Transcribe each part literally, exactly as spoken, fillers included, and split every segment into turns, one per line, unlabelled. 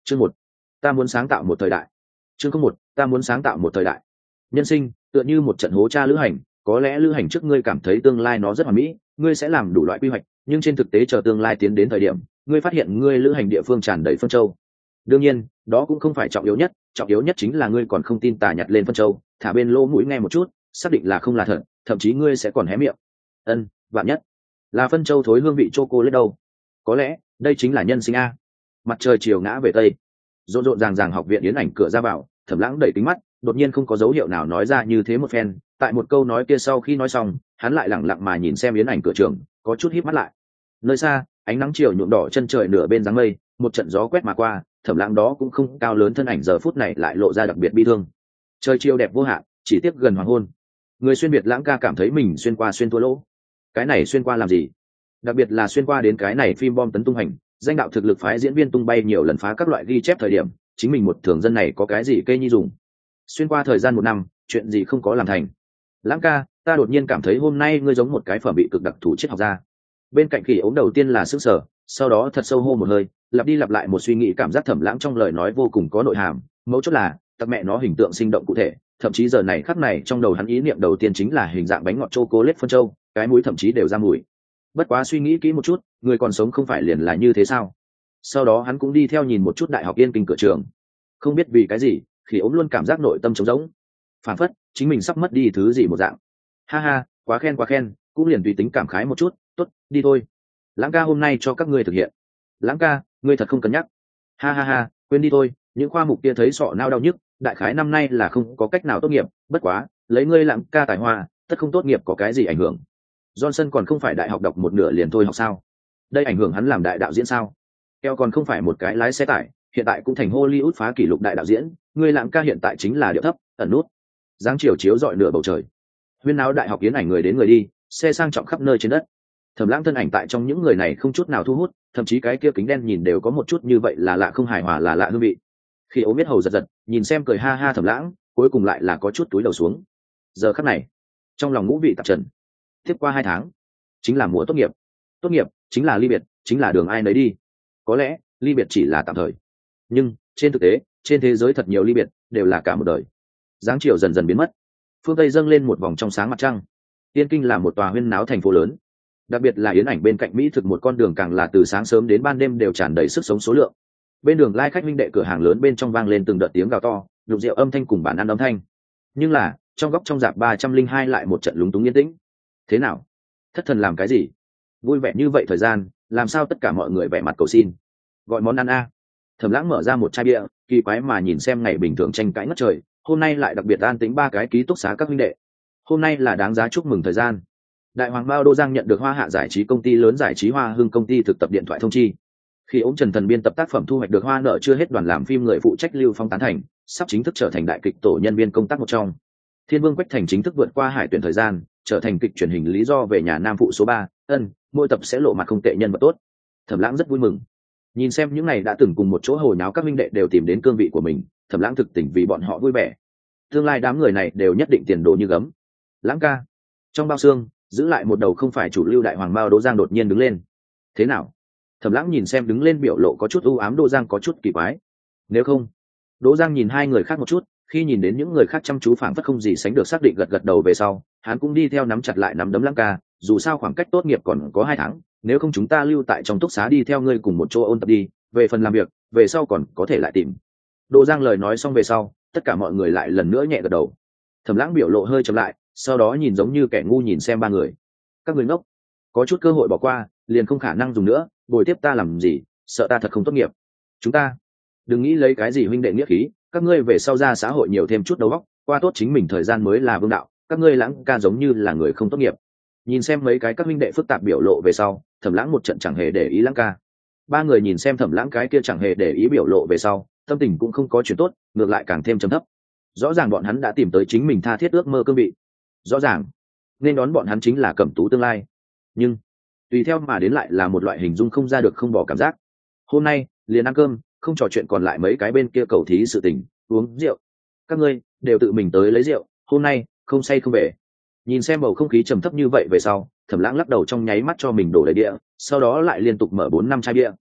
Chương một, ta muốn sáng tạo một thời đại. Chương không một, ta muốn sáng tạo một thời đại. Nhân sinh tựa như một trận hố tra lữ hành, có lẽ lữ hành trước ngươi cảm thấy tương lai nó rất hoàn mỹ, ngươi sẽ làm đủ loại quy hoạch, nhưng trên thực tế chờ tương lai tiến đến thời điểm, ngươi phát hiện ngươi lữ hành địa phương tràn đầy phân châu. Đương nhiên, đó cũng không phải trọng yếu nhất, trọng yếu nhất chính là ngươi còn không tin tà nhặt lên phân châu, thả bên lỗ mũi nghe một chút, xác định là không là thật, thậm chí ngươi sẽ còn hé miệng. Ân, vạn nhất là phân châu thối hương vị chocolate đâu? Có lẽ đây chính là nhân sinh a. Mặt trời chiều ngã về tây, rộn rộn ràng ràng học viện yến ảnh cửa ra vào, Thẩm Lãng đẩy kính mắt, đột nhiên không có dấu hiệu nào nói ra như thế một phen, tại một câu nói kia sau khi nói xong, hắn lại lẳng lặng mà nhìn xem yến ảnh cửa trường, có chút híp mắt lại. Nơi xa, ánh nắng chiều nhuộm đỏ chân trời nửa bên dáng mây, một trận gió quét mà qua, Thẩm Lãng đó cũng không cao lớn thân ảnh giờ phút này lại lộ ra đặc biệt bi thương. Trời chiều đẹp vô hạn, chỉ tiếc gần hoàng hôn. Người xuyên Việt Lãng ca cảm thấy mình xuyên qua xuyên thua lỗ. Cái này xuyên qua làm gì? Đặc biệt là xuyên qua đến cái này phim bom tấn tung hành, danh đạo thực lực phái diễn viên tung bay nhiều lần phá các loại ghi chép thời điểm, chính mình một thường dân này có cái gì kê nhi dùng? Xuyên qua thời gian một năm, chuyện gì không có làm thành. Lãng ca, ta đột nhiên cảm thấy hôm nay ngươi giống một cái phẩm bị cực đặc thù triết học gia. Bên cạnh Khỉ ốm đầu tiên là sức sở, sau đó thật sâu hô một hơi, lặp đi lặp lại một suy nghĩ, cảm giác Thẩm Lãng trong lời nói vô cùng có nội hàm, mấu chốt là tặc mẹ nó hình tượng sinh động cụ thể, thậm chí giờ này khắc này trong đầu hắn ý niệm đầu tiên chính là hình dạng bánh ngọt chocolate phân châu, cái mũi thậm chí đều ra mùi. Bất quá suy nghĩ kỹ một chút, người còn sống không phải liền là như thế sao? Sau đó hắn cũng đi theo nhìn một chút đại học Yên Kinh cửa trường. Không biết vì cái gì, Khỉ ốm luôn cảm giác nội tâm trống rỗng, phản phất chính mình sắp mất đi thứ gì một dạng. Ha ha, quá khen quá khen, cũng liền tùy tính cảm khái một chút, tốt, đi thôi. Lãng ca hôm nay cho các ngươi thực hiện. Lãng ca, ngươi thật không cân nhắc. Ha ha ha, quên đi thôi, những khoa mục kia thấy sọ nao đau nhức, đại khái năm nay là không có cách nào tốt nghiệp, bất quá, lấy ngươi Lãng ca tài hoa, tất không tốt nghiệp có cái gì ảnh hưởng. Johnson còn không phải đại học đọc một nửa liền thôi học sao? Đây ảnh hưởng hắn làm đại đạo diễn sao? Keo còn không phải một cái lái xe tải, hiện tại cũng thành Hollywood phá kỷ lục đại đạo diễn, ngươi Lãng ca hiện tại chính là điệu thấp, ẩn nút. Giáng chiều chiếu rọi nửa bầu trời. Huyên náo đại học yến ảnh người đến người đi, xe sang trọng khắp nơi trên đất. Thẩm Lãng thân ảnh tại trong những người này không chút nào thu hút, thậm chí cái kia kính đen nhìn đều có một chút như vậy là lạ không hài hòa là lạ hương vị. Khi ố biết hầu giật giật, nhìn xem cười ha ha Thẩm Lãng, cuối cùng lại là có chút túi đầu xuống. Giờ khắc này, trong lòng ngũ vị tạp trần. Tiếp qua hai tháng, chính là mùa tốt nghiệp. Tốt nghiệp chính là ly biệt, chính là đường ai nấy đi. Có lẽ ly biệt chỉ là tạm thời, nhưng trên thực tế, trên thế giới thật nhiều ly biệt đều là cả một đời. Giáng chiều dần dần biến mất, phương tây dâng lên một vòng trong sáng mặt trăng. Yên Kinh là một tòa huyên náo thành phố lớn, đặc biệt là yến ảnh bên cạnh mỹ thực một con đường càng là từ sáng sớm đến ban đêm đều tràn đầy sức sống số lượng. Bên đường lai khách minh đệ cửa hàng lớn bên trong vang lên từng đợt tiếng gào to, nhục rượu âm thanh cùng bàn ăn âm thanh. Nhưng là trong góc trong dạp ba trăm linh hai lại một trận lúng túng yên tĩnh. Thế nào? Thất thần làm cái gì? Vui vẻ như vậy thời gian, làm sao tất cả mọi người vẻ mặt cầu xin? Gọi món ăn a. Thẩm Lãng mở ra một chai bia, kỳ quái mà nhìn xem ngày bình thường tranh cãi ngất trời, hôm nay lại đặc biệt an tĩnh ba cái ký túc xá các minh đệ. Hôm nay là đáng giá chúc mừng thời gian. Đại Hoàng Bao Đô Giang nhận được Hoa Hạ giải trí công ty lớn giải trí Hoa Hưng công ty thực tập điện thoại thông chi. Khi ống Trần Thần biên tập tác phẩm thu hoạch được Hoa nợ chưa hết đoàn làm phim người phụ trách Lưu Phong tán thành, sắp chính thức trở thành đại kịch tổ nhân viên công tác một trong. Thiên Vương Quách Thành chính thức vượt qua hải tuyển thời gian, trở thành kịch truyền hình lý do về nhà nam phụ số ba, ân, mỗi tập sẽ lộ mặt không tệ nhân vật tốt. Thẩm Lãng rất vui mừng. Nhìn xem những này đã từng cùng một chỗ hồi nháo các minh đệ đều tìm đến cương vị của mình, Thẩm Lãng thực tình vì bọn họ vui vẻ. Tương lai đám người này đều nhất định tiền đồ như gấm. Lãng ca. Trong bao xương, giữ lại một đầu không phải chủ lưu Đại Hoàng Bao Đỗ Giang đột nhiên đứng lên. Thế nào? Thẩm Lãng nhìn xem đứng lên biểu lộ có chút u ám Đỗ Giang có chút kỳ quái. Nếu không, Đỗ Giang nhìn hai người khác một chút, khi nhìn đến những người khác chăm chú phảng phất không gì sánh được xác định gật gật đầu về sau, hắn cũng đi theo nắm chặt lại nắm đấm Lãng ca, dù sao khoảng cách tốt nghiệp còn có hai tháng, nếu không chúng ta lưu tại trong túc xá đi theo ngươi cùng một chỗ ôn tập đi, về phần làm việc, về sau còn có thể lại tìm. Đỗ Giang lời nói xong về sau, tất cả mọi người lại lần nữa nhẹ gật đầu. Thẩm Lãng biểu lộ hơi chậm lại, sau đó nhìn giống như kẻ ngu nhìn xem ba người. Các người ngốc, có chút cơ hội bỏ qua, liền không khả năng dùng nữa, bồi tiếp ta làm gì, sợ ta thật không tốt nghiệp. Chúng ta, đừng nghĩ lấy cái gì huynh đệ nghĩa khí, các ngươi về sau ra xã hội nhiều thêm chút đầu óc, qua tốt chính mình thời gian mới là vương đạo, các ngươi Lãng ca giống như là người không tốt nghiệp. Nhìn xem mấy cái các huynh đệ phức tạp biểu lộ về sau, Thẩm Lãng một trận chẳng hề để ý Lãng ca. Ba người nhìn xem Thẩm Lãng cái kia chẳng hề để ý biểu lộ về sau, tâm tình cũng không có chuyện tốt, ngược lại càng thêm trầm thấp. Rõ ràng bọn hắn đã tìm tới chính mình tha thiết ước mơ cương vị, rõ ràng nên đón bọn hắn chính là Cẩm Tú tương lai, nhưng tùy theo mà đến lại là một loại hình dung không ra được không bỏ cảm giác. Hôm nay liền ăn cơm, không trò chuyện còn lại mấy cái bên kia cầu thí sự tình, uống rượu, các ngươi đều tự mình tới lấy rượu, hôm nay không say không về. Nhìn xem bầu không khí trầm thấp như vậy về sau, Thẩm Lãng lắc đầu trong nháy mắt cho mình đổ đầy địa, sau đó lại liên tục mở bốn năm chai bia.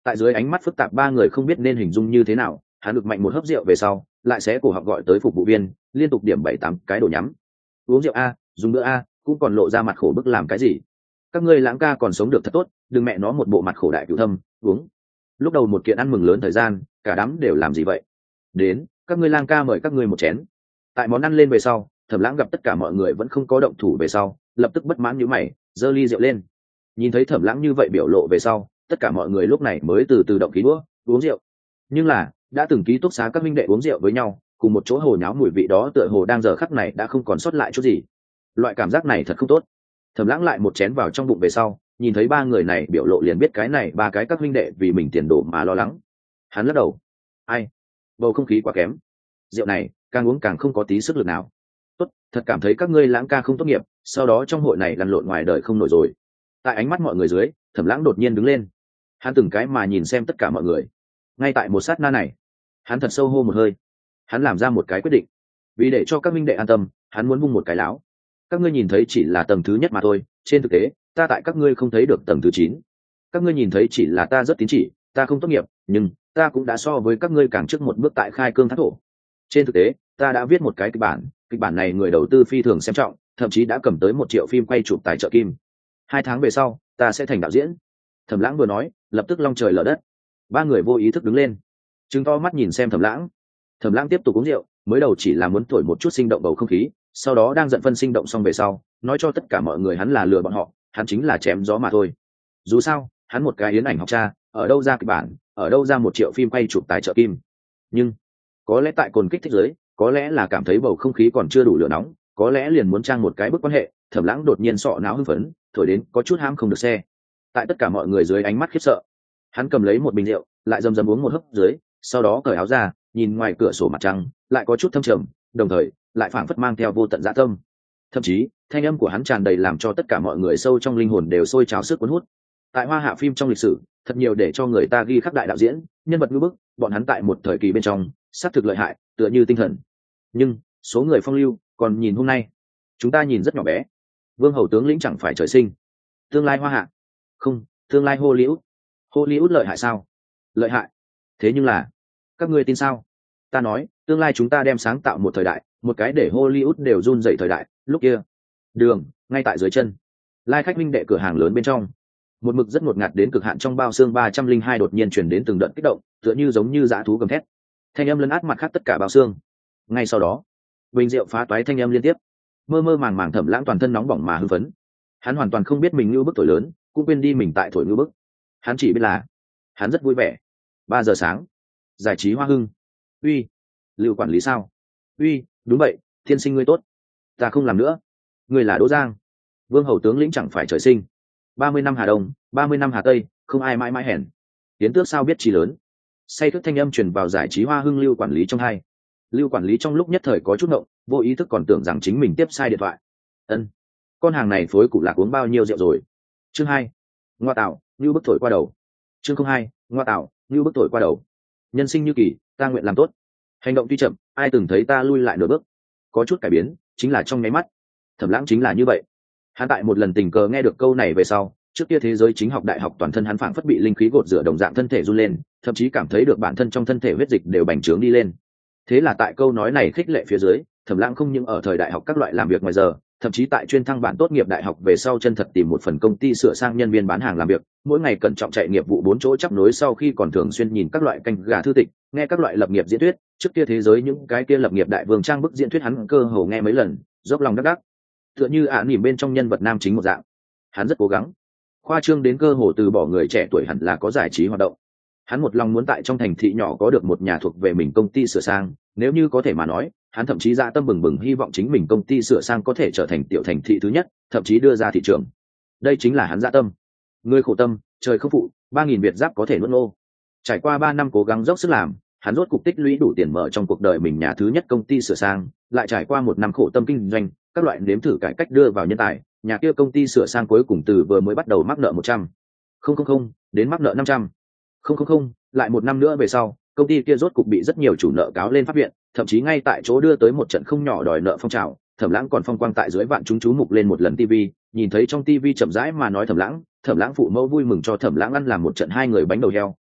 Tại dưới ánh mắt phức tạp ba người không biết nên hình dung như thế nào, hắn được mạnh một hớp rượu về sau lại sẽ cổ họng gọi tới phục vụ viên, liên tục điểm bảy tám cái đồ nhắm. Uống rượu a, dùng bữa a, cũng còn lộ ra mặt khổ bức làm cái gì? Các ngươi Lãng ca còn sống được thật tốt, đừng mẹ nó một bộ mặt khổ đại cửu thâm. Uống. Lúc đầu một kiện ăn mừng lớn thời gian, cả đám đều làm gì vậy? Đến, các ngươi Lang ca mời các ngươi một chén. Tại món ăn lên về sau, Thẩm Lãng gặp tất cả mọi người vẫn không có động thủ về sau, lập tức bất mãn nhíu mày, giơ ly rượu lên. Nhìn thấy Thẩm Lãng như vậy biểu lộ về sau, tất cả mọi người lúc này mới từ từ động khí đũa, uống rượu. Nhưng là, đã từng ký túc xá các minh đệ uống rượu với nhau, cùng một chỗ hồ nháo mùi vị đó tựa hồ đang giờ khắc này đã không còn sót lại chút gì. Loại cảm giác này thật không tốt. Thẩm Lãng lại một chén vào trong bụng về sau, nhìn thấy ba người này biểu lộ liền biết cái này ba cái các minh đệ vì mình tiền đồ mà lo lắng. Hắn lắc đầu. Ai? Bầu không khí quá kém. Rượu này, càng uống càng không có tí sức lực nào. Tốt, thật cảm thấy các ngươi Lãng ca không tốt nghiệp, sau đó trong hội này lăn lộn ngoài đời không nổi rồi. Tại ánh mắt mọi người dưới, Thẩm Lãng đột nhiên đứng lên. Hắn từng cái mà nhìn xem tất cả mọi người. Ngay tại một sát na này, hắn thật sâu hô một hơi. Hắn làm ra một cái quyết định. Vì để cho các minh đệ an tâm, hắn muốn vung một cái láo. Các ngươi nhìn thấy chỉ là tầng thứ nhất mà thôi, trên thực tế, ta tại các ngươi không thấy được tầng thứ chín. Các ngươi nhìn thấy chỉ là ta rất tín chỉ, ta không tốt nghiệp, nhưng ta cũng đã so với các ngươi càng trước một bước tại khai cương thác thổ. Trên thực tế, ta đã viết một cái kịch bản, kịch bản này người đầu tư phi thường xem trọng, thậm chí đã cầm tới một triệu phim quay chụp tài trợ kim. Hai tháng về sau, ta sẽ thành đạo diễn. Thẩm Lãng vừa nói, lập tức long trời lở đất. Ba người vô ý thức đứng lên, trừng to mắt nhìn xem Thẩm Lãng. Thẩm Lãng tiếp tục uống rượu, mới đầu chỉ là muốn thổi một chút sinh động bầu không khí, sau đó đang giận phân sinh động xong về sau, nói cho tất cả mọi người hắn là lừa bọn họ, hắn chính là chém gió mà thôi. Dù sao, hắn một cái yến ảnh học cha, ở đâu ra kịch bản, ở đâu ra một triệu phim quay chụp tài trợ kim. Nhưng có lẽ tại cồn kích thích giới, có lẽ là cảm thấy bầu không khí còn chưa đủ lửa nóng, có lẽ liền muốn trang một cái bức quan hệ, Thẩm Lãng đột nhiên sọ não hưng phấn, thổi đến có chút ham không được xe. Tại tất cả mọi người dưới ánh mắt khiếp sợ, hắn cầm lấy một bình rượu, lại rầm rầm uống một hớp dưới, sau đó cởi áo ra, nhìn ngoài cửa sổ mặt trăng, lại có chút thâm trầm, đồng thời lại phảng phất mang theo vô tận dã tâm. Thậm chí, thanh âm của hắn tràn đầy làm cho tất cả mọi người sâu trong linh hồn đều sôi trào sức cuốn hút. Tại Hoa Hạ phim trong lịch sử, thật nhiều để cho người ta ghi khắc đại đạo diễn, nhân vật ngữ bức, bọn hắn tại một thời kỳ bên trong, xác thực lợi hại, tựa như tinh thần. Nhưng, số người phong lưu, còn nhìn hôm nay, chúng ta nhìn rất nhỏ bé. Vương hầu tướng lĩnh chẳng phải trời sinh. Tương lai Hoa Hạ, không, tương lai Hollywood. Hollywood lợi hại sao? Lợi hại. Thế nhưng là, các ngươi tin sao? Ta nói, tương lai chúng ta đem sáng tạo một thời đại, một cái để Hollywood đều run rẩy thời đại, lúc kia. Đường, ngay tại dưới chân. Lai khách minh đệ cửa hàng lớn bên trong. Một mực rất ngột ngạt đến cực hạn trong bao xương ba trăm linh hai đột nhiên truyền đến từng đợt kích động, tựa như giống như dã thú gầm thét. Thanh âm lấn át mặt khác tất cả bao xương. Ngay sau đó, bình rượu phá toái thanh âm liên tiếp. Mơ mơ màng màng Thẩm Lãng toàn thân nóng bỏng mà hưng phấn. Hắn hoàn toàn không biết mình như bức thổi lớn, cũng quên đi mình tại thổi như bức. Hắn chỉ biết là, hắn rất vui vẻ. Ba giờ sáng, giải trí Hoa Hưng. Uy, Lưu quản lý sao? Uy, đúng vậy, thiên sinh ngươi tốt. Ta không làm nữa. Ngươi là Đỗ Giang. Vương hầu tướng lĩnh chẳng phải trời sinh. Ba mươi năm Hà Đông, ba mươi năm Hà Tây, không ai mãi mãi hèn. Tiến tước sao biết trí lớn. Say thức thanh âm truyền vào giải trí Hoa Hưng Lưu quản lý trong hai. Lưu quản lý trong lúc nhất thời có chút ngộng, vô ý thức còn tưởng rằng chính mình tiếp sai điện thoại. Ân, con hàng này phối cụ lạc uống bao nhiêu rượu rồi? Chương hai, ngoa tạo, như bức thổi qua đầu. Chương không hai, ngoa tạo, như bức thổi qua đầu. Nhân sinh như kỳ, ta nguyện làm tốt. Hành động tuy chậm, ai từng thấy ta lui lại nửa bước. Có chút cải biến, chính là trong nháy mắt. Thẩm Lãng chính là như vậy. Hắn tại một lần tình cờ nghe được câu này về sau, trước kia thế giới chính học đại học toàn thân hắn phảng phất bị linh khí gột rửa đồng dạng thân thể run lên, thậm chí cảm thấy được bản thân trong thân thể huyết dịch đều bành trướng đi lên. Thế là tại câu nói này khích lệ phía dưới, Thẩm Lãng không những ở thời đại học các loại làm việc ngoài giờ, thậm chí tại chuyên thăng bản tốt nghiệp đại học về sau chân thật tìm một phần công ty sửa sang nhân viên bán hàng làm việc, mỗi ngày cẩn trọng chạy nghiệp vụ bốn chỗ chấp nối, sau khi còn thường xuyên nhìn các loại canh gà thư tịch, nghe các loại lập nghiệp diễn thuyết, trước kia thế giới những cái kia lập nghiệp đại vương trang bức diễn thuyết hắn cơ hồ nghe mấy lần, dốc lòng đắc đắc. Tựa như ả nỉm bên trong nhân vật nam chính một dạng. Hắn rất cố gắng, khoa trương đến cơ hồ từ bỏ người trẻ tuổi hẳn là có giải trí hoạt động. Hắn một lòng muốn tại trong thành thị nhỏ có được một nhà thuộc về mình công ty sửa sang, nếu như có thể mà nói, hắn thậm chí dạ tâm bừng bừng hy vọng chính mình công ty sửa sang có thể trở thành tiểu thành thị thứ nhất, thậm chí đưa ra thị trường. Đây chính là hắn dạ tâm. Người khổ tâm, trời không phụ, ba nghìn việt giáp có thể nuốt ngô. Trải qua ba năm cố gắng dốc sức làm, hắn rốt cục tích lũy đủ tiền mở trong cuộc đời mình nhà thứ nhất công ty sửa sang, lại trải qua một năm khổ tâm kinh doanh, các loại nếm thử cải cách đưa vào nhân tài, nhà kia công ty sửa sang cuối cùng từ vừa mới bắt đầu mắc nợ một trăm không không không đến mắc nợ năm trăm không không không, lại một năm nữa về sau, công ty kia rốt cục bị rất nhiều chủ nợ cáo lên pháp viện, thậm chí ngay tại chỗ đưa tới một trận không nhỏ đòi nợ phong trào. Thẩm Lãng còn phong quang tại dưới vạn chúng chú mục lên một lần tivi, nhìn thấy trong tivi chậm rãi mà nói Thẩm Lãng, Thẩm Lãng phụ mẫu vui mừng cho Thẩm Lãng ăn làm một trận hai người bánh đầu heo,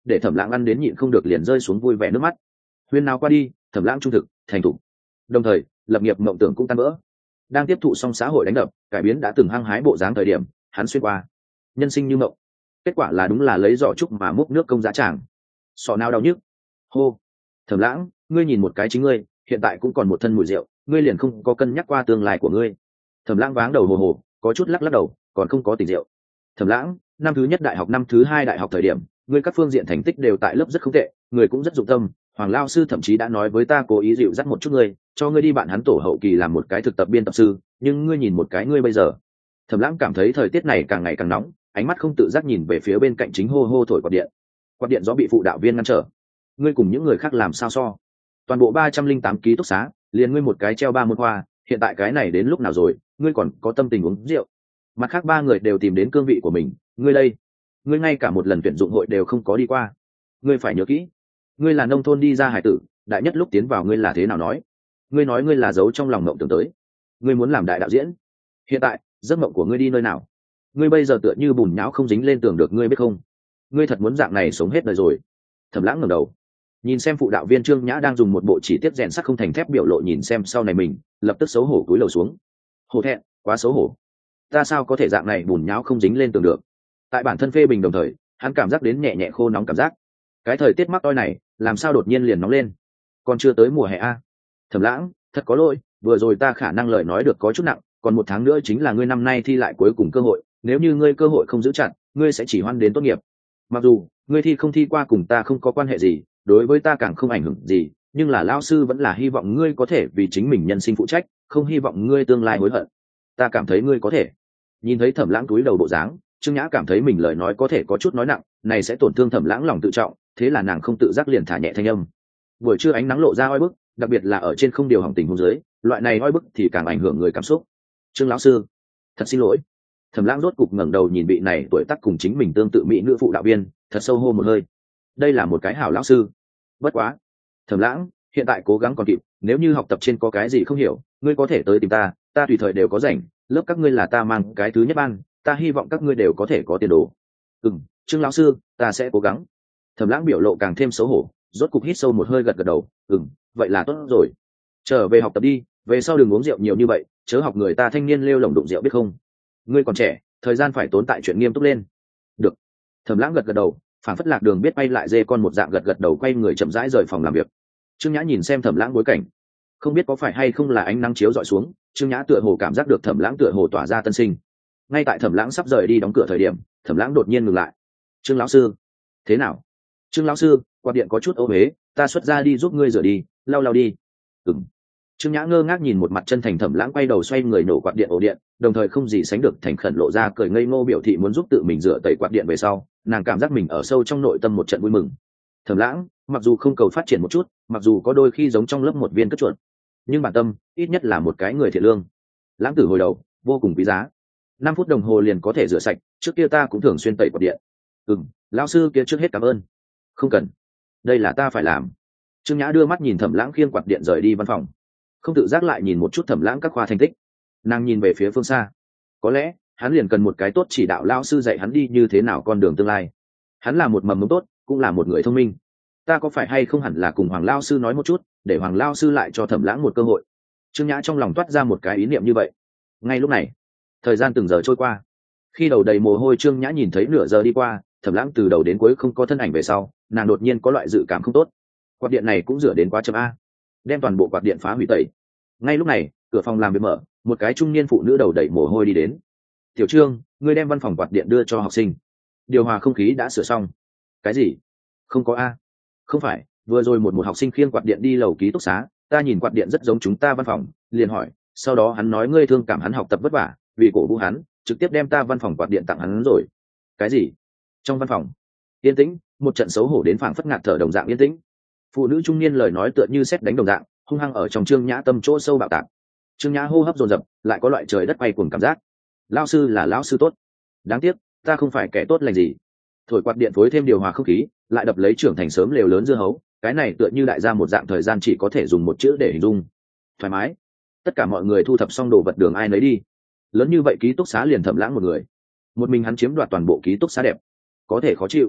để Thẩm Lãng ăn đến nhịn không được liền rơi xuống vui vẻ nước mắt. Huyên nào qua đi, Thẩm Lãng trung thực thành thục, đồng thời lập nghiệp mộng tưởng cũng tan vỡ. Đang tiếp thụ xong xã hội đánh đập cải biến đã từng hăng hái bộ dáng thời điểm, hắn xuyên qua nhân sinh như mộng, kết quả là đúng là lấy giỏ trúc mà múc nước công giá tràng. Sọ nào đau nhức. Hô. Thẩm Lãng, ngươi nhìn một cái chính ngươi, hiện tại cũng còn một thân mùi rượu, ngươi liền không có cân nhắc qua tương lai của ngươi. Thẩm Lãng váng đầu hồ hồ, có chút lắc lắc đầu, còn không có tỉnh rượu. Thẩm Lãng, năm thứ nhất đại học năm thứ hai đại học thời điểm, ngươi các phương diện thành tích đều tại lớp rất không tệ, người cũng rất dụng tâm, Hoàng lao sư thậm chí đã nói với ta cố ý dịu dắt một chút ngươi, cho ngươi đi bạn hắn tổ hậu kỳ làm một cái thực tập biên tập sư, nhưng ngươi nhìn một cái ngươi bây giờ. Thẩm Lãng cảm thấy thời tiết này càng ngày càng nóng, ánh mắt không tự giác nhìn về phía bên cạnh chính hô hô thổi quạt điện. Quạt điện gió bị phụ đạo viên ngăn trở. Ngươi cùng những người khác làm sao so? Toàn bộ ba trăm linh tám ký túc xá, liền ngươi một cái treo ba môn khoa, hiện tại cái này đến lúc nào rồi, ngươi còn có tâm tình uống rượu? Mặt khác ba người đều tìm đến cương vị của mình, ngươi đây, ngươi ngay cả một lần tuyển dụng hội đều không có đi qua. Ngươi phải nhớ kỹ, ngươi là nông thôn đi ra hải tử, đại nhất lúc tiến vào ngươi là thế nào nói? Ngươi nói ngươi là giấu trong lòng mộng tưởng tới, ngươi muốn làm đại đạo diễn. Hiện tại, giấc mộng của ngươi đi nơi nào? Ngươi bây giờ tựa như bùn nhão không dính lên tường được, ngươi biết không? Ngươi thật muốn dạng này sống hết đời rồi. Thẩm Lãng ngẩng đầu, nhìn xem phụ đạo viên Trương Nhã đang dùng một bộ chỉ tiết rèn sắt không thành thép biểu lộ nhìn xem sau này mình, lập tức xấu hổ cúi đầu xuống. Hổ thẹn, quá xấu hổ. Ta sao có thể dạng này bùn nhão không dính lên tường được? Tại bản thân phê bình đồng thời, hắn cảm giác đến nhẹ nhẹ khô nóng cảm giác. Cái thời tiết mắc toi này, làm sao đột nhiên liền nóng lên? Còn chưa tới mùa hè a. Thẩm Lãng, thật có lỗi, vừa rồi ta khả năng lời nói được có chút nặng, còn một tháng nữa chính là ngươi năm nay thi lại cuối cùng cơ hội, nếu như ngươi cơ hội không giữ chặt, ngươi sẽ chỉ hoan đến tốt nghiệp. Mặc dù ngươi thi không thi qua cùng ta không có quan hệ gì, đối với ta càng không ảnh hưởng gì, nhưng là lão sư vẫn là hy vọng ngươi có thể vì chính mình nhân sinh phụ trách, không hy vọng ngươi tương lai hối hận. Ta cảm thấy ngươi có thể. Nhìn thấy Thẩm Lãng túi đầu bộ dáng, Trương Nhã cảm thấy mình lời nói có thể có chút nói nặng, này sẽ tổn thương Thẩm Lãng lòng tự trọng, thế là nàng không tự giác liền thả nhẹ thanh âm. Buổi trưa ánh nắng lộ ra oi bức, đặc biệt là ở trên không điều hỏng tình huống dưới, loại này oi bức thì càng ảnh hưởng người cảm xúc. Trương lão sư, thật xin lỗi. Thẩm Lãng rốt cục ngẩng đầu nhìn vị này tuổi tác cùng chính mình tương tự mỹ nữ phụ đạo viên, thật sâu hô một hơi. Đây là một cái hảo lão sư. Bất quá, Thẩm Lãng, hiện tại cố gắng còn kịp, nếu như học tập trên có cái gì không hiểu, ngươi có thể tới tìm ta, ta tùy thời đều có rảnh, lớp các ngươi là ta mang cái thứ nhất ban, ta hy vọng các ngươi đều có thể có tiền đồ. Ừm, Trương lão sư, ta sẽ cố gắng. Thẩm Lãng biểu lộ càng thêm xấu hổ, rốt cục hít sâu một hơi gật gật đầu, ừm, vậy là tốt rồi. Trở về học tập đi, về sau đừng uống rượu nhiều như vậy, chớ học người ta thanh niên lêu lổng đụng rượu biết không? Ngươi còn trẻ, thời gian phải tốn tại chuyện nghiêm túc lên. Được. Thẩm Lãng gật gật đầu, phản phất lạc đường biết bay lại dê con một dạng gật gật đầu quay người chậm rãi rời phòng làm việc. Trương Nhã nhìn xem Thẩm Lãng bối cảnh, không biết có phải hay không là ánh nắng chiếu dọi xuống, Trương Nhã tựa hồ cảm giác được Thẩm Lãng tựa hồ tỏa ra tân sinh. Ngay tại Thẩm Lãng sắp rời đi đóng cửa thời điểm, Thẩm Lãng đột nhiên ngừng lại. Trương lão sư, thế nào? Trương lão sư, quạt điện có chút ô uế, ta xuất ra đi giúp ngươi rửa đi, lau lau đi. Ừm. Trương Nhã ngơ ngác nhìn một mặt chân thành Thẩm Lãng quay đầu xoay người nổ quạt điện ổ điện, đồng thời không gì sánh được thành khẩn lộ ra cười ngây ngô biểu thị muốn giúp tự mình rửa tẩy quạt điện về sau, nàng cảm giác mình ở sâu trong nội tâm một trận vui mừng. Thẩm Lãng, mặc dù không cầu phát triển một chút, mặc dù có đôi khi giống trong lớp một viên cất chuột, nhưng bản tâm ít nhất là một cái người thiện lương. Lãng tử hồi đầu vô cùng quý giá. Năm phút đồng hồ liền có thể rửa sạch, trước kia ta cũng thường xuyên tẩy quạt điện. Ừm, lão sư kia trước hết cảm ơn. Không cần, đây là ta phải làm. Trương Nhã đưa mắt nhìn Thẩm Lãng khiêng quạt điện rời đi văn phòng, không tự giác lại nhìn một chút Thẩm Lãng các khoa thành tích. Nàng nhìn về phía phương xa, có lẽ hắn liền cần một cái tốt chỉ đạo lão sư dạy hắn đi như thế nào con đường tương lai. Hắn là một mầm mống tốt, cũng là một người thông minh. Ta có phải hay không hẳn là cùng Hoàng lão sư nói một chút, để Hoàng lão sư lại cho Thẩm Lãng một cơ hội. Trương Nhã trong lòng toát ra một cái ý niệm như vậy. Ngay lúc này, thời gian từng giờ trôi qua. Khi đầu đầy mồ hôi Trương Nhã nhìn thấy nửa giờ đi qua, Thẩm Lãng từ đầu đến cuối không có thân ảnh về sau, nàng đột nhiên có loại dự cảm không tốt. Quạt điện này cũng rửa đến quá chậm a, đem toàn bộ quạt điện phá hủy tẩy. Ngay lúc này, cửa phòng làm việc mở, một cái trung niên phụ nữ đầu đầy mồ hôi đi đến. Tiểu Trương, ngươi đem văn phòng quạt điện đưa cho học sinh. Điều hòa không khí đã sửa xong. Cái gì? Không có a. Không phải, vừa rồi một một học sinh khiêng quạt điện đi lầu ký túc xá, ta nhìn quạt điện rất giống chúng ta văn phòng, liền hỏi, sau đó hắn nói ngươi thương cảm hắn học tập vất vả, vì cổ vũ hắn, trực tiếp đem ta văn phòng quạt điện tặng hắn rồi. Cái gì? Trong văn phòng yên tĩnh, một trận xấu hổ đến phảng phất ngạt thở đồng dạng yên tĩnh. Phụ nữ trung niên lời nói tựa như sét đánh đồng dạng, hung hăng ở trong Trương Nhã tâm chỗ sâu bạo tạc. Trương Nhã hô hấp dồn dập, lại có loại trời đất bay cuồng cảm giác. Lão sư là lão sư tốt, đáng tiếc ta không phải kẻ tốt lành gì. Thổi quạt điện phối thêm điều hòa không khí, lại đập lấy trưởng thành sớm lều lớn dưa hấu, cái này tựa như đại gia một dạng thời gian chỉ có thể dùng một chữ để hình dung: thoải mái. Tất cả mọi người thu thập xong đồ vật đường ai nấy đi. Lớn như vậy ký túc xá liền Thẩm Lãng một người, một mình hắn chiếm đoạt toàn bộ ký túc xá đẹp, có thể khó chịu.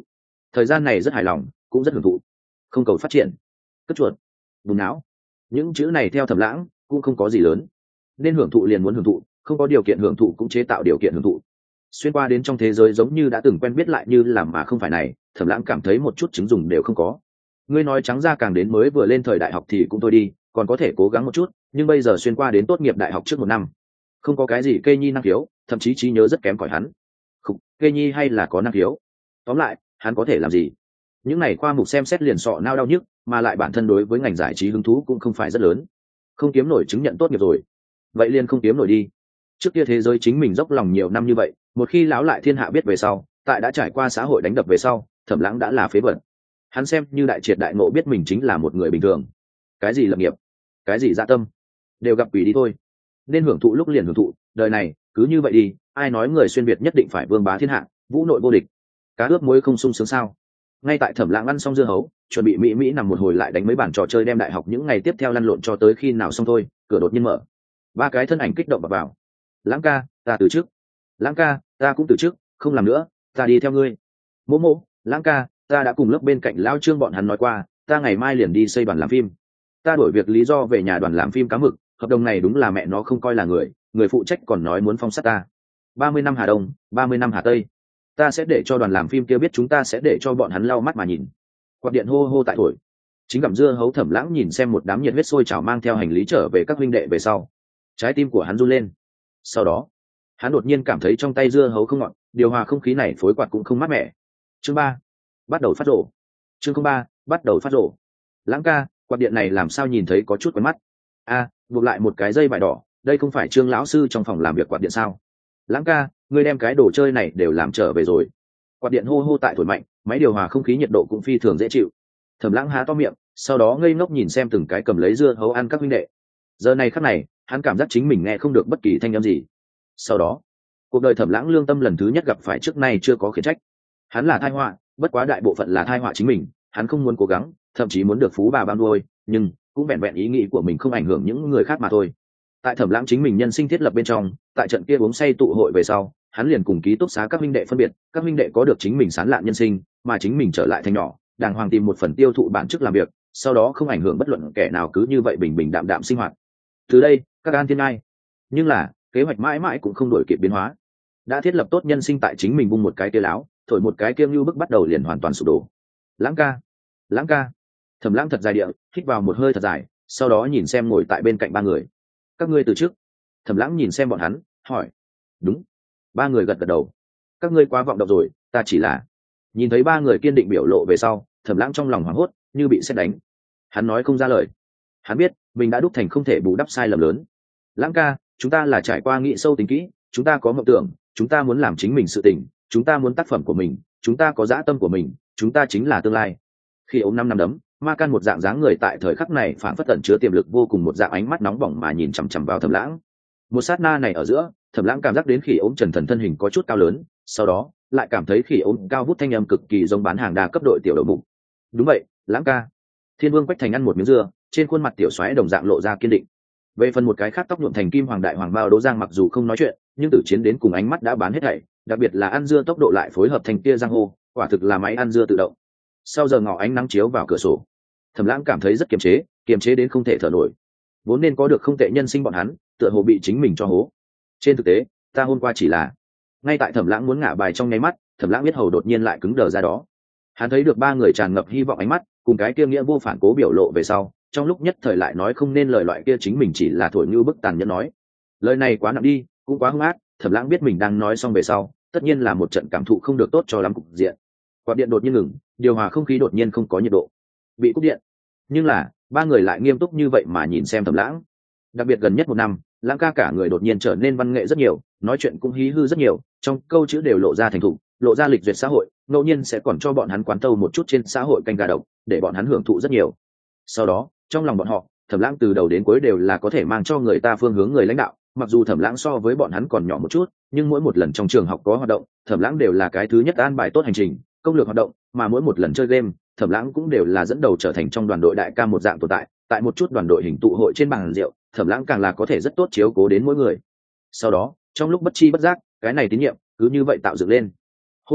thời gian này rất hài lòng cũng rất hưởng thụ, không cầu phát triển. Cất chuột, bùn não, những chữ này theo Thẩm Lãng cũng không có gì lớn, nên hưởng thụ liền muốn hưởng thụ, không có điều kiện hưởng thụ cũng chế tạo điều kiện hưởng thụ. Xuyên qua đến trong thế giới giống như đã từng quen biết lại như làm mà không phải này, Thẩm Lãng cảm thấy một chút chứng dùng đều không có. Ngươi nói trắng ra càng đến mới vừa lên thời đại học thì cũng thôi đi, còn có thể cố gắng một chút, nhưng bây giờ xuyên qua đến tốt nghiệp đại học trước một năm, không có cái gì kê nhi năng khiếu, thậm chí trí nhớ rất kém cỏi hắn. Khục, kê nhi hay là có năng khiếu, tóm lại hắn có thể làm gì? Những này khoa mục xem xét liền sọ nao đau nhức, mà lại bản thân đối với ngành giải trí hứng thú cũng không phải rất lớn, không kiếm nổi chứng nhận tốt nghiệp rồi, vậy liền không kiếm nổi đi. Trước kia thế giới chính mình dốc lòng nhiều năm như vậy, một khi lão lại thiên hạ biết về sau, tại đã trải qua xã hội đánh đập về sau, Thẩm Lãng đã là phế vật. Hắn xem như đại triệt đại ngộ biết mình chính là một người bình thường, cái gì lập nghiệp, cái gì dạ tâm, đều gặp quỷ đi thôi. Nên hưởng thụ lúc liền hưởng thụ, đời này cứ như vậy đi, ai nói người xuyên việt nhất định phải vương bá thiên hạ, vũ nội vô địch, cá ướp muối không sung sướng sao? Ngay tại Thẩm Lãng ăn xong dưa hấu, chuẩn bị mỹ mỹ nằm một hồi lại đánh mấy bản trò chơi đem đại học những ngày tiếp theo lăn lộn cho tới khi nào xong thôi, cửa đột nhiên mở, ba cái thân ảnh kích động vào vào. Lãng ca, ta từ chức. Lãng ca, ta cũng từ chức, không làm nữa, ta đi theo ngươi. Mỗ mỗ, Lãng ca, ta đã cùng lớp bên cạnh lão Trương bọn hắn nói qua, ta ngày mai liền đi xây đoàn làm phim. Ta đổi việc lý do về nhà đoàn làm phim cá mực, hợp đồng này đúng là mẹ nó không coi là người, người phụ trách còn nói muốn phong sát ta. Ba mươi năm Hà Đông, ba mươi năm Hà Tây. Ta sẽ để cho đoàn làm phim kia biết chúng ta sẽ để cho bọn hắn lau mắt mà nhìn. Quạt điện hô hô tại thổi. Chính gặm dưa hấu Thẩm Lãng nhìn xem một đám nhiệt huyết sôi trào mang theo hành lý trở về các huynh đệ về sau, trái tim của hắn run lên. Sau đó, hắn đột nhiên cảm thấy trong tay dưa hấu không ngọt, điều hòa không khí này phối quạt cũng không mát mẻ. Chương ba, bắt đầu phát rổ. Chương ba, bắt đầu phát rổ. Lãng ca, quạt điện này làm sao nhìn thấy có chút quen mắt. A, buộc lại một cái dây vải đỏ, đây không phải Trương lão sư trong phòng làm việc quạt điện sao? Lãng ca, ngươi đem cái đồ chơi này đều làm trở về rồi. Quạt điện hô hô tại thổi mạnh, máy điều hòa không khí nhiệt độ cũng phi thường dễ chịu. Thẩm Lãng há to miệng, sau đó ngây ngốc nhìn xem từng cái cầm lấy dưa hấu ăn các huynh đệ. Giờ này khắc này, hắn cảm giác chính mình nghe không được bất kỳ thanh âm gì. Sau đó, cuộc đời Thẩm Lãng lương tâm lần thứ nhất gặp phải trước nay chưa có khiển trách. Hắn là tai họa, bất quá đại bộ phận là tai họa chính mình, hắn không muốn cố gắng, thậm chí muốn được phú bà ban nuôi, nhưng cũng vẹn vẹn ý nghĩ của mình không ảnh hưởng những người khác mà thôi. Tại Thẩm Lãng chính mình nhân sinh thiết lập bên trong, tại trận kia uống say tụ hội về sau, hắn liền cùng ký túc xá các huynh đệ phân biệt, các huynh đệ có được chính mình sán lạn nhân sinh, mà chính mình trở lại thành nhỏ, đàng hoàng tìm một phần tiêu thụ bản chức làm việc, sau đó không ảnh hưởng bất luận kẻ nào cứ như vậy bình bình đạm đạm sinh hoạt. Từ đây, các an thiên ai. Nhưng là, kế hoạch mãi mãi cũng không đổi kịp biến hóa. Đã thiết lập tốt nhân sinh tại chính mình bung một cái kia láo, thổi một cái kia như bức bắt đầu liền hoàn toàn sụp đổ. Lãng ca, Lãng ca. Thẩm Lãng thật dài địa, hít vào một hơi thật dài, sau đó nhìn xem ngồi tại bên cạnh ba người. Các ngươi từ trước. Thẩm Lãng nhìn xem bọn hắn, hỏi. Đúng. Ba người gật gật đầu. Các ngươi quá vọng động rồi, ta chỉ là. Nhìn thấy ba người kiên định biểu lộ về sau, Thẩm Lãng trong lòng hoảng hốt, như bị sét đánh. Hắn nói không ra lời. Hắn biết, mình đã đúc thành không thể bù đắp sai lầm lớn. Lãng ca, chúng ta là trải qua nghĩ sâu tính kỹ, chúng ta có mộng tưởng, chúng ta muốn làm chính mình sự tình, chúng ta muốn tác phẩm của mình, chúng ta có dã tâm của mình, chúng ta chính là tương lai. Khi ống năm năm đấm, ma can một dạng dáng người tại thời khắc này phản phất tẩn chứa tiềm lực vô cùng, một dạng ánh mắt nóng bỏng mà nhìn chằm chằm vào Thẩm Lãng. Một sát na này ở giữa, Thẩm Lãng cảm giác đến Khỉ ống Trần Thần thân hình có chút cao lớn, sau đó lại cảm thấy Khỉ ống cao vút thanh âm cực kỳ giống bán hàng đa cấp đội tiểu đầu mục. Đúng vậy, Lãng ca. Thiên Vương Quách Thành ăn một miếng dưa, trên khuôn mặt tiểu xoáy đồng dạng lộ ra kiên định. Về phần một cái khác tóc nhuộm thành kim hoàng đại hoàng bao Đỗ Giang mặc dù không nói chuyện, nhưng tử chiến đến cùng ánh mắt đã bán hết thảy, đặc biệt là ăn dưa tốc độ lại phối hợp thành tia giang hô, quả thực là máy ăn dưa tự động. Sau giờ ngọ ánh nắng chiếu vào cửa sổ, Thẩm Lãng cảm thấy rất kiềm chế, kiềm chế đến không thể thở nổi. Vốn nên có được không tệ nhân sinh bọn hắn, tựa hồ bị chính mình cho hố. Trên thực tế, ta hôm qua chỉ là, ngay tại Thẩm Lãng muốn ngả bài trong nháy mắt, Thẩm Lãng biết hầu đột nhiên lại cứng đờ ra đó. Hắn thấy được ba người tràn ngập hy vọng ánh mắt, cùng cái kia nghĩa vô phản cố biểu lộ về sau, trong lúc nhất thời lại nói không nên lời loại kia chính mình chỉ là thổi như bức tàn nhẫn nói. Lời này quá nặng đi, cũng quá hung ác, Thẩm Lãng biết mình đang nói xong về sau, tất nhiên là một trận cảm thụ không được tốt cho lắm cục diện. Quạt điện đột nhiên ngừng, điều hòa không khí đột nhiên không có nhiệt độ, bị cúp điện. Nhưng là, ba người lại nghiêm túc như vậy mà nhìn xem Thẩm Lãng. Đặc biệt gần nhất một năm, Lãng ca cả người đột nhiên trở nên văn nghệ rất nhiều, nói chuyện cũng hí hư rất nhiều, trong câu chữ đều lộ ra thành thục, lộ ra lịch duyệt xã hội, ngẫu nhiên sẽ còn cho bọn hắn quán tâu một chút trên xã hội canh gà độc, để bọn hắn hưởng thụ rất nhiều. Sau đó, trong lòng bọn họ, Thẩm Lãng từ đầu đến cuối đều là có thể mang cho người ta phương hướng người lãnh đạo, mặc dù Thẩm Lãng so với bọn hắn còn nhỏ một chút, nhưng mỗi một lần trong trường học có hoạt động, Thẩm Lãng đều là cái thứ nhất an bài tốt hành trình, công lược hoạt động, mà mỗi một lần chơi game, Thẩm Lãng cũng đều là dẫn đầu trở thành trong đoàn đội đại ca một dạng tồn tại, tại một chút đoàn đội hình tụ hội trên bàn rượu, Thẩm Lãng càng là có thể rất tốt chiếu cố đến mỗi người. Sau đó, trong lúc bất chi bất giác, cái này tín nhiệm cứ như vậy tạo dựng lên. Hôm qua,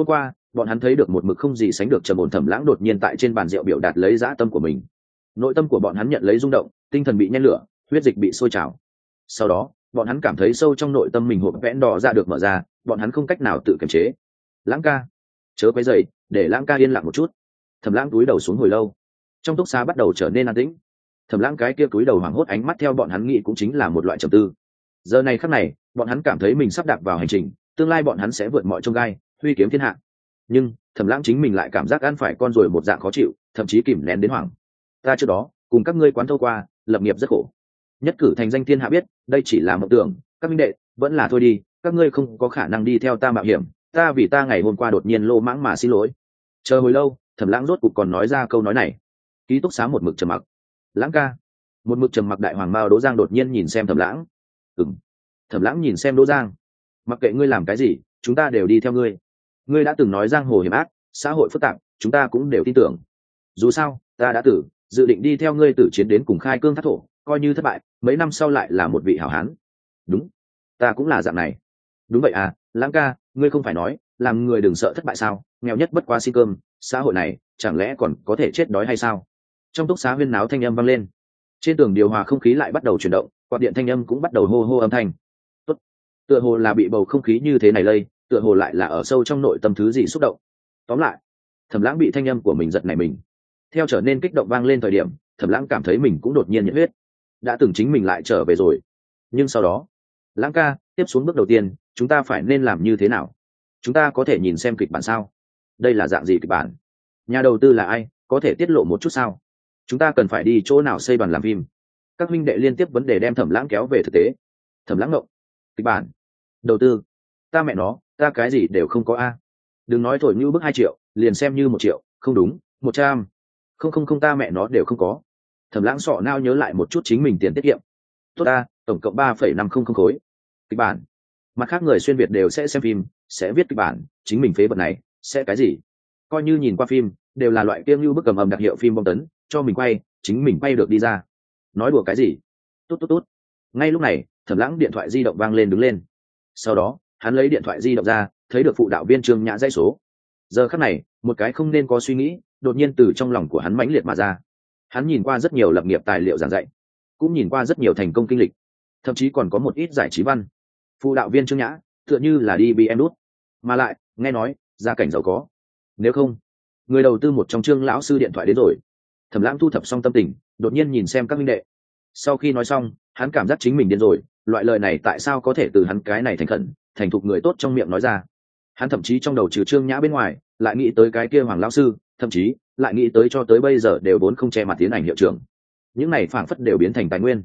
bọn hắn thấy được một mực không gì sánh được trầm ổn Thẩm Lãng đột nhiên tại trên bàn rượu biểu đạt lấy dã tâm của mình. Nội tâm của bọn hắn nhận lấy rung động, tinh thần bị nhen lửa, huyết dịch bị sôi trào. Sau đó bọn hắn cảm thấy sâu trong nội tâm mình hộp vẽn đỏ ra được mở ra, bọn hắn không cách nào tự kiềm chế. Lãng ca, chớ quấy rầy, để Lãng ca yên lặng một chút. Thẩm Lãng cúi đầu xuống hồi lâu, trong túc xá bắt đầu trở nên an tĩnh. Thẩm Lãng cái kia cúi đầu hoảng hốt ánh mắt theo bọn hắn nghĩ cũng chính là một loại trầm tư. Giờ này khắc này bọn hắn cảm thấy mình sắp đạp vào hành trình, tương lai bọn hắn sẽ vượt mọi chông gai, huy kiếm thiên hạ. Nhưng Thẩm Lãng chính mình lại cảm giác ăn phải con rồi một dạng khó chịu, thậm chí kìm nén đến hoảng. Ta trước đó cùng các ngươi quán thâu qua, lập nghiệp rất khổ, nhất cử thành danh thiên hạ biết, đây chỉ là mộng tưởng, các minh đệ vẫn là thôi đi, các ngươi không có khả năng đi theo ta mạo hiểm, ta vì ta ngày hôm qua đột nhiên lô mãng mà xin lỗi. Chờ hồi lâu Thẩm Lãng rốt cục còn nói ra câu nói này. Ký túc xá một mực trầm mặc. Lãng ca. Một mực trầm mặc đại hoàng mao Đỗ Giang đột nhiên nhìn xem Thẩm Lãng. Ừm. Thẩm Lãng nhìn xem Đỗ Giang. Mặc kệ ngươi làm cái gì, chúng ta đều đi theo ngươi. Ngươi đã từng nói giang hồ hiểm ác, xã hội phức tạp, chúng ta cũng đều tin tưởng. Dù sao ta đã tử dự định đi theo ngươi tử chiến đến cùng khai cương thác thổ, coi như thất bại mấy năm sau lại là một vị hảo hán. Đúng, ta cũng là dạng này. Đúng vậy à, Lãng ca, ngươi không phải nói làm người đừng sợ thất bại sao, nghèo nhất bất quá xin cơm, xã hội này chẳng lẽ còn có thể chết đói hay sao? Trong túc xá huyên náo thanh âm vang lên, trên tường điều hòa không khí lại bắt đầu chuyển động, quạt điện thanh âm cũng bắt đầu hô hô âm thanh. Tốt, tựa hồ là bị bầu không khí như thế này lây, tựa hồ lại là ở sâu trong nội tâm thứ gì xúc động. Tóm lại Thẩm Lãng bị thanh âm của mình giật nảy mình, theo trở nên kích động vang lên thời điểm, Thẩm Lãng cảm thấy mình cũng đột nhiên nhiệt huyết, đã từng chính mình lại trở về rồi. Nhưng sau đó, Lãng ca, tiếp xuống bước đầu tiên chúng ta phải nên làm như thế nào? Chúng ta có thể nhìn xem kịch bản sao? Đây là dạng gì kịch bản? Nhà đầu tư là ai, có thể tiết lộ một chút sao? Chúng ta cần phải đi chỗ nào xây đoàn làm phim? Các huynh đệ liên tiếp vấn đề đem Thẩm Lãng kéo về thực tế. Thẩm Lãng ngộng. Kịch bản, đầu tư, ta mẹ nó, ta cái gì đều không có a. Đừng nói thổi như bức hai triệu, liền xem như một triệu, không đúng, một trăm, không không không, ta mẹ nó đều không có. Thẩm Lãng sọ nao nhớ lại một chút chính mình tiền tiết kiệm. Tốt ta, tổng cộng ba phẩy năm không không khối. Kịch bản, mặt khác người xuyên việt đều sẽ xem phim, sẽ viết kịch bản, chính mình phế vật này sẽ cái gì? Coi như nhìn qua phim đều là loại kiêng như bức cầm ầm đặc hiệu phim bom tấn, cho mình quay, chính mình quay được đi ra. Nói đùa cái gì? Tốt tốt tốt. Ngay lúc này Thẩm Lãng điện thoại di động vang lên đứng lên. Sau đó hắn lấy điện thoại di động ra, thấy được phụ đạo viên Trương Nhã dãy số. Giờ khắc này một cái không nên có suy nghĩ đột nhiên từ trong lòng của hắn mãnh liệt mà ra. Hắn nhìn qua rất nhiều lập nghiệp tài liệu giảng dạy, cũng nhìn qua rất nhiều thành công kinh lịch, thậm chí còn có một ít giải trí văn. Phụ đạo viên Trương Nhã tựa như là đi bị em đút, mà lại nghe nói gia cảnh giàu có. Nếu không, người đầu tư một trong Trương lão sư điện thoại đến rồi. Thẩm Lãng thu thập xong tâm tình, đột nhiên nhìn xem các minh đệ. Sau khi nói xong hắn cảm giác chính mình điên rồi, loại lời này tại sao có thể từ hắn cái này thành khẩn thành thục người tốt trong miệng nói ra. Hắn thậm chí trong đầu trừ Trương Nhã bên ngoài lại nghĩ tới cái kia Hoàng lão sư, thậm chí lại nghĩ tới cho tới bây giờ đều vốn không che mặt tiến ảnh hiệu trưởng. Những này phảng phất đều biến thành tài nguyên.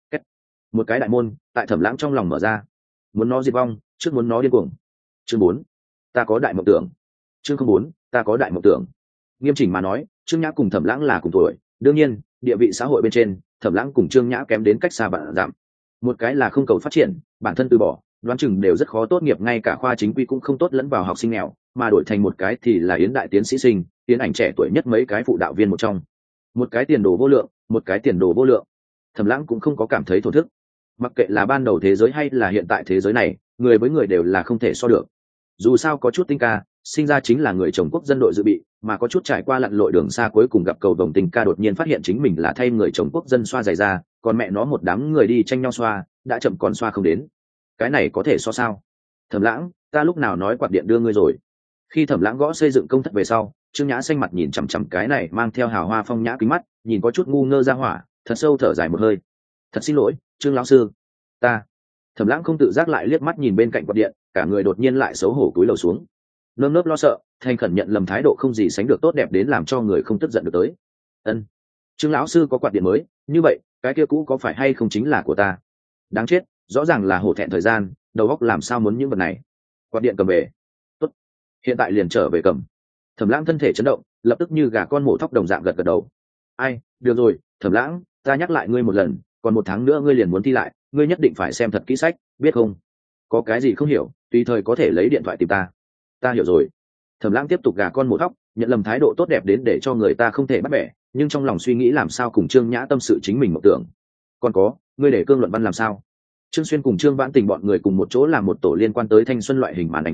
Một cái đại môn tại Thẩm Lãng trong lòng mở ra. Muốn nó diệt vong trước muốn nó điên cuồng. Chương bốn, ta có đại mộng tưởng. Chương không bốn, ta có đại mộng tưởng. Nghiêm chỉnh mà nói, Trương Nhã cùng Thẩm Lãng là cùng tuổi, đương nhiên địa vị xã hội bên trên Thẩm Lãng cùng Trương Nhã kém đến cách xa vạn dặm. Một cái là không cầu phát triển, bản thân từ bỏ, đoán chừng đều rất khó tốt nghiệp, ngay cả khoa chính quy cũng không tốt lẫn vào học sinh nghèo, mà đổi thành một cái thì là Yến đại tiến sĩ sinh, Yến ảnh trẻ tuổi nhất mấy cái phụ đạo viên một trong. Một cái tiền đồ vô lượng, một cái tiền đồ vô lượng. Thẩm Lãng cũng không có cảm thấy thổ thức. Mặc kệ là ban đầu thế giới hay là hiện tại thế giới này, người với người đều là không thể so được. Dù sao có chút tinh ca sinh ra chính là người chồng quốc dân đội dự bị, mà có chút trải qua lặn lội đường xa cuối cùng gặp cầu vồng tình ca đột nhiên phát hiện chính mình là thay người chồng quốc dân xoa giày ra, còn mẹ nó một đám người đi tranh nhau xoa, đã chậm còn xoa không đến. Cái này có thể so sao? Thẩm Lãng, ta lúc nào nói quạt điện đưa ngươi rồi? Khi Thẩm Lãng gõ xây dựng công thất về sau, Trương Nhã xanh mặt nhìn chằm chằm cái này mang theo hào hoa phong nhã kính mắt, nhìn có chút ngu ngơ ra hỏa, thật sâu thở dài một hơi. Thật xin lỗi, Trương lão sư, ta. Thẩm Lãng không tự giác lại liếc mắt nhìn bên cạnh quạt điện, cả người đột nhiên lại xấu hổ cúi đầu xuống, nơm nớp lo sợ, thành khẩn nhận lầm thái độ không gì sánh được tốt đẹp đến làm cho người không tức giận được tới. Ân, Trương lão sư có quạt điện mới, như vậy cái kia cũ có phải hay không chính là của ta? Đáng chết, rõ ràng là hổ thẹn thời gian, đầu óc làm sao muốn những vật này? Quạt điện cầm về. Tốt, hiện tại liền trở về cầm. Thẩm Lãng thân thể chấn động, lập tức như gà con mổ thóc đồng dạng gật gật đầu. Ai, được rồi, Thẩm Lãng, ta nhắc lại ngươi một lần, còn một tháng nữa ngươi liền muốn thi lại, ngươi nhất định phải xem thật kỹ sách, biết không? Có cái gì không hiểu, tùy thời có thể lấy điện thoại tìm ta. Ta hiểu rồi. Thẩm Lãng tiếp tục gà con mổ thóc, nhận lầm thái độ tốt đẹp đến để cho người ta không thể bắt bẻ, nhưng trong lòng suy nghĩ làm sao cùng Trương Nhã tâm sự chính mình mộng tưởng. Còn có, ngươi để cương luận văn làm sao? Trương Xuyên cùng Trương Vãn Tình bọn người cùng một chỗ làm một tổ liên quan tới thanh xuân loại hình màn ảnh nhỏ,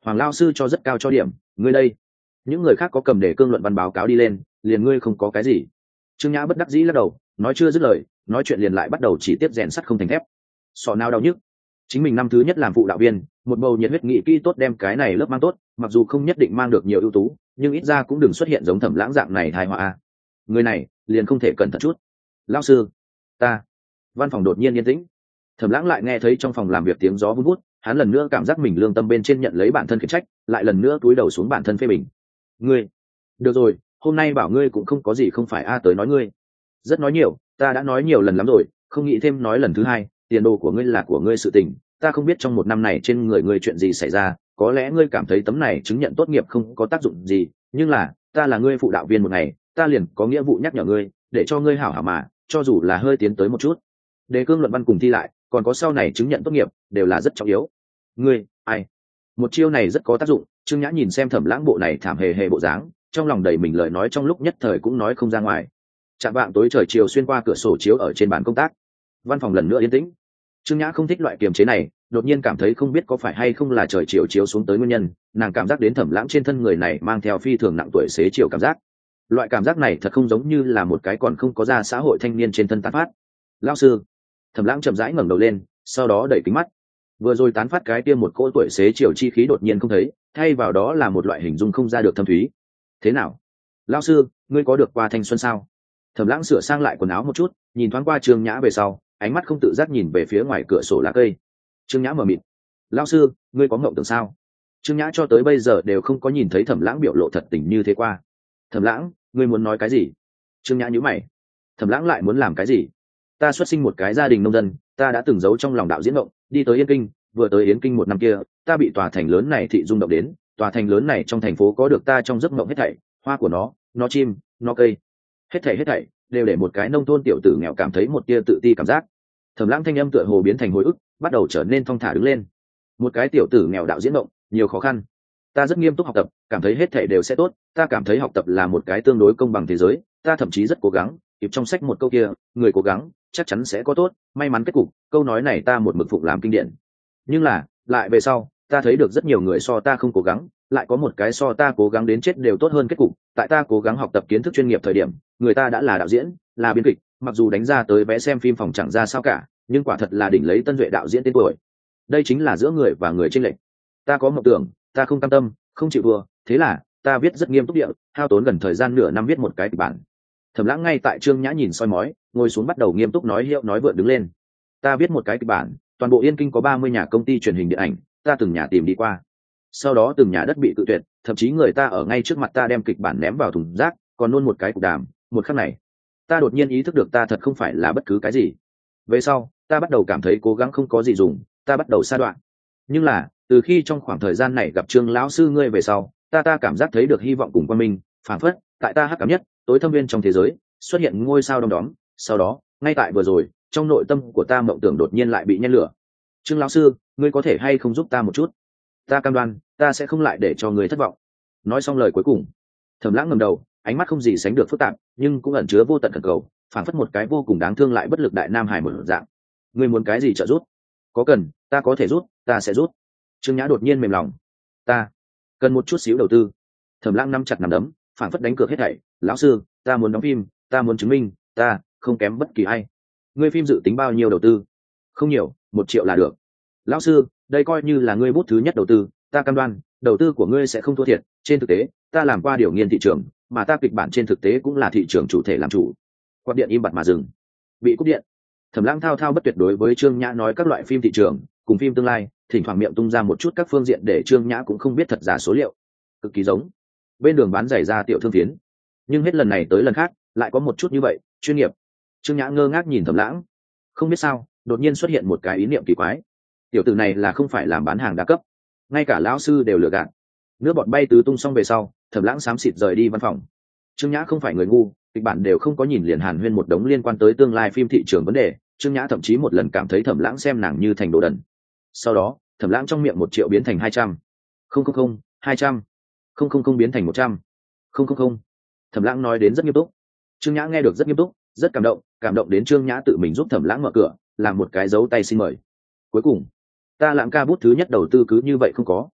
Hoàng lao sư cho rất cao cho điểm, ngươi đây. Những người khác có cầm để cương luận văn báo cáo đi lên, liền ngươi không có cái gì. Trương Nhã bất đắc dĩ lắc đầu, nói chưa dứt lời, nói chuyện liền lại bắt đầu chỉ tiếp rèn sắt không thành thép. Sọ nào đau nhức. Chính mình năm thứ nhất làm phụ đạo viên, một bầu nhiệt huyết nghị kỹ tốt đem cái này lớp mang tốt, mặc dù không nhất định mang được nhiều ưu tú, nhưng ít ra cũng đừng xuất hiện giống Thẩm Lãng dạng này tai họa a. Người này, liền không thể cẩn thận chút. Lão sư, ta. Văn phòng đột nhiên yên tĩnh. Thẩm Lãng lại nghe thấy trong phòng làm việc tiếng gió vun vút, hắn lần nữa cảm giác mình lương tâm bên trên nhận lấy bản thân khiển trách, lại lần nữa cúi đầu xuống bản thân phê bình. Ngươi, được rồi, hôm nay bảo ngươi cũng không có gì không phải a tới nói ngươi. Rất nói nhiều, ta đã nói nhiều lần lắm rồi, không nghĩ thêm nói lần thứ hai, tiền đồ của ngươi là của ngươi sự tình, ta không biết trong một năm này trên người ngươi chuyện gì xảy ra, có lẽ ngươi cảm thấy tấm này chứng nhận tốt nghiệp không có tác dụng gì, nhưng là, ta là ngươi phụ đạo viên một ngày, ta liền có nghĩa vụ nhắc nhở ngươi, để cho ngươi hảo hảo mà, cho dù là hơi tiến tới một chút. Đề cương luận văn cùng thi lại, còn có sau này chứng nhận tốt nghiệp, đều là rất trọng yếu. Ngươi, ai? Một chiêu này rất có tác dụng, Trương Nhã nhìn xem Thẩm Lãng bộ này thảm hề hề bộ dáng, trong lòng đầy mình lời nói trong lúc nhất thời cũng nói không ra ngoài. Chạm vạng tối trời chiều xuyên qua cửa sổ chiếu ở trên bàn công tác, văn phòng lần nữa yên tĩnh. Trương Nhã không thích loại kiềm chế này, đột nhiên cảm thấy không biết có phải hay không là trời chiều chiếu xuống tới nguyên nhân, nàng cảm giác đến Thẩm Lãng trên thân người này mang theo phi thường nặng tuổi xế chiều cảm giác. Loại cảm giác này thật không giống như là một cái còn không có ra xã hội thanh niên trên thân tán phát. Lão sư. Thẩm Lãng chậm rãi ngẩng đầu lên, sau đó đẩy kính mắt. Vừa rồi tán phát cái kia một cỗ tuổi xế chiều chi khí đột nhiên không thấy, thay vào đó là một loại hình dung không ra được thâm thúy. Thế nào? Lão sư, ngươi có được qua thanh xuân sao? Thẩm Lãng sửa sang lại quần áo một chút, nhìn thoáng qua Trương Nhã về sau, ánh mắt không tự giác nhìn về phía ngoài cửa sổ lá cây. Trương Nhã mở mịt. Lão sư, ngươi có ngộng tưởng sao? Trương Nhã cho tới bây giờ đều không có nhìn thấy Thẩm Lãng biểu lộ thật tình như thế qua. Thẩm Lãng, ngươi muốn nói cái gì? Trương Nhã nhíu mày. Thẩm Lãng lại muốn làm cái gì? Ta xuất sinh một cái gia đình nông dân, ta đã từng giấu trong lòng đạo diễn ngộng, đi tới Yên Kinh, vừa tới Yến Kinh một năm kia, ta bị tòa thành lớn này thị rung động đến, tòa thành lớn này trong thành phố có được ta trong giấc mộng hết thảy, hoa của nó, nó chim, nó cây, hết thảy hết thảy đều để một cái nông thôn tiểu tử nghèo cảm thấy một tia tự ti cảm giác. Thẩm Lãng thanh âm tựa hồ biến thành hồi ức, bắt đầu trở nên thong thả đứng lên. Một cái tiểu tử nghèo đạo diễn mộng, nhiều khó khăn. Ta rất nghiêm túc học tập, cảm thấy hết thảy đều sẽ tốt, ta cảm thấy học tập là một cái tương đối công bằng thế giới, ta thậm chí rất cố gắng, kịp trong sách một câu kia, người cố gắng chắc chắn sẽ có tốt, may mắn kết cục, câu nói này ta một mực phụng làm kinh điển. Nhưng là, lại về sau, ta thấy được rất nhiều người so ta không cố gắng, lại có một cái so ta cố gắng đến chết đều tốt hơn kết cục. Tại ta cố gắng học tập kiến thức chuyên nghiệp thời điểm, người ta đã là đạo diễn, là biên kịch, mặc dù đánh ra tới vé xem phim phòng chẳng ra sao cả, nhưng quả thật là đỉnh lấy tân duệ đạo diễn tên tuổi. Đây chính là giữa người và người chênh lệch. Ta có mộng tưởng, ta không cam tâm, không chịu thua, thế là ta viết rất nghiêm túc địa, hao tốn gần thời gian nửa năm viết một cái kịch bản. Thẩm Lãng ngay tại Trương Nhã nhìn soi mói, ngồi xuống bắt đầu nghiêm túc nói hiệu nói vượn đứng lên. Ta viết một cái kịch bản, toàn bộ Yên Kinh có ba mươi nhà công ty truyền hình điện ảnh, ta từng nhà tìm đi qua. Sau đó từng nhà đất bị cự tuyệt, thậm chí người ta ở ngay trước mặt ta đem kịch bản ném vào thùng rác, còn nôn một cái cục đàm. Một khắc này, ta đột nhiên ý thức được ta thật không phải là bất cứ cái gì. Về sau, ta bắt đầu cảm thấy cố gắng không có gì dùng, ta bắt đầu sa đoạn. Nhưng là, từ khi trong khoảng thời gian này gặp Trương lão sư ngươi về sau, ta ta cảm giác thấy được hy vọng cùng quan minh, phảng phất, tại ta hắc cảm nhất, tối thâm viên trong thế giới, xuất hiện ngôi sao đom đóm. Sau đó, ngay tại vừa rồi, trong nội tâm của ta mộng tưởng đột nhiên lại bị nhen lửa. Trương lão sư, ngươi có thể hay không giúp ta một chút? Ta cam đoan, ta sẽ không lại để cho ngươi thất vọng. Nói xong lời cuối cùng, Thẩm Lãng ngẩng đầu, ánh mắt không gì sánh được phức tạp, nhưng cũng ẩn chứa vô tận khẩn cầu, phảng phất một cái vô cùng đáng thương lại bất lực đại nam hải một dạng. Ngươi muốn cái gì trợ giúp? Có cần, ta có thể giúp, ta sẽ giúp. Trương Nhã đột nhiên mềm lòng. Ta cần một chút xíu đầu tư. Thẩm Lãng nắm chặt nắm đấm, phảng phất đánh cược hết thảy. Lão sư, ta muốn đóng phim, ta muốn chứng minh, ta không kém bất kỳ ai. Ngươi phim dự tính bao nhiêu đầu tư? Không nhiều, một triệu là được. Lão sư, đây coi như là ngươi bút thứ nhất đầu tư, ta cam đoan, đầu tư của ngươi sẽ không thua thiệt. Trên thực tế, ta làm qua điều nghiên thị trường, mà ta kịch bản trên thực tế cũng là thị trường chủ thể làm chủ. Quạt điện im bặt mà dừng. Bị cúp điện. Thẩm Lãng thao thao bất tuyệt đối với Trương Nhã nói các loại phim thị trường, cùng phim tương lai, thỉnh thoảng miệng tung ra một chút các phương diện để Trương Nhã cũng không biết thật giả số liệu. Cực kỳ giống bên đường bán giày ra tiểu thương phiến, nhưng hết lần này tới lần khác lại có một chút như vậy, chuyên nghiệp. Trương Nhã ngơ ngác nhìn Thẩm Lãng, không biết sao, đột nhiên xuất hiện một cái ý niệm kỳ quái. Tiểu tử này là không phải làm bán hàng đa cấp, ngay cả lão sư đều lừa gạt. Nước bọt bay tứ tung xong về sau, Thẩm Lãng xám xịt rời đi văn phòng. Trương Nhã không phải người ngu, kịch bản đều không có nhìn liền hàn huyên một đống liên quan tới tương lai phim thị trường vấn đề. Trương Nhã thậm chí một lần cảm thấy Thẩm Lãng xem nàng như thành đồ đần. Sau đó, Thẩm Lãng trong miệng một triệu biến thành hai trăm, không không không, hai trăm, không không không biến thành một trăm, không không không. Thẩm Lãng nói đến rất nghiêm túc. Trương Nhã nghe được rất nghiêm túc, rất cảm động, cảm động đến Trương Nhã tự mình giúp Thẩm Lãng mở cửa, làm một cái dấu tay xin mời. Cuối cùng, ta Lãng ca bút thứ nhất đầu tư cứ như vậy không có.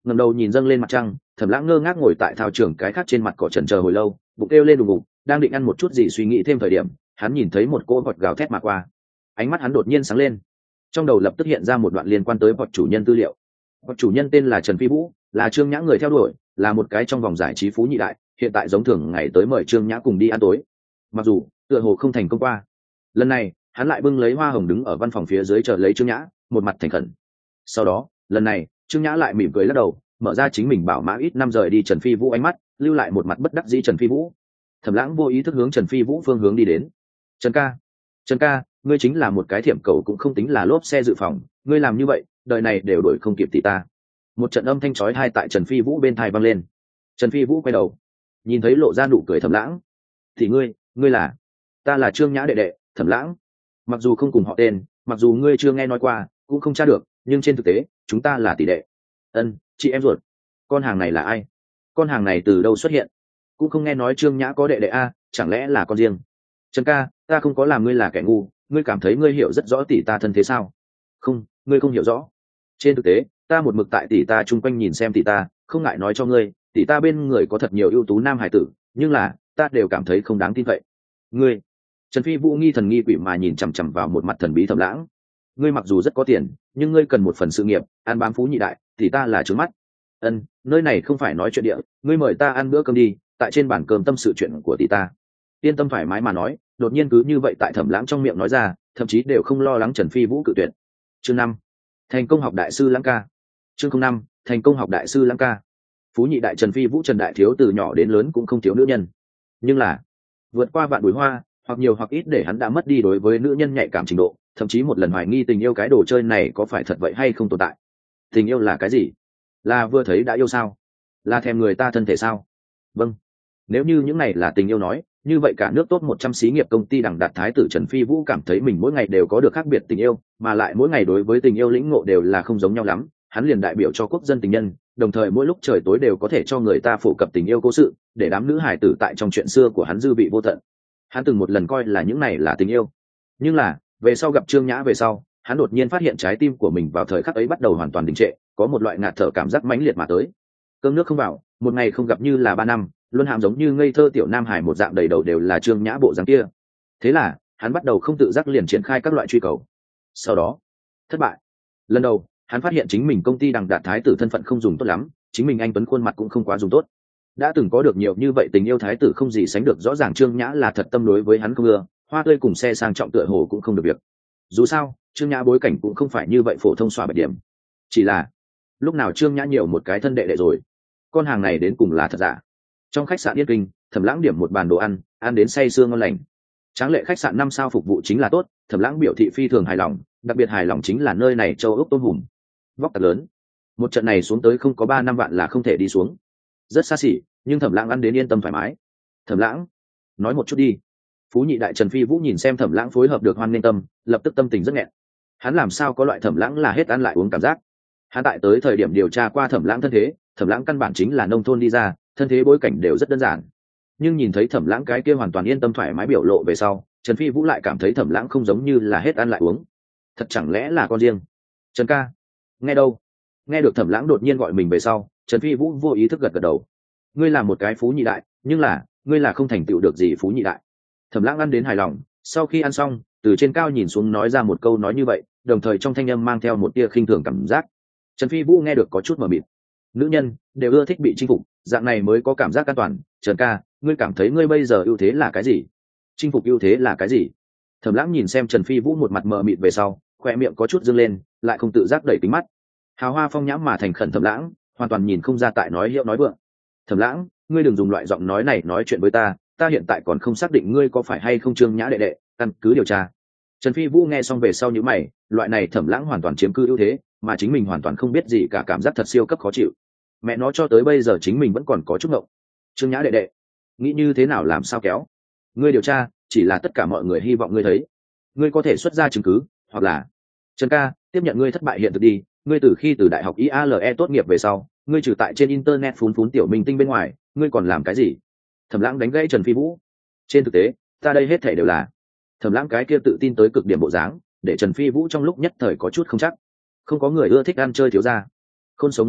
ngẩng đầu nhìn dâng lên mặt trăng, Thẩm Lãng ngơ ngác ngồi tại thao trường cái khác trên mặt cỏ trần chờ hồi lâu, bụng kêu lên đùng đùng, đang định ăn một chút gì suy nghĩ thêm thời điểm, hắn nhìn thấy một cỗ vọt gào thét mà qua. Ánh mắt hắn đột nhiên sáng lên, trong đầu lập tức hiện ra một đoạn liên quan tới vọt chủ nhân tư liệu. Vọt chủ nhân tên là Trần Phi Vũ, là Trương Nhã người theo đuổi, là một cái trong vòng giải trí phú nhị đại, hiện tại giống thường ngày tới mời Trương Nhã cùng đi ăn tối. Mặc dù tựa hồ không thành công qua, lần này hắn lại bưng lấy hoa hồng đứng ở văn phòng phía dưới chờ lấy Trương Nhã, một mặt thành khẩn. Sau đó, lần này, Trương Nhã lại mỉm cười lắc đầu, mở ra chính mình bảo mã ít năm rời đi Trần Phi Vũ ánh mắt, lưu lại một mặt bất đắc dĩ Trần Phi Vũ. Thẩm Lãng vô ý thức hướng Trần Phi Vũ phương hướng đi đến. "Trần ca, Trần ca, ngươi chính là một cái thiểm cầu cũng không tính là lốp xe dự phòng, ngươi làm như vậy, đời này đều đổi không kịp tỷ ta." Một trận âm thanh chói tai tại Trần Phi Vũ bên tai vang lên. Trần Phi Vũ quay đầu, nhìn thấy lộ ra nụ cười Thẩm Lãng. "Thì ngươi, ngươi là?" "Ta là Trương Nhã đệ đệ, Thẩm Lãng. Mặc dù không cùng họ tên, mặc dù ngươi chưa nghe nói qua, cũng không tra được, nhưng trên thực tế, chúng ta là tỷ đệ." "Ân, chị em ruột." "Con hàng này là ai? Con hàng này từ đâu xuất hiện? Cũng không nghe nói Trương Nhã có đệ đệ a, chẳng lẽ là con riêng?" "Trần ca, ta không có làm ngươi là kẻ ngu, ngươi cảm thấy ngươi hiểu rất rõ tỷ ta thân thế sao?" "Không, ngươi không hiểu rõ. Trên thực tế, ta một mực tại tỷ ta chung quanh nhìn xem tỷ ta, không ngại nói cho ngươi, tỷ ta bên người có thật nhiều ưu tú nam hải tử, nhưng là, ta đều cảm thấy không đáng tin cậy." "Ngươi?" Trần Phi Vũ nghi thần nghi quỷ mà nhìn chằm chằm vào một mặt thần bí Thẩm Lãng. "Ngươi mặc dù rất có tiền, nhưng ngươi cần một phần sự nghiệp, ăn bám phú nhị đại, tỷ ta là trướng mắt." "Ân, nơi này không phải nói chuyện địa, ngươi mời ta ăn bữa cơm đi, tại trên bàn cơm tâm sự chuyện của tỷ ta." Yên tâm thoải mái mà nói, đột nhiên cứ như vậy tại Thẩm Lãng trong miệng nói ra, thậm chí đều không lo lắng Trần Phi Vũ cự tuyệt. Chương năm, thành công học đại sư Lãng ca. Chương năm, thành công học đại sư Lãng ca. Phú nhị đại Trần Phi Vũ Trần đại thiếu từ nhỏ đến lớn cũng không thiếu nữ nhân, nhưng là vượt qua vạn bùi hoa, hoặc nhiều hoặc ít để hắn đã mất đi đối với nữ nhân nhạy cảm trình độ, thậm chí một lần hoài nghi tình yêu cái đồ chơi này có phải thật vậy hay không tồn tại. Tình yêu là cái gì? Là vừa thấy đã yêu sao? Là thèm người ta thân thể sao? Vâng, nếu như những này là tình yêu nói, như vậy cả nước top một trăm xí nghiệp công ty đằng đạt thái tử Trần Phi Vũ cảm thấy mình mỗi ngày đều có được khác biệt tình yêu, mà lại mỗi ngày đối với tình yêu lĩnh ngộ đều là không giống nhau lắm. Hắn liền đại biểu cho quốc dân tình nhân, đồng thời mỗi lúc trời tối đều có thể cho người ta phổ cập tình yêu cố sự, để đám nữ hải tử tại trong chuyện xưa của hắn dư vị vô tận. Hắn từng một lần coi là những này là tình yêu, nhưng là về sau gặp Trương Nhã về sau, hắn đột nhiên phát hiện trái tim của mình vào thời khắc ấy bắt đầu hoàn toàn đình trệ, có một loại ngạt thở cảm giác mãnh liệt mà tới. Cơm nước không vào, một ngày không gặp như là ba năm, luôn hàm giống như ngây thơ tiểu nam hải một dạng đầy đầu đều là Trương Nhã bộ dáng kia. Thế là hắn bắt đầu không tự giác liền triển khai các loại truy cầu. Sau đó thất bại. Lần đầu hắn phát hiện chính mình công ty đằng đạt thái tử thân phận không dùng tốt lắm, chính mình anh tuấn khuôn mặt cũng không quá dùng tốt. Đã từng có được nhiều như vậy tình yêu thái tử không gì sánh được, rõ ràng Trương Nhã là thật tâm đối với hắn không ưa, hoa tươi cùng xe sang trọng tựa hồ cũng không được việc. Dù sao Trương Nhã bối cảnh cũng không phải như vậy phổ thông xóa bạch điểm, chỉ là lúc nào Trương Nhã nhiều một cái thân đệ đệ rồi, con hàng này đến cùng là thật giả. Trong khách sạn Yên Kinh, Thẩm Lãng điểm một bàn đồ ăn, ăn đến say sưa ngon lành. Tráng lệ khách sạn năm sao phục vụ chính là tốt, Thẩm Lãng biểu thị phi thường hài lòng, đặc biệt hài lòng chính là nơi này châu ốc tôm hùm vóc thật lớn. Một trận này xuống tới không có ba năm vạn là không thể đi xuống, rất xa xỉ, nhưng Thẩm Lãng ăn đến yên tâm thoải mái. "Thẩm Lãng, nói một chút đi." Phú nhị đại Trần Phi Vũ nhìn xem Thẩm Lãng phối hợp được hoan nghênh tâm, lập tức tâm tình rất nghẹn. Hắn làm sao có loại Thẩm Lãng là hết ăn lại uống cảm giác. Hắn tại tới thời điểm điều tra qua Thẩm Lãng thân thế, Thẩm Lãng căn bản chính là nông thôn đi ra, thân thế bối cảnh đều rất đơn giản. Nhưng nhìn thấy Thẩm Lãng cái kia hoàn toàn yên tâm thoải mái biểu lộ về sau, Trần Phi Vũ lại cảm thấy Thẩm Lãng không giống như là hết ăn lại uống. Thật chẳng lẽ là con riêng? "Trần ca." "Nghe đâu?" Nghe được Thẩm Lãng đột nhiên gọi mình về sau, Trần Phi Vũ vô ý thức gật gật đầu. "Ngươi là một cái phú nhị đại, nhưng là ngươi là không thành tựu được gì phú nhị đại." Thẩm Lãng ăn đến hài lòng, sau khi ăn xong, từ trên cao nhìn xuống nói ra một câu nói như vậy, đồng thời trong thanh âm mang theo một tia khinh thường cảm giác. Trần Phi Vũ nghe được có chút mờ mịt. Nữ nhân đều ưa thích bị chinh phục, dạng này mới có cảm giác an toàn. Trần ca, ngươi cảm thấy ngươi bây giờ ưu thế là cái gì? Chinh phục ưu thế là cái gì? Thẩm Lãng nhìn xem Trần Phi Vũ một mặt mờ mịt về sau, khoe miệng có chút dương lên, lại không tự giác đẩy kính mắt. Hào hoa phong nhãm mà thành khẩn Thẩm Lãng, hoàn toàn nhìn không ra tại nói hiệu nói vượng. "Thẩm Lãng, ngươi đừng dùng loại giọng nói này nói chuyện với ta, ta hiện tại còn không xác định ngươi có phải hay không Trương Nhã đệ đệ, căn cứ điều tra." Trần Phi Vũ nghe xong về sau nhíu mày, loại này Thẩm Lãng hoàn toàn chiếm cư ưu thế, mà chính mình hoàn toàn không biết gì cả, cảm giác thật siêu cấp khó chịu. Mẹ nó, cho tới bây giờ chính mình vẫn còn có chút ngộng. Trương Nhã đệ đệ, nghĩ như thế nào làm sao kéo? Ngươi điều tra, chỉ là tất cả mọi người hy vọng ngươi thấy. Ngươi có thể xuất ra chứng cứ, hoặc là Trần ca, tiếp nhận ngươi thất bại hiện thực đi. Ngươi từ khi từ đại học i a lờ e tốt nghiệp về sau, ngươi trừ tại trên internet phún phún tiểu minh tinh bên ngoài, ngươi còn làm cái gì? Thẩm Lãng đánh gãy Trần Phi Vũ. Trên thực tế, ta đây hết thể đều là. Thẩm Lãng cái kia tự tin tới cực điểm bộ dáng, để Trần Phi Vũ trong lúc nhất thời có chút không chắc. Không có người ưa thích ăn chơi thiếu gia, khôn sống mống chết,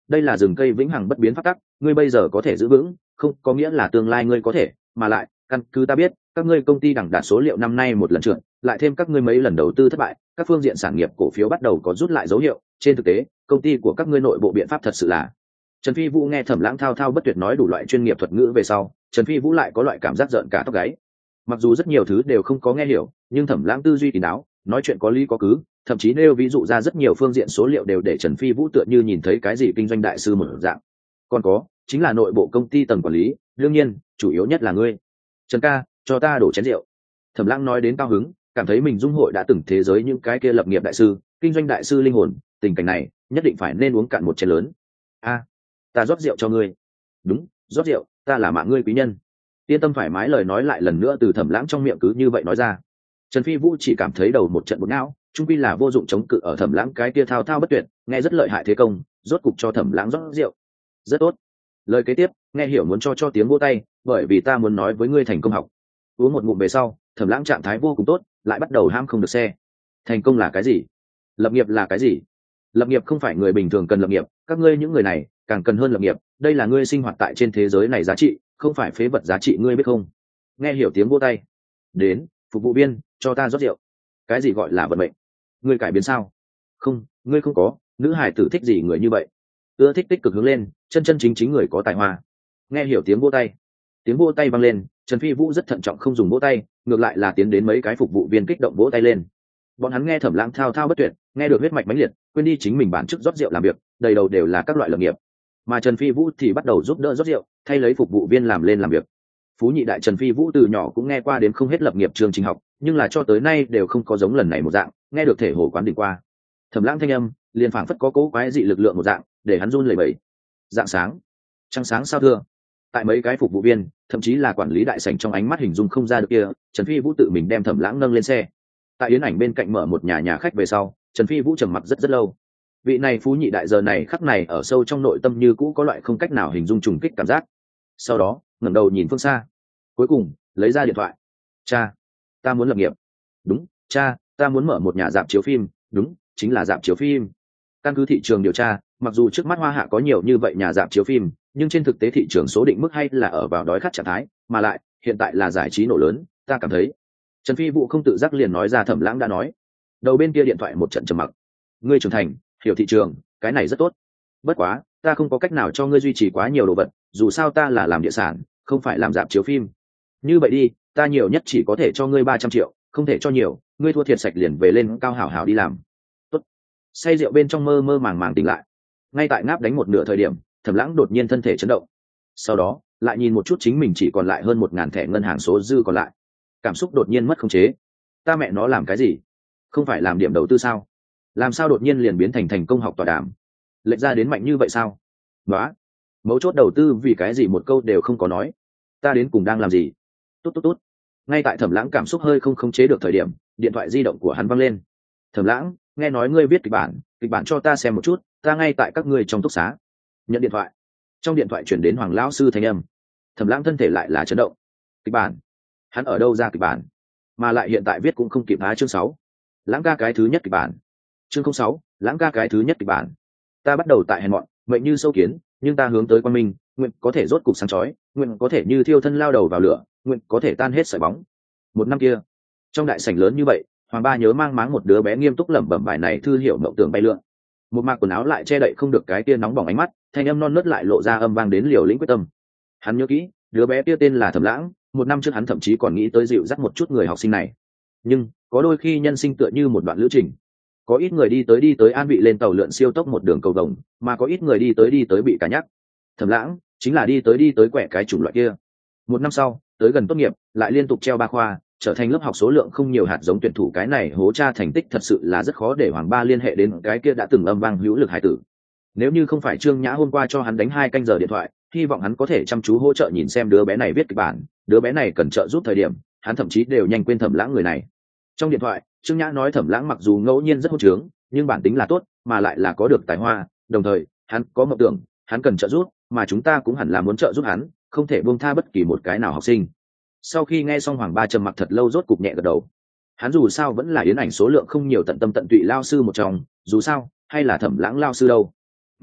đây là rừng cây vĩnh hằng bất biến pháp tắc, ngươi bây giờ có thể giữ vững không có nghĩa là tương lai ngươi có thể, mà lại căn cứ ta biết các ngươi công ty đẳng đạt số liệu năm nay một lần trượt, lại thêm các ngươi mấy lần đầu tư thất bại, các phương diện sản nghiệp cổ phiếu bắt đầu có rút lại dấu hiệu, trên thực tế công ty của các ngươi nội bộ biện pháp thật sự là. Trần Phi Vũ nghe Thẩm Lãng thao thao bất tuyệt nói đủ loại chuyên nghiệp thuật ngữ về sau, Trần Phi Vũ lại có loại cảm giác giận cả tóc gáy. Mặc dù rất nhiều thứ đều không có nghe hiểu, nhưng Thẩm Lãng tư duy kín đáo, nói chuyện có lý có cứ, thậm chí nêu ví dụ ra rất nhiều phương diện số liệu đều để Trần Phi Vũ tựa như nhìn thấy cái gì kinh doanh đại sư một dạng. Còn có, chính là nội bộ công ty tầng quản lý, đương nhiên, chủ yếu nhất là ngươi. Trần ca, cho ta đổ chén rượu. Thẩm Lãng nói đến cao hứng, cảm thấy mình dung hội đã từng thế giới những cái kia lập nghiệp đại sư, kinh doanh đại sư linh hồn, tình cảnh này, nhất định phải nên uống cạn một chén lớn. A, ta rót rượu cho ngươi. Đúng, rót rượu, ta là mạng ngươi quý nhân. Yên tâm thoải mái lời nói lại lần nữa từ Thẩm Lãng trong miệng cứ như vậy nói ra. Trần Phi Vũ chỉ cảm thấy đầu một trận bột não, trung quy là vô dụng chống cự ở Thẩm Lãng cái kia thao thao bất tuyệt, nghe rất lợi hại thế công, rốt cục cho Thẩm Lãng rót rượu. Rất tốt. Lời kế tiếp, nghe hiểu muốn cho cho tiếng vỗ tay, bởi vì ta muốn nói với ngươi thành công học. Uống một ngụm về sau, Thẩm Lãng trạng thái vô cùng tốt, lại bắt đầu ham không được xe. Thành công là cái gì? Lập nghiệp là cái gì? Lập nghiệp không phải người bình thường cần lập nghiệp, các ngươi những người này càng cần hơn lập nghiệp, đây là ngươi sinh hoạt tại trên thế giới này giá trị, không phải phế vật giá trị, ngươi biết không? Nghe hiểu tiếng vỗ tay. Đến, phục vụ viên, cho ta rót rượu. Cái gì gọi là vận mệnh? Ngươi cải biến sao? Không, ngươi không có, nữ hải tử thích gì người như vậy? Ưa thích tích cực hướng lên, chân chân chính chính người có tài hoa. Nghe hiểu tiếng vỗ tay. Tiếng vỗ tay vang lên, Trần Phi Vũ rất thận trọng không dùng vỗ tay, ngược lại là tiến đến mấy cái phục vụ viên kích động vỗ tay lên. Bọn hắn nghe Thẩm Lãng thao thao bất tuyệt, nghe được huyết mạch mãnh liệt, quên đi chính mình bản chức rót rượu làm việc, đầy đầu đều là các loại lập nghiệp. Mà Trần Phi Vũ thì bắt đầu giúp đỡ rót rượu, thay lấy phục vụ viên làm lên làm việc. Phú nhị đại Trần Phi Vũ từ nhỏ cũng nghe qua đến không hết lập nghiệp chương trình học, nhưng là cho tới nay đều không có giống lần này một dạng, nghe được thể hồ quán đỉnh qua. Thẩm Lãng thanh âm, liền phảng phất có cố quái dị lực lượng một dạng, để hắn run lẩy bẩy. Dạng sáng, trăng sáng sao thưa. Tại mấy cái phục vụ viên, thậm chí là quản lý đại sảnh trong ánh mắt hình dung không ra được kia, Trần Phi Vũ tự mình đem Thẩm Lãng nâng lên xe. Tại yến ảnh bên cạnh mở một nhà nhà khách về sau, Trần Phi Vũ trầm mặc rất rất lâu. Vị này phú nhị đại giờ này khắc này ở sâu trong nội tâm như cũ có loại không cách nào hình dung trùng kích cảm giác. Sau đó, ngẩng đầu nhìn phương xa. Cuối cùng, lấy ra điện thoại. Cha, ta muốn lập nghiệp. Đúng, cha, ta muốn mở một nhà rạp chiếu phim. Đúng, chính là rạp chiếu phim. Căn cứ thị trường điều tra, mặc dù trước mắt Hoa Hạ có nhiều như vậy nhà rạp chiếu phim, nhưng trên thực tế thị trường số định mức hay là ở vào đói khát trạng thái, mà lại hiện tại là giải trí nổ lớn, ta cảm thấy. Trần Phi Vũ không tự giác liền nói ra Thẩm Lãng đã nói. Đầu bên kia điện thoại một trận trầm mặc. Ngươi trưởng thành, hiểu thị trường, cái này rất tốt. Bất quá, ta không có cách nào cho ngươi duy trì quá nhiều đồ vật, dù sao ta là làm địa sản, không phải làm rạp chiếu phim. Như vậy đi, ta nhiều nhất chỉ có thể cho ngươi ba trăm triệu, không thể cho nhiều, ngươi thua thiệt sạch liền về lên cao hảo hảo đi làm. Tốt. Say rượu bên trong mơ mơ màng màng tỉnh lại. Ngay tại ngáp đánh một nửa thời điểm, Thẩm Lãng đột nhiên thân thể chấn động. Sau đó, lại nhìn một chút chính mình chỉ còn lại hơn một ngàn thẻ ngân hàng số dư còn lại. Cảm xúc đột nhiên mất khống chế. Ta mẹ nó làm cái gì? Không phải làm điểm đầu tư sao? Làm sao đột nhiên liền biến thành thành công học tọa đàm? Lệch ra đến mạnh như vậy sao? Đó. Mấu chốt đầu tư vì cái gì một câu đều không có nói. Ta đến cùng đang làm gì? Tốt tốt tốt. Ngay tại Thẩm Lãng cảm xúc hơi không khống chế được thời điểm, điện thoại di động của hắn vang lên. Thẩm Lãng, nghe nói ngươi viết kịch bản, kịch bản cho ta xem một chút, ta ngay tại các ngươi trong túc xá. Nhận điện thoại. Trong điện thoại chuyển đến Hoàng lão sư thanh âm. Thẩm Lãng thân thể lại là chấn động. Kịch bản? Hắn ở đâu ra kịch bản? Mà lại hiện tại viết cũng không kịp há chương sáu. Lãng ca cái thứ nhất kịch bản. Chương không sáu, Lãng ca cái thứ nhất kịch bản. Ta bắt đầu tại hèn mọn, mệnh như sâu kiến, nhưng ta hướng tới quan minh, nguyện có thể rốt cục sáng chói, nguyện có thể như thiêu thân lao đầu vào lửa, nguyện có thể tan hết sợi bóng. Một năm kia, trong đại sảnh lớn như vậy, Hoàng Ba nhớ mang máng một đứa bé nghiêm túc lẩm bẩm bài này thư hiểu mộng tưởng bay lượn. Một mạc quần áo lại che đậy không được cái tia nóng bỏng ánh mắt, thanh âm non nớt lại lộ ra âm vang đến liều lĩnh quyết tâm. Hắn nhớ kỹ, đứa bé kia tên là Thẩm Lãng, một năm trước hắn thậm chí còn nghĩ tới dịu dắt một chút người học sinh này. Nhưng có đôi khi nhân sinh tựa như một đoạn lữ trình, có ít người đi tới đi tới an vị lên tàu lượn siêu tốc một đường cầu vồng, mà có ít người đi tới đi tới bị cả nhắc. Thẩm Lãng chính là đi tới đi tới quẻ cái chủng loại kia. Một năm sau, tới gần tốt nghiệp, lại liên tục treo ba khoa, trở thành lớp học số lượng không nhiều hạt giống tuyển thủ, cái này hố cha thành tích thật sự là rất khó để Hoàng Ba liên hệ đến cái kia đã từng âm vang hữu lực hải tử. Nếu như không phải Trương Nhã hôm qua cho hắn đánh hai canh giờ điện thoại, hy vọng hắn có thể chăm chú hỗ trợ nhìn xem đứa bé này viết kịch bản, đứa bé này cần trợ giúp thời điểm, hắn thậm chí đều nhanh quên Thẩm Lãng người này. Trong điện thoại, Trương Nhã nói Thẩm Lãng mặc dù ngẫu nhiên rất hỗn trướng, nhưng bản tính là tốt, mà lại là có được tài hoa, đồng thời, hắn có mộng tưởng, hắn cần trợ giúp, mà chúng ta cũng hẳn là muốn trợ giúp hắn, không thể buông tha bất kỳ một cái nào học sinh. Sau khi nghe xong, Hoàng Ba trầm mặc thật lâu rốt cục nhẹ gật đầu. Hắn dù sao vẫn là yến ảnh số lượng không nhiều tận tâm tận tụy lao sư một trong, dù sao hay là Thẩm Lãng lao sư đâu. Mà lại,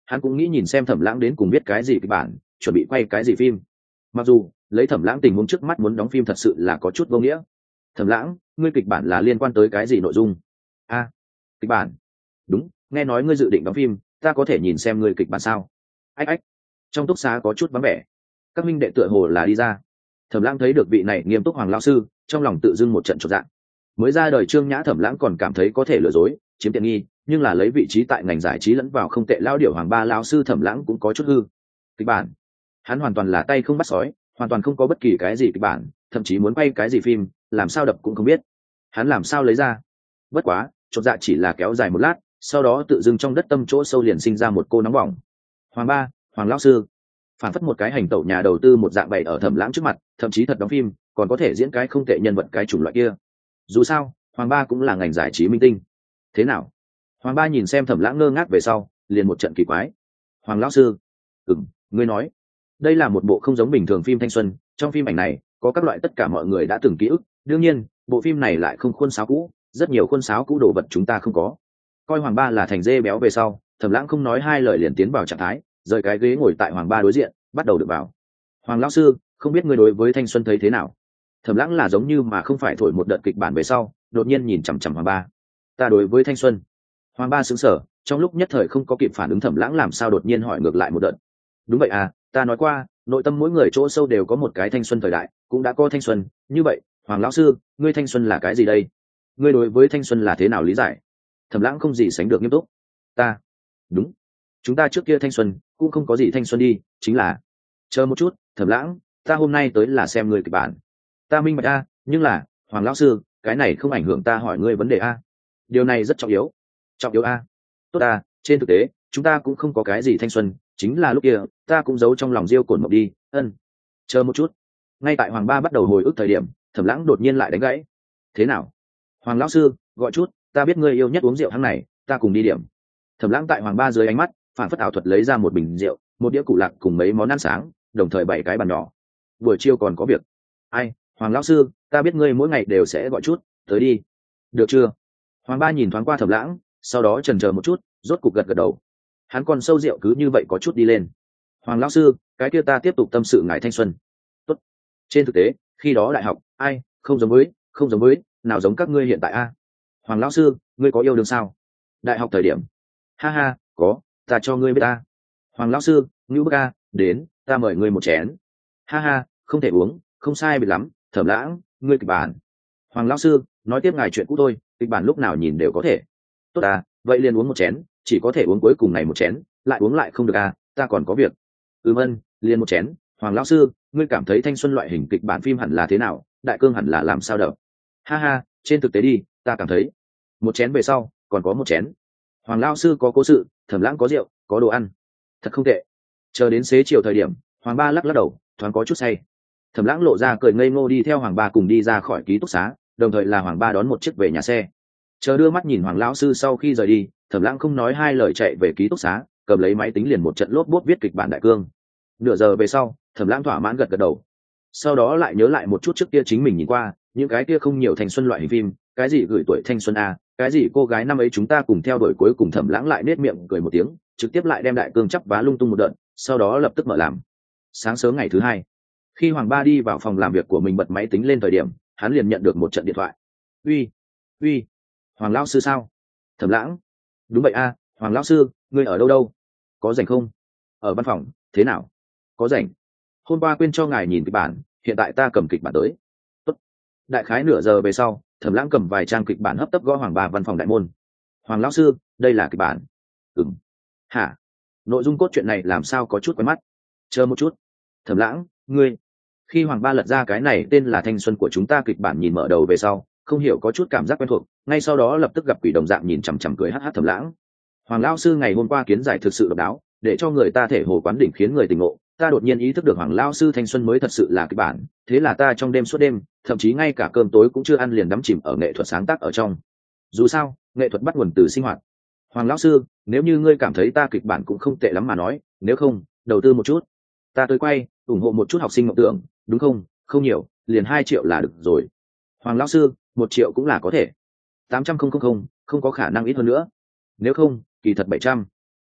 hắn cũng nghĩ nhìn xem Thẩm Lãng đến cùng biết cái gì kịch bản, chuẩn bị quay cái gì phim. Mặc dù lấy Thẩm Lãng tình huống trước mắt muốn đóng phim thật sự là có chút vô nghĩa. Thẩm Lãng, ngươi kịch bản là liên quan tới cái gì nội dung? A, kịch bản? Đúng, nghe nói ngươi dự định đóng phim, ta có thể nhìn xem ngươi kịch bản sao? Ách ách. Trong túc xá có chút vắng vẻ, các minh đệ tựa hồ là đi ra. Thẩm Lãng thấy được vị này nghiêm túc Hoàng lão sư, trong lòng tự dưng một trận chột dạ. Mới ra đời Trương Nhã Thẩm Lãng còn cảm thấy có thể lừa dối, chiếm tiện nghi, nhưng là lấy vị trí tại ngành giải trí lẫn vào không tệ, lao điểu Hoàng ba lão sư Thẩm Lãng cũng có chút hư. Kịch bản, hắn hoàn toàn là tay không bắt sói, hoàn toàn không có bất kỳ cái gì kịch bản, thậm chí muốn quay cái gì phim, làm sao đập cũng không biết. Hắn làm sao lấy ra? Bất quá, chột dạ chỉ là kéo dài một lát, sau đó tự dưng trong đất tâm chỗ sâu liền sinh ra một cô nóng bỏng. Hoàng ba, Hoàng lão sư, phản phất một cái hành tẩu nhà đầu tư một dạng bày ở Thẩm Lãng trước mặt, thậm chí thật đóng phim, còn có thể diễn cái không tệ nhân vật cái chủng loại kia. Dù sao, Hoàng ba cũng là ngành giải trí minh tinh. Thế nào? Hoàng ba nhìn xem Thẩm Lãng ngơ ngác về sau, liền một trận kỳ quái. Hoàng lão sư, ừm, ngươi nói, đây là một bộ không giống bình thường phim thanh xuân, trong phim ảnh này có các loại tất cả mọi người đã từng ký ức, đương nhiên, bộ phim này lại không khuôn sáo cũ, rất nhiều khuôn sáo cũ đồ vật chúng ta không có. Coi Hoàng ba là thành dê béo về sau, Thẩm Lãng không nói hai lời liền tiến vào trạng thái, rời cái ghế ngồi tại Hoàng ba đối diện, bắt đầu được vào. Hoàng lão sư, không biết ngươi đối với thanh xuân thấy thế nào? Thẩm Lãng là giống như mà không phải thổi một đợt kịch bản về sau, đột nhiên nhìn chằm chằm Hoàng ba. Ta đối với thanh xuân. Hoàng ba sững sờ, trong lúc nhất thời không có kịp phản ứng Thẩm Lãng làm sao đột nhiên hỏi ngược lại một đợt. Đúng vậy à, ta nói qua, nội tâm mỗi người chỗ sâu đều có một cái thanh xuân thời đại, cũng đã có thanh xuân, như vậy, Hoàng lão sư, ngươi thanh xuân là cái gì đây? Ngươi đối với thanh xuân là thế nào lý giải? Thẩm Lãng không gì sánh được nghiêm túc. Ta, đúng, chúng ta trước kia thanh xuân cũng không có gì thanh xuân đi, chính là chờ một chút, Thẩm Lãng, ta hôm nay tới là xem ngươi kịch bản. Ta minh bạch a, nhưng là Hoàng lão sư, cái này không ảnh hưởng ta hỏi ngươi vấn đề a. Điều này rất trọng yếu. Trọng yếu a? Tốt a, trên thực tế, chúng ta cũng không có cái gì thanh xuân, chính là lúc kia, ta cũng giấu trong lòng Diêu Cổn Mộng đi, ân. Chờ một chút. Ngay tại Hoàng ba bắt đầu hồi ức thời điểm, Thẩm Lãng đột nhiên lại đánh gãy. Thế nào? Hoàng lão sư, gọi chút, ta biết ngươi yêu nhất uống rượu tháng này, ta cùng đi điểm. Thẩm Lãng tại Hoàng ba dưới ánh mắt, phản phất ảo thuật lấy ra một bình rượu, một đĩa củ lạc cùng mấy món ăn sáng, đồng thời bảy cái bàn nhỏ. Buổi chiều còn có việc. Ai, Hoàng lão sư, ta biết ngươi mỗi ngày đều sẽ gọi chút, tới đi. Được chưa? Hoàng ba nhìn thoáng qua Thẩm Lãng, sau đó chần chờ một chút, rốt cục gật gật đầu. Hắn còn sâu rượu cứ như vậy có chút đi lên. Hoàng lão sư, cái kia ta tiếp tục tâm sự ngài thanh xuân. Tốt. Trên thực tế, khi đó đại học, ai, không giống với, không giống với, nào giống các ngươi hiện tại a. Hoàng lão sư, ngươi có yêu đương sao? Đại học thời điểm. Ha ha, có, ta cho ngươi biết ta. Hoàng lão sư, ngưu bức a, đến, ta mời ngươi một chén. Ha ha, không thể uống, không sai biệt lắm, Thẩm Lãng, ngươi kịch bản. Hoàng lão sư, nói tiếp ngài chuyện cũ thôi, kịch bản lúc nào nhìn đều có thể. Tốt à, vậy liền uống một chén, chỉ có thể uống cuối cùng này một chén, lại uống lại không được à, ta còn có việc. Ừm ân, liền một chén. Hoàng lão sư, ngươi cảm thấy thanh xuân loại hình kịch bản phim hẳn là thế nào, đại cương hẳn là làm sao đỡ? Ha ha, trên thực tế đi, ta cảm thấy một chén về sau, còn có một chén. Hoàng lão sư có cố sự, Thẩm Lãng có rượu, có đồ ăn, thật không tệ. Chờ đến xế chiều thời điểm, Hoàng ba lắc lắc đầu, thoáng có chút say. Thẩm Lãng lộ ra cười ngây ngô đi theo Hoàng ba cùng đi ra khỏi ký túc xá, đồng thời là Hoàng ba đón một chiếc về nhà xe. Chờ đưa mắt nhìn Hoàng lão sư sau khi rời đi, Thẩm Lãng không nói hai lời chạy về ký túc xá, cầm lấy máy tính liền một trận lốp bốt viết kịch bản đại cương. Nửa giờ về sau, Thẩm Lãng thỏa mãn gật gật đầu. Sau đó lại nhớ lại một chút trước kia chính mình nhìn qua, những cái kia không nhiều thanh xuân loại hình phim, cái gì gửi tuổi thanh xuân a, cái gì cô gái năm ấy chúng ta cùng theo đuổi, cuối cùng Thẩm Lãng lại nết miệng cười một tiếng, trực tiếp lại đem đại cương chắp vá lung tung một đợt, sau đó lập tức mở làm. Sáng sớm ngày thứ hai, khi Hoàng ba đi vào phòng làm việc của mình bật máy tính lên thời điểm, hắn liền nhận được một trận điện thoại. Uy, uy, Hoàng lão sư sao? Thẩm Lãng, đúng vậy a, Hoàng lão sư, ngươi ở đâu đâu? Có rảnh không? Ở văn phòng. Thế nào? Có rảnh. Hôm qua quên cho ngài nhìn kịch bản, hiện tại ta cầm kịch bản tới. Tốt. Đại khái nửa giờ về sau, Thẩm Lãng cầm vài trang kịch bản hấp tấp gõ Hoàng ba văn phòng đại môn. Hoàng lão sư, đây là kịch bản. Ừm. Hả? Nội dung cốt truyện này làm sao có chút quen mắt? Chờ một chút. Thẩm Lãng, ngươi. Khi Hoàng ba lật ra cái này tên là thanh xuân của chúng ta kịch bản nhìn mở đầu về sau, không hiểu có chút cảm giác quen thuộc, ngay sau đó lập tức gặp quỷ đồng dạng nhìn chằm chằm cười hắc hắc Thẩm Lãng. Hoàng lão sư ngày hôm qua kiến giải thực sự độc đáo, để cho người ta thể hồ quán đỉnh, khiến người tỉnh ngộ. Ta đột nhiên ý thức được Hoàng lão sư thanh xuân mới thật sự là kịch bản, thế là ta trong đêm suốt đêm, thậm chí ngay cả cơm tối cũng chưa ăn liền đắm chìm ở nghệ thuật sáng tác ở trong. Dù sao, nghệ thuật bắt nguồn từ sinh hoạt. Hoàng lão sư, nếu như ngươi cảm thấy ta kịch bản cũng không tệ lắm mà nói, nếu không, đầu tư một chút. Ta tới quay, ủng hộ một chút học sinh mộng tưởng, đúng không? Không nhiều, liền hai triệu là được rồi. Hoàng lão sư, một triệu cũng là có thể. Tám trăm không không không, không có khả năng ít hơn nữa. Nếu không, kỳ thật bảy trăm.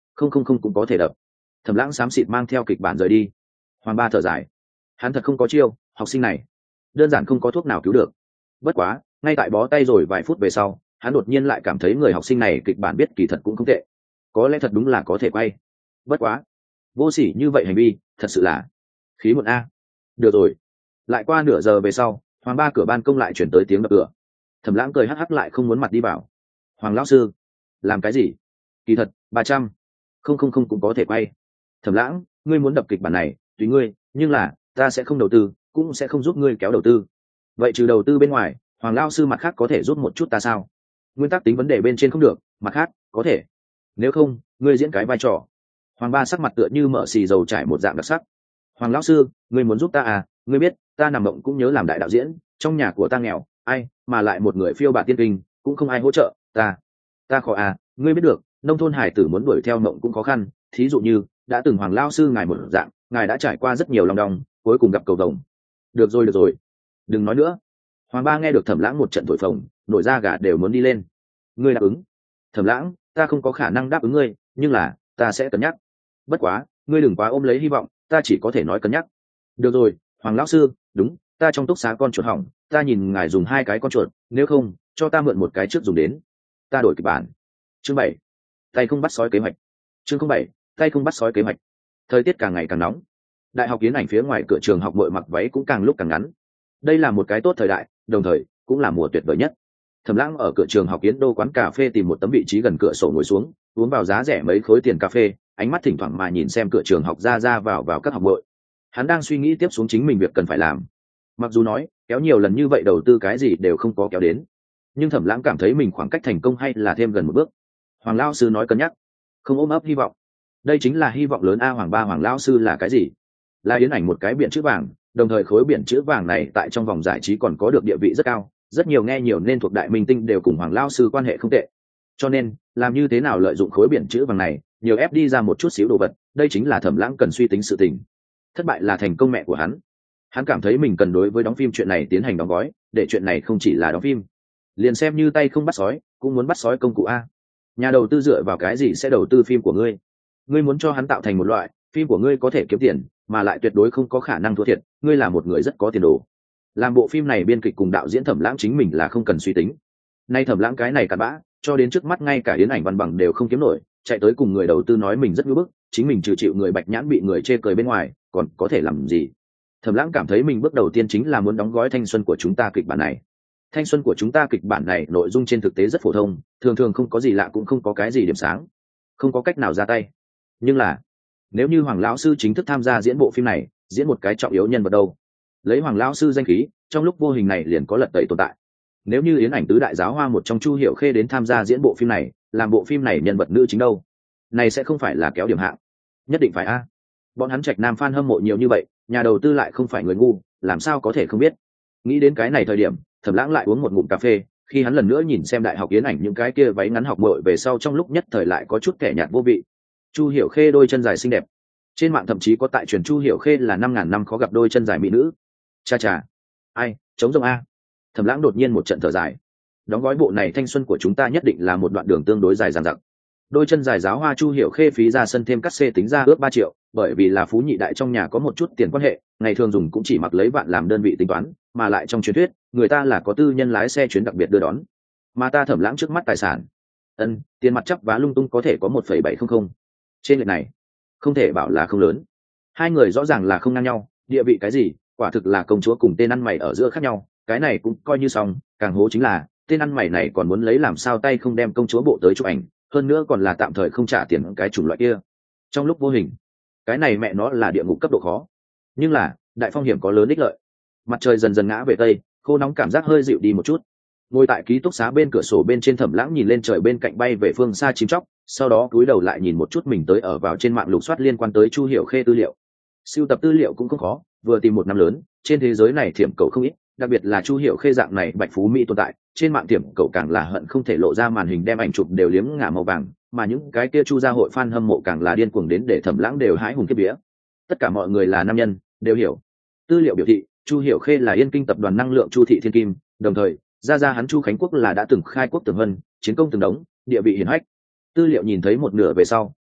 không không không cũng có thể đập. Thẩm Lãng xám xịt mang theo kịch bản rời đi. Hoàng Ba thở dài, hắn thật không có chiêu, học sinh này đơn giản không có thuốc nào cứu được. Bất quá ngay tại bó tay rồi vài phút về sau, hắn đột nhiên lại cảm thấy người học sinh này kịch bản biết kỳ thật cũng không tệ, có lẽ thật đúng là có thể quay. Bất quá vô sỉ như vậy hành vi thật sự là khí muộn a. Được rồi. Lại qua nửa giờ về sau, Hoàng Ba cửa ban công lại chuyển tới tiếng đập cửa. Thẩm Lãng cười hắc hắc lại không muốn mặt đi vào. Hoàng lão sư, làm cái gì? Kỳ thật ba trăm không không không cũng có thể quay. Thẩm Lãng, ngươi muốn đập kịch bản này tùy ngươi, nhưng là ta sẽ không đầu tư, cũng sẽ không giúp ngươi kéo đầu tư. Vậy trừ đầu tư bên ngoài, Hoàng lão sư mặt khác có thể giúp một chút ta sao? Nguyên tắc tính vấn đề bên trên không được, mặt khác có thể. Nếu không, ngươi diễn cái vai trò. Hoàng Ba sắc mặt tựa như mở xì dầu trải một dạng đặc sắc. Hoàng lão sư, ngươi muốn giúp ta à? Ngươi biết ta nằm mộng cũng nhớ làm đại đạo diễn, trong nhà của ta nghèo, ai mà lại một người phiêu bạt tiên kinh, cũng không ai hỗ trợ ta. Ta khó à? Ngươi biết được, nông thôn hải tử muốn đuổi theo mộng cũng khó khăn. Thí dụ như đã từng Hoàng lão sư ngài một dạng, ngài đã trải qua rất nhiều lòng đong, cuối cùng gặp cầu vồng. Được rồi được rồi, đừng nói nữa. Hoàng Ba nghe được Thẩm Lãng một trận thổi phồng, nổi da gà đều muốn đi lên. Ngươi đáp ứng? Thẩm Lãng, ta không có khả năng đáp ứng ngươi, nhưng là ta sẽ cân nhắc. Bất quá ngươi đừng quá ôm lấy hy vọng, ta chỉ có thể nói cân nhắc. Được rồi, Hoàng lão sư, đúng, ta trong túc xá con chuột hỏng, ta nhìn ngài dùng hai cái con chuột, nếu không cho ta mượn một cái trước dùng đến. Ta đổi kịch bản. Chương bảy, tay không bắt sói kế hoạch. Chương không bảy, tay không bắt sói kế hoạch. Thời tiết càng ngày càng nóng, đại học Yến Ảnh phía ngoài cửa trường học muội mặc váy cũng càng lúc càng ngắn. Đây là một cái tốt thời đại, đồng thời cũng là mùa tuyệt vời nhất. Thẩm Lãng ở cửa trường học Yến Đô quán cà phê tìm một tấm vị trí gần cửa sổ ngồi xuống, uống vào giá rẻ mấy khối tiền cà phê, ánh mắt thỉnh thoảng mà nhìn xem cửa trường học ra ra vào vào các học muội. Hắn đang suy nghĩ tiếp xuống chính mình việc cần phải làm. Mặc dù nói kéo nhiều lần như vậy đầu tư cái gì đều không có kéo đến, nhưng Thẩm Lãng cảm thấy mình khoảng cách thành công hay là thêm gần một bước. Hoàng lão sư nói cân nhắc, không ôm ấp hy vọng. Đây chính là hy vọng lớn a. Hoàng Ba Hoàng lão sư là cái gì? Là Yến Ảnh một cái biển chữ vàng, đồng thời khối biển chữ vàng này tại trong vòng giải trí còn có được địa vị rất cao, rất nhiều nghe nhiều nên thuộc đại minh tinh đều cùng Hoàng lão sư quan hệ không tệ. Cho nên làm như thế nào lợi dụng khối biển chữ vàng này, nhiều ép đi ra một chút xíu đồ vật, đây chính là Thẩm Lãng cần suy tính sự tình. Thất bại là thành công mẹ của hắn. Hắn cảm thấy mình cần đối với đóng phim chuyện này tiến hành đóng gói, để chuyện này không chỉ là đóng phim, liền xem như tay không bắt sói cũng muốn bắt sói công cụ a. Nhà đầu tư dựa vào cái gì sẽ đầu tư phim của ngươi? Ngươi muốn cho hắn tạo thành một loại phim của ngươi có thể kiếm tiền, mà lại tuyệt đối không có khả năng thua thiệt, ngươi là một người rất có tiền đồ. Làm bộ phim này biên kịch cùng đạo diễn Thẩm Lãng chính mình là không cần suy tính. Nay Thẩm Lãng cái này cặn bã, cho đến trước mắt ngay cả Yến Ảnh văn bằng đều không kiếm nổi, chạy tới cùng người đầu tư nói mình rất ngưỡng bức, chính mình trừ chịu người bạch nhãn bị người chê cười bên ngoài, còn có thể làm gì? Thẩm Lãng cảm thấy mình bước đầu tiên chính là muốn đóng gói thanh xuân của chúng ta kịch bản này. Thanh xuân của chúng ta kịch bản này nội dung trên thực tế rất phổ thông, thường thường không có gì lạ cũng không có cái gì điểm sáng, không có cách nào ra tay. Nhưng là nếu như Hoàng lão sư chính thức tham gia diễn bộ phim này, diễn một cái trọng yếu nhân vật đâu, lấy Hoàng lão sư danh khí, trong lúc vô hình này liền có lật tẩy tồn tại. Nếu như Yến Ảnh tứ đại giáo hoa một trong Chu Hiểu Khê đến tham gia diễn bộ phim này, làm bộ phim này nhân vật nữ chính đâu, này sẽ không phải là kéo điểm hạng. Nhất định phải a. Bọn hắn Trạch Nam fan hâm mộ nhiều như vậy, nhà đầu tư lại không phải người ngu, làm sao có thể không biết. Nghĩ đến cái này thời điểm, Thẩm Lãng lại uống một ngụm cà phê, khi hắn lần nữa nhìn xem đại học Yến Ảnh những cái kia váy ngắn học muội về sau, trong lúc nhất thời lại có chút kẻ nhạt vô vị. Chu Hiểu Khê đôi chân dài xinh đẹp, trên mạng thậm chí có tại truyền Chu Hiểu Khê là năm ngàn năm khó gặp đôi chân dài mỹ nữ. Cha cha, ai chống rông a. Thẩm Lãng đột nhiên một trận thở dài. Đóng gói bộ này thanh xuân của chúng ta nhất định là một đoạn đường tương đối dài dằng dặc. Đôi chân dài giáo hoa Chu Hiểu Khê phí ra sân thêm cắt xê tính ra ước ba triệu, bởi vì là phú nhị đại trong nhà có một chút tiền quan hệ, ngày thường dùng cũng chỉ mặc lấy vạn làm đơn vị tính toán, mà lại trong truyền thuyết người ta là có tư nhân lái xe chuyến đặc biệt đưa đón, mà ta Thẩm Lãng trước mắt tài sản, ân tiền mặt chắp vá lung tung có thể có một phẩy bảy không không. Trên lệch này không thể bảo là không lớn. Hai người rõ ràng là không ngang nhau, địa vị cái gì, quả thực là công chúa cùng tên ăn mày ở giữa khác nhau, cái này cũng coi như xong, càng hố chính là tên ăn mày này còn muốn lấy làm sao tay không đem công chúa bộ tới chụp ảnh, hơn nữa còn là tạm thời không trả tiền cái chủng loại kia. Trong lúc vô hình, cái này mẹ nó là địa ngục cấp độ khó. Nhưng là đại phong hiểm có lớn ích lợi. Mặt trời dần dần ngã về tây, khô nóng cảm giác hơi dịu đi một chút. Ngồi tại ký túc xá bên cửa sổ bên trên, Thẩm Lãng nhìn lên trời bên cạnh bay về phương xa chim chóc, sau đó cúi đầu lại nhìn một chút mình tới ở vào trên mạng lục soát liên quan tới Chu Hiểu Khê tư liệu. Sưu tập tư liệu cũng không khó, vừa tìm một năm lớn, trên thế giới này thiểm cầu không ít, đặc biệt là Chu Hiểu Khê dạng này bạch phú mỹ tồn tại, trên mạng thiểm cầu càng là hận không thể lộ ra màn hình đem ảnh chụp đều liếm ngả màu vàng, mà những cái kia Chu gia hội fan hâm mộ càng là điên cuồng đến để Thẩm Lãng đều hãi hùng kiếp vía. Tất cả mọi người là nam nhân, đều hiểu. Tư liệu biểu thị, Chu Hiểu Khê là Yên Kinh tập đoàn năng lượng Chu thị thiên kim, đồng thời, gia gia hắn Chu Khánh Quốc là đã từng khai quốc tường vân, chiến công từng đống, địa vị hiển hách. Tư liệu nhìn thấy một nửa về sau,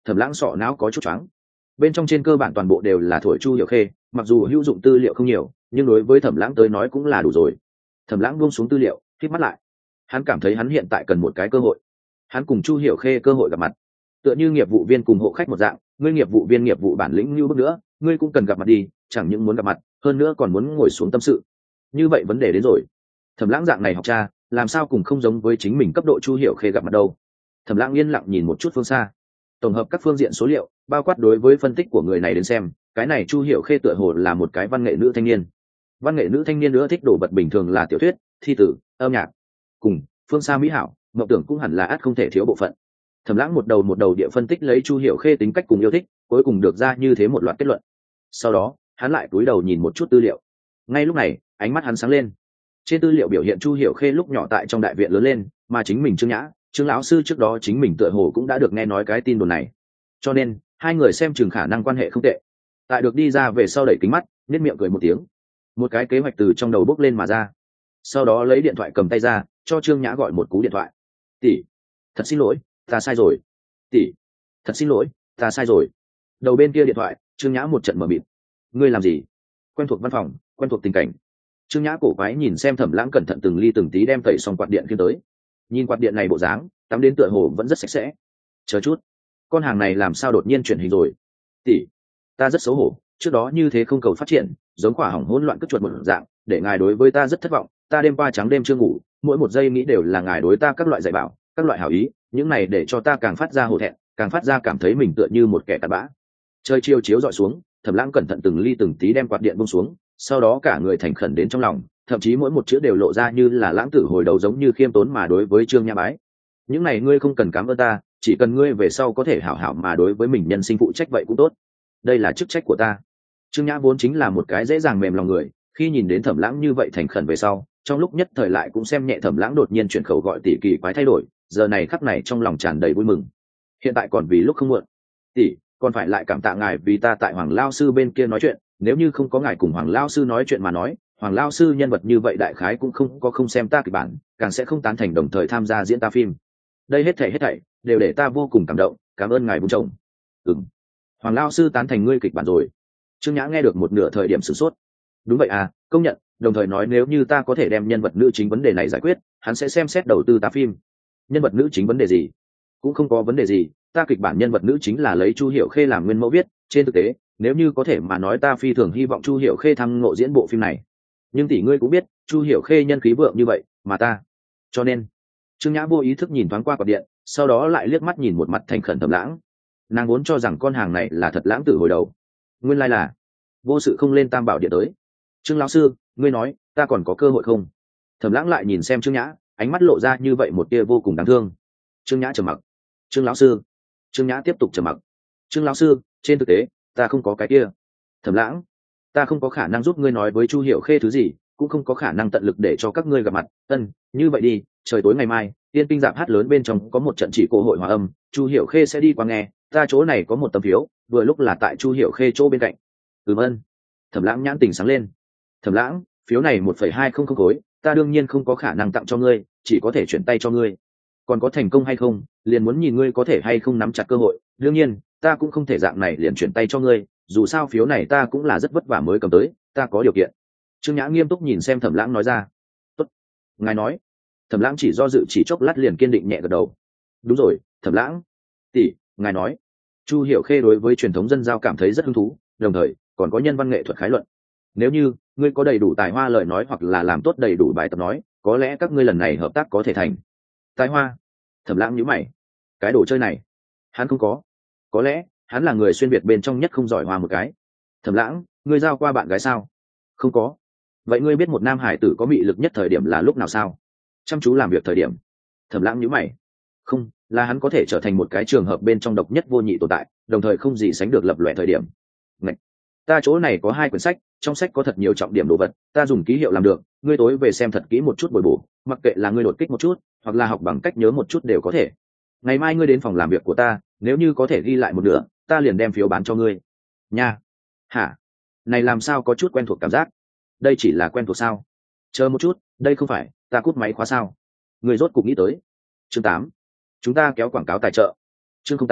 Thẩm Lãng sọ não có chút choáng. Bên trong trên cơ bản toàn bộ đều là thổi Chu Hiểu Khê, mặc dù hữu dụng tư liệu không nhiều, nhưng đối với Thẩm Lãng tới nói cũng là đủ rồi. Thẩm Lãng buông xuống tư liệu, khép mắt lại. Hắn cảm thấy hắn hiện tại cần một cái cơ hội. Hắn cùng Chu Hiểu Khê cơ hội gặp mặt, tựa như nghiệp vụ viên cùng hộ khách một dạng, ngươi nghiệp vụ viên nghiệp vụ bản lĩnh như bước nữa, ngươi cũng cần gặp mặt đi, chẳng những muốn gặp mặt, hơn nữa còn muốn ngồi xuống tâm sự. Như vậy vấn đề đến rồi. Thẩm Lãng dạng này học cha, làm sao cùng không giống với chính mình cấp độ Chu Hiểu Khê gặp mặt đâu. Thẩm Lãng yên lặng nhìn một chút phương xa, tổng hợp các phương diện số liệu, bao quát đối với phân tích của người này đến xem, cái này Chu Hiểu Khê tựa hồ là một cái văn nghệ nữ thanh niên. Văn nghệ nữ thanh niên nữa thích đồ vật bình thường là tiểu thuyết, thi tử, âm nhạc, cùng phương xa mỹ hảo, mộng tưởng cũng hẳn là ắt không thể thiếu bộ phận. Thẩm Lãng một đầu một đầu địa phân tích lấy Chu Hiểu Khê tính cách cùng yêu thích, cuối cùng được ra như thế một loạt kết luận. Sau đó, hắn lại cúi đầu nhìn một chút tư liệu. Ngay lúc này, ánh mắt hắn sáng lên. Trên tư liệu biểu hiện Chu Hiểu Khê lúc nhỏ tại trong đại viện lớn lên, mà chính mình Trương Nhã, Trương lão sư trước đó chính mình tựa hồ cũng đã được nghe nói cái tin đồn này. Cho nên, hai người xem chừng khả năng quan hệ không tệ. Tại được đi ra về sau đẩy kính mắt, nhếch miệng cười một tiếng. Một cái kế hoạch từ trong đầu bốc lên mà ra. Sau đó lấy điện thoại cầm tay ra, cho Trương Nhã gọi một cú điện thoại. "Tỷ, thật xin lỗi, ta sai rồi. Tỷ, thật xin lỗi, ta sai rồi." Đầu bên kia điện thoại, Trương Nhã một trận mờ mịt. "Ngươi làm gì?" Quen thuộc văn phòng, quen thuộc tình cảnh. Trương Nhã cổ quái nhìn xem Thẩm Lãng cẩn thận từng ly từng tí đem tẩy xong quạt điện kia tới. Nhìn quạt điện này bộ dáng, tắm đến tựa hồ vẫn rất sạch sẽ. Chờ chút, con hàng này làm sao đột nhiên chuyển hình rồi? "Tỷ, ta rất xấu hổ, trước đó như thế không cầu phát triển, giống quả hỏng hỗn loạn cất chuột một dạng, để ngài đối với ta rất thất vọng, ta đêm qua trắng đêm chưa ngủ, mỗi một giây nghĩ đều là ngài đối ta các loại dạy bảo, các loại hảo ý, những này để cho ta càng phát ra hổ thẹn, càng phát ra cảm thấy mình tựa như một kẻ cặn bã." Trời chiều chiếu dọi xuống, Thẩm Lãng cẩn thận từng ly từng tí đem quạt điện buông xuống, sau đó cả người thành khẩn đến trong lòng, thậm chí mỗi một chữ đều lộ ra như là lãng tử hồi đầu giống như khiêm tốn mà đối với Trương Nhã bái. "Những này ngươi không cần cảm ơn ta, chỉ cần ngươi về sau có thể hảo hảo mà đối với mình nhân sinh phụ trách vậy cũng tốt. Đây là chức trách của ta." Trương Nhã vốn chính là một cái dễ dàng mềm lòng người, khi nhìn đến Thẩm Lãng như vậy thành khẩn về sau, trong lúc nhất thời lại cũng xem nhẹ Thẩm Lãng đột nhiên chuyển khẩu gọi tỷ kỳ quái thay đổi, giờ này khắc này trong lòng tràn đầy vui mừng. Hiện tại còn vì lúc không muộn. "Tỷ, còn phải lại cảm tạ ngài vì ta tại Hoàng lão sư bên kia nói chuyện, nếu như không có ngài cùng Hoàng lão sư nói chuyện mà nói, Hoàng lão sư nhân vật như vậy đại khái cũng không có không xem ta kịch bản, càng sẽ không tán thành đồng thời tham gia diễn ta phim. Đây hết thảy hết thảy đều để ta vô cùng cảm động, cảm ơn ngài bố chồng." "Ừm, Hoàng lão sư tán thành ngươi kịch bản rồi." Trương Nhã nghe được một nửa thời điểm sửng sốt. "Đúng vậy à, công nhận, đồng thời nói nếu như ta có thể đem nhân vật nữ chính vấn đề này giải quyết, hắn sẽ xem xét đầu tư ta phim." "Nhân vật nữ chính vấn đề gì?" "Cũng không có vấn đề gì, ta kịch bản nhân vật nữ chính là lấy Chu Hiểu Khê làm nguyên mẫu viết, trên thực tế, nếu như có thể mà nói ta phi thường hy vọng Chu Hiểu Khê thăng ngộ diễn bộ phim này. Nhưng tỷ ngươi cũng biết, Chu Hiểu Khê nhân khí vượng như vậy, mà ta, cho nên." Trương Nhã vô ý thức nhìn thoáng qua quạt điện, sau đó lại liếc mắt nhìn một mặt thành khẩn Thẩm Lãng. Nàng vốn cho rằng con hàng này là thật lãng tử hồi đầu, nguyên lai là vô sự không lên tam bảo điện tới. "Trương lão sư, ngươi nói, ta còn có cơ hội không?" Thẩm Lãng lại nhìn xem Trương Nhã, ánh mắt lộ ra như vậy một tia vô cùng đáng thương. Trương Nhã trầm mặc. "Trương lão sư." Trương Nhã tiếp tục trầm mặc. "Trương lão sư, trên thực tế, ta không có cái kia." Thẩm Lãng, "Ta không có khả năng giúp ngươi nói với Chu Hiểu Khê thứ gì, cũng không có khả năng tận lực để cho các ngươi gặp mặt. Ân, như vậy đi, trời tối ngày mai, Tiên Tinh Dạp hát lớn bên trong có một trận chỉ cổ hội hòa âm, Chu Hiểu Khê sẽ đi qua nghe, ta chỗ này có một tấm phiếu, vừa lúc là tại Chu Hiểu Khê chỗ bên cạnh." "Ừm ân." Thẩm Lãng nhãn tình sáng lên. "Thẩm Lãng, phiếu này một phẩy hai không không khối, ta đương nhiên không có khả năng tặng cho ngươi, chỉ có thể chuyển tay cho ngươi. Còn có thành công hay không, liền muốn nhìn ngươi có thể hay không nắm chặt cơ hội, đương nhiên, ta cũng không thể dạng này liền chuyển tay cho ngươi, dù sao phiếu này ta cũng là rất vất vả mới cầm tới, ta có điều kiện." Trương Nhã nghiêm túc nhìn xem Thẩm Lãng nói ra. "Tốt, ngài nói." Thẩm Lãng chỉ do dự chỉ chốc lát liền kiên định nhẹ gật đầu. "Đúng rồi, Thẩm Lãng tỷ, ngài nói." Chu Hiểu Khê đối với truyền thống dân giao cảm thấy rất hứng thú, đồng thời còn có nhân văn nghệ thuật khái luận. "Nếu như ngươi có đầy đủ tài hoa lời nói hoặc là làm tốt đầy đủ bài tập nói, có lẽ các ngươi lần này hợp tác có thể thành." "Tài hoa?" Thẩm Lãng nhíu mày. "Cái đồ chơi này, hắn không có. Có lẽ hắn là người xuyên việt bên trong nhất không giỏi hoa một cái." "Thẩm Lãng, ngươi giao qua bạn gái sao?" "Không có." "Vậy ngươi biết một nam hải tử có mị lực nhất thời điểm là lúc nào sao?" "Chăm chú làm việc thời điểm." Thẩm Lãng nhíu mày. "Không, là hắn có thể trở thành một cái trường hợp bên trong độc nhất vô nhị tồn tại, đồng thời không gì sánh được lập lòe thời điểm." "Ngạch, ta chỗ này có hai quyển sách, trong sách có thật nhiều trọng điểm đồ vật, ta dùng ký hiệu làm được, ngươi tối về xem thật kỹ một chút bồi bổ, mặc kệ là ngươi đột kích một chút, hoặc là học bằng cách nhớ một chút đều có thể. Ngày mai ngươi đến phòng làm việc của ta, nếu như có thể ghi lại một nửa, ta liền đem phiếu bán cho ngươi." "Nha." "Hả? Này làm sao có chút quen thuộc cảm giác?" "Đây chỉ là quen thuộc sao?" "Chờ một chút, đây không phải ta cút máy khóa sao?" Ngươi rốt cục nghĩ tới. Chương tám, chúng ta kéo quảng cáo tài trợ. Chương không tám,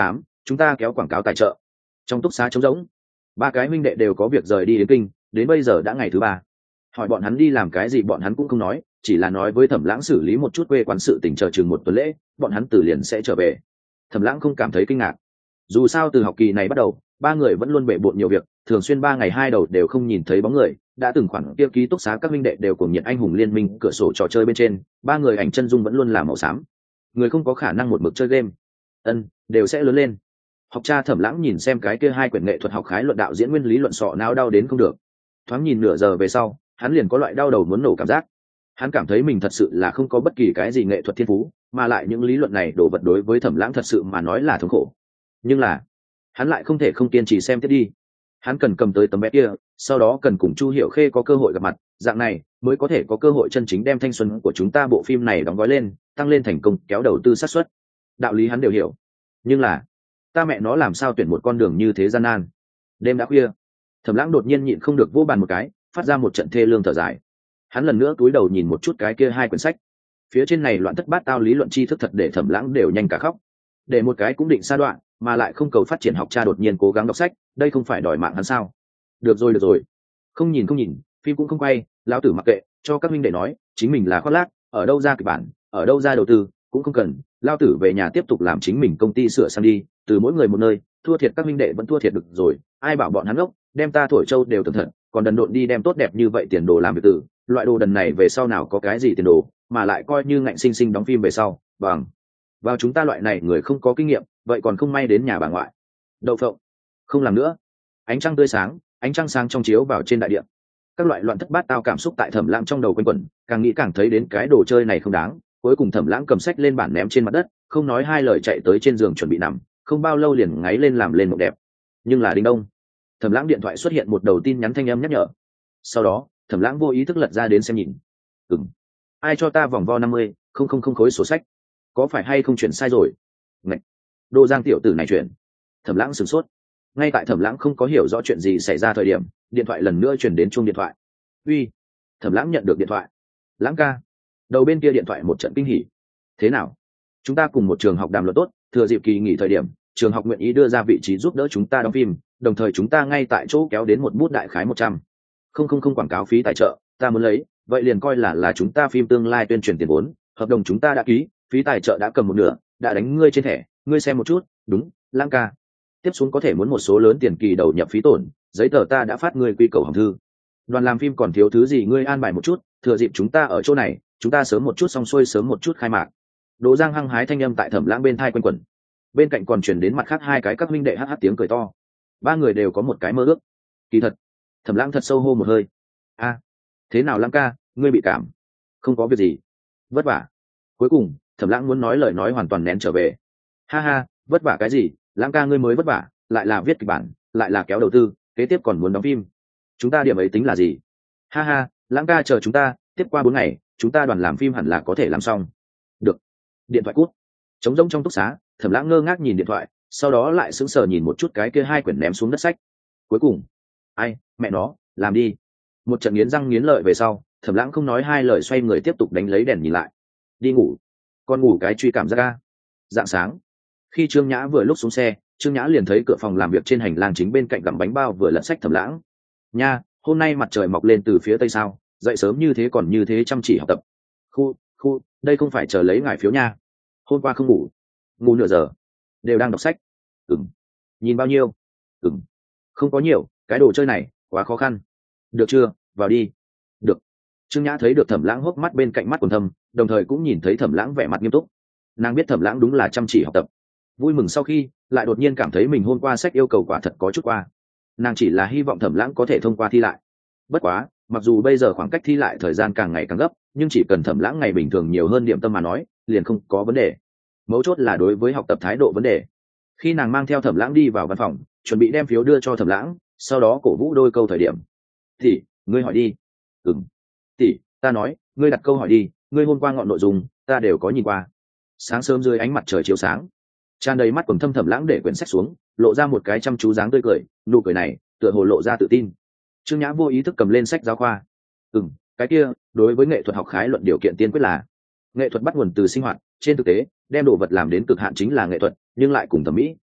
chúng ta kéo quảng cáo tài trợ. Trong túc xá trống rỗng, ba cái huynh đệ đều có việc rời đi đến kinh, đến bây giờ đã ngày thứ ba. Hỏi bọn hắn đi làm cái gì bọn hắn cũng không nói, chỉ là nói với Thẩm Lãng xử lý một chút quê quán sự tình, chờ chừng một tuần lễ bọn hắn từ liền sẽ trở về. Thẩm Lãng không cảm thấy kinh ngạc, dù sao từ học kỳ này bắt đầu ba người vẫn luôn bệ bộn nhiều việc, thường xuyên ba ngày hai đầu đều không nhìn thấy bóng người. Đã từng khoảng kia ký túc xá các huynh đệ đều cùng nhiệt anh hùng liên minh cửa sổ trò chơi bên trên, ba người ảnh chân dung vẫn luôn là màu xám. Người không có khả năng một mực chơi game, ân đều sẽ lớn lên. Học cha Thẩm Lãng nhìn xem cái kia hai quyển nghệ thuật học khái luận đạo diễn nguyên lý luận sọ não đau đến không được. Thoáng nhìn nửa giờ về sau, hắn liền có loại đau đầu muốn nổ cảm giác. Hắn cảm thấy mình thật sự là không có bất kỳ cái gì nghệ thuật thiên phú, mà lại những lý luận này đổ vật đối với Thẩm Lãng thật sự mà nói là thống khổ. Nhưng là hắn lại không thể không kiên trì xem tiếp đi. Hắn cần cầm tới tấm vé kia, sau đó cần cùng Chu Hiểu Khê có cơ hội gặp mặt, dạng này mới có thể có cơ hội chân chính đem thanh xuân của chúng ta bộ phim này đóng gói lên, tăng lên thành công, kéo đầu tư sát suất. Đạo lý hắn đều hiểu, nhưng là ta mẹ nó làm sao tuyển một con đường như thế gian nan. Đêm đã khuya, Thẩm Lãng đột nhiên nhịn không được vỗ bàn một cái, phát ra một trận thê lương thở dài. Hắn lần nữa cúi đầu nhìn một chút cái kia hai quyển sách, phía trên này loạn thất bát tao lý luận tri thức thật để Thẩm Lãng đều nhanh cả khóc. Để một cái cũng định sa đoạn mà lại không cầu phát triển học cha đột nhiên cố gắng đọc sách, đây không phải đòi mạng hắn sao? Được rồi được rồi, không nhìn không nhìn, phim cũng không quay, lão tử mặc kệ, cho các minh đệ nói chính mình là khoác lác, ở đâu ra kịch bản, ở đâu ra đầu tư cũng không cần, lão tử về nhà tiếp tục làm chính mình công ty sửa sang đi, từ mỗi người một nơi, thua thiệt các minh đệ vẫn thua thiệt được rồi, ai bảo bọn hắn ngốc, đem ta thổi châu đều tường thật, còn đần độn đi đem tốt đẹp như vậy tiền đồ làm việc tử, loại đồ đần này về sau nào có cái gì tiền đồ, mà lại coi như ngạnh sinh sinh đóng phim về sau, bằng vào chúng ta loại này người không có kinh nghiệm, vậy còn không may đến nhà bà ngoại. Đậu phộng, không làm nữa. Ánh trăng tươi sáng, ánh trăng sáng trong chiếu vào trên đại địa. Các loại loạn thất bát tao cảm xúc tại Thẩm Lãng trong đầu quanh quẩn, càng nghĩ càng thấy đến cái đồ chơi này không đáng. Cuối cùng Thẩm Lãng cầm sách lên bản ném trên mặt đất, không nói hai lời chạy tới trên giường chuẩn bị nằm, không bao lâu liền ngáy lên làm lên mộng đẹp. Nhưng là đinh đông, Thẩm Lãng điện thoại xuất hiện một đầu tin nhắn thanh âm nhắc nhở. Sau đó Thẩm Lãng vô ý thức lật ra đến xem nhìn. Ừm, ai cho ta vòng vo năm mươi không không không khối sổ sách, có phải hay không chuyển sai rồi? Ngạch, Đô Giang tiểu tử này chuyển. Thẩm Lãng sửng sốt. Ngay tại Thẩm Lãng không có hiểu rõ chuyện gì xảy ra thời điểm, điện thoại lần nữa chuyển đến chuông điện thoại. Uy. Thẩm Lãng nhận được điện thoại. Lãng ca. Đầu bên kia điện thoại một trận kinh hỉ. Thế nào? Chúng ta cùng một trường học đàm luận tốt, thừa dịp kỳ nghỉ thời điểm, trường học nguyện ý đưa ra vị trí giúp đỡ chúng ta đóng phim, đồng thời chúng ta ngay tại chỗ kéo đến một bút đại khái một trăm không không không quảng cáo phí tài trợ, ta muốn lấy, vậy liền coi là là chúng ta phim tương lai tuyên truyền tiền vốn, hợp đồng chúng ta đã ký, phí tài trợ đã cầm một nửa, đã đánh ngươi trên thẻ, ngươi xem một chút. Đúng, Lãng ca, tiếp xuống có thể muốn một số lớn tiền kỳ đầu nhập phí tổn, giấy tờ ta đã phát ngươi quy cầu hòm thư. Đoàn làm phim còn thiếu thứ gì ngươi an bài một chút, thừa dịp chúng ta ở chỗ này, chúng ta sớm một chút xong xuôi sớm một chút khai mạc. Đỗ Giang hăng hái thanh âm tại Thẩm Lãng bên thai quanh quẩn. Bên cạnh còn truyền đến mặt khác hai cái các huynh đệ hắt hắt tiếng cười to. Ba người đều có một cái mơ ước. Kỳ thật, Thẩm Lãng thật sâu hô một hơi. A, thế nào Lãng ca, ngươi bị cảm? Không có việc gì. Vất vả. Cuối cùng, Thẩm Lãng muốn nói lời nói hoàn toàn nén trở về. Ha ha, vất vả cái gì, Lãng ca ngươi mới vất vả, lại là viết kịch bản, lại là kéo đầu tư, kế tiếp còn muốn đóng phim. Chúng ta điểm ấy tính là gì? Ha ha, Lãng ca chờ chúng ta, tiếp qua bốn ngày, chúng ta đoàn làm phim hẳn là có thể làm xong. Được. Điện thoại cút. Trống rỗng trong túc xá, Thẩm Lãng ngơ ngác nhìn điện thoại, sau đó lại sững sờ nhìn một chút cái kia hai quyển ném xuống đất sách. Cuối cùng, ai, mẹ nó, làm đi. Một trận nghiến răng nghiến lợi về sau, Thẩm Lãng không nói hai lời xoay người tiếp tục đánh lấy đèn nhìn lại. Đi ngủ. Con ngủ cái truy cảm giác ga. Dạng sáng, khi Trương Nhã vừa lúc xuống xe, Trương Nhã liền thấy cửa phòng làm việc trên hành lang chính bên cạnh gặm bánh bao vừa lật sách Thẩm Lãng. Nha, hôm nay mặt trời mọc lên từ phía tây sao, dậy sớm như thế còn như thế chăm chỉ học tập. Khu, khu, đây không phải chờ lấy ngải phiếu nha. Hôm qua không ngủ, ngủ nửa giờ, đều đang đọc sách. Ừm. Nhìn bao nhiêu? Ừm. Không có nhiều, cái đồ chơi này quá khó khăn. Được chưa, vào đi. Được. Trương Nhã thấy được Thẩm Lãng hốc mắt bên cạnh mắt quần thâm, đồng thời cũng nhìn thấy Thẩm Lãng vẻ mặt nghiêm túc. Nàng biết Thẩm Lãng đúng là chăm chỉ học tập. Vui mừng sau khi, lại đột nhiên cảm thấy mình hôm qua sách yêu cầu quả thật có chút qua. Nàng chỉ là hy vọng Thẩm Lãng có thể thông qua thi lại. Bất quá, mặc dù bây giờ khoảng cách thi lại thời gian càng ngày càng gấp, nhưng chỉ cần Thẩm Lãng ngày bình thường nhiều hơn điểm tâm mà nói, liền không có vấn đề. Mấu chốt là đối với học tập thái độ vấn đề. Khi nàng mang theo Thẩm Lãng đi vào văn phòng, chuẩn bị đem phiếu đưa cho Thẩm Lãng, sau đó cổ vũ đôi câu thời điểm. "Tỷ, ngươi hỏi đi." "Ừm." "Tỷ, ta nói, ngươi đặt câu hỏi đi, ngươi hôm qua ngọn nội dung, ta đều có nhìn qua." Sáng sớm dưới ánh mặt trời chiếu sáng, tràn đầy mắt quầng thâm Thẩm Lãng để quyển sách xuống, lộ ra một cái chăm chú dáng tươi cười, nụ cười này tựa hồ lộ ra tự tin. Trương Nhã vô ý thức cầm lên sách giáo khoa. "Ừm, cái kia, đối với nghệ thuật học khái luận điều kiện tiên quyết là nghệ thuật bắt nguồn từ sinh hoạt, trên thực tế, đem đồ vật làm đến cực hạn chính là nghệ thuật, nhưng lại cùng thẩm mỹ.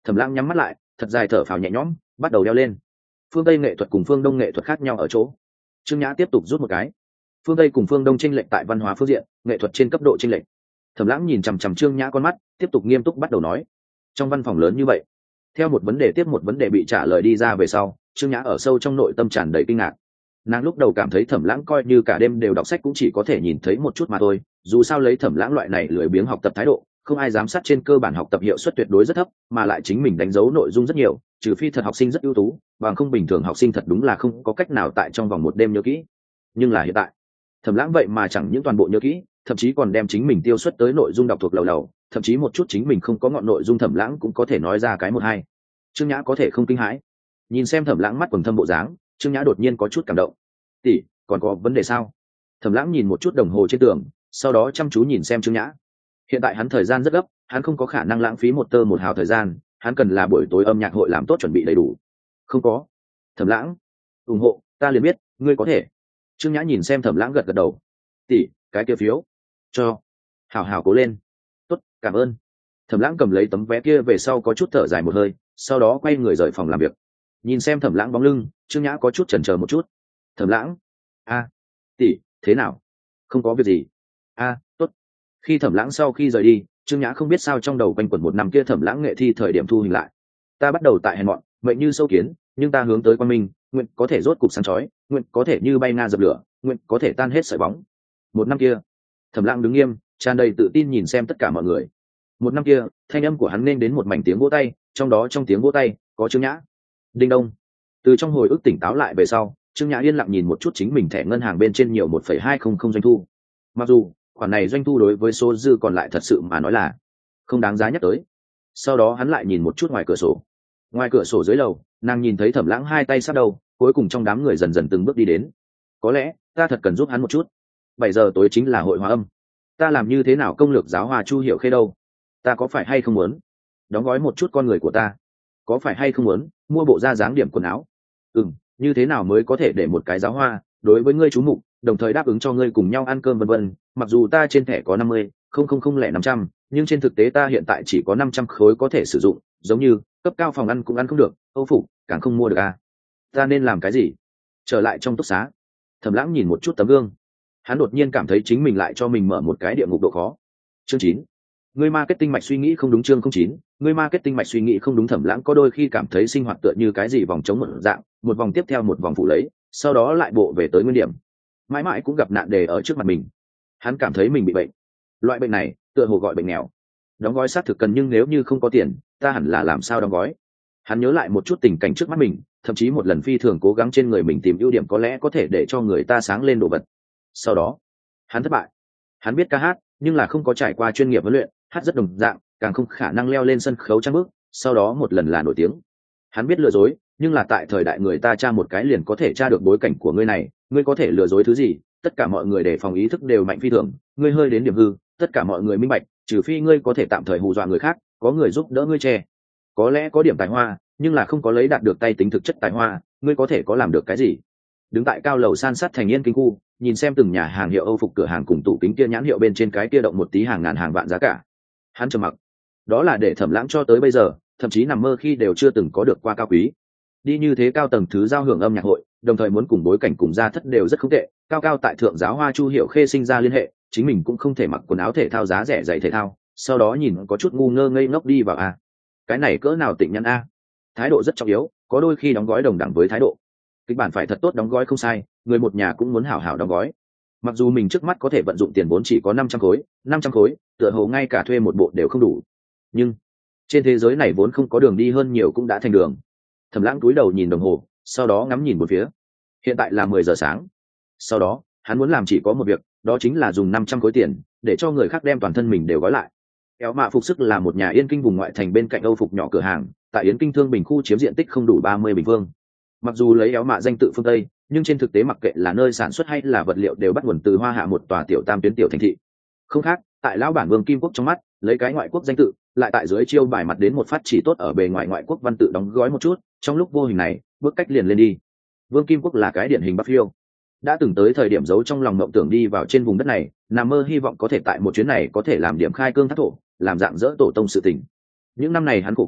Thẩm Lãng nhắm mắt lại, thật dài thở phào nhẹ nhõm, bắt đầu đeo lên. Phương Tây nghệ thuật cùng phương Đông nghệ thuật khác nhau ở chỗ. Trương Nhã tiếp tục rút một cái. Phương Tây cùng phương Đông chênh lệch tại văn hóa phương diện, nghệ thuật trên cấp độ chênh lệch. Thẩm Lãng nhìn chằm chằm Trương Nhã con mắt, tiếp tục nghiêm túc bắt đầu nói. Trong văn phòng lớn như vậy, theo một vấn đề tiếp một vấn đề bị trả lời đi ra về sau, Trương Nhã ở sâu trong nội tâm tràn đầy kinh ngạc. Nàng lúc đầu cảm thấy Thẩm Lãng coi như cả đêm đều đọc sách cũng chỉ có thể nhìn thấy một chút mà thôi, dù sao lấy Thẩm Lãng loại này lười biếng học tập thái độ, không ai giám sát trên cơ bản học tập hiệu suất tuyệt đối rất thấp, mà lại chính mình đánh dấu nội dung rất nhiều, trừ phi thật học sinh rất ưu tú, bằng không bình thường học sinh thật đúng là không có cách nào tại trong vòng một đêm nhớ kỹ. Nhưng là hiện tại, Thẩm Lãng vậy mà chẳng những toàn bộ nhớ kỹ, thậm chí còn đem chính mình tiêu xuất tới nội dung đọc thuộc lầu lầu, thậm chí một chút chính mình không có ngọn nội dung Thẩm Lãng cũng có thể nói ra cái một hai. Trương Nhã có thể không kinh hãi. Nhìn xem Thẩm Lãng mắt quầng thâm bộ dáng, Trương Nhã đột nhiên có chút cảm động. "Tỷ, còn có vấn đề sao?" Thẩm Lãng nhìn một chút đồng hồ trên tường, sau đó chăm chú nhìn xem Trương Nhã. Hiện tại hắn thời gian rất gấp, hắn không có khả năng lãng phí một tơ một hào thời gian, hắn cần là buổi tối âm nhạc hội làm tốt chuẩn bị đầy đủ. "Không có." Thẩm Lãng, "Ủng hộ, ta liền biết, ngươi có thể." Trương Nhã nhìn xem Thẩm Lãng gật gật đầu. "Tỷ, cái kia phiếu." "Cho." "Hảo hảo cố lên." "Tốt, cảm ơn." Thẩm Lãng cầm lấy tấm vé kia về sau có chút thở dài một hơi, sau đó quay người rời phòng làm việc. Nhìn xem Thẩm Lãng bóng lưng, Trương Nhã có chút chần chờ một chút. "Thẩm Lãng." "A, tỷ, thế nào?" "Không có việc gì." "A, tốt." Khi Thẩm Lãng sau khi rời đi, Trương Nhã không biết sao trong đầu quanh quẩn một năm kia Thẩm Lãng nghệ thi thời điểm thu hình lại. "Ta bắt đầu tại hèn mọn, mệnh như sâu kiến, nhưng ta hướng tới quang minh, nguyện có thể rốt cục sáng chói, nguyện có thể như bay nga dập lửa, nguyện có thể tan hết sợi bóng." Một năm kia, Thẩm Lãng đứng nghiêm, tràn đầy tự tin nhìn xem tất cả mọi người. Một năm kia, thanh âm của hắn nên đến một mảnh tiếng vỗ tay, trong đó trong tiếng vỗ tay có Trương Nhã. Đinh đông. Từ trong hồi ức tỉnh táo lại về sau, Trương Nhã yên lặng nhìn một chút chính mình thẻ ngân hàng bên trên nhiều một phẩy hai không không doanh thu. Mặc dù khoản này doanh thu đối với số dư còn lại thật sự mà nói là không đáng giá nhắc tới. Sau đó hắn lại nhìn một chút ngoài cửa sổ. Ngoài cửa sổ dưới lầu, nàng nhìn thấy Thẩm Lãng hai tay sát đầu, cuối cùng trong đám người dần dần từng bước đi đến. Có lẽ ta thật cần giúp hắn một chút. Bảy giờ tối chính là hội hòa âm, ta làm như thế nào công lược giáo hòa Chu Hiểu Khê đâu? Ta có phải hay không muốn đóng gói một chút con người của ta? Có phải hay không muốn mua bộ da dáng điểm quần áo? Ừm, như thế nào mới có thể để một cái giáo hoa đối với ngươi chú mục, đồng thời đáp ứng cho ngươi cùng nhau ăn cơm vân vân. Mặc dù ta trên thẻ có năm mươi không không không lẻ năm trăm, nhưng trên thực tế ta hiện tại chỉ có năm trăm khối có thể sử dụng, giống như cấp cao phòng ăn cũng ăn không được, âu phục càng không mua được à. Ta nên làm cái gì? Trở lại trong túc xá, Thẩm Lãng nhìn một chút tấm gương, hắn đột nhiên cảm thấy chính mình lại cho mình mở một cái địa ngục độ khó. Chương chín, ngươi marketing mạch suy nghĩ không đúng. Chương không chín, ngươi marketing mạch suy nghĩ không đúng. Thẩm Lãng có đôi khi cảm thấy sinh hoạt tựa như cái gì vòng chống một dạng, một vòng tiếp theo một vòng phụ lấy, sau đó lại bộ về tới nguyên điểm, mãi mãi cũng gặp nạn đề ở trước mặt mình. Hắn cảm thấy mình bị bệnh, loại bệnh này tựa hồ gọi bệnh nghèo. Đóng gói xác thực cần, nhưng nếu như không có tiền, ta hẳn là làm sao đóng gói? Hắn nhớ lại một chút tình cảnh trước mắt mình, thậm chí một lần phi thường cố gắng trên người mình tìm ưu điểm có lẽ có thể để cho người ta sáng lên đồ vật. Sau đó, hắn thất bại. Hắn biết ca hát, nhưng là không có trải qua chuyên nghiệp huấn luyện, hát rất đồng dạng, càng không khả năng leo lên sân khấu trang bước, sau đó một lần là nổi tiếng. Hắn biết lừa dối, nhưng là tại thời đại người ta tra một cái liền có thể tra được bối cảnh của ngươi này, ngươi có thể lừa dối thứ gì? Tất cả mọi người đề phòng ý thức đều mạnh phi thường, ngươi hơi đến điểm hư, tất cả mọi người minh bạch, trừ phi ngươi có thể tạm thời hù dọa người khác, có người giúp đỡ ngươi che. Có lẽ có điểm tài hoa, nhưng là không có lấy đạt được tay tính thực chất tài hoa, ngươi có thể có làm được cái gì? Đứng tại cao lầu san sát thành yên kinh khu, nhìn xem từng nhà hàng hiệu Âu phục cửa hàng cùng tủ kính kia nhãn hiệu bên trên cái kia động một tí hàng ngàn hàng vạn giá cả, hắn trầm mặc. Đó là để Thẩm Lãng cho tới bây giờ, thậm chí nằm mơ khi đều chưa từng có được qua cao quý. Đi như thế cao tầng thứ giao hưởng âm nhạc hội, đồng thời muốn cùng bối cảnh cùng gia thất đều rất không tệ, cao cao tại thượng giáo hoa Chu Hiểu Khê sinh ra liên hệ, chính mình cũng không thể mặc quần áo thể thao giá rẻ giày thể thao, sau đó nhìn có chút ngu ngơ ngây ngốc đi vào a. Cái này cỡ nào tịnh nhẫn a. Thái độ rất trọng yếu, có đôi khi đóng gói đồng đẳng với thái độ. Kịch bản phải thật tốt đóng gói không sai, người một nhà cũng muốn hảo hảo đóng gói. Mặc dù mình trước mắt có thể vận dụng tiền vốn chỉ có năm trăm khối, năm trăm khối, tựa hồ ngay cả thuê một bộ đều không đủ. Nhưng trên thế giới này vốn không có đường đi hơn nhiều cũng đã thành đường. Thẩm Lãng cúi đầu nhìn đồng hồ, sau đó ngắm nhìn một phía. Hiện tại là mười giờ sáng. Sau đó, hắn muốn làm chỉ có một việc, đó chính là dùng năm trăm khối tiền để cho người khác đem toàn thân mình đều gói lại. Kéo Mạ Phục Sức là một nhà Yên Kinh vùng ngoại thành bên cạnh Âu phục nhỏ cửa hàng, tại Yến Kinh Thương Bình khu chiếm diện tích không đủ ba mươi bình phương. Mặc dù lấy Éo Mạ danh tự phương Tây, nhưng trên thực tế mặc kệ là nơi sản xuất hay là vật liệu đều bắt nguồn từ Hoa Hạ một tòa tiểu tam tuyến tiểu thành thị. Không khác, tại lão bản Vương Kim Quốc trong mắt, lấy cái ngoại quốc danh tự, lại tại dưới chiêu bài mặt đến một phát chỉ tốt ở bề ngoài ngoại quốc văn tự đóng gói một chút, trong lúc vô hình này, bước cách liền lên đi. Vương Kim Quốc là cái điển hình Bắc phiêu, đã từng tới thời điểm giấu trong lòng mộng tưởng đi vào trên vùng đất này, nằm mơ hy vọng có thể tại một chuyến này có thể làm điểm khai cương thác thổ, làm dạng dỡ tổ tông sự tình. Những năm này hắn khổ qua,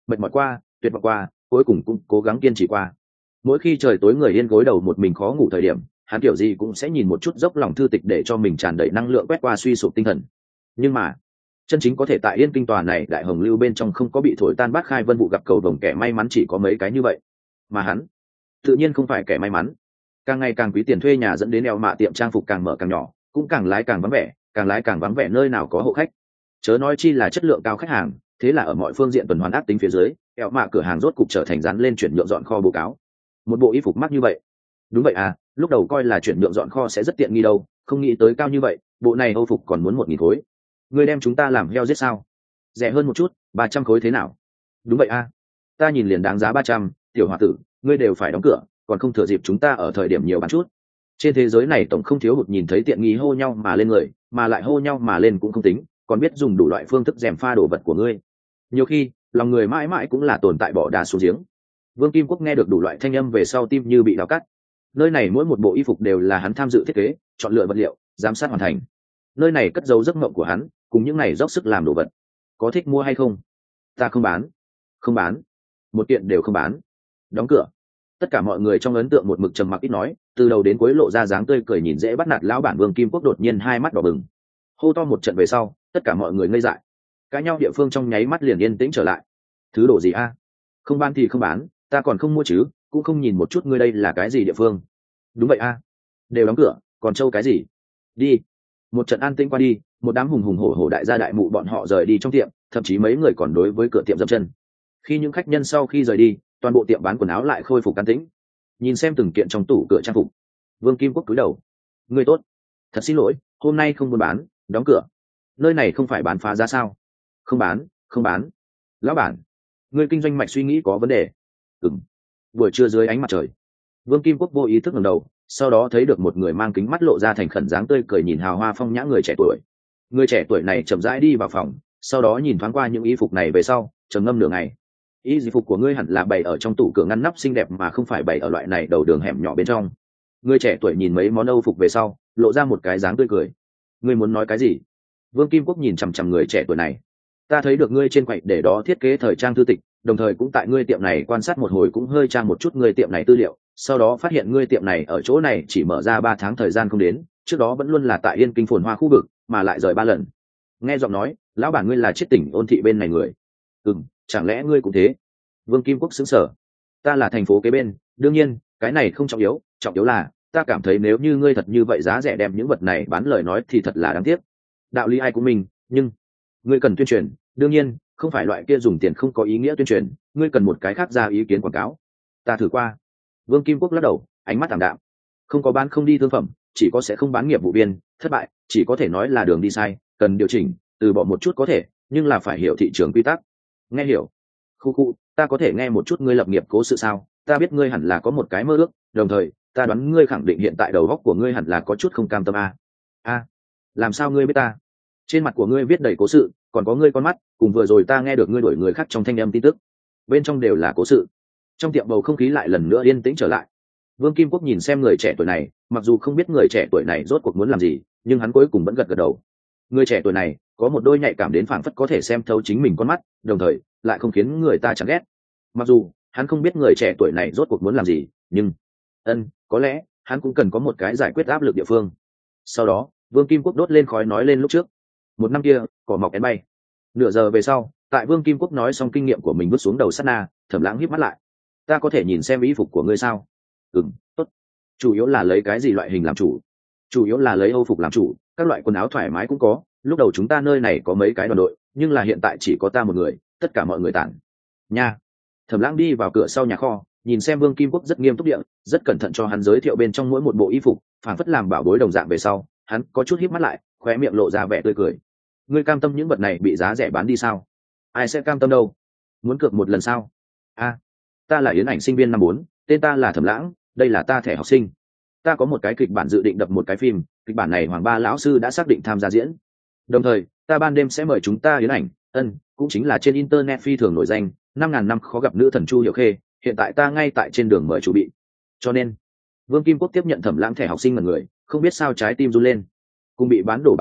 mệt mỏi qua, tuyệt vọng qua, cuối cùng cũng cố gắng kiên trì qua. Mỗi khi trời tối người yên gối đầu một mình khó ngủ thời điểm, hắn kiểu gì cũng sẽ nhìn một chút dốc lòng thư tịch để cho mình tràn đầy năng lượng quét qua suy sụp tinh thần. Nhưng mà chân chính có thể tại Yên Kinh tòa này đại hồng lưu bên trong không có bị thổi tan bát khai vân vụ gặp cầu vồng kẻ may mắn chỉ có mấy cái như vậy. Mà hắn tự nhiên không phải kẻ may mắn. Càng ngày càng quý tiền thuê nhà dẫn đến eo mạ tiệm trang phục càng mở càng nhỏ, cũng càng lái càng vắng vẻ, càng lái càng vắng vẻ nơi nào có hộ khách. Chớ nói chi là chất lượng cao khách hàng, thế là ở mọi phương diện tuần hoàn ác tính phía dưới, eo mạ cửa hàng rốt cục trở thành dán lên chuyển nhượng dọn kho báo cáo. Một bộ y phục mắc như vậy. Đúng vậy à, lúc đầu coi là chuyển nhượng dọn kho sẽ rất tiện nghi đâu, không nghĩ tới cao như vậy, bộ này Âu phục còn muốn một nghìn khối. Ngươi đem chúng ta làm heo giết sao? Rẻ hơn một chút, ba trăm khối thế nào? Đúng vậy à, ta nhìn liền đáng giá ba trăm, tiểu hòa tử, ngươi đều phải đóng cửa, còn không thừa dịp chúng ta ở thời điểm nhiều bán chút. Trên thế giới này tổng không thiếu hụt nhìn thấy tiện nghi hô nhau mà lên người, mà lại hô nhau mà lên cũng không tính, còn biết dùng đủ loại phương thức gièm pha đồ vật của ngươi. Nhiều khi, lòng người mãi mãi cũng là tồn tại bỏ đá xuống giếng. Vương Kim Quốc nghe được đủ loại thanh âm về sau tim như bị đào cắt. Nơi này mỗi một bộ y phục đều là hắn tham dự thiết kế, chọn lựa vật liệu, giám sát hoàn thành. Nơi này cất giấu giấc mộng của hắn, cùng những này dốc sức làm đồ vật. Có thích mua hay không? Ta không bán. Không bán. Một kiện đều không bán. Đóng cửa. Tất cả mọi người trong ấn tượng một mực trầm mặc ít nói, từ đầu đến cuối lộ ra dáng tươi cười nhìn dễ bắt nạt lão bản Vương Kim Quốc đột nhiên hai mắt đỏ bừng. Hô to một trận về sau, tất cả mọi người ngây dại. Cãi nhau địa phương trong nháy mắt liền yên tĩnh trở lại. Thứ đồ gì a? Không bán thì không bán, ta còn không mua chứ, cũng không nhìn một chút ngươi đây là cái gì địa phương. Đúng vậy a, đều đóng cửa, còn trâu cái gì? Đi. Một trận an tĩnh qua đi, một đám hùng hùng hổ hổ đại gia đại mụ bọn họ rời đi trong tiệm, thậm chí mấy người còn đối với cửa tiệm dậm chân. Khi những khách nhân sau khi rời đi, toàn bộ tiệm bán quần áo lại khôi phục an tĩnh. Nhìn xem từng kiện trong tủ cửa trang phục, Vương Kim Quốc cúi đầu. Người tốt, thật xin lỗi, hôm nay không buôn bán, đóng cửa. Nơi này không phải bán phá giá sao? Không bán, không bán. Lão bản, người kinh doanh mạch suy nghĩ có vấn đề. Ừm. Buổi trưa dưới ánh mặt trời, Vương Kim Quốc vô ý thức ngẩng đầu, sau đó thấy được một người mang kính mắt lộ ra thành khẩn dáng tươi cười nhìn hào hoa phong nhã người trẻ tuổi. Người trẻ tuổi này chậm rãi đi vào phòng, sau đó nhìn thoáng qua những y phục này về sau, trầm ngâm nửa ngày. Y phục của ngươi hẳn là bày ở trong tủ cửa ngăn nắp xinh đẹp mà không phải bày ở loại này đầu đường hẻm nhỏ bên trong. Người trẻ tuổi nhìn mấy món Âu phục về sau, lộ ra một cái dáng tươi cười. Ngươi muốn nói cái gì? Vương Kim Quốc nhìn chằm chằm người trẻ tuổi này. Ta thấy được ngươi trên quầy để đó thiết kế thời trang thư tịch, đồng thời cũng tại ngươi tiệm này quan sát một hồi cũng hơi trang một chút ngươi tiệm này tư liệu, sau đó phát hiện ngươi tiệm này ở chỗ này chỉ mở ra ba tháng thời gian không đến, trước đó vẫn luôn là tại Yên Kinh phồn hoa khu vực, mà lại rời ba lần. Nghe giọng nói, lão bản ngươi là chiết tỉnh Ôn thị bên này người. Ừm, chẳng lẽ ngươi cũng thế? Vương Kim Quốc sững sờ. Ta là thành phố kế bên, đương nhiên, cái này không trọng yếu, trọng yếu là ta cảm thấy nếu như ngươi thật như vậy giá rẻ đem những vật này bán lời nói thì thật là đáng tiếc. Đạo lý ai cũng mình, nhưng ngươi cần tuyên truyền, đương nhiên, không phải loại kia dùng tiền không có ý nghĩa tuyên truyền, ngươi cần một cái khác ra ý kiến quảng cáo. Ta thử qua. Vương Kim Quốc lắc đầu, ánh mắt thảm đạm. Không có bán không đi thương phẩm, chỉ có sẽ không bán nghiệp vụ viên, thất bại, chỉ có thể nói là đường đi sai, cần điều chỉnh, từ bỏ một chút có thể, nhưng là phải hiểu thị trường quy tắc. Nghe hiểu? Khu khu, ta có thể nghe một chút ngươi lập nghiệp cố sự sao? Ta biết ngươi hẳn là có một cái mơ ước, đồng thời, ta đoán ngươi khẳng định hiện tại đầu óc của ngươi hẳn là có chút không cam tâm a. A, làm sao ngươi biết ta? Trên mặt của ngươi viết đầy cố sự, còn có ngươi con mắt, cùng vừa rồi ta nghe được ngươi đổi người khác trong thanh âm tin tức, bên trong đều là cố sự. Trong tiệm bầu không khí lại lần nữa yên tĩnh trở lại. Vương Kim Quốc nhìn xem người trẻ tuổi này, mặc dù không biết người trẻ tuổi này rốt cuộc muốn làm gì, nhưng hắn cuối cùng vẫn gật gật đầu. Người trẻ tuổi này có một đôi nhạy cảm đến phảng phất có thể xem thấu chính mình con mắt, đồng thời lại không khiến người ta chán ghét. Mặc dù hắn không biết người trẻ tuổi này rốt cuộc muốn làm gì, nhưng ân, có lẽ hắn cũng cần có một cái giải quyết áp lực địa phương. Sau đó, Vương Kim Quốc đốt lên khói nói lên lúc trước. Một năm kia, cỏ mọc én bay. Nửa giờ về sau, tại Vương Kim Quốc nói xong kinh nghiệm của mình vứt xuống đầu sát na, Thẩm Lãng híp mắt lại. Ta có thể nhìn xem y phục của ngươi sao? Ừm, tốt. Chủ yếu là lấy cái gì loại hình làm chủ? Chủ yếu là lấy Âu phục làm chủ, các loại quần áo thoải mái cũng có. Lúc đầu chúng ta nơi này có mấy cái đoàn đội, nhưng là hiện tại chỉ có ta một người, tất cả mọi người tản. Nha. Thẩm Lãng đi vào cửa sau nhà kho, nhìn xem Vương Kim Quốc rất nghiêm túc địa, rất cẩn thận cho hắn giới thiệu bên trong mỗi một bộ y phục, phảng phất làm bảo bối đồng dạng về sau, hắn có chút híp mắt lại, khóe miệng lộ ra vẻ tươi cười. Ngươi cam tâm những vật này bị giá rẻ bán đi sao? Ai sẽ cam tâm đâu? Muốn cược một lần sao? A, ta là Yến Ảnh sinh viên năm bốn, tên ta là Thẩm Lãng, đây là ta thẻ học sinh. Ta có một cái kịch bản dự định đập một cái phim, kịch bản này Hoàng Ba lão sư đã xác định tham gia diễn. Đồng thời, ta ban đêm sẽ mời chúng ta Yến Ảnh, ân, cũng chính là trên internet phi thường nổi danh, năm ngàn năm khó gặp nữ thần Chu Hiểu Khê, hiện tại ta ngay tại trên đường mời chủ bị. Cho nên, Vương Kim Quốc tiếp nhận Thẩm Lãng thẻ học sinh mà người, không biết sao trái tim run lên. Cùng bị bán đổ bán tháo,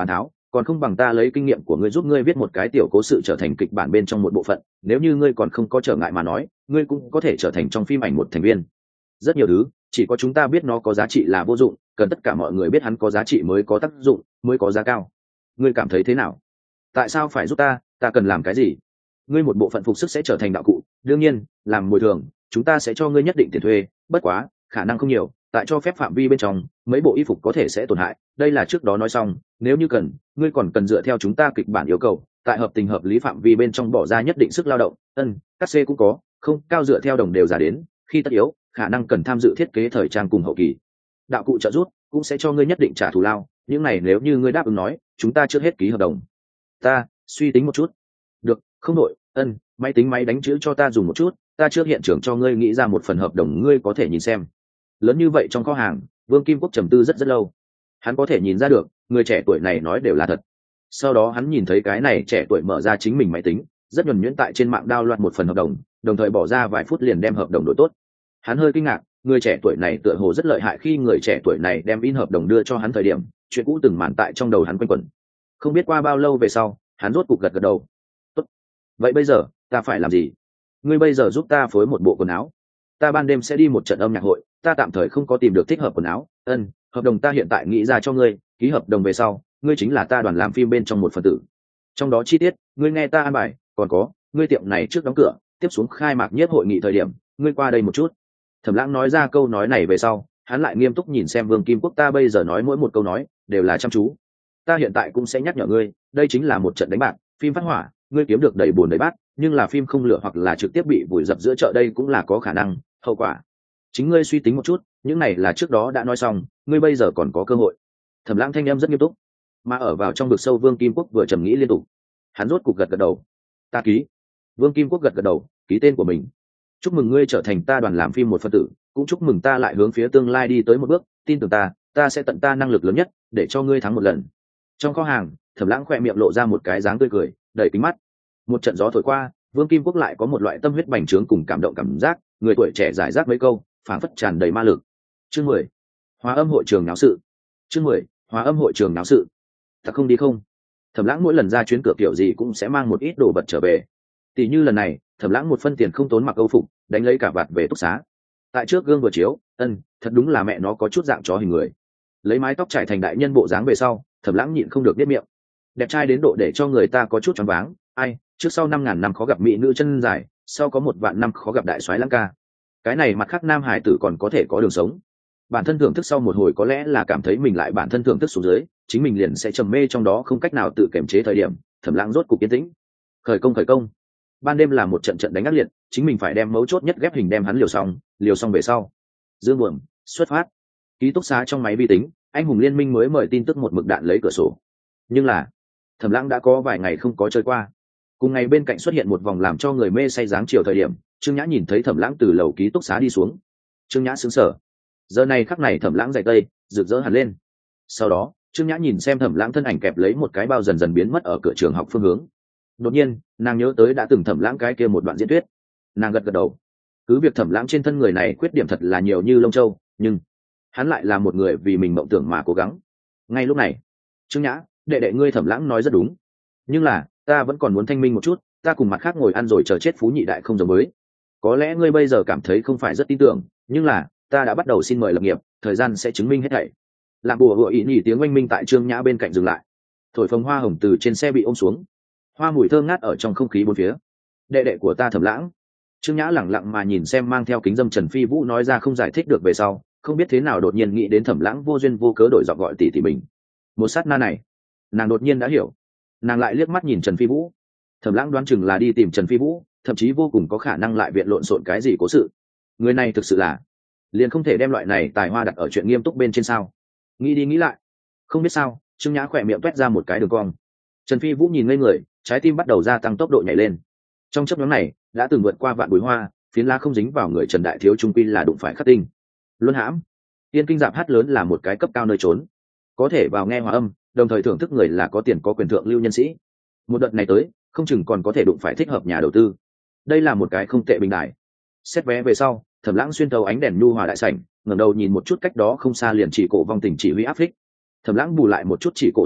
còn không bằng ta lấy kinh nghiệm của ngươi giúp ngươi viết một cái tiểu cố sự trở thành kịch bản bên trong một bộ phận, nếu như ngươi còn không có trở ngại mà nói, ngươi cũng có thể trở thành trong phim ảnh một thành viên. Rất nhiều thứ chỉ có chúng ta biết nó có giá trị là vô dụng, cần tất cả mọi người biết hắn có giá trị mới có tác dụng, mới có giá cao. Ngươi cảm thấy thế nào? Tại sao phải giúp ta? Ta cần làm cái gì? Ngươi một bộ phận phục sức sẽ trở thành đạo cụ, đương nhiên làm bồi thường chúng ta sẽ cho ngươi nhất định tiền thuê, bất quá khả năng không nhiều, tại cho phép phạm vi bên trong mấy bộ y phục có thể sẽ tổn hại, đây là trước đó nói xong, nếu như cần ngươi còn cần dựa theo chúng ta kịch bản yêu cầu, tại hợp tình hợp lý phạm vi bên trong bỏ ra nhất định sức lao động. Ân, các c cũng có, không cao dựa theo đồng đều giá đến, khi tất yếu khả năng cần tham dự thiết kế thời trang cùng hậu kỳ đạo cụ trợ giúp, cũng sẽ cho ngươi nhất định trả thù lao, những này nếu như ngươi đáp ứng nói, chúng ta trước hết ký hợp đồng. Ta suy tính một chút. Được, không đội. Ân, máy tính máy đánh chữ cho ta dùng một chút, ta trước hiện trường cho ngươi nghĩ ra một phần hợp đồng, ngươi có thể nhìn xem. Lớn như vậy trong kho hàng, Vương Kim Quốc trầm tư rất rất lâu. Hắn có thể nhìn ra được người trẻ tuổi này nói đều là thật. Sau đó hắn nhìn thấy cái này trẻ tuổi mở ra chính mình máy tính, rất nhuần nhuyễn tại trên mạng đao loạt một phần hợp đồng, đồng thời bỏ ra vài phút liền đem hợp đồng đổi tốt. Hắn hơi kinh ngạc, người trẻ tuổi này tựa hồ rất lợi hại, khi người trẻ tuổi này đem in hợp đồng đưa cho hắn thời điểm, chuyện cũ từng màn tại trong đầu hắn quanh quẩn. Không biết qua bao lâu về sau, hắn rốt cục gật gật đầu. Tốt. Vậy bây giờ ta phải làm gì? Ngươi bây giờ giúp ta phối một bộ quần áo. Ta ban đêm sẽ đi một trận âm nhạc hội, ta tạm thời không có tìm được thích hợp quần áo. Ân, hợp đồng ta hiện tại nghĩ ra cho ngươi, ký hợp đồng về sau, ngươi chính là ta đoàn làm phim bên trong một phần tử. Trong đó chi tiết, ngươi nghe ta an bài, còn có, ngươi tiệm này trước đóng cửa, tiếp xuống khai mạc nhất hội nghị thời điểm, ngươi qua đây một chút. Thẩm Lãng nói ra câu nói này về sau, hắn lại nghiêm túc nhìn xem Vương Kim Quốc, ta bây giờ nói mỗi một câu nói đều là chăm chú. Ta hiện tại cũng sẽ nhắc nhở ngươi, đây chính là một trận đánh bạc, phim phát hỏa, ngươi kiếm được đầy buồn đầy bát, nhưng là phim không lửa hoặc là trực tiếp bị vùi dập giữa chợ, đây cũng là có khả năng, hậu quả chính ngươi suy tính một chút, những này là trước đó đã nói xong, ngươi bây giờ còn có cơ hội. Thẩm Lãng thanh em rất nghiêm túc, mà ở vào trong vực sâu Vương Kim Quốc vừa trầm nghĩ liên tục. Hắn rốt cục gật gật đầu. Ta ký. Vương Kim Quốc gật gật đầu, ký tên của mình. Chúc mừng ngươi trở thành ta đoàn làm phim một phần tử, cũng chúc mừng ta lại hướng phía tương lai đi tới một bước, tin tưởng ta, ta sẽ tận ta năng lực lớn nhất để cho ngươi thắng một lần. Trong kho hàng, Thẩm Lãng khẽ miệng lộ ra một cái dáng tươi cười, đầy kính mắt. Một trận gió thổi qua, Vương Kim Quốc lại có một loại tâm huyết bành trướng cùng cảm động cảm giác, người tuổi trẻ giải rác mấy câu, phảng phất tràn đầy ma lực. Chương mười. Hóa âm hội trường náo sự. Chương mười. Hóa âm hội trường náo sự. Ta không đi không? Thẩm Lãng mỗi lần ra chuyến cửa kiểu gì cũng sẽ mang một ít đồ vật trở về. Tỷ như lần này, Thẩm Lãng một phân tiền không tốn mặc âu phục, đánh lấy cả vạt về túc xá. Tại trước gương vừa chiếu, ân, thật đúng là mẹ nó có chút dạng chó hình người. Lấy mái tóc trải thành đại nhân bộ dáng về sau, Thẩm Lãng nhịn không được biết miệng. Đẹp trai đến độ để cho người ta có chút choáng váng, ai, trước sau năm ngàn năm khó gặp mỹ nữ chân dài, sau có một vạn năm khó gặp đại soái Lãng ca. Cái này mặt khác nam hải tử còn có thể có đường sống. Bản thân thưởng thức sau một hồi có lẽ là cảm thấy mình lại bản thân thưởng thức xuống dưới, chính mình liền sẽ trầm mê trong đó không cách nào tự kiềm chế thời điểm, Thẩm Lãng rốt cục yên tĩnh. Khởi công khởi công. Ban đêm là một trận trận đánh ác liệt, chính mình phải đem mấu chốt nhất ghép hình đem hắn liều xong, liều xong về sau. Dương buồm, xuất phát. Ký túc xá trong máy vi tính, anh hùng liên minh mới mời tin tức một mực đạn lấy cửa sổ. Nhưng là, Thẩm Lãng đã có vài ngày không có chơi qua. Cùng ngày bên cạnh xuất hiện một vòng làm cho người mê say dáng chiều thời điểm, Trương Nhã nhìn thấy Thẩm Lãng từ lầu ký túc xá đi xuống. Trương Nhã sững sờ. Giờ này khắc này Thẩm Lãng dậy tây, rực rỡ hẳn lên. Sau đó, Trương Nhã nhìn xem Thẩm Lãng thân ảnh kẹp lấy một cái bao dần dần biến mất ở cửa trường học phương hướng. Đột nhiên, nàng nhớ tới đã từng Thẩm Lãng cái kia một đoạn diễn thuyết. Nàng gật gật đầu. Cứ việc Thẩm Lãng trên thân người này khuyết điểm thật là nhiều như lông châu, nhưng hắn lại là một người vì mình mộng tưởng mà cố gắng. Ngay lúc này, Trương Nhã, đệ đệ ngươi Thẩm Lãng nói rất đúng. Nhưng là, ta vẫn còn muốn thanh minh một chút, ta cùng mặt khác ngồi ăn rồi chờ chết phú nhị đại không giống với. Có lẽ ngươi bây giờ cảm thấy không phải rất tin tưởng, nhưng là, ta đã bắt đầu xin mời lập nghiệp, thời gian sẽ chứng minh hết thảy. Làm bùa hựa ý nhỉ tiếng oanh minh tại Trương Nhã bên cạnh dừng lại. Thổi phồng hoa hồng từ trên xe bị ôm xuống, hoa mùi thơm ngát ở trong không khí bốn phía. Đệ đệ của ta Thẩm Lãng. Trương Nhã lẳng lặng mà nhìn xem mang theo kính dâm Trần Phi Vũ nói ra không giải thích được về sau, không biết thế nào đột nhiên nghĩ đến Thẩm Lãng vô duyên vô cớ đổi giọng gọi tỷ tỷ mình. Một sát na này, nàng đột nhiên đã hiểu. Nàng lại liếc mắt nhìn Trần Phi Vũ. Thẩm Lãng đoán chừng là đi tìm Trần Phi Vũ, thậm chí vô cùng có khả năng lại viện lộn xộn cái gì cố sự. Người này thực sự là, liền không thể đem loại này tài hoa đặt ở chuyện nghiêm túc bên trên sao? Nghĩ đi nghĩ lại, không biết sao, Trương Nhã khỏe miệng toét ra một cái đường cong. Trần Phi Vũ nhìn ngây người, trái tim bắt đầu gia tăng tốc độ nhảy lên. Trong chớp nhoáng này, đã từng vượt qua vạn bụi hoa, phiến lá không dính vào người Trần Đại Thiếu trung quy là đụng phải khắc tinh. Luân hãm, tiên kinh dạp hát lớn là một cái cấp cao nơi trốn, có thể vào nghe hòa âm, đồng thời thưởng thức người là có tiền có quyền thượng lưu nhân sĩ. Một đợt này tới, không chừng còn có thể đụng phải thích hợp nhà đầu tư. Đây là một cái không tệ bình đại. Xét vé về sau, Thẩm Lãng xuyên tấu ánh đèn nhu hòa đại sảnh, ngẩng đầu nhìn một chút cách đó không xa liền chỉ cổ vong tình chỉ huy áp phích. Thẩm Lãng bù lại một chút chỉ cổ tư liệu,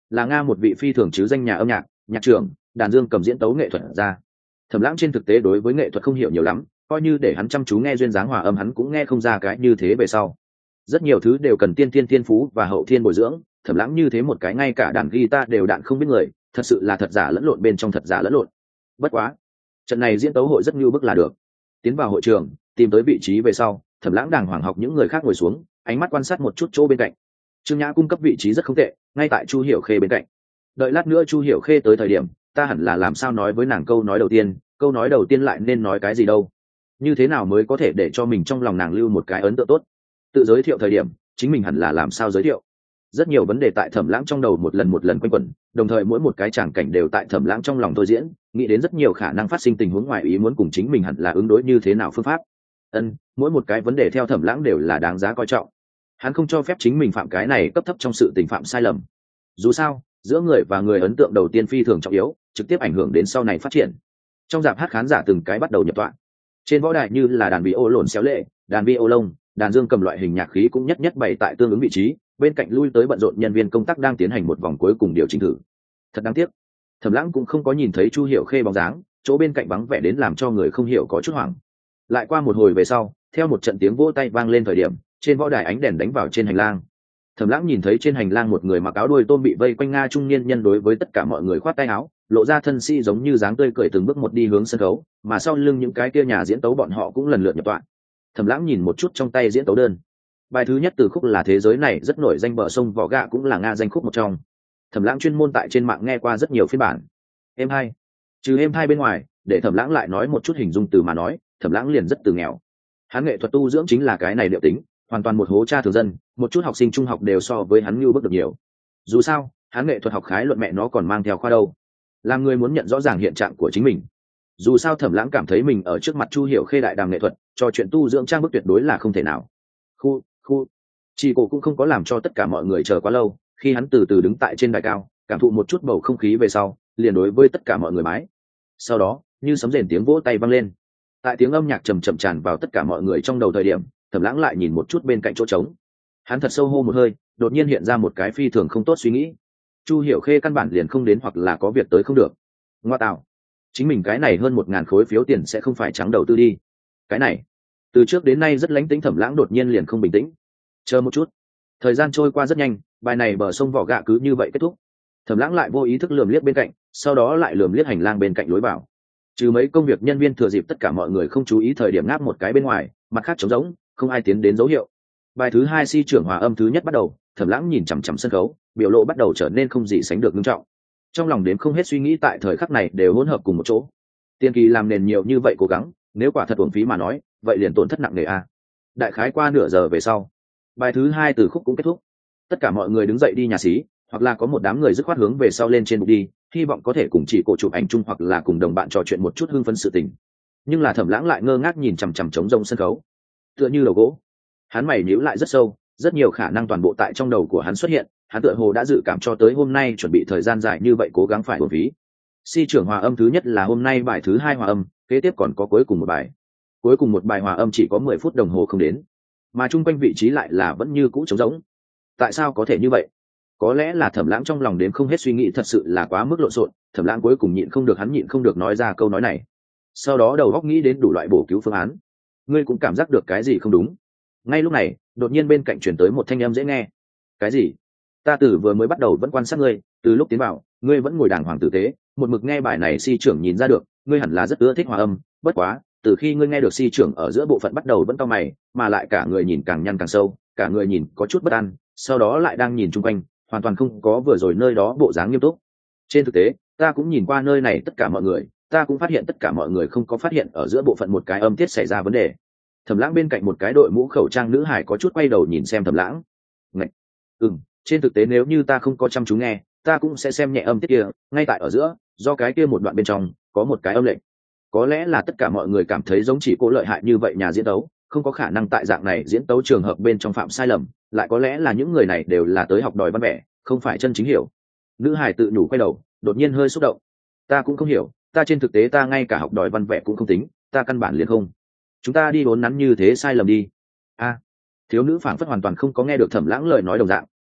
là Nga một vị phi thường chứ danh nhà âm nhạc, nhạc trưởng, đàn dương cầm diễn tấu nghệ thuật ra. Thẩm Lãng trên thực tế đối với nghệ thuật không hiểu nhiều lắm, coi như để hắn chăm chú nghe duyên dáng hòa âm hắn cũng nghe không ra cái như thế về sau. Rất nhiều thứ đều cần tiên tiên thiên phú và hậu thiên bồi dưỡng, Thẩm Lãng như thế một cái ngay cả đàn guitar đều đạn không biết người, thật sự là thật giả lẫn lộn bên trong thật giả lẫn lộn. Bất quá, trận này diễn tấu hội rất như bức là được. Tiến vào hội trường, tìm tới vị trí về sau, Thẩm Lãng đàng hoàng học những người khác ngồi xuống, ánh mắt quan sát một chút chỗ bên cạnh. Trương Nhã cung cấp vị trí rất không tệ, ngay tại Chu Hiểu Khê bên cạnh. Đợi lát nữa Chu Hiểu Khê tới thời điểm, ta hẳn là làm sao nói với nàng câu nói đầu tiên, câu nói đầu tiên lại nên nói cái gì đâu? Như thế nào mới có thể để cho mình trong lòng nàng lưu một cái ấn tượng tốt? Tự giới thiệu thời điểm, chính mình hẳn là làm sao giới thiệu? Rất nhiều vấn đề tại Thẩm Lãng trong đầu một lần một lần quanh quẩn, đồng thời mỗi một cái tràng cảnh đều tại Thẩm Lãng trong lòng thôi diễn, nghĩ đến rất nhiều khả năng phát sinh tình huống ngoài ý muốn cùng chính mình hẳn là ứng đối như thế nào phương pháp. Ân, mỗi một cái vấn đề theo Thẩm Lãng đều là đáng giá coi trọng. Hắn không cho phép chính mình phạm cái này cấp thấp trong sự tình phạm sai lầm. Dù sao, giữa người và người ấn tượng đầu tiên phi thường trọng yếu, trực tiếp ảnh hưởng đến sau này phát triển. Trong dạp hát khán giả từng cái bắt đầu nhập tọa. Trên võ đài như là đàn vi ô lộn xéo lệ, đàn vi ô lông, đàn dương cầm loại hình nhạc khí cũng nhất nhất bày tại tương ứng vị trí, bên cạnh lui tới bận rộn nhân viên công tác đang tiến hành một vòng cuối cùng điều chỉnh thử. Thật đáng tiếc, Thẩm Lãng cũng không có nhìn thấy Chu Hiểu Khê bóng dáng, chỗ bên cạnh vắng vẻ đến làm cho người không hiểu có chút hoảng. Lại qua một hồi về sau, theo một trận tiếng vỗ tay vang lên thời điểm, trên võ đài ánh đèn đánh vào trên hành lang. Thẩm Lãng nhìn thấy trên hành lang một người mặc áo đuôi tôm bị vây quanh nga trung niên nhân đối với tất cả mọi người khoát tay áo, lộ ra thân sĩ giống như dáng tươi cười từng bước một đi hướng sân khấu, mà sau lưng những cái kia nhà diễn tấu bọn họ cũng lần lượt nhập tọa. Thẩm Lãng nhìn một chút trong tay diễn tấu đơn. Bài thứ nhất từ khúc là Thế giới này rất nổi danh bờ sông vỏ gạ cũng là Nga danh khúc một trong. Thẩm Lãng chuyên môn tại trên mạng nghe qua rất nhiều phiên bản. Êm hai. Trừ êm hai bên ngoài, để Thẩm Lãng lại nói một chút hình dung từ mà nói, Thẩm Lãng liền rất từ nghèo. Hắn nghệ thuật tu dưỡng chính là cái này liệu tính, hoàn toàn một hố cha thường dân, một chút học sinh trung học đều so với hắn nhu bức được nhiều. Dù sao, hắn nghệ thuật học khái luận mẹ nó còn mang theo khoa đâu. Làm người muốn nhận rõ ràng hiện trạng của chính mình. Dù sao Thẩm Lãng cảm thấy mình ở trước mặt Chu Hiểu Khê đại đàm nghệ thuật, cho chuyện tu dưỡng trang bức tuyệt đối là không thể nào. Khu, khu. Chị cổ cũng không có làm cho tất cả mọi người chờ quá lâu, khi hắn từ từ đứng tại trên đài cao, cảm thụ một chút bầu không khí về sau, liền đối với tất cả mọi người bái. Sau đó, như sấm rền tiếng vỗ tay vang lên. Tại tiếng âm nhạc trầm trầm tràn vào tất cả mọi người trong đầu thời điểm, Thẩm Lãng lại nhìn một chút bên cạnh chỗ trống. Hắn thật sâu hô một hơi, đột nhiên hiện ra một cái phi thường không tốt suy nghĩ. Chu Hiểu Khê căn bản liền không đến hoặc là có việc tới không được. Ngoa tạo, chính mình cái này hơn một ngàn khối phiếu tiền sẽ không phải trắng đầu tư đi. Cái này, từ trước đến nay rất lánh tính Thẩm Lãng đột nhiên liền không bình tĩnh. Chờ một chút, thời gian trôi qua rất nhanh, bài này bờ sông vỏ gạ cứ như vậy kết thúc. Thẩm Lãng lại vô ý thức lườm liếc bên cạnh, sau đó lại lườm liếc hành lang bên cạnh lối vào. Trừ mấy công việc nhân viên thừa dịp tất cả mọi người không chú ý thời điểm ngáp một cái bên ngoài, mặt khác trống rỗng, không ai tiến đến dấu hiệu. Bài thứ hai si trưởng hòa âm thứ nhất bắt đầu, Thẩm Lãng nhìn chằm chằm sân khấu, biểu lộ bắt đầu trở nên không gì sánh được nghiêm trọng. Trong lòng đếm không hết suy nghĩ tại thời khắc này đều hỗn hợp cùng một chỗ. Tiên kỳ làm nền nhiều như vậy cố gắng, nếu quả thật uổng phí mà nói, vậy liền tổn thất nặng nề a. Đại khái qua nửa giờ về sau, bài thứ hai từ khúc cũng kết thúc. Tất cả mọi người đứng dậy đi nhà xí, hoặc là có một đám người dứt khoát hướng về sau lên trên bục đi, hy vọng có thể cùng chỉ cổ chụp ảnh chung hoặc là cùng đồng bạn trò chuyện một chút hưng phấn sự tình. Nhưng là Thẩm Lãng lại ngơ ngác nhìn chằm chằm trống rông sân khấu, tựa như đầu gỗ. Hắn mày nhíu lại rất sâu, rất nhiều khả năng toàn bộ tại trong đầu của hắn xuất hiện, hắn tựa hồ đã dự cảm cho tới hôm nay chuẩn bị thời gian dài như vậy cố gắng phải uổng phí. Si trưởng hòa âm thứ nhất là hôm nay bài thứ hai hòa âm, kế tiếp còn có cuối cùng một bài. Cuối cùng một bài hòa âm chỉ có mười phút đồng hồ không đến, mà chung quanh vị trí lại là vẫn như cũ trống rỗng. Tại sao có thể như vậy? Có lẽ là Thẩm Lãng trong lòng đếm không hết suy nghĩ thật sự là quá mức lộn xộn, Thẩm Lãng cuối cùng nhịn không được hắn nhịn không được nói ra câu nói này. Sau đó đầu óc nghĩ đến đủ loại bổ cứu phương án. Ngươi cũng cảm giác được cái gì không đúng? Ngay lúc này, đột nhiên bên cạnh truyền tới một thanh âm dễ nghe. Cái gì? Ta từ vừa mới bắt đầu vẫn quan sát ngươi, từ lúc tiến vào, ngươi vẫn ngồi đàng hoàng tử tế, một mực nghe bài này si trưởng nhìn ra được, ngươi hẳn là rất ưa thích hòa âm, bất quá, từ khi ngươi nghe được si trưởng ở giữa bộ phận bắt đầu vẫn cau mày, mà lại cả người nhìn càng nhăn càng sâu, cả người nhìn có chút bất an, sau đó lại đang nhìn chung quanh, hoàn toàn không có vừa rồi nơi đó bộ dáng nghiêm túc. Trên thực tế, ta cũng nhìn qua nơi này tất cả mọi người, ta cũng phát hiện tất cả mọi người không có phát hiện ở giữa bộ phận một cái âm tiết xảy ra vấn đề. Thẩm Lãng bên cạnh một cái đội mũ khẩu trang nữ hải có chút quay đầu nhìn xem Thẩm Lãng. Ngạch, ừm, trên thực tế nếu như ta không có chăm chú nghe, ta cũng sẽ xem nhẹ âm tiết kia, ngay tại ở giữa, do cái kia một đoạn bên trong có một cái âm lệnh. Có lẽ là tất cả mọi người cảm thấy giống chỉ cô lợi hại như vậy nhà diễn tấu, không có khả năng tại dạng này diễn tấu trường hợp bên trong phạm sai lầm, lại có lẽ là những người này đều là tới học đòi văn vẻ, không phải chân chính hiểu. Nữ hải tự nhủ quay đầu, đột nhiên hơi xúc động. Ta cũng không hiểu, ta trên thực tế ta ngay cả học đòi văn vẻ cũng không tính, ta căn bản liền không. Chúng ta đi vốn nắn như thế sai lầm đi. A, thiếu nữ phảng phất hoàn toàn không có nghe được Thẩm Lãng lời nói đồng dạng,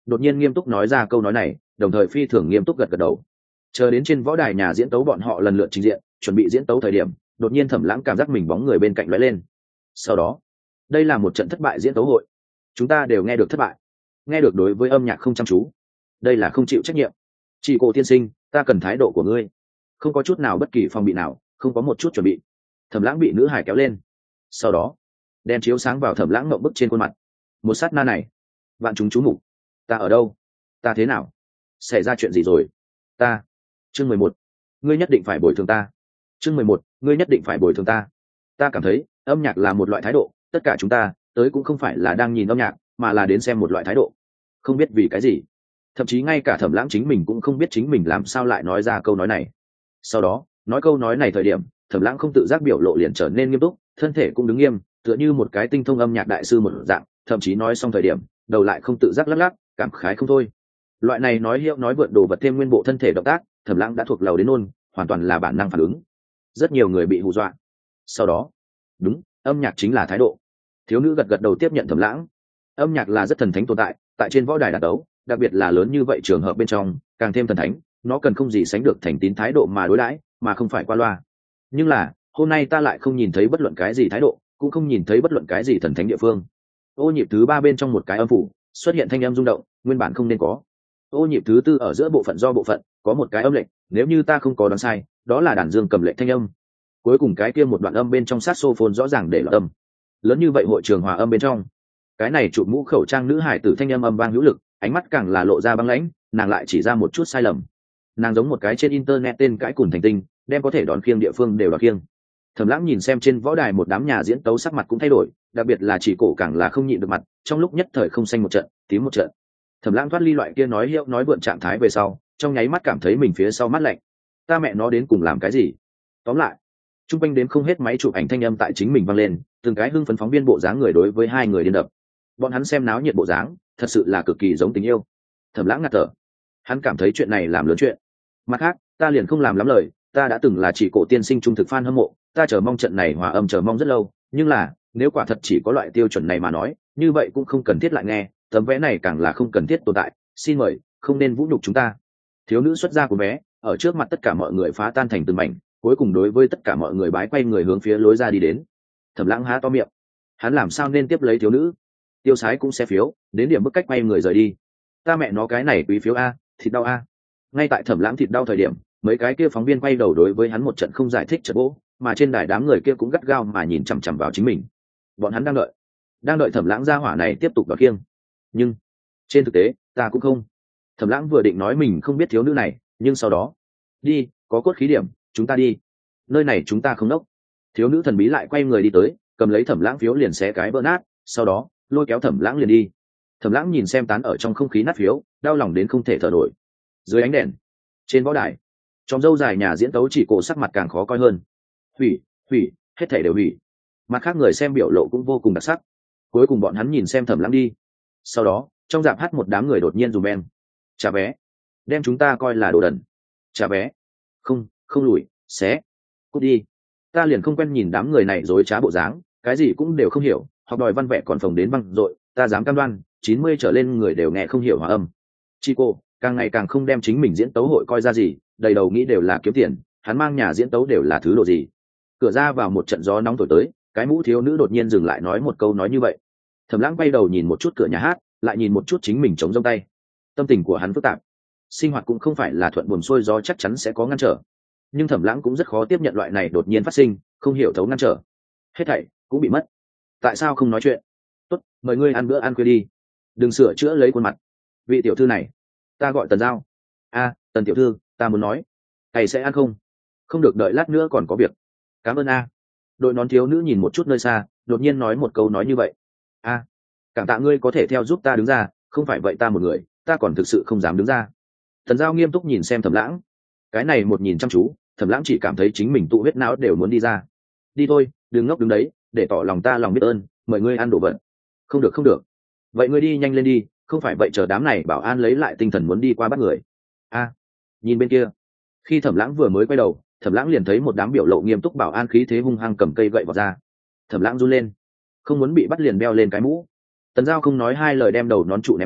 đột nhiên nghiêm túc nói ra câu nói này, đồng thời phi thường nghiêm túc gật gật đầu. Chờ đến trên võ đài nhà diễn tấu bọn họ lần lượt trình diện, chuẩn bị diễn tấu thời điểm, đột nhiên Thẩm Lãng cảm giác mình bóng người bên cạnh lóe lên. Sau đó, đây là một trận thất bại diễn tấu hội. Chúng ta đều nghe được thất bại, nghe được đối với âm nhạc không chăm chú, đây là không chịu trách nhiệm. Chỉ cổ tiên sinh, ta cần thái độ của ngươi. Không có chút nào bất kỳ phòng bị nào, không có một chút chuẩn bị. Thẩm Lãng bị nữ hải kéo lên. Sau đó, đèn chiếu sáng vào Thẩm Lãng ngậm bức trên khuôn mặt. Một sát na này, vạn chúng chú mục. Ta ở đâu? Ta thế nào? Xảy ra chuyện gì rồi? Ta. Chương mười một, ngươi nhất định phải bồi thường ta. Chương mười một, ngươi nhất định phải bồi thường ta. Ta cảm thấy, âm nhạc là một loại thái độ, tất cả chúng ta tới cũng không phải là đang nhìn âm nhạc, mà là đến xem một loại thái độ. Không biết vì cái gì, thậm chí ngay cả Thẩm Lãng chính mình cũng không biết chính mình làm sao lại nói ra câu nói này. Sau đó, nói câu nói này thời điểm, Thẩm Lãng không tự giác biểu lộ liền trở nên nghiêm túc, thân thể cũng đứng nghiêm, tựa như một cái tinh thông âm nhạc đại sư một dạng, thậm chí nói xong thời điểm, đầu lại không tự giác lắc lắc, cảm khái không thôi. Loại này nói hiệu nói vượn đồ vật thêm nguyên bộ thân thể động tác, Thẩm Lãng đã thuộc lầu đến nôn, hoàn toàn là bản năng phản ứng. Rất nhiều người bị hù dọa. Sau đó, đúng, âm nhạc chính là thái độ. Thiếu nữ gật gật đầu tiếp nhận Thẩm Lãng. Âm nhạc là rất thần thánh tồn tại, tại trên võ đài đàn đấu, đặc biệt là lớn như vậy trường hợp bên trong, càng thêm thần thánh, nó cần không gì sánh được thành tín thái độ mà đối đãi, mà không phải qua loa. Nhưng là, hôm nay ta lại không nhìn thấy bất luận cái gì thái độ, cũng không nhìn thấy bất luận cái gì thần thánh địa phương. Ô nhịp thứ ba bên trong một cái âm phủ, xuất hiện thanh âm rung động, nguyên bản không nên có. Ô nhịp thứ tư ở giữa bộ phận do bộ phận, có một cái âm lệnh, nếu như ta không có đoán sai, đó là đàn dương cầm lệnh thanh âm. Cuối cùng cái kia một đoạn âm bên trong saxophone rõ ràng để lọt âm. Lớn như vậy hội trường hòa âm bên trong, cái này chụp mũ khẩu trang nữ hải tử thanh âm âm vang hữu lực, ánh mắt càng là lộ ra băng lãnh, nàng lại chỉ ra một chút sai lầm. Nàng giống một cái trên internet tên cãi cùn thành tinh, đem có thể đón khiêng địa phương đều đón khiêng. Thẩm Lãng nhìn xem trên võ đài một đám nhà diễn tấu sắc mặt cũng thay đổi, đặc biệt là Chỉ Cổ càng là không nhịn được mặt, trong lúc nhất thời không xanh một trận, tím một trận. Thẩm Lãng thoát ly loại kia nói hiệu nói vượn trạng thái về sau, trong nháy mắt cảm thấy mình phía sau mắt lạnh. Ta mẹ nó đến cùng làm cái gì? Tóm lại, trung quanh đến không hết máy chụp ảnh thanh âm tại chính mình vang lên, từng cái hưng phấn phóng viên bộ dáng người đối với hai người điên đập. Bọn hắn xem náo nhiệt bộ dáng, thật sự là cực kỳ giống tình yêu. Thẩm Lãng ngạt thở, hắn cảm thấy chuyện này làm lớn chuyện. Mặt khác, ta liền không làm lắm lời, ta đã từng là Chỉ Cổ tiên sinh trung thực fan hâm mộ, ta chờ mong trận này hòa âm chờ mong rất lâu, nhưng là nếu quả thật chỉ có loại tiêu chuẩn này mà nói, như vậy cũng không cần thiết lại nghe, tấm vé này càng là không cần thiết tồn tại, xin mời, không nên vũ nhục chúng ta. Thiếu nữ xuất ra của vé, ở trước mặt tất cả mọi người phá tan thành từng mảnh, cuối cùng đối với tất cả mọi người bái quay người hướng phía lối ra đi đến. Thẩm Lãng há to miệng, hắn làm sao nên tiếp lấy thiếu nữ? Tiêu Sái cũng sẽ phiếu, đến điểm bức cách quay người rời đi. Ta mẹ nó cái này quý phiếu a, thịt đau a. Ngay tại Thẩm Lãng thịt đau thời điểm, mấy cái kia phóng viên quay đầu đối với hắn một trận không giải thích chợt bố, mà trên đài đám người kia cũng gắt gao mà nhìn chằm chằm vào chính mình. Bọn hắn đang đợi, đang đợi Thẩm Lãng ra hỏa này tiếp tục đoạt kiêng. Nhưng trên thực tế, ta cũng không. Thẩm Lãng vừa định nói mình không biết thiếu nữ này, nhưng sau đó, đi, có cốt khí điểm, chúng ta đi. Nơi này chúng ta không nốc. Thiếu nữ thần bí lại quay người đi tới, cầm lấy Thẩm Lãng phiếu liền xé cái vỡ nát, sau đó lôi kéo Thẩm Lãng liền đi. Thẩm Lãng nhìn xem tán ở trong không khí nát phiếu, đau lòng đến không thể thở nổi. Dưới ánh đèn, trên võ đài, trong dâu dài nhà diễn tấu Chỉ Cổ sắc mặt càng khó coi hơn. Hủy, hủy, hết thảy đều hủy. Mặt khác người xem biểu lộ cũng vô cùng đặc sắc. Cuối cùng bọn hắn nhìn xem Thẩm Lãng đi. Sau đó, trong dạp hát một đám người đột nhiên rùm beng. Trả vé, đem chúng ta coi là đồ đần. Trả vé, không, không lùi, xé, cút đi. Ta liền không quen nhìn đám người này dối trá bộ dáng, cái gì cũng đều không hiểu, học đòi văn vẻ còn phồng đến văng dội. Ta dám cam đoan, chín mươi trở lên người đều nghe không hiểu hòa âm. Chi cô càng ngày càng không đem chính mình diễn tấu hội coi ra gì, đầy đầu nghĩ đều là kiếm tiền, hắn mang nhà diễn tấu đều là thứ đồ gì. Cửa ra vào một trận gió nóng thổi tới, cái mũ thiếu nữ đột nhiên dừng lại nói một câu nói như vậy. Thẩm Lãng bay đầu nhìn một chút cửa nhà hát, lại nhìn một chút chính mình chống giông tay. Tâm tình của hắn phức tạp, sinh hoạt cũng không phải là thuận buồm xuôi gió, chắc chắn sẽ có ngăn trở. Nhưng Thẩm Lãng cũng rất khó tiếp nhận loại này đột nhiên phát sinh, không hiểu thấu ngăn trở. Hết thảy cũng bị mất. Tại sao không nói chuyện? Tốt, mời ngươi ăn bữa ăn khuya đi. Đừng sửa chữa lấy khuôn mặt. Vị tiểu thư này, ta gọi Tần Giao. A, Tần tiểu thư, ta muốn nói, thầy sẽ ăn không? Không được, đợi lát nữa còn có việc. Cảm ơn a. Đội nón thiếu nữ nhìn một chút nơi xa, đột nhiên nói một câu nói như vậy. A, cảm tạ ngươi có thể theo giúp ta đứng ra, không phải vậy ta một người, ta còn thực sự không dám đứng ra. Tần Giao nghiêm túc nhìn xem Thẩm Lãng. Cái này một nhìn chăm chú, Thẩm Lãng chỉ cảm thấy chính mình tụ huyết não đều muốn đi ra. Đi thôi, đừng ngốc đứng đấy, để tỏ lòng ta lòng biết ơn, mời ngươi ăn đồ vật. Không được không được. Vậy ngươi đi nhanh lên đi, không phải vậy chờ đám này bảo an lấy lại tinh thần muốn đi qua bắt người. A, nhìn bên kia. Khi Thẩm Lãng vừa mới quay đầu, Thẩm Lãng liền thấy một đám biểu lộ nghiêm túc bảo an khí thế hung hăng cầm cây gậy vào ra. Thẩm Lãng run lên, không muốn bị bắt liền đeo lên cái mũ. Tần Giao không nói hai lời đem đầu nón trụ ném tới,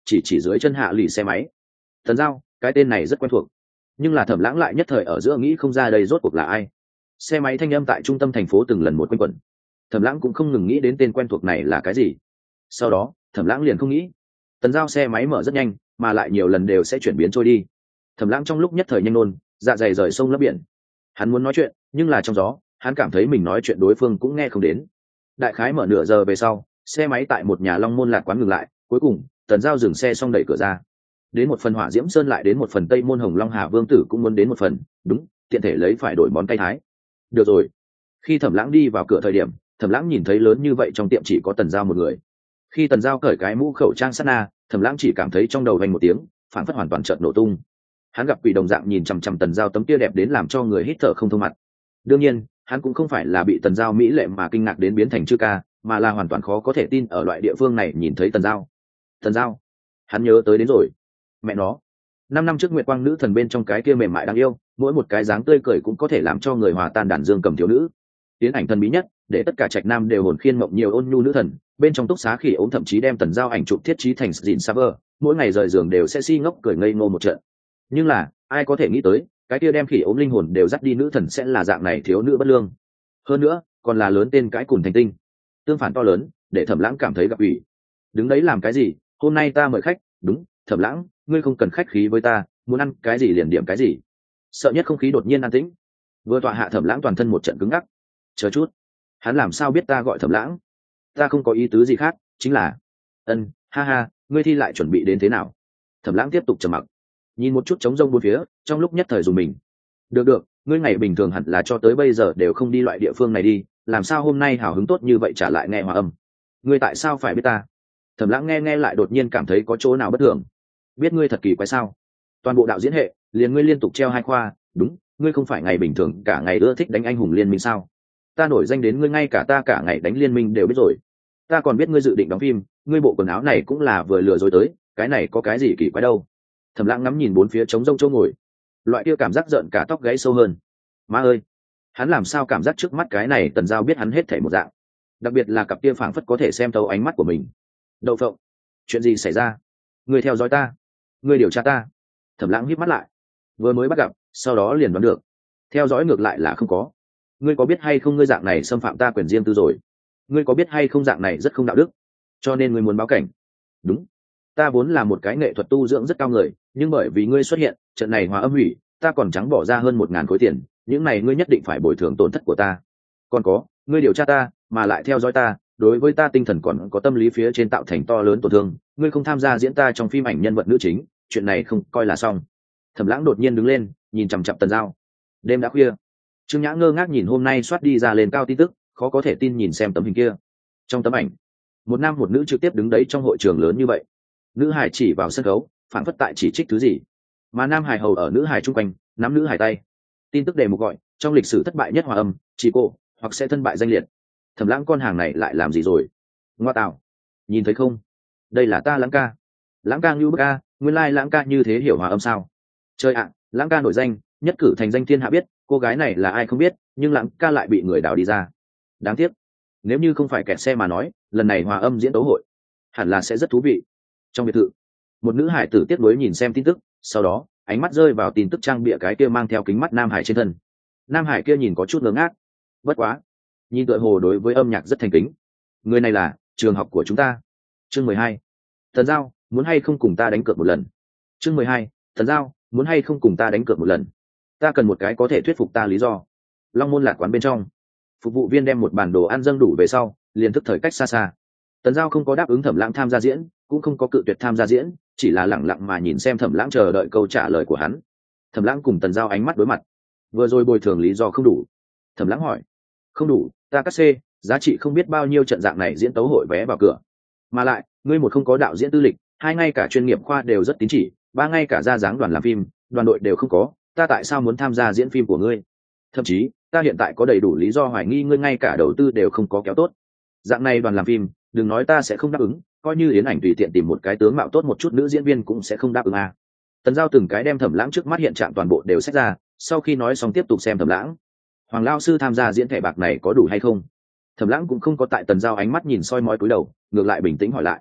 chỉ chỉ dưới chân hạ lì xe máy. Tần Giao, cái tên này rất quen thuộc, nhưng là Thẩm Lãng lại nhất thời ở giữa nghĩ không ra đây rốt cuộc là ai. Xe máy thanh âm tại trung tâm thành phố từng lần một quanh quẩn, Thẩm Lãng cũng không ngừng nghĩ đến tên quen thuộc này là cái gì. Sau đó Thẩm Lãng liền không nghĩ. Tần Giao xe máy mở rất nhanh, mà lại nhiều lần đều sẽ chuyển biến trôi đi. Thẩm Lãng trong lúc nhất thời nhanh nôn, dạ dày rời sông lấp biển. Hắn muốn nói chuyện, nhưng là trong gió, hắn cảm thấy mình nói chuyện đối phương cũng nghe không đến. Đại khái mở nửa giờ về sau, xe máy tại một nhà Long Môn Lạc quán ngừng lại, cuối cùng Tần Giao dừng xe xong đẩy cửa ra. Đến một phần Hỏa Diễm Sơn, lại đến một phần Tây Môn Hồng Long Hà Vương Tử cũng muốn đến một phần, đúng, tiện thể lấy phải đổi món cay thái. Được rồi. Khi Thẩm Lãng đi vào cửa thời điểm, Thẩm Lãng nhìn thấy lớn như vậy trong tiệm chỉ có Tần Giao một người. Khi Tần Giao cởi cái mũ khẩu trang sát na, Thẩm Lãng chỉ cảm thấy trong đầu vang một tiếng, phản phất hoàn toàn chợt nổ tung. Hắn gặp quỷ đồng dạng nhìn chằm chằm Tần Giao tấm kia đẹp đến làm cho người hít thở không thông mặt. Đương nhiên, hắn cũng không phải là bị Tần Giao mỹ lệ mà kinh ngạc đến biến thành chư ca, mà là hoàn toàn khó có thể tin ở loại địa phương này nhìn thấy Tần Giao. Tần Giao, hắn nhớ tới đến rồi. Mẹ nó, năm năm trước Nguyệt Quang nữ thần bên trong cái kia mềm mại đáng yêu, mỗi một cái dáng tươi cười cũng có thể làm cho người hòa tan đàn dương cầm thiếu nữ. Tiến ảnh thần bí nhất, để tất cả trạch nam đều hồn khiên mộng nhiều ôn nhu nữ thần, bên trong túc xá khỉ ốm thậm chí đem Tần Giao ảnh chụp thiết trí thành dịn server, mỗi ngày rời giường đều sẽ si ngốc cười ngây ngô một trận. Nhưng là ai có thể nghĩ tới cái kia đem khỉ ốm linh hồn đều dắt đi nữ thần sẽ là dạng này thiếu nữ bất lương, hơn nữa còn là lớn tên cái cùn thành tinh. Tương phản to lớn, để Thẩm Lãng cảm thấy gặp ủy. Đứng đấy làm cái gì, hôm nay ta mời khách. Đúng, Thẩm Lãng, ngươi không cần khách khí với ta, muốn ăn cái gì liền điểm cái gì. Sợ nhất không khí đột nhiên an tĩnh. Vừa tọa hạ Thẩm Lãng toàn thân một trận cứng ngắc. Chờ chút, hắn làm sao biết ta gọi Thẩm Lãng? Ta không có ý tứ gì khác, chính là ân ha ha, ngươi thi lại chuẩn bị đến thế nào? Thẩm Lãng tiếp tục trầm mặc, nhìn một chút trống rông bốn phía, trong lúc nhất thời dùng mình. Được được, ngươi ngày bình thường hẳn là cho tới bây giờ đều không đi loại địa phương này đi, làm sao hôm nay hào hứng tốt như vậy trả lại nghe Hòa Âm? Ngươi tại sao phải biết ta? Thẩm Lãng nghe nghe lại đột nhiên cảm thấy có chỗ nào bất thường. Biết ngươi thật kỳ quái sao? Toàn bộ đạo diễn hệ, liền ngươi liên tục treo hai khoa, đúng, ngươi không phải ngày bình thường cả ngày ưa thích đánh anh hùng liên minh sao? Ta nổi danh đến ngươi ngay cả ta cả ngày đánh liên minh đều biết rồi. Ta còn biết ngươi dự định đóng phim, ngươi bộ quần áo này cũng là vừa lừa dối tới, cái này có cái gì kỳ quái đâu? Thẩm Lãng ngắm nhìn bốn phía trống rông chỗ ngồi, loại kia cảm giác giận cả tóc gáy sâu hơn. Má ơi, hắn làm sao cảm giác trước mắt cái này Tần Giao biết hắn hết thảy một dạng, đặc biệt là cặp kia phảng phất có thể xem thấu ánh mắt của mình. Đậu phộng, chuyện gì xảy ra? Ngươi theo dõi ta, ngươi điều tra ta? Thẩm Lãng híp mắt lại, vừa mới bắt gặp, sau đó liền đoán được, theo dõi ngược lại là không có. Ngươi có biết hay không ngươi dạng này xâm phạm ta quyền riêng tư rồi? Ngươi có biết hay không dạng này rất không đạo đức, cho nên ngươi muốn báo cảnh? Đúng, ta vốn là một cái nghệ thuật tu dưỡng rất cao người, nhưng bởi vì ngươi xuất hiện, trận này Hòa Âm hủy, ta còn trắng bỏ ra hơn một ngàn khối tiền, những này ngươi nhất định phải bồi thường tổn thất của ta. Còn có, ngươi điều tra ta, mà lại theo dõi ta, đối với ta tinh thần còn có tâm lý phía trên tạo thành to lớn tổn thương, ngươi không tham gia diễn ta trong phim ảnh nhân vật nữ chính, chuyện này không coi là xong. Thẩm Lãng đột nhiên đứng lên, nhìn chằm chằm Tần Giao. Đêm đã khuya, Trương Nhã ngơ ngác nhìn hôm nay soát đi ra lên cao tin tức, khó có thể tin nhìn xem tấm hình kia. Trong tấm ảnh, một nam một nữ trực tiếp đứng đấy trong hội trường lớn như vậy. Nữ hải chỉ vào sân khấu, phản phất tại chỉ trích thứ gì, mà nam hải hầu ở nữ hải chung quanh, nắm nữ hải tay. Tin tức đề mục gọi trong lịch sử thất bại nhất Hòa Âm, chỉ cô hoặc sẽ thân bại danh liệt. Thẩm Lãng con hàng này lại làm gì rồi? Ngoa tạo, nhìn thấy không? Đây là ta Lãng ca. Lãng ca như bức ca, nguyên lai Lãng ca như thế hiểu Hòa Âm sao? Chơi ạ, Lãng ca nổi danh, nhất cử thành danh thiên hạ biết, cô gái này là ai không biết, nhưng Lãng ca lại bị người đào đi ra. Đáng tiếc, nếu như không phải kẹt xe mà nói, lần này Hòa Âm diễn tấu hội hẳn là sẽ rất thú vị. Trong biệt thự, một nữ hải tử tiếc nuối nhìn xem tin tức, sau đó ánh mắt rơi vào tin tức trang bìa cái kia mang theo kính mắt nam hải trên thân. Nam hải kia nhìn có chút ngớ ngác, bất quá nhìn tựa hồ đối với âm nhạc rất thành kính. Người này là trường học của chúng ta. Chương mười hai, Tần Giao, muốn hay không cùng ta đánh cược một lần? Chương mười hai, Tần Giao, muốn hay không cùng ta đánh cược một lần? Ta cần một cái có thể thuyết phục ta lý do. Long Môn Lạc quán bên trong, phục vụ viên đem một bản đồ ăn dâng đủ về sau, liền thức thời cách xa xa. Tần Giao không có đáp ứng Thẩm Lãng tham gia diễn, cũng không có cự tuyệt tham gia diễn, chỉ là lẳng lặng mà nhìn xem Thẩm Lãng chờ đợi câu trả lời của hắn. Thẩm Lãng cùng Tần Giao ánh mắt đối mặt. Vừa rồi bồi thường lý do không đủ. Thẩm Lãng hỏi, không đủ, ta cắt xê, giá trị không biết bao nhiêu trận dạng này diễn tấu hội vé vào cửa. Mà lại, ngươi một không có đạo diễn tư lịch, hai ngay cả chuyên nghiệp khoa đều rất tín chỉ, ba ngay cả ra dáng đoàn làm phim, đoàn đội đều không có, ta tại sao muốn tham gia diễn phim của ngươi? Thậm chí, ta hiện tại có đầy đủ lý do hoài nghi ngươi ngay cả đầu tư đều không có kéo tốt. Dạng này đoàn làm phim, đừng nói ta sẽ không đáp ứng, coi như Yến Ảnh tùy tiện tìm một cái tướng mạo tốt một chút nữ diễn viên cũng sẽ không đáp ứng à. Tần Giao từng cái đem Thẩm Lãng trước mắt hiện trạng toàn bộ đều xét ra, sau khi nói xong tiếp tục xem Thẩm Lãng. Hoàng lão sư tham gia diễn thẻ bạc này có đủ hay không? Thẩm Lãng cũng không có tại Tần Giao ánh mắt nhìn soi mói cúi đầu, ngược lại bình tĩnh hỏi lại.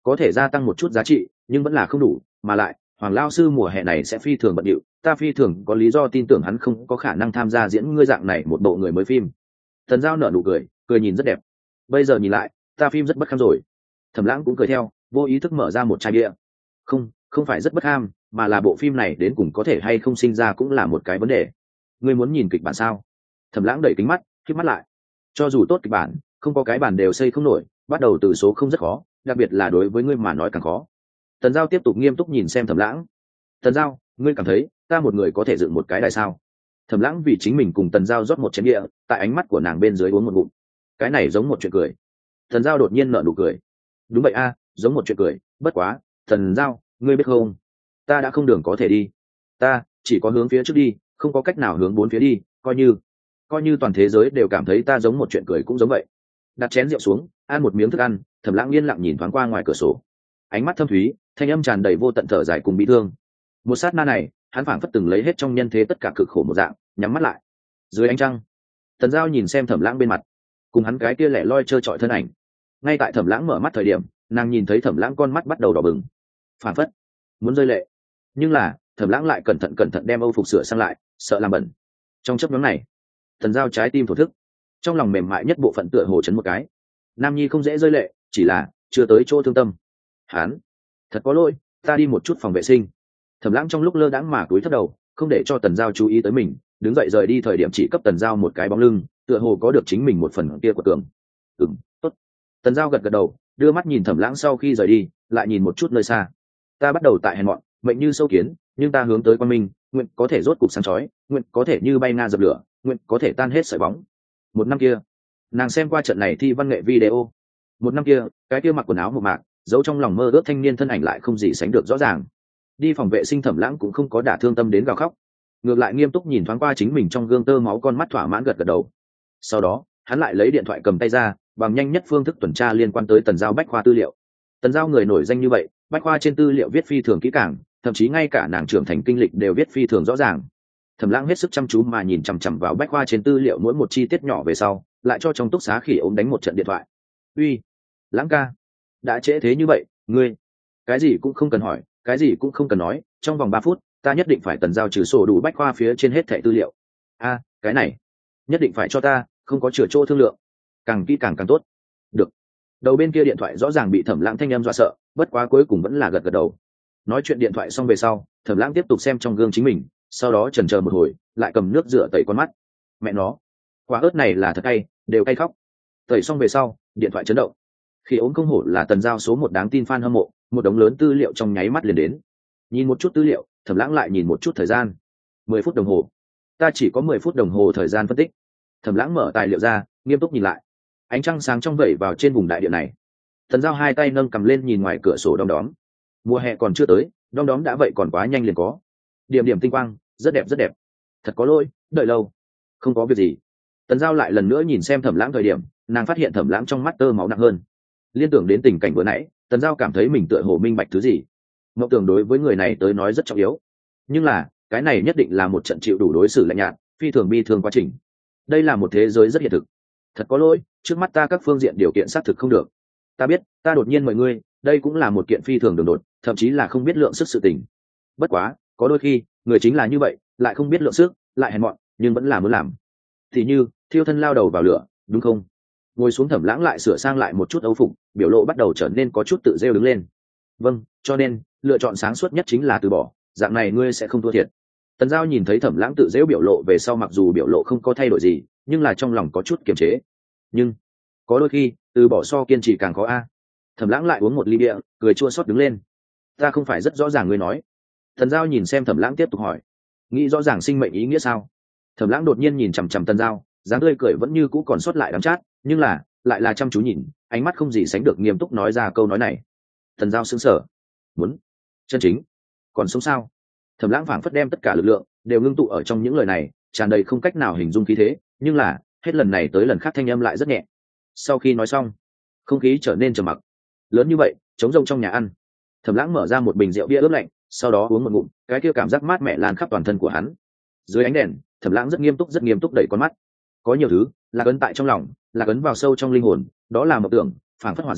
có thể gia tăng một chút giá trị nhưng vẫn là không đủ, mà lại Hoàng lao sư mùa hè này sẽ phi thường bận điệu, ta phi thường có lý do tin tưởng hắn không có khả năng tham gia diễn ngươi dạng này một bộ người mới phim. Tần Giao nở nụ cười, cười nhìn rất đẹp. Bây giờ nhìn lại, ta phim rất bất kham rồi. Thẩm Lãng cũng cười theo, vô ý thức mở ra một chai bia. Không, không phải rất bất ham, mà là bộ phim này đến cùng có thể hay không sinh ra cũng là một cái vấn đề. Ngươi muốn nhìn kịch bản sao? Thẩm Lãng đẩy kính mắt, khép mắt lại. Cho dù tốt kịch bản, không có cái bản đều xây không nổi, bắt đầu từ số không rất khó, đặc biệt là đối với ngươi mà nói càng khó. Tần Giao tiếp tục nghiêm túc nhìn xem Thẩm Lãng. Tần Giao, ngươi cảm thấy ta một người có thể dựng một cái đài sao? Thẩm Lãng vì chính mình cùng Tần Giao rót một chén bia, tại ánh mắt của nàng bên dưới uống một ngụm. Cái này giống một chuyện cười. Tần Giao đột nhiên nở nụ cười. Đúng vậy a, giống một chuyện cười, bất quá, Tần Giao, ngươi biết không, ta đã không đường có thể đi. Ta chỉ có hướng phía trước đi, không có cách nào hướng bốn phía đi, coi như coi như toàn thế giới đều cảm thấy ta giống một chuyện cười cũng giống vậy. Đặt chén rượu xuống, ăn một miếng thức ăn, Thẩm Lãng yên lặng nhìn thoáng qua ngoài cửa sổ. Ánh mắt thâm thúy, thanh âm tràn đầy vô tận thở dài cùng bi thương. Một sát na này, hắn phảng phất từng lấy hết trong nhân thế tất cả cực khổ một dạng, nhắm mắt lại. Dưới ánh trăng, Tần Giao nhìn xem Thẩm Lãng bên mặt, cùng hắn cái kia lẻ loi trơ trọi thân ảnh. Ngay tại Thẩm Lãng mở mắt thời điểm, nàng nhìn thấy Thẩm Lãng con mắt bắt đầu đỏ bừng, phảng phất muốn rơi lệ. Nhưng là, Thẩm Lãng lại cẩn thận cẩn thận đem âu phục sửa sang lại, sợ làm bẩn. Trong chớp nhoáng này, Tần Giao trái tim thổ thức, trong lòng mềm mại nhất bộ phận tựa hồ chấn một cái. Nam nhi không dễ rơi lệ, chỉ là chưa tới chỗ thương tâm. Hắn, thật có lỗi, ta đi một chút phòng vệ sinh. Thẩm Lãng trong lúc lơ đãng mà cúi thấp đầu, không để cho Tần Giao chú ý tới mình, đứng dậy rời đi thời điểm chỉ cấp Tần Giao một cái bóng lưng, tựa hồ có được chính mình một phần kia của tường. Ừm, tốt. Tần Giao gật gật đầu, đưa mắt nhìn Thẩm Lãng sau khi rời đi, lại nhìn một chút nơi xa. Ta bắt đầu tại hèn mọn, mệnh như sâu kiến, nhưng ta hướng tới quan minh, nguyện có thể rốt cục sáng chói, nguyện có thể như bay nga dập lửa, nguyện có thể tan hết sợi bóng. Một năm kia, nàng xem qua trận này thi văn nghệ video. Một năm kia, cái kia mặc quần áo mộc mạc, giấu trong lòng mơ ước thanh niên thân ảnh lại không gì sánh được rõ ràng. Đi phòng vệ sinh Thẩm Lãng cũng không có đả thương tâm đến gào khóc, ngược lại nghiêm túc nhìn thoáng qua chính mình trong gương tơ máu, con mắt thỏa mãn gật gật đầu. Sau đó, hắn lại lấy điện thoại cầm tay ra, bằng nhanh nhất phương thức tuần tra liên quan tới Tần Giao bách khoa tư liệu. Tần Giao người nổi danh như vậy, bách khoa trên tư liệu viết phi thường kỹ càng, thậm chí ngay cả nàng trưởng thành kinh lịch đều viết phi thường rõ ràng. Thẩm Lãng hết sức chăm chú mà nhìn chằm chằm vào bách khoa trên tư liệu mỗi một chi tiết nhỏ về sau, lại cho trong túc xá khỉ ốm đánh một trận điện thoại. Uy, Lãng ca, đã trễ thế như vậy, ngươi cái gì cũng không cần hỏi, cái gì cũng không cần nói, trong vòng ba phút ta nhất định phải Tần Giao trừ sổ đủ bách khoa phía trên hết thẻ tư liệu. A, cái này nhất định phải cho ta, không có chừa chỗ thương lượng, càng kỹ càng càng tốt. Được. Đầu bên kia điện thoại rõ ràng bị Thẩm Lãng thanh âm dọa sợ, bất quá cuối cùng vẫn là gật gật đầu. Nói chuyện điện thoại xong về sau, Thẩm Lãng tiếp tục xem trong gương chính mình, sau đó chần chờ một hồi, lại cầm nước rửa tẩy con mắt. Mẹ nó, quả ớt này là thật cay, đều cay khóc. Tẩy xong về sau, điện thoại chấn động. Khi ốm không hổ là Tần Giao số một đáng tin fan hâm mộ, một đống lớn tư liệu trong nháy mắt liền đến. Nhìn một chút tư liệu, Thẩm Lãng lại nhìn một chút thời gian. Mười phút đồng hồ. Ta chỉ có mười phút đồng hồ thời gian phân tích. Thẩm Lãng mở tài liệu ra, nghiêm túc nhìn lại. Ánh trăng sáng trong vẩy vào trên vùng đại địa này. Tần Giao hai tay nâng cầm lên nhìn ngoài cửa sổ đom đóm. Mùa hè còn chưa tới, đom đóm đã vậy còn quá nhanh liền có. Điểm điểm tinh quang, rất đẹp rất đẹp. Thật có lỗi, đợi lâu. Không có việc gì. Tần Giao lại lần nữa nhìn xem Thẩm Lãng thời điểm, nàng phát hiện Thẩm Lãng trong mắt tơ máu nặng hơn. Liên tưởng đến tình cảnh vừa nãy, Tần Giao cảm thấy mình tựa hồ minh bạch thứ gì. Mộng tưởng đối với người này tới nói rất trọng yếu, nhưng là cái này nhất định là một trận chịu đủ đối xử lạnh nhạt, phi thường bi thương quá trình. Đây là một thế giới rất hiện thực. Thật có lỗi, trước mắt ta các phương diện điều kiện xác thực không được. Ta biết, ta đột nhiên mời ngươi, đây cũng là một kiện phi thường đường đột, thậm chí là không biết lượng sức sự tình. Bất quá, có đôi khi, người chính là như vậy, lại không biết lượng sức, lại hèn mọn, nhưng vẫn là muốn làm. Thì như, thiêu thân lao đầu vào lửa, đúng không? Ngồi xuống Thẩm Lãng lại sửa sang lại một chút âu phục, biểu lộ bắt đầu trở nên có chút tự rêu đứng lên. Vâng, cho nên lựa chọn sáng suốt nhất chính là từ bỏ, dạng này ngươi sẽ không thua thiệt. Tần Giao nhìn thấy Thẩm Lãng tự rêu biểu lộ về sau, mặc dù biểu lộ không có thay đổi gì, nhưng là trong lòng có chút kiềm chế. Nhưng có đôi khi từ bỏ so kiên trì càng khó a. Thẩm Lãng lại uống một ly bia, cười chua xót đứng lên. Ta không phải rất rõ ràng ngươi nói. Tần Giao nhìn xem Thẩm Lãng tiếp tục hỏi, nghĩ rõ ràng sinh mệnh ý nghĩa sao? Thẩm Lãng đột nhiên nhìn chằm chằm Tần Giao, dáng tươi cười vẫn như cũ còn sót lại đắng chát, nhưng là lại là chăm chú nhìn, ánh mắt không gì sánh được nghiêm túc nói ra câu nói này. Tần Giao sững sờ, muốn chân chính còn sống sao? Thẩm Lãng phảng phất đem tất cả lực lượng đều ngưng tụ ở trong những lời này, tràn đầy không cách nào hình dung khí thế, nhưng là hết lần này tới lần khác thanh âm lại rất nhẹ. Sau khi nói xong, không khí trở nên trầm mặc. Lớn như vậy, trống rỗng trong nhà ăn. Thẩm Lãng mở ra một bình rượu bia ướp lạnh, sau đó uống một ngụm, cái kia cảm giác mát mẻ lan khắp toàn thân của hắn. Dưới ánh đèn, Thẩm Lãng rất nghiêm túc rất nghiêm túc đẩy con mắt. Có nhiều thứ là ấn tại trong lòng, là ấn vào sâu trong linh hồn, đó là mộng tưởng, phảng phất hỏa diễm,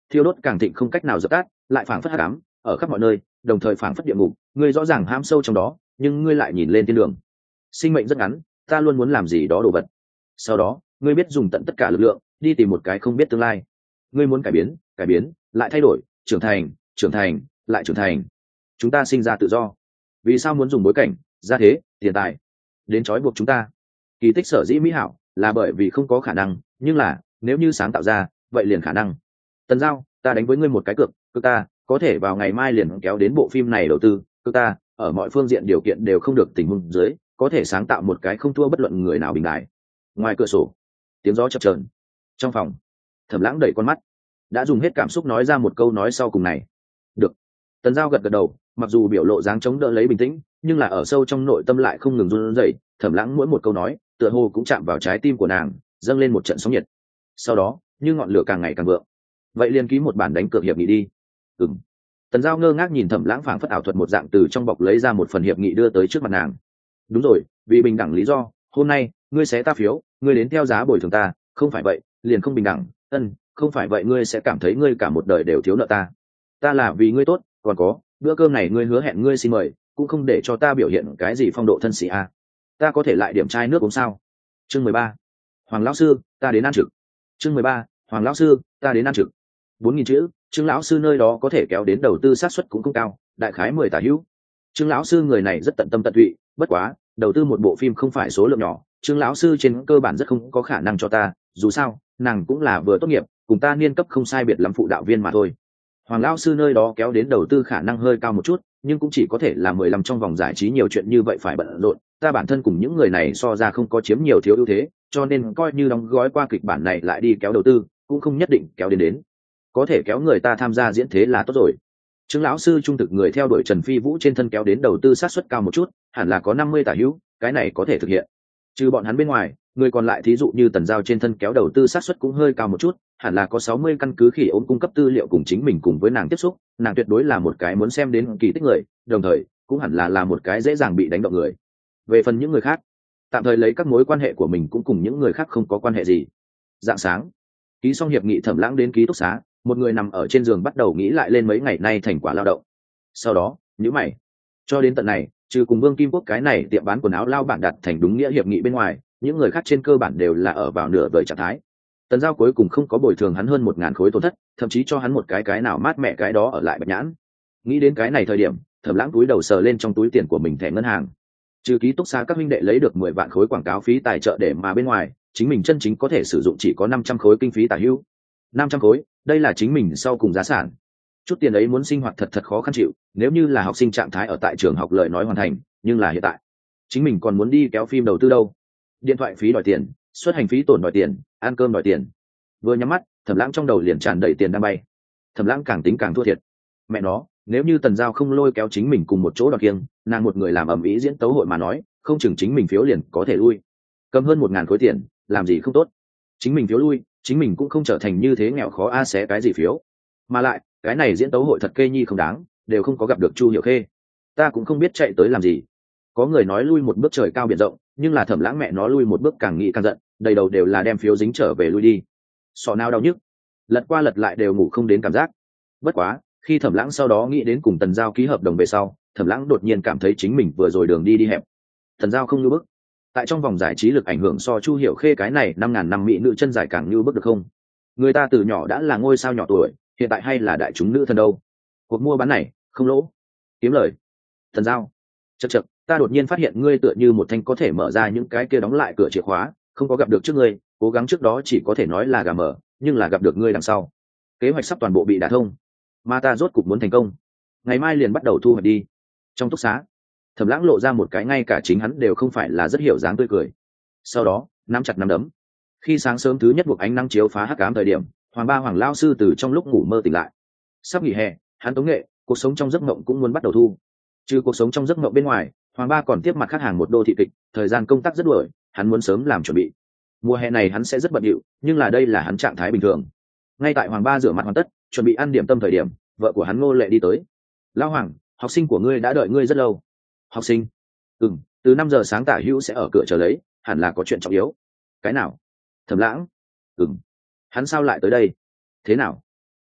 thiêu đốt càng thịnh không cách nào dập tắt, lại phảng phất hắc ám ở khắp mọi nơi, đồng thời phảng phất địa ngục. Ngươi rõ ràng ham sâu trong đó, nhưng ngươi lại nhìn lên thiên đường. Sinh mệnh rất ngắn, ta luôn muốn làm gì đó đồ vật. Sau đó ngươi biết dùng tận tất cả lực lượng đi tìm một cái không biết tương lai. Ngươi muốn cải biến, cải biến, lại thay đổi, trưởng thành, trưởng thành, lại trưởng thành. Chúng ta sinh ra tự do, vì sao muốn dùng bối cảnh, gia thế, tiền tài đến trói buộc chúng ta? Kỳ tích sở dĩ mỹ hảo là bởi vì không có khả năng, nhưng là nếu như sáng tạo ra, vậy liền khả năng. Tần Giao, ta đánh với ngươi một cái cược, cược ta có thể vào ngày mai liền kéo đến bộ phim này đầu tư, cược ta ở mọi phương diện điều kiện đều không được tình huống dưới, có thể sáng tạo một cái không thua bất luận người nào bình đại. Ngoài cửa sổ, tiếng gió chập chờn. Trong phòng, Thẩm Lãng đẩy con mắt, đã dùng hết cảm xúc nói ra một câu nói sau cùng này. Được. Tần Giao gật gật đầu, mặc dù biểu lộ dáng chống đỡ lấy bình tĩnh, nhưng là ở sâu trong nội tâm lại không ngừng run rẩy. Thẩm Lãng mỗi một câu nói tựa hồ cũng chạm vào trái tim của nàng, dâng lên một trận sóng nhiệt. Sau đó như ngọn lửa càng ngày càng vượng. Vậy liền ký một bản đánh cược hiệp nghị đi. Ừm. Tần Giao ngơ ngác nhìn Thẩm Lãng phảng phất ảo thuật một dạng từ trong bọc lấy ra một phần hiệp nghị đưa tới trước mặt nàng. Đúng rồi, vì bình đẳng lý do, hôm nay ngươi sẽ ta phiếu, ngươi đến theo giá bồi thường ta, không phải vậy liền không bình đẳng. Ân, không phải vậy ngươi sẽ cảm thấy ngươi cả một đời đều thiếu nợ ta. Ta là vì ngươi tốt, còn có bữa cơm này ngươi hứa hẹn ngươi xin mời, cũng không để cho ta biểu hiện cái gì phong độ thân sĩ à. Ta có thể lại điểm chai nước uống sao? Chương mười ba, Hoàng lão sư, ta đến ăn trực. Chương mười ba, Hoàng lão sư, ta đến ăn trực. Bốn nghìn chữ, Trương lão sư nơi đó có thể kéo đến đầu tư sát suất cũng không cao, đại khái mười tả hữu. Trương lão sư người này rất tận tâm tận tụy, bất quá đầu tư một bộ phim không phải số lượng nhỏ, Trương lão sư trên cơ bản rất không có khả năng cho ta, dù sao nàng cũng là vừa tốt nghiệp, cùng ta niên cấp không sai biệt lắm phụ đạo viên mà thôi. Hoàng lão sư nơi đó kéo đến đầu tư khả năng hơi cao một chút, nhưng cũng chỉ có thể là mười lăm trong vòng giải trí nhiều chuyện như vậy phải bận rộn, ta bản thân cùng những người này so ra không có chiếm nhiều thiếu ưu thế, cho nên coi như đóng gói qua kịch bản này lại đi kéo đầu tư, cũng không nhất định kéo đến đến. Có thể kéo người ta tham gia diễn thế là tốt rồi. Trương lão sư trung thực người theo đuổi Trần Phi Vũ trên thân kéo đến đầu tư sát suất cao một chút, hẳn là có năm mươi tả hữu, cái này có thể thực hiện. Trừ bọn hắn bên ngoài, người còn lại thí dụ như Tần Giao trên thân kéo đầu tư sát suất cũng hơi cao một chút, hẳn là có sáu mươi, căn cứ khỉ ốm cung cấp tư liệu cùng chính mình cùng với nàng tiếp xúc, nàng tuyệt đối là một cái muốn xem đến kỳ tích người, đồng thời cũng hẳn là là một cái dễ dàng bị đánh động người. Về phần những người khác, tạm thời lấy các mối quan hệ của mình cũng cùng những người khác không có quan hệ gì. Dạng sáng, ký xong hiệp nghị, Thẩm Lãng đến ký túc xá, một người nằm ở trên giường bắt đầu nghĩ lại lên mấy ngày nay thành quả lao động. Sau đó nhíu mày, cho đến tận này trừ cùng Vương Kim Quốc cái này tiệm bán quần áo lao bản đặt thành đúng nghĩa hiệp nghị bên ngoài, những người khác trên cơ bản đều là ở vào nửa vời trạng thái. Tần Giao cuối cùng không có bồi thường hắn hơn một ngàn khối tổn thất, thậm chí cho hắn một cái cái nào mát mẹ cái đó ở lại Bạch Nhãn. Nghĩ đến cái này thời điểm, Thẩm Lãng túi đầu sờ lên trong túi tiền của mình thẻ ngân hàng. Trừ ký túc xá các huynh đệ lấy được mười vạn khối quảng cáo phí tài trợ để mà bên ngoài, chính mình chân chính có thể sử dụng chỉ có năm trăm khối kinh phí tài hữu. năm trăm khối, đây là chính mình sau cùng giá sản. Chút tiền ấy muốn sinh hoạt thật thật khó khăn chịu, nếu như là học sinh trạng thái ở tại trường học lời nói hoàn thành, nhưng là hiện tại, chính mình còn muốn đi kéo phim đầu tư đâu. Điện thoại phí đòi tiền, xuất hành phí tổn đòi tiền, ăn cơm đòi tiền. Vừa nhắm mắt, Thẩm Lãng trong đầu liền tràn đầy tiền đang bay. Thẩm Lãng càng tính càng thua thiệt. Mẹ nó, nếu như Tần Giao không lôi kéo chính mình cùng một chỗ đoạt kiêng, nàng một người làm ầm ĩ diễn tấu hội mà nói, không chừng chính mình phiếu liền có thể lui. Cầm hơn một ngàn khối tiền, làm gì không tốt. Chính mình phiếu lui, chính mình cũng không trở thành như thế nghèo khó a xé cái gì phiếu. Mà lại, cái này diễn tấu hội thật kê nhi không đáng, đều không có gặp được Chu Hiểu Khê. Ta cũng không biết chạy tới làm gì. Có người nói lui một bước trời cao biển rộng, nhưng là Thẩm Lãng mẹ nó lui một bước càng nghĩ càng giận, đầy đầu đều là đem phiếu dính trở về lui đi. Sọ nào đau nhức, lật qua lật lại đều ngủ không đến cảm giác. Bất quá, khi Thẩm Lãng sau đó nghĩ đến cùng Tần Giao ký hợp đồng về sau, Thẩm Lãng đột nhiên cảm thấy chính mình vừa rồi đường đi đi hẹp. Tần Giao không như bức, tại trong vòng giải trí lực ảnh hưởng so Chu Hiểu Khê cái này năm ngàn năm mỹ nữ chân dài càng như bức được không? Người ta từ nhỏ đã là ngôi sao nhỏ tuổi, hiện tại hay là đại chúng nữ thần đâu. Cuộc mua bán này không lỗ, kiếm lời. Tần Giao, chậc chậc, ta đột nhiên phát hiện ngươi tựa như một thanh có thể mở ra những cái kia đóng lại cửa chìa khóa, không có gặp được trước ngươi, cố gắng trước đó chỉ có thể nói là gà mở, nhưng là gặp được ngươi đằng sau, kế hoạch sắp toàn bộ bị đả thông, mà ta rốt cục muốn thành công. Ngày mai liền bắt đầu thu hoạch đi. Trong túc xá, Thẩm Lãng lộ ra một cái ngay cả chính hắn đều không phải là rất hiểu dáng tươi cười. Sau đó nắm chặt nắm đấm. Khi sáng sớm thứ nhất buộc ánh nắng chiếu phá hắc ám thời điểm, Hoàng Ba Hoàng lão sư từ trong lúc ngủ mơ tỉnh lại. Sắp nghỉ hè, hắn tống nghệ, cuộc sống trong giấc mộng cũng muốn bắt đầu thu. Trừ cuộc sống trong giấc mộng bên ngoài, Hoàng Ba còn tiếp mặt khách hàng một đô thị kịch, thời gian công tác rất đuổi, hắn muốn sớm làm chuẩn bị. Mùa hè này hắn sẽ rất bận rộn, nhưng là đây là hắn trạng thái bình thường. Ngay tại Hoàng Ba rửa mặt hoàn tất, chuẩn bị ăn điểm tâm thời điểm, vợ của hắn Ngô Lệ đi tới. Lão Hoàng, học sinh của ngươi đã đợi ngươi rất lâu. Học sinh? Ừm, từ năm giờ sáng tả hữu sẽ ở cửa chờ lấy, hẳn là có chuyện trọng yếu. Cái nào? Thẩm Lãng? Ừm. Hắn sao lại tới đây? Thế nào?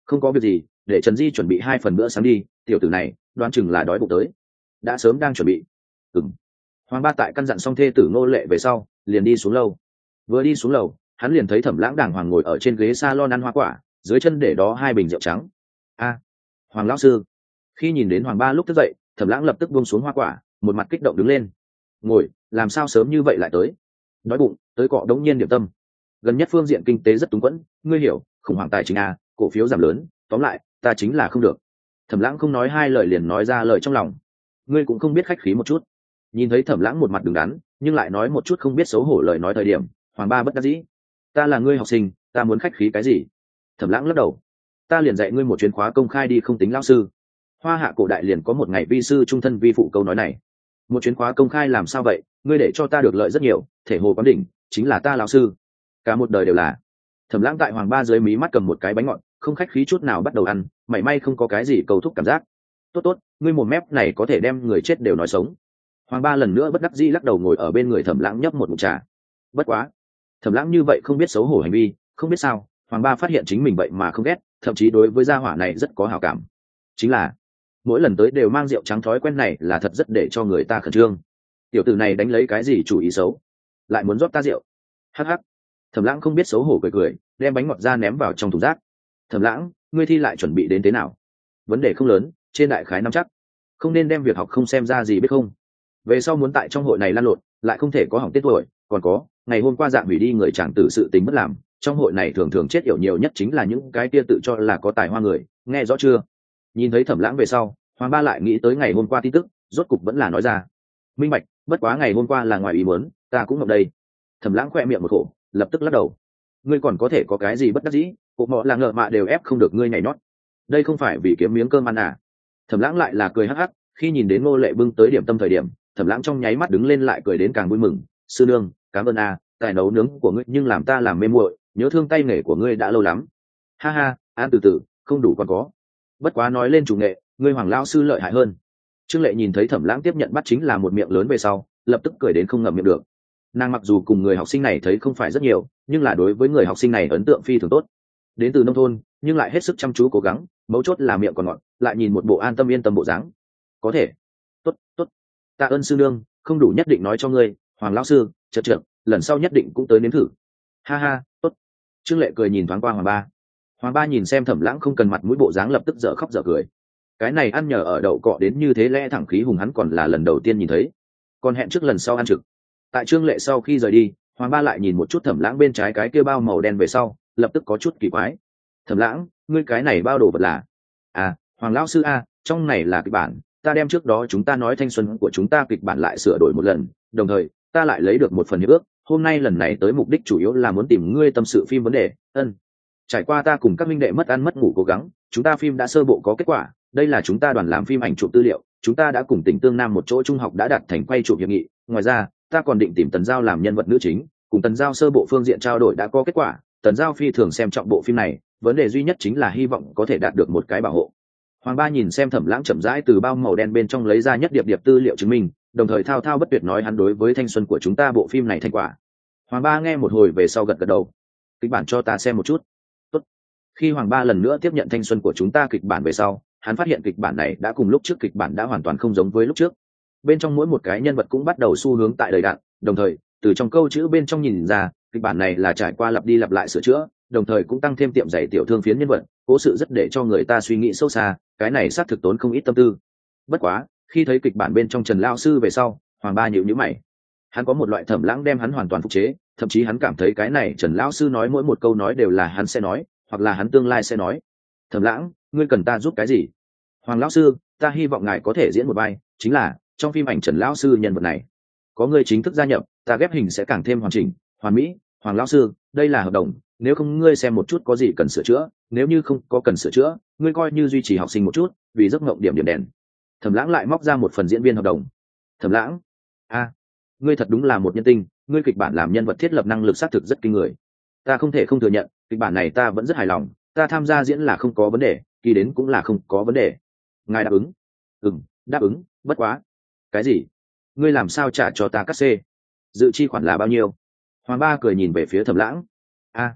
không có việc gì, để Trần Di chuẩn bị hai phần bữa sáng đi, tiểu tử này đoán chừng là đói bụng tới, đã sớm đang chuẩn bị. Ừm. Hoàng Ba tại căn dặn xong thê tử Ngô Lệ về sau, liền đi xuống lầu. Vừa đi xuống lầu, hắn liền thấy Thẩm Lãng đàng hoàng ngồi ở trên ghế salon ăn hoa quả, dưới chân để đó hai bình rượu trắng. A, Hoàng lão sư. Khi nhìn đến Hoàng Ba lúc thức dậy, Thẩm Lãng lập tức buông xuống hoa quả, một mặt kích động đứng lên. Ngồi, làm sao sớm như vậy lại tới? Đói bụng, tới cọ đống nhiên điểm tâm. Gần nhất phương diện kinh tế rất túng quẫn, ngươi hiểu, khủng hoảng tài chính a, cổ phiếu giảm lớn, tóm lại, ta chính là không được. Thẩm Lãng không nói hai lời liền nói ra lời trong lòng. Ngươi cũng không biết khách khí một chút. Nhìn thấy Thẩm Lãng một mặt đứng đắn, nhưng lại nói một chút không biết xấu hổ lời nói thời điểm, Hoàng Ba bất đắc dĩ. Ta là ngươi học sinh, ta muốn khách khí cái gì? Thẩm Lãng lắc đầu. Ta liền dạy ngươi một chuyến khóa công khai đi không tính lão sư. Hoa Hạ cổ đại liền có một ngày vi sư trung thân vi phụ câu nói này. Một chuyến khóa công khai làm sao vậy? Ngươi để cho ta được lợi rất nhiều, thể hồ quán đỉnh, chính là ta lão sư. Cả một đời đều là. Thẩm Lãng tại Hoàng Ba dưới mí mắt cầm một cái bánh ngọt, không khách khí chút nào bắt đầu ăn, mảy may không có cái gì cầu thúc cảm giác. Tốt tốt, ngươi một mép này có thể đem người chết đều nói sống. Hoàng Ba lần nữa bất đắc dĩ lắc đầu ngồi ở bên người Thẩm Lãng nhấp một ngụm trà. Bất quá, Thẩm Lãng như vậy không biết xấu hổ hành vi, không biết sao, Hoàng Ba phát hiện chính mình vậy mà không ghét, thậm chí đối với gia hỏa này rất có hảo cảm. Chính là mỗi lần tới đều mang rượu trắng thói quen này là thật rất để cho người ta khẩn trương. Tiểu tử này đánh lấy cái gì chủ ý xấu, lại muốn rót ta rượu? Hắc hắc. Thẩm Lãng không biết xấu hổ cười cười, đem bánh ngọt ra ném vào trong thùng rác. Thẩm Lãng, ngươi thi lại chuẩn bị đến thế nào? Vấn đề không lớn, trên đại khái nắm chắc. Không nên đem việc học không xem ra gì biết không? Về sau muốn tại trong hội này lan lộn, lại không thể có hỏng tiết tuổi, còn có, ngày hôm qua dạng hủy đi người chàng tử sự tình mất làm, trong hội này thường thường chết yểu nhiều nhất chính là những cái kia tự cho là có tài hoa người, nghe rõ chưa? Nhìn thấy Thẩm Lãng về sau, Hoàng Ba lại nghĩ tới ngày hôm qua tin tức, rốt cục vẫn là nói ra. Minh bạch, bất quá ngày hôm qua là ngoài ý muốn, ta cũng ngậm đây. Thẩm Lãng khoe miệng một khổ, lập tức lắc đầu. Ngươi còn có thể có cái gì bất đắc dĩ, cuộc mọ là ngợ mạ đều ép không được ngươi nhảy nhót. Đây không phải vì kiếm miếng cơm ăn à? Thẩm Lãng lại là cười hắc hắc, khi nhìn đến Ngô Lệ bưng tới điểm tâm thời điểm, Thẩm Lãng trong nháy mắt đứng lên lại cười đến càng vui mừng. Sư nương, cảm ơn a, tài nấu nướng của ngươi nhưng làm ta làm mê muội, nhớ thương tay nghề của ngươi đã lâu lắm. Ha ha, ăn từ từ, không đủ còn có. Bất quá nói lên chủ nghệ, ngươi Hoàng lão sư lợi hại hơn. Trương Lệ nhìn thấy Thẩm Lãng tiếp nhận bắt chính là một miệng lớn về sau, lập tức cười đến không ngậm miệng được. Nàng mặc dù cùng người học sinh này thấy không phải rất nhiều, nhưng là đối với người học sinh này ấn tượng phi thường tốt. Đến từ nông thôn, nhưng lại hết sức chăm chú cố gắng, mấu chốt là miệng còn ngọt, lại nhìn một bộ an tâm yên tâm bộ dáng. Có thể. Tốt, tốt. Tạ ơn sư nương, không đủ nhất định nói cho ngươi, Hoàng lão sư, chợt chợt, lần sau nhất định cũng tới nếm thử. Ha ha, tốt. Trương Lệ cười nhìn thoáng qua Hoàng Ba. Hoàng Ba nhìn xem Thẩm Lãng không cần mặt mũi bộ dáng lập tức dở khóc dở cười. Cái này ăn nhờ ở đậu cọ đến như thế lẽ thẳng khí hùng hắn còn là lần đầu tiên nhìn thấy. Còn hẹn trước lần sau ăn trực. Tại Trương Lệ sau khi rời đi, Hoàng Ba lại nhìn một chút Thẩm Lãng bên trái cái kia bao màu đen về sau, lập tức có chút kỳ quái. Thẩm Lãng, ngươi cái này bao đồ vật là? À, Hoàng lão sư a, trong này là kịch bản, ta đem trước đó chúng ta nói thanh xuân của chúng ta kịch bản lại sửa đổi một lần, đồng thời, ta lại lấy được một phần hiệp ước, hôm nay lần này tới mục đích chủ yếu là muốn tìm ngươi tâm sự phim vấn đề. Ân. Trải qua ta cùng các minh đệ mất ăn mất ngủ cố gắng, chúng ta phim đã sơ bộ có kết quả, đây là chúng ta đoàn làm phim ảnh chụp tư liệu, chúng ta đã cùng tỉnh Tương Nam một chỗ trung học đã đạt thành quay chụp hiệp nghị, ngoài ra, ta còn định tìm Tần Giao làm nhân vật nữ chính, cùng Tần Giao sơ bộ phương diện trao đổi đã có kết quả, Tần Giao phi thường xem trọng bộ phim này, vấn đề duy nhất chính là hy vọng có thể đạt được một cái bảo hộ. Hoàng Ba nhìn xem Thẩm Lãng chậm rãi từ bao màu đen bên trong lấy ra nhất điệp điệp tư liệu chứng minh, đồng thời thao thao bất tuyệt nói hắn đối với thanh xuân của chúng ta bộ phim này thành quả. Hoàng Ba nghe một hồi về sau gật gật đầu. Kịch bản cho ta xem một chút. Tốt. Khi Hoàng Ba lần nữa tiếp nhận thanh xuân của chúng ta kịch bản về sau, hắn phát hiện kịch bản này đã cùng lúc trước kịch bản đã hoàn toàn không giống với lúc trước. Bên trong mỗi một cái nhân vật cũng bắt đầu xu hướng tại đầy đặn, đồng thời, từ trong câu chữ bên trong nhìn ra, kịch bản này là trải qua lặp đi lặp lại sửa chữa, đồng thời cũng tăng thêm tiệm giày tiểu thương phiến nhân vật, cố sự rất để cho người ta suy nghĩ sâu xa, cái này xác thực tốn không ít tâm tư. Bất quá, khi thấy kịch bản bên trong Trần lão sư về sau, Hoàng Ba nhíu nhíu mày. Hắn có một loại Thẩm Lãng đem hắn hoàn toàn phục chế, thậm chí hắn cảm thấy cái này Trần lão sư nói mỗi một câu nói đều là hắn sẽ nói, hoặc là hắn tương lai sẽ nói. Thẩm Lãng, ngươi cần ta giúp cái gì? Hoàng lão sư, ta hy vọng ngài có thể diễn một vai, chính là trong phim ảnh Trần lão sư nhân vật này. Có ngươi chính thức gia nhập, ta ghép hình sẽ càng thêm hoàn chỉnh, hoàn mỹ. Hoàng lão sư, đây là hợp đồng, nếu không ngươi xem một chút có gì cần sửa chữa, nếu như không có cần sửa chữa, ngươi coi như duy trì học sinh một chút, vì giấc mộng điểm điểm đèn. Thẩm Lãng lại móc ra một phần diễn viên hợp đồng. Thẩm Lãng, a, ngươi thật đúng là một nhân tinh, ngươi kịch bản làm nhân vật thiết lập năng lực xác thực rất kinh người. Ta không thể không thừa nhận, kịch bản này ta vẫn rất hài lòng, ta tham gia diễn là không có vấn đề, kỳ đến cũng là không có vấn đề. Ngài đáp ứng? Ừm, đáp ứng, bất quá. Cái gì? Ngươi làm sao trả cho ta cát xê? Dự chi khoản là bao nhiêu? Hoàng Ba cười nhìn về phía Thẩm Lãng. A,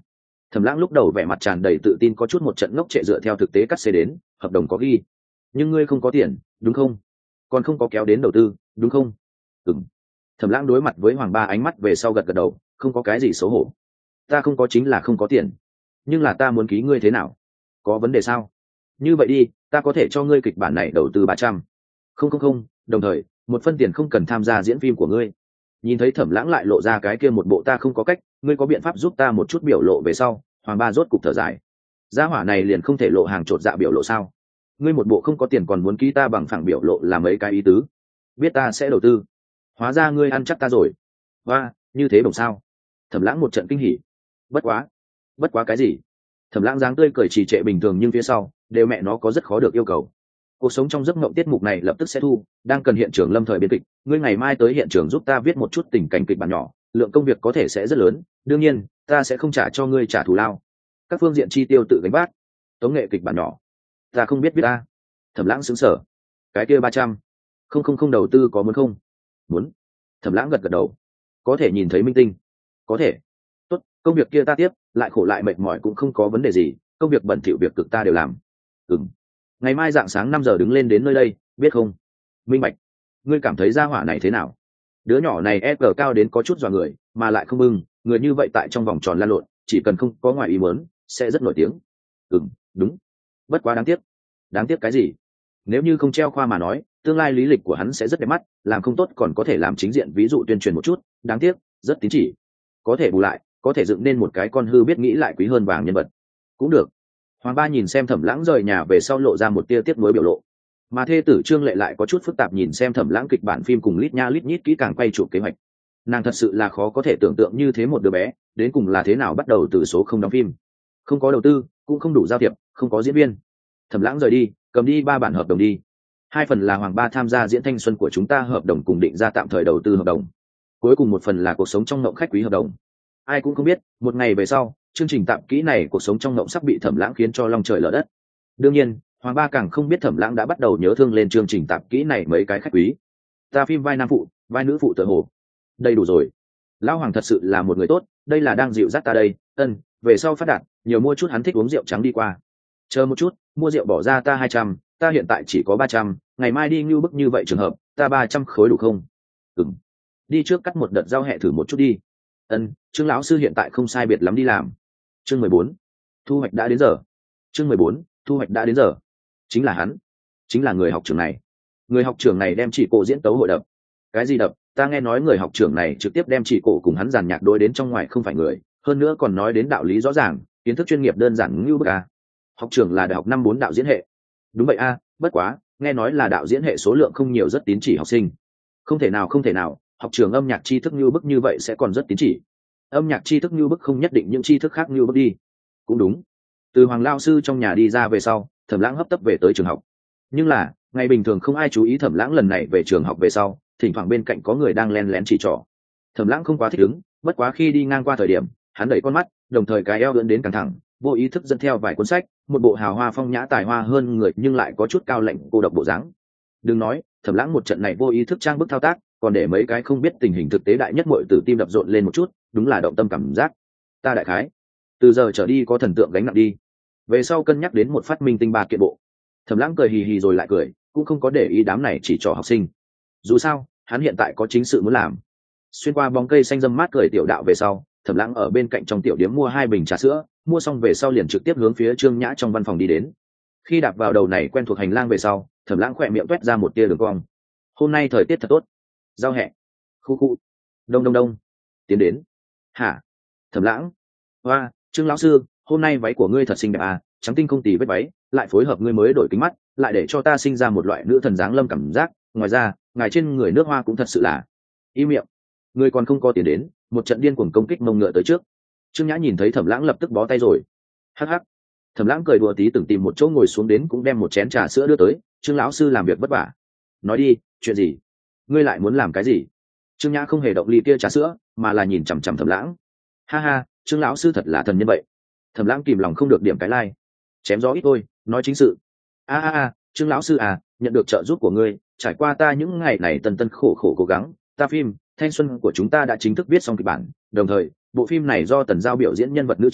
Thẩm Lãng lúc đầu vẻ mặt tràn đầy tự tin, có chút một trận ngốc trệ dựa theo thực tế cắt xê đến, hợp đồng có ghi. Nhưng ngươi không có tiền, đúng không? Còn không có kéo đến đầu tư, đúng không? Ừm. Thẩm Lãng đối mặt với Hoàng Ba ánh mắt về sau gật gật đầu, không có cái gì xấu hổ. Ta không có chính là không có tiền, nhưng là ta muốn ký ngươi thế nào? Có vấn đề sao? Như vậy đi, ta có thể cho ngươi kịch bản này đầu tư ba trăm. Không không không, đồng thời, một phân tiền không cần tham gia diễn phim của ngươi. Nhìn thấy Thẩm Lãng lại lộ ra cái kia một bộ ta không có cách, ngươi có biện pháp giúp ta một chút biểu lộ về sau, Hoàng Ba rốt cục thở dài. Gia hỏa này liền không thể lộ hàng chột dạ biểu lộ sao? Ngươi một bộ không có tiền còn muốn ký ta bằng phẳng biểu lộ là mấy cái ý tứ? Biết ta sẽ đầu tư. Hóa ra ngươi ăn chắc ta rồi. Và, như thế bổng sao? Thẩm Lãng một trận kinh hỉ. Bất quá, bất quá cái gì? Thẩm Lãng dáng tươi cười trì trệ bình thường nhưng phía sau, đều mẹ nó có rất khó được yêu cầu. Cuộc sống trong giấc mộng tiết mục này lập tức sẽ thu, đang cần hiện trường lâm thời biên kịch, ngươi ngày mai tới hiện trường giúp ta viết một chút tình cảnh kịch bản nhỏ, lượng công việc có thể sẽ rất lớn, đương nhiên, ta sẽ không trả cho ngươi trả thù lao. Các phương diện chi tiêu tự gánh vác. Tống nghệ kịch bản nhỏ, ta không biết viết ta. Thẩm Lãng sững sờ. Cái kia ba trăm. Không không không đầu tư có muốn không? Muốn. Thẩm Lãng gật gật đầu. Có thể nhìn thấy minh tinh. Có thể. Tốt, công việc kia ta tiếp, lại khổ lại mệt mỏi cũng không có vấn đề gì, công việc bẩn thỉu việc cực ta đều làm. Ừm. Ngày mai dạng sáng năm giờ đứng lên đến nơi đây, biết không? Minh bạch. Ngươi cảm thấy gia hỏa này thế nào? Đứa nhỏ này e giê cao đến có chút dọa người, mà lại không bưng, người như vậy tại trong vòng tròn lan lộn, chỉ cần không có ngoài ý muốn, sẽ rất nổi tiếng. Ừm, đúng. Bất quá đáng tiếc. Đáng tiếc cái gì? Nếu như không treo khoa mà nói, tương lai lý lịch của hắn sẽ rất đẹp mắt, làm không tốt còn có thể làm chính diện ví dụ tuyên truyền một chút, đáng tiếc, rất tín chỉ. Có thể bù lại, có thể dựng nên một cái con hư biết nghĩ lại quý hơn vàng nhân vật. Cũng được. Hoàng Ba nhìn xem Thẩm Lãng rời nhà về sau lộ ra một tia tiếc nuối biểu lộ. Mà thê tử Trương Lệ lại có chút phức tạp nhìn xem Thẩm Lãng kịch bản phim cùng lít nha lít nhít kỹ càng quay chụp kế hoạch. Nàng thật sự là khó có thể tưởng tượng như thế một đứa bé, đến cùng là thế nào bắt đầu từ số không đóng phim. Không có đầu tư, cũng không đủ giao thiệp, không có diễn viên. Thẩm Lãng rời đi, cầm đi ba bản hợp đồng đi. Hai phần là Hoàng Ba tham gia diễn thanh xuân của chúng ta hợp đồng cùng định ra tạm thời đầu tư hợp đồng. Cuối cùng một phần là cuộc sống trong ngộng khách quý hợp đồng. Ai cũng không biết, một ngày về sau, chương trình tạm kỹ này cuộc sống trong ngộng sắp bị Thẩm Lãng khiến cho long trời lở đất. Đương nhiên, Hoàng Ba càng không biết Thẩm Lãng đã bắt đầu nhớ thương lên chương trình tạm kỹ này mấy cái khách quý. Ta phim vai nam phụ, vai nữ phụ tự hồ. Đầy đủ rồi. Lão Hoàng thật sự là một người tốt, đây là đang dịu dắt ta đây, ân, về sau phát đạt, nhiều mua chút hắn thích uống rượu trắng đi qua. Chờ một chút, mua rượu bỏ ra ta hai trăm, ta hiện tại chỉ có ba trăm, ngày mai đi như bức như vậy trường hợp, ta ba trăm khối đủ không? Ừm. Đi trước cắt một đợt rau hẹ thử một chút đi. Ân, Trương lão sư hiện tại không sai biệt lắm đi làm. Chương mười bốn. Thu hoạch đã đến giờ. Chương mười bốn. Thu hoạch đã đến giờ. Chính là hắn, chính là người học trưởng này. Người học trưởng này đem chỉ cổ diễn tấu hội đập. Cái gì đập? Ta nghe nói người học trưởng này trực tiếp đem chỉ cổ cùng hắn giàn nhạc đối đến trong ngoài không phải người, hơn nữa còn nói đến đạo lý rõ ràng, kiến thức chuyên nghiệp đơn giản như bức a. Học trưởng là đại học năm bốn đạo diễn hệ. Đúng vậy a, bất quá, nghe nói là đạo diễn hệ số lượng không nhiều rất tín chỉ học sinh. Không thể nào không thể nào, học trường âm nhạc tri thức như bức như vậy sẽ còn rất tín chỉ. Âm nhạc tri thức như bức không nhất định những tri thức khác như bức đi. Cũng đúng. Từ Hoàng lao sư trong nhà đi ra về sau, Thẩm Lãng hấp tấp về tới trường học. Nhưng là, ngày bình thường không ai chú ý Thẩm Lãng lần này về trường học về sau, thỉnh thoảng bên cạnh có người đang len lén chỉ trỏ. Thẩm Lãng không quá thích ứng, bất quá khi đi ngang qua thời điểm, hắn đẩy con mắt, đồng thời cái eo ưỡn đến căng thẳng, vô ý thức dẫn theo vài cuốn sách, một bộ hào hoa phong nhã tài hoa hơn người nhưng lại có chút cao lạnh cô độc bộ dáng. Đừng nói, Thẩm Lãng một trận này vô ý thức trang bức thao tác, còn để mấy cái không biết tình hình thực tế đại nhất muội tử tim đập rộn lên một chút, đúng là động tâm cảm giác. Ta đại khái, từ giờ trở đi có thần tượng gánh nặng đi. Về sau cân nhắc đến một phát minh tinh ba kiện bộ. Thẩm Lãng cười hì hì rồi lại cười, cũng không có để ý đám này chỉ trỏ học sinh. Dù sao, hắn hiện tại có chính sự muốn làm. Xuyên qua bóng cây xanh râm mát cười tiểu đạo về sau, Thẩm Lãng ở bên cạnh trong tiểu điếm mua hai bình trà sữa, mua xong về sau liền trực tiếp hướng phía Trương Nhã trong văn phòng đi đến. Khi đạp vào đầu này quen thuộc hành lang về sau, Thẩm Lãng khỏe miệng toét ra một tia đường cong. Hôm nay thời tiết thật tốt. Giao hẹ. Khu khu. Đông đông đông. Tiến đến. Hả? Thẩm Lãng. Hoa, Trương lão sư, hôm nay váy của ngươi thật xinh đẹp à, trắng tinh không tì vết váy, lại phối hợp ngươi mới đổi kính mắt, lại để cho ta sinh ra một loại nữ thần dáng lâm cảm giác, ngoài ra, ngài trên người nước hoa cũng thật sự là. Im miệng. Ngươi còn không có tiền đến, một trận điên cuồng công kích mông ngựa tới trước. Trương Nhã nhìn thấy Thẩm Lãng lập tức bó tay rồi. Hắc hắc. Thẩm Lãng cười đùa tí từng tìm một chỗ ngồi xuống đến cũng đem một chén trà sữa đưa tới. Trương lão sư làm việc vất vả. Nói đi, chuyện gì? Ngươi lại muốn làm cái gì? Trương Nhã không hề động ly kia trà sữa, mà là nhìn chằm chằm Thẩm Lãng. Ha ha, Trương lão sư thật là thần nhân vậy. Thẩm Lãng kìm lòng không được điểm cái lai. Chém gió ít thôi, nói chính sự. A a a, Trương lão sư à, nhận được trợ giúp của ngươi, trải qua ta những ngày này tần tần khổ khổ cố gắng, ta phim thanh xuân của chúng ta đã chính thức viết xong kịch bản, đồng thời bộ phim này do Tần Giao biểu diễn nhân vật nữ chính,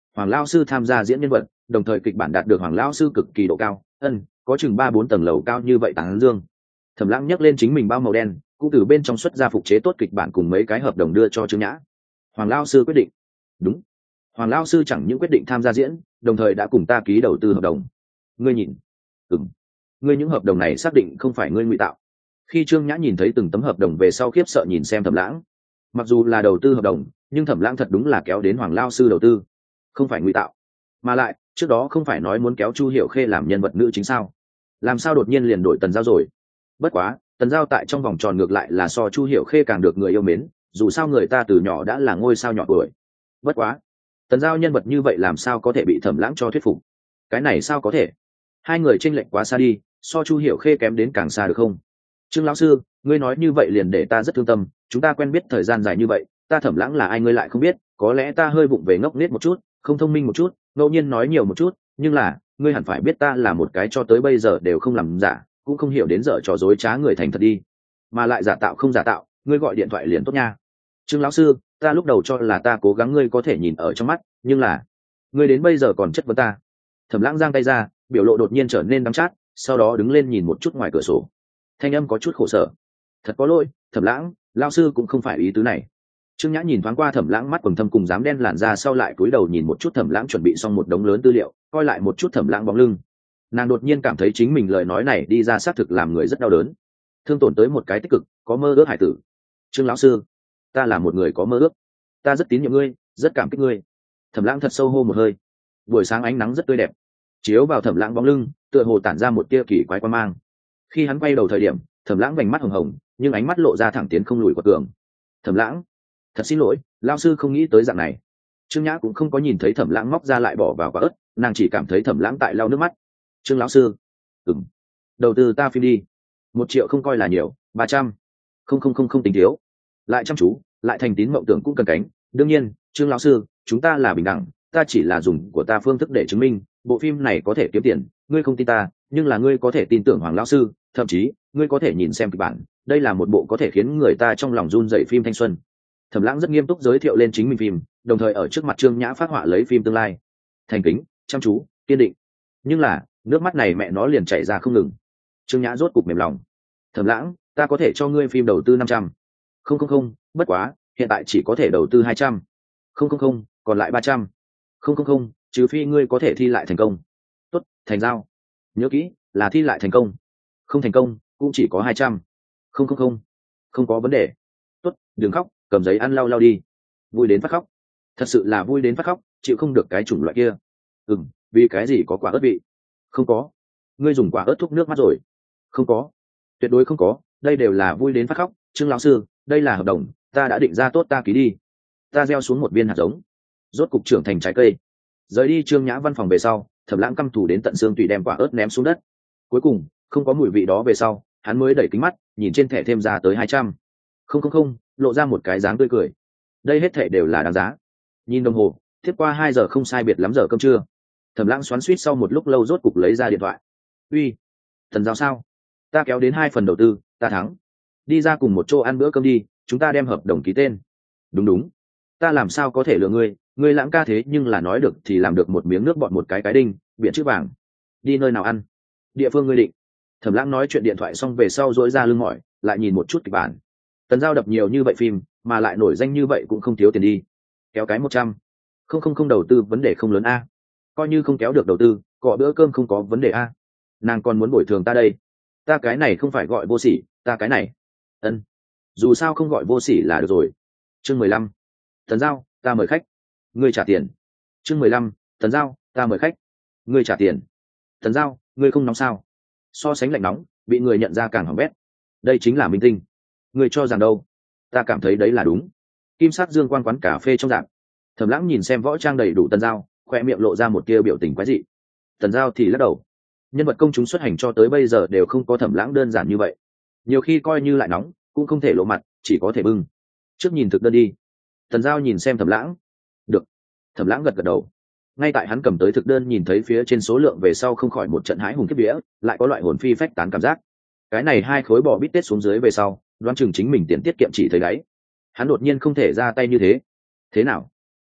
Hoàng Lao sư tham gia diễn nhân vật, đồng thời kịch bản đạt được Hoàng Lao sư cực kỳ độ cao, ân có chừng ba bốn tầng lầu cao như vậy tán dương. Thẩm Lãng nhấc lên chính mình bao màu đen, cũng từ bên trong xuất ra phục chế tốt kịch bản cùng mấy cái hợp đồng đưa cho Trương Nhã. Hoàng Lao sư quyết định. Đúng. Hoàng Lao sư chẳng những quyết định tham gia diễn, đồng thời đã cùng ta ký đầu tư hợp đồng. Ngươi nhìn. Ừm. Ngươi những hợp đồng này xác định không phải ngươi ngụy tạo. Khi Trương Nhã nhìn thấy từng tấm hợp đồng về sau khiếp sợ nhìn xem Thẩm Lãng. Mặc dù là đầu tư hợp đồng, nhưng Thẩm Lãng thật đúng là kéo đến Hoàng Lao sư đầu tư, không phải ngụy tạo. Mà lại, trước đó không phải nói muốn kéo Chu Hiểu Khê làm nhân vật nữ chính sao? Làm sao đột nhiên liền đổi Tần Giao rồi? Bất quá, Tần Giao tại trong vòng tròn ngược lại là so Chu Hiểu Khê càng được người yêu mến, dù sao người ta từ nhỏ đã là ngôi sao nhỏ tuổi. Bất quá, Tần Giao nhân vật như vậy làm sao có thể bị Thẩm Lãng cho thuyết phục? Cái này sao có thể? Hai người chênh lệch quá xa đi, so Chu Hiểu Khê kém đến càng xa được không? Trương lão sư, ngươi nói như vậy liền để ta rất thương tâm, chúng ta quen biết thời gian dài như vậy, ta Thẩm Lãng là ai ngươi lại không biết, có lẽ ta hơi vụng về ngốc nghếch một chút, không thông minh một chút, ngẫu nhiên nói nhiều một chút, nhưng là, ngươi hẳn phải biết ta là một cái cho tới bây giờ đều không làm giả, cũng không hiểu đến dở trò dối trá người thành thật đi, mà lại giả tạo không giả tạo, ngươi gọi điện thoại liền tốt nha. Trương lão sư, ta lúc đầu cho là ta cố gắng ngươi có thể nhìn ở trong mắt, nhưng là, ngươi đến bây giờ còn chất vấn ta. Thẩm Lãng giang tay ra, biểu lộ đột nhiên trở nên đắng chát, sau đó đứng lên nhìn một chút ngoài cửa sổ, thanh âm có chút khổ sở. Thật có lỗi, Thẩm Lãng, lão sư cũng không phải ý tứ này. Trương Nhã nhìn thoáng qua Thẩm Lãng mắt quầng thâm cùng dám đen làn ra, sau lại cúi đầu nhìn một chút Thẩm Lãng chuẩn bị xong một đống lớn tư liệu, coi lại một chút Thẩm Lãng bóng lưng. Nàng đột nhiên cảm thấy chính mình lời nói này đi ra xác thực làm người rất đau đớn, thương tổn tới một cái tích cực, có mơ ước hải tử. Trương lão sư, ta là một người có mơ ước, ta rất tín nhiệm ngươi, rất cảm kích ngươi. Thẩm Lãng thật sâu hô một hơi. Buổi sáng ánh nắng rất tươi đẹp, chiếu vào Thẩm Lãng bóng lưng, tựa hồ tản ra một tia kỳ quái quan mang. Khi hắn quay đầu thời điểm, Thẩm Lãng vành mắt hồng hồng, nhưng ánh mắt lộ ra thẳng tiến không lùi của tường. Thẩm Lãng, thật xin lỗi, lão sư không nghĩ tới dạng này. Trương Nhã cũng không có nhìn thấy Thẩm Lãng móc ra lại bỏ vào quả ớt, nàng chỉ cảm thấy Thẩm Lãng tại lau nước mắt. Trương lão sư, ừm, đầu tư ta phim đi, một triệu không coi là nhiều, ba trăm, không không không không tính thiếu, lại chăm chú, lại thành tín mộng tưởng cũng cần cánh. Đương nhiên, Trương lão sư, chúng ta là bình đẳng, ta chỉ là dùng của ta phương thức để chứng minh bộ phim này có thể kiếm tiền. Ngươi không tin ta, nhưng là ngươi có thể tin tưởng Hoàng lão sư, thậm chí ngươi có thể nhìn xem kịch bản, đây là một bộ có thể khiến người ta trong lòng run rẩy phim thanh xuân. Thẩm Lãng rất nghiêm túc giới thiệu lên chính mình phim, đồng thời ở trước mặt Trương Nhã phát họa lấy phim tương lai. Thành kính, chăm chú, kiên định. Nhưng là, nước mắt này mẹ nó liền chảy ra không ngừng. Trương Nhã rốt cục mềm lòng. Thẩm Lãng, ta có thể cho ngươi phim đầu tư năm trăm. Không không không, bất quá, hiện tại chỉ có thể đầu tư hai trăm. Không không không, còn lại ba trăm. Không không không, trừ phi ngươi có thể thi lại thành công. Tốt, thành giao. Nhớ kỹ, là thi lại thành công. Không thành công, cũng chỉ có hai trăm. Không không không, không có vấn đề. Tốt, đừng khóc, cầm giấy ăn lau lau đi. Vui đến phát khóc. Thật sự là vui đến phát khóc, chịu không được cái chủng loại kia. Ừm, vì cái gì có quả ớt vị? Không có. Ngươi dùng quả ớt thúc nước mắt rồi? Không có. Tuyệt đối không có, đây đều là vui đến phát khóc. Trương lão sư, đây là hợp đồng, ta đã định ra tốt, ta ký đi. Ta gieo xuống một viên hạt giống, rốt cục trưởng thành trái cây. Rời đi Trương Nhã văn phòng về sau, Thẩm Lãng căm thù đến tận xương tùy đem quả ớt ném xuống đất. Cuối cùng, không có mùi vị đó về sau, hắn mới đẩy kính mắt, nhìn trên thẻ thêm ra tới hai trăm. Không không không, lộ ra một cái dáng tươi cười. Đây hết thảy đều là đáng giá. Nhìn đồng hồ, tiếp qua hai giờ không sai biệt lắm giờ cơm trưa. Thẩm Lãng xoắn xuýt sau một lúc lâu rốt cục lấy ra điện thoại. Uy, Thần Giao sao? Ta kéo đến hai phần đầu tư, ta thắng. Đi ra cùng một chỗ ăn bữa cơm đi, chúng ta đem hợp đồng ký tên. Đúng đúng. Ta làm sao có thể lừa ngươi, ngươi Lãng ca thế nhưng là nói được thì làm được, một miếng nước bọt một cái cái đinh, biển chữ vàng. Đi nơi nào ăn? Địa phương ngươi định. Thẩm Lãng nói chuyện điện thoại xong về sau duỗi ra lưng mỏi, lại nhìn một chút kịch bản. Tần Giao đập nhiều như vậy phim, mà lại nổi danh như vậy cũng không thiếu tiền đi. Kéo cái một trăm. Không không không đầu tư vấn đề không lớn a. Coi như không kéo được đầu tư, cọ bữa cơm không có vấn đề a. Nàng còn muốn bồi thường ta đây. Ta cái này không phải gọi vô sỉ, ta cái này. Ân. Dù sao không gọi vô sỉ là được rồi. Chương mười lăm. Tần Giao, ta mời khách. Ngươi trả tiền. Chương mười lăm. Tần Giao, ta mời khách. Ngươi trả tiền. Tần Giao, ngươi không nóng sao? So sánh lạnh nóng, bị người nhận ra càng hỏng bét. Đây chính là minh tinh. Ngươi cho rằng đâu? Ta cảm thấy đấy là đúng. Kim sắc dương quan quán cà phê trong dạng. Thẩm Lãng nhìn xem võ trang đầy đủ Tần Giao, khoe miệng lộ ra một tia biểu tình quái dị. Tần Giao thì lắc đầu. Nhân vật công chúng xuất hành cho tới bây giờ đều không có Thẩm Lãng đơn giản như vậy. Nhiều khi coi như lại nóng, cũng không thể lộ mặt, chỉ có thể bưng. Trước nhìn thực đơn đi. Tần Giao nhìn xem Thẩm Lãng. Được. Thẩm Lãng gật gật đầu. Ngay tại hắn cầm tới thực đơn nhìn thấy phía trên số lượng về sau không khỏi một trận hãi hùng kiếp vía, lại có loại hồn phi phách tán cảm giác. Cái này hai khối bò bít tết xuống dưới về sau, đoán chừng chính mình tiền tiết kiệm chỉ thấy đáy. Hắn đột nhiên không thể ra tay như thế. Thế nào?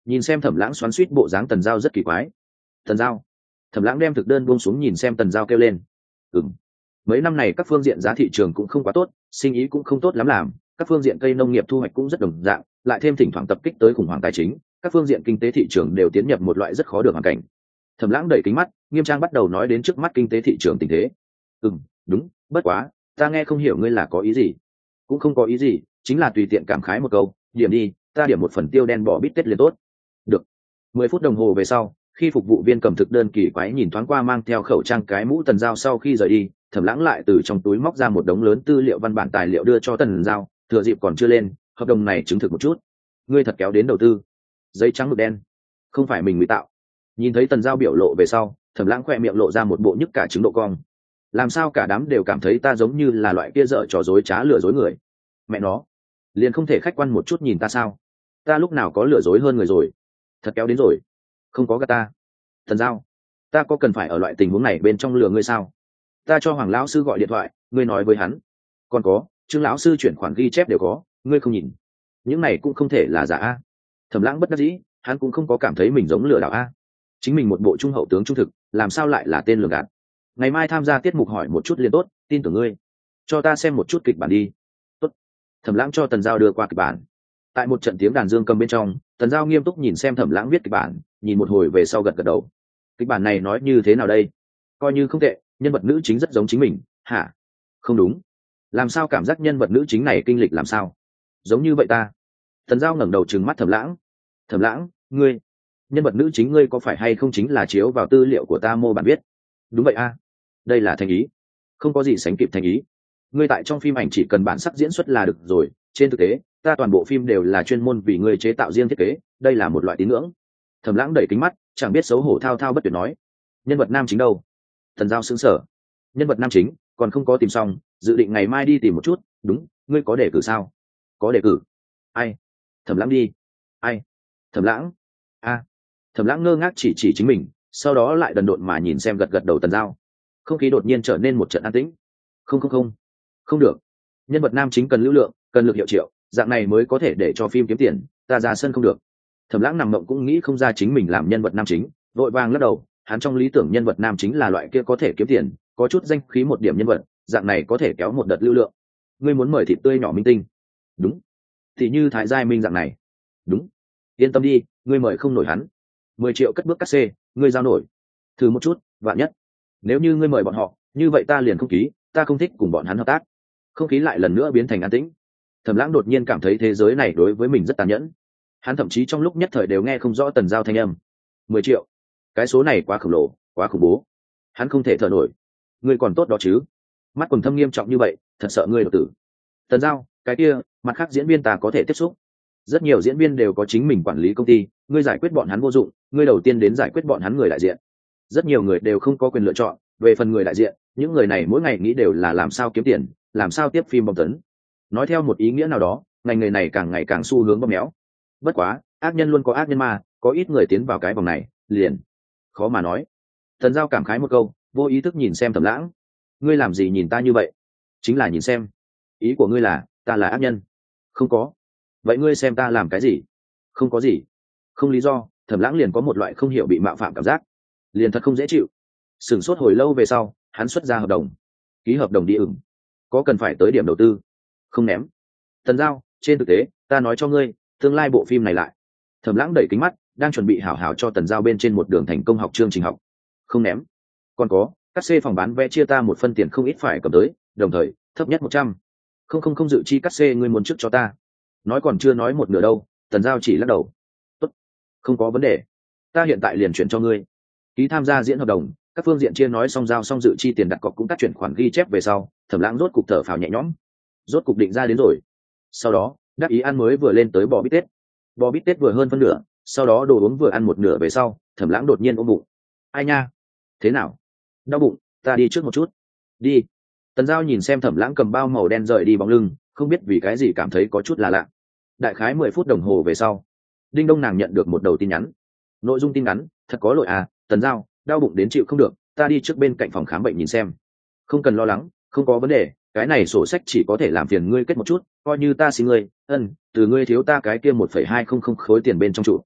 Nhìn xem Thẩm Lãng xoắn xuýt bộ dáng Tần Giao rất kỳ quái. Tần Giao. Thẩm Lãng đem thực đơn buông xuống nhìn xem Tần Giao kêu lên. Ừm. Mấy năm này các phương diện giá thị trường cũng không quá tốt, sinh ý cũng không tốt lắm làm, các phương diện cây nông nghiệp thu hoạch cũng rất đồng dạng, lại thêm thỉnh thoảng tập kích tới khủng hoảng tài chính, các phương diện kinh tế thị trường đều tiến nhập một loại rất khó được hoàn cảnh. Thẩm Lãng đẩy kính mắt, nghiêm trang bắt đầu nói đến trước mắt kinh tế thị trường tình thế. Ừm, đúng, bất quá, ta nghe không hiểu ngươi là có ý gì. Cũng không có ý gì, chính là tùy tiện cảm khái một câu, điểm đi, ta điểm một phần tiêu đen bò bít tết liền tốt. Được. Mười phút đồng hồ về sau, khi phục vụ viên cầm thực đơn kỳ quái nhìn thoáng qua mang theo khẩu trang cái mũ Tần Giao sau khi rời đi, Thẩm Lãng lại từ trong túi móc ra một đống lớn tư liệu văn bản tài liệu đưa cho Tần Giao, thừa dịp còn chưa lên, hợp đồng này chứng thực một chút. Ngươi thật kéo đến đầu tư. Giấy trắng mực đen, không phải mình ngụy tạo. Nhìn thấy Tần Giao biểu lộ về sau, Thẩm Lãng khỏe miệng lộ ra một bộ nhức cả trứng độ cong. Làm sao cả đám đều cảm thấy ta giống như là loại kia dở trò dối trá lừa dối người. Mẹ nó, liền không thể khách quan một chút nhìn ta sao? Ta lúc nào có lừa dối hơn người rồi? Thật kéo đến rồi. Không có gạt ta. Tần Giao, ta có cần phải ở loại tình huống này bên trong lừa ngươi sao? Ta cho Hoàng lão sư gọi điện thoại, ngươi nói với hắn. Còn có, Trương lão sư chuyển khoản ghi chép đều có, ngươi không nhìn. Những này cũng không thể là giả a. Thẩm Lãng bất đắc dĩ, hắn cũng không có cảm thấy mình giống lừa đảo a. Chính mình một bộ trung hậu tướng trung thực, làm sao lại là tên lừa gạt? Ngày mai tham gia tiết mục hỏi một chút liền tốt, tin tưởng ngươi. Cho ta xem một chút kịch bản đi. Tốt. Thẩm Lãng cho Tần Giao đưa qua kịch bản. Tại một trận tiếng đàn dương cầm bên trong, Tần Giao nghiêm túc nhìn xem Thẩm Lãng viết kịch bản, nhìn một hồi về sau gật gật đầu. Kịch bản này nói như thế nào đây? Coi như không tệ, nhân vật nữ chính rất giống chính mình, hả? Không đúng. Làm sao cảm giác nhân vật nữ chính này kinh lịch làm sao? Giống như vậy ta. Tần Giao ngẩng đầu trừng mắt Thẩm Lãng. Thẩm Lãng, ngươi, nhân vật nữ chính ngươi có phải hay không chính là chiếu vào tư liệu của ta mô bản viết? Đúng vậy a. Đây là thành ý. Không có gì sánh kịp thành ý. Ngươi tại trong phim ảnh chỉ cần bản sắc diễn xuất là được rồi, trên thực tế, ta toàn bộ phim đều là chuyên môn vì ngươi chế tạo riêng thiết kế, đây là một loại tín ngưỡng. Thẩm Lãng đẩy kính mắt, chẳng biết xấu hổ thao thao bất tuyệt nói. Nhân vật nam chính đâu? Thần Giao sững sờ. Nhân vật nam chính còn không có tìm xong, dự định ngày mai đi tìm một chút. Đúng, ngươi có đề cử sao? Có đề cử. Ai? Thẩm Lãng đi. Ai? Thẩm Lãng. A. Thẩm Lãng ngơ ngác chỉ chỉ chính mình, sau đó lại đần độn mà nhìn xem gật gật đầu Tần Giao. Không khí đột nhiên trở nên một trận an tĩnh. Không không không, không được. Nhân vật nam chính cần lưu lượng, cần lực hiệu triệu, dạng này mới có thể để cho phim kiếm tiền. Ta ra sân không được. Thẩm Lãng nằm mộng cũng nghĩ không ra chính mình làm nhân vật nam chính, vội vàng lắc đầu. Hắn trong lý tưởng nhân vật nam chính là loại kia có thể kiếm tiền, có chút danh khí một điểm nhân vật, dạng này có thể kéo một đợt lưu lượng. Ngươi muốn mời thịt tươi nhỏ minh tinh? Đúng. Thì như Thái Giai Minh dạng này? Đúng. Yên tâm đi, ngươi mời không nổi hắn. Mười triệu cất bước cắt xê, ngươi giao nổi. Thử một chút, vạn nhất. Nếu như ngươi mời bọn họ, như vậy ta liền không ký, ta không thích cùng bọn hắn hợp tác. Không khí lại lần nữa biến thành an tĩnh. Thẩm Lãng đột nhiên cảm thấy thế giới này đối với mình rất tàn nhẫn. Hắn thậm chí trong lúc nhất thời đều nghe không rõ Tần Giao thanh âm. Mười triệu, cái số này quá khổng lồ, quá khủng bố. Hắn không thể thở nổi. Ngươi còn tốt đó chứ? Mắt Quần Thâm nghiêm trọng như vậy, thật sợ ngươi đột tử. Tần Giao, cái kia, mặt khác diễn viên ta có thể tiếp xúc. Rất nhiều diễn viên đều có chính mình quản lý công ty, ngươi giải quyết bọn hắn vô dụng, ngươi đầu tiên đến giải quyết bọn hắn người đại diện. Rất nhiều người đều không có quyền lựa chọn, về phần người đại diện, những người này mỗi ngày nghĩ đều là làm sao kiếm tiền, làm sao tiếp phim bom tấn. Nói theo một ý nghĩa nào đó, ngành nghề này càng ngày càng xu hướng bóp méo. Bất quá, ác nhân luôn có ác nhân mà, có ít người tiến vào cái vòng này, liền khó mà nói. Tần Giao cảm khái một câu, vô ý thức nhìn xem Thẩm Lãng. Ngươi làm gì nhìn ta như vậy? Chính là nhìn xem. Ý của ngươi là, ta là ác nhân? Không có. Vậy ngươi xem ta làm cái gì? Không có gì. Không lý do, Thẩm Lãng liền có một loại không hiểu bị mạo phạm cảm giác. Liền thật không dễ chịu. Sửng sốt hồi lâu về sau, hắn xuất ra hợp đồng. Ký hợp đồng đi ửng. Có cần phải tới điểm đầu tư? Không ném. Tần Giao, trên thực tế, ta nói cho ngươi, tương lai bộ phim này lại. Thẩm Lãng đẩy kính mắt, đang chuẩn bị hảo hảo cho Tần Giao bên trên một đường thành công học chương trình học. Không ném. Còn có, các xê phòng bán vé chia ta một phân tiền không ít phải cầm tới, đồng thời thấp nhất một trăm. Không không không dự chi các xê ngươi muốn trước cho ta. Nói còn chưa nói một nửa đâu, Tần Giao chỉ lắc đầu. Tốt, không có vấn đề. Ta hiện tại liền chuyển cho ngươi. Ký tham gia diễn hợp đồng, các phương diện chia nói xong giao xong dự chi tiền đặt cọc cũng cắt chuyển khoản ghi chép về sau, Thẩm Lãng rốt cục thở phào nhẹ nhõm. Rốt cục định ra đến rồi. Sau đó, đắc ý ăn mới vừa lên tới bò bít tết. Bò bít tết vừa hơn phân nửa, sau đó đồ uống vừa ăn một nửa về sau, Thẩm Lãng đột nhiên ôm bụng. Ai nha? Thế nào? Đau bụng, ta đi trước một chút. Đi. Tần Giao nhìn xem Thẩm Lãng cầm bao màu đen rời đi bóng lưng, không biết vì cái gì cảm thấy có chút là lạ. Đại khái mười phút đồng hồ về sau, Đinh Đông nàng nhận được một đầu tin nhắn. Nội dung tin ngắn, thật có lỗi à, Tần Giao, đau bụng đến chịu không được, ta đi trước bên cạnh phòng khám bệnh nhìn xem. Không cần lo lắng, không có vấn đề, cái này sổ sách chỉ có thể làm phiền ngươi kết một chút, coi như ta xin ngươi, ân, từ ngươi thiếu ta cái kia một phẩy hai không không khối tiền bên trong trụ.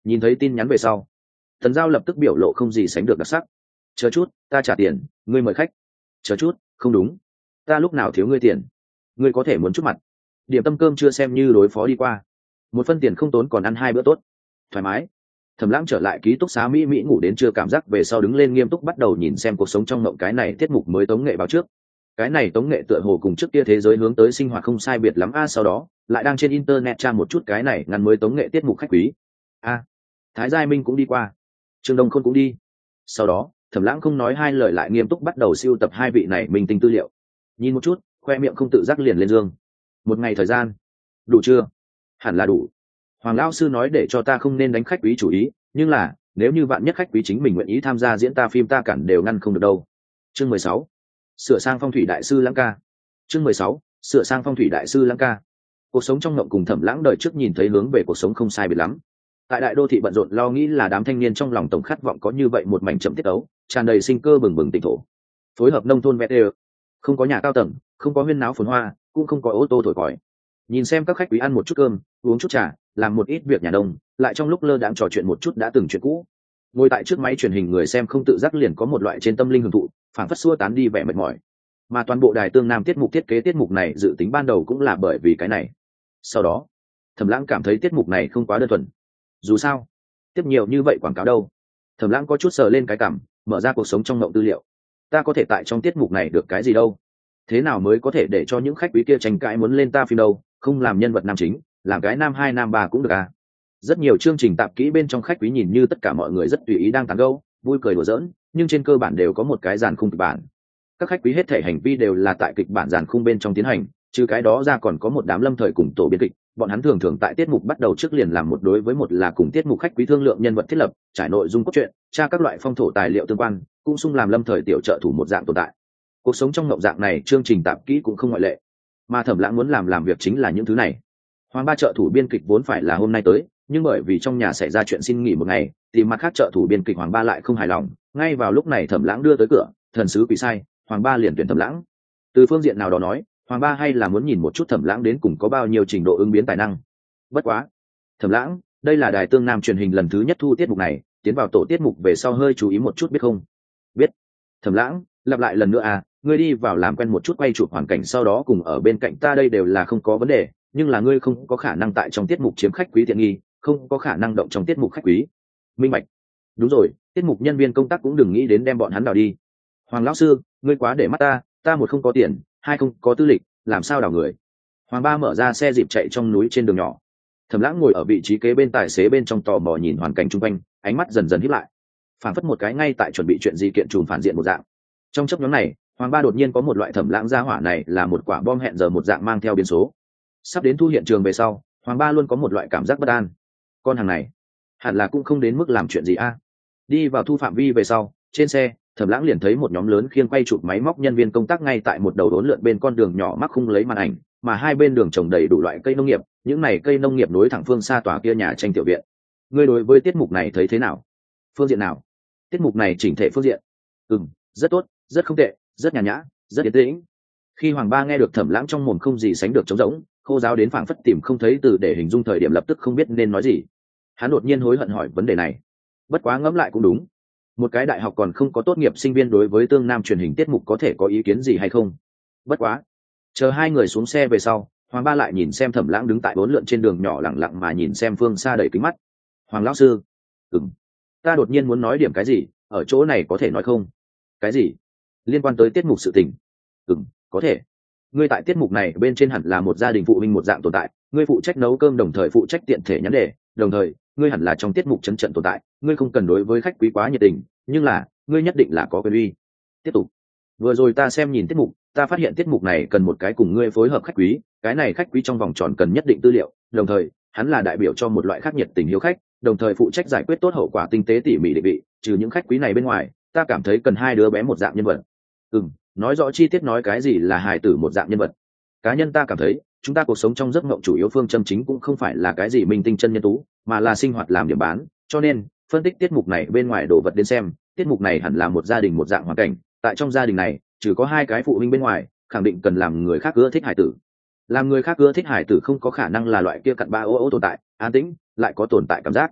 Nhìn thấy tin nhắn về sau, Tần Giao lập tức biểu lộ không gì sánh được đặc sắc. Chờ chút, ta trả tiền, ngươi mời khách. Chờ chút, không đúng, ta lúc nào thiếu ngươi tiền? Ngươi có thể muốn chút mặt. Điểm tâm cơm chưa xem như đối phó đi qua, một phân tiền không tốn còn ăn hai bữa tốt, thoải mái. Thẩm Lãng trở lại ký túc xá mỹ mỹ ngủ đến trưa, cảm giác về sau đứng lên nghiêm túc bắt đầu nhìn xem cuộc sống trong mộng cái này tiết mục mới tống nghệ báo trước. Cái này tống nghệ tựa hồ cùng trước kia thế giới hướng tới sinh hoạt không sai biệt lắm a, sau đó lại đang trên internet tra một chút cái này ngắn mới tống nghệ tiết mục khách quý. A, Thái Giai Minh cũng đi qua, Trương Đông Khôn cũng đi. Sau đó Thẩm Lãng không nói hai lời lại nghiêm túc bắt đầu siêu tập hai vị này minh tinh tư liệu. Nhìn một chút, khoe miệng không tự giác liền lên dương. Một ngày thời gian đủ chưa? Hẳn là đủ. Hoàng lão sư nói để cho ta không nên đánh khách quý chủ ý, nhưng là nếu như vạn nhất khách quý chính mình nguyện ý tham gia diễn ta phim, ta cản đều ngăn không được đâu. Chương mười sáu, sửa sang phong thủy đại sư Lãng ca. Chương mười sáu, sửa sang phong thủy đại sư Lãng ca. Cuộc sống trong ngộng cùng Thẩm Lãng đời trước nhìn thấy hướng về cuộc sống không sai biệt lắm. Tại đại đô thị bận rộn lo nghĩ là đám thanh niên trong lòng tổng khát vọng có như vậy một mảnh chậm tiết ấu, tràn đầy sinh cơ bừng bừng tỉnh thổ. Phối hợp nông thôn vẹt đều, không có nhà cao tầng, không có huyên náo phồn hoa, cũng không có ô tô thổi còi. Nhìn xem các khách quý ăn một chút cơm, uống chút trà, làm một ít việc nhà nông, lại trong lúc lơ đãng trò chuyện một chút đã từng chuyện cũ. Ngồi tại trước máy truyền hình người xem không tự giác liền có một loại trên tâm linh hưởng thụ, phảng phất xua tán đi vẻ mệt mỏi. Mà toàn bộ đài Tương Nam tiết mục thiết kế tiết mục này dự tính ban đầu cũng là bởi vì cái này. Sau đó, Thẩm Lãng cảm thấy tiết mục này không quá đơn thuần. Dù sao, tiếp nhiều như vậy quảng cáo đâu. Thẩm Lãng có chút sờ lên cái cằm, mở ra cuộc sống trong mộng tư liệu. Ta có thể tại trong tiết mục này được cái gì đâu? Thế nào mới có thể để cho những khách quý kia tranh cãi muốn lên ta phim đâu? Không làm nhân vật nam chính, làm cái nam hai nam ba cũng được à? Rất nhiều chương trình tạp kỹ bên trong khách quý nhìn như tất cả mọi người rất tùy ý đang tán gẫu, vui cười đùa giỡn, nhưng trên cơ bản đều có một cái dàn khung kịch bản. Các khách quý hết thể hành vi đều là tại kịch bản dàn khung bên trong tiến hành, trừ cái đó ra còn có một đám lâm thời cùng tổ biên kịch, bọn hắn thường thường tại tiết mục bắt đầu trước liền làm một đối với một là cùng tiết mục khách quý thương lượng nhân vật thiết lập, trải nội dung cốt truyện, tra các loại phong thổ tài liệu tương quan, cũng xung làm lâm thời tiểu trợ thủ một dạng tồn tại. Cuộc sống trong ngộng dạng này chương trình tạp kỹ cũng không ngoại lệ, mà Thẩm Lãng muốn làm làm việc chính là những thứ này. Hoàng ba trợ thủ biên kịch vốn phải là hôm nay tới, nhưng bởi vì trong nhà xảy ra chuyện xin nghỉ một ngày, thì mặt khác trợ thủ biên kịch Hoàng ba lại không hài lòng. Ngay vào lúc này Thẩm Lãng đưa tới cửa, thần sứ quỷ sai, Hoàng ba liền tuyển Thẩm Lãng. Từ phương diện nào đó nói, Hoàng ba hay là muốn nhìn một chút Thẩm Lãng đến cùng có bao nhiêu trình độ ứng biến tài năng. Bất quá, Thẩm Lãng, đây là đài Tương Nam truyền hình lần thứ nhất thu tiết mục này, tiến vào tổ tiết mục về sau hơi chú ý một chút biết không? Biết. Thẩm Lãng, lặp lại lần nữa à, ngươi đi vào làm quen một chút, quay chụp hoàn cảnh sau đó cùng ở bên cạnh ta đây đều là không có vấn đề, nhưng là ngươi không có khả năng tại trong tiết mục chiếm khách quý tiện nghi, không có khả năng động trong tiết mục khách quý. Minh bạch. Đúng rồi, tiết mục nhân viên công tác cũng đừng nghĩ đến đem bọn hắn đào đi. Hoàng lão sư, ngươi quá để mắt ta, ta một không có tiền, hai không có tư lịch, làm sao đào người? Hoàng ba mở ra xe dịp chạy trong núi trên đường nhỏ. Thẩm Lãng ngồi ở vị trí kế bên tài xế bên trong tò mò nhìn hoàn cảnh chung quanh, ánh mắt dần dần híp lại, phản phất một cái ngay tại chuẩn bị chuyện gì kiện trùm phản diện một dạng. Trong chấp nhóm này, Hoàng ba đột nhiên có một loại Thẩm Lãng gia hỏa này là một quả bom hẹn giờ một dạng mang theo biến số. Sắp đến thu hiện trường về sau, Hoàng ba luôn có một loại cảm giác bất an. Con hàng này hẳn là cũng không đến mức làm chuyện gì a. Đi vào thu phạm vi về sau, trên xe Thẩm Lãng liền thấy một nhóm lớn khiêng quay chụp máy móc nhân viên công tác ngay tại một đầu đốn lượn bên con đường nhỏ mắc khung lấy màn ảnh, mà hai bên đường trồng đầy đủ loại cây nông nghiệp, những này cây nông nghiệp nối thẳng phương xa tòa kia nhà tranh tiểu viện. Ngươi đối với tiết mục này thấy thế nào? Phương diện nào? Tiết mục này chỉnh thể phương diện. Ừm, rất tốt, rất không tệ, rất nhàn nhã, rất yên tĩnh. Khi Hoàng ba nghe được Thẩm Lãng trong mồm không gì sánh được trống rỗng, khô giáo đến phảng phất tìm không thấy từ để hình dung thời điểm, lập tức không biết nên nói gì. Hắn đột nhiên hối hận hỏi vấn đề này. Bất quá ngẫm lại cũng đúng, một cái đại học còn không có tốt nghiệp sinh viên đối với Tương Nam truyền hình tiết mục có thể có ý kiến gì hay không? Bất quá, chờ hai người xuống xe về sau, Hoàng ba lại nhìn xem Thẩm Lãng đứng tại bốn lượn trên đường nhỏ lặng lặng mà nhìn xem phương xa đầy kính mắt. Hoàng lão sư, ừm, ta đột nhiên muốn nói điểm cái gì, ở chỗ này có thể nói không? Cái gì? Liên quan tới tiết mục sự tình? Ừm, có thể. Ngươi tại tiết mục này bên trên hẳn là một gia đình phụ huynh một dạng tồn tại, ngươi phụ trách nấu cơm đồng thời phụ trách tiện thể nhắn đề, đồng thời ngươi hẳn là trong tiết mục chân trận tồn tại, ngươi không cần đối với khách quý quá nhiệt tình, nhưng là ngươi nhất định là có quyền uy. Tiếp tục. Vừa rồi ta xem nhìn tiết mục, ta phát hiện tiết mục này cần một cái cùng ngươi phối hợp khách quý, cái này khách quý trong vòng tròn cần nhất định tư liệu, đồng thời hắn là đại biểu cho một loại khác nhiệt tình hiếu khách, đồng thời phụ trách giải quyết tốt hậu quả tinh tế tỉ mỉ định vị, trừ những khách quý này bên ngoài, ta cảm thấy cần hai đứa bé một dạng nhân vật. Ừm, nói rõ chi tiết, nói cái gì là hài tử một dạng nhân vật. Cá nhân ta cảm thấy chúng ta cuộc sống trong giấc mộng chủ yếu phương châm chính cũng không phải là cái gì minh tinh chân nhân tú, mà là sinh hoạt làm điểm bán, cho nên phân tích tiết mục này bên ngoài đồ vật đến xem, tiết mục này hẳn là một gia đình một dạng hoàn cảnh, tại trong gia đình này trừ có hai cái phụ huynh bên ngoài, khẳng định cần làm người khác ưa thích hải tử. Làm người khác ưa thích hải tử không có khả năng là loại kia cặn ba ô ô tồn tại, an tĩnh lại có tồn tại cảm giác.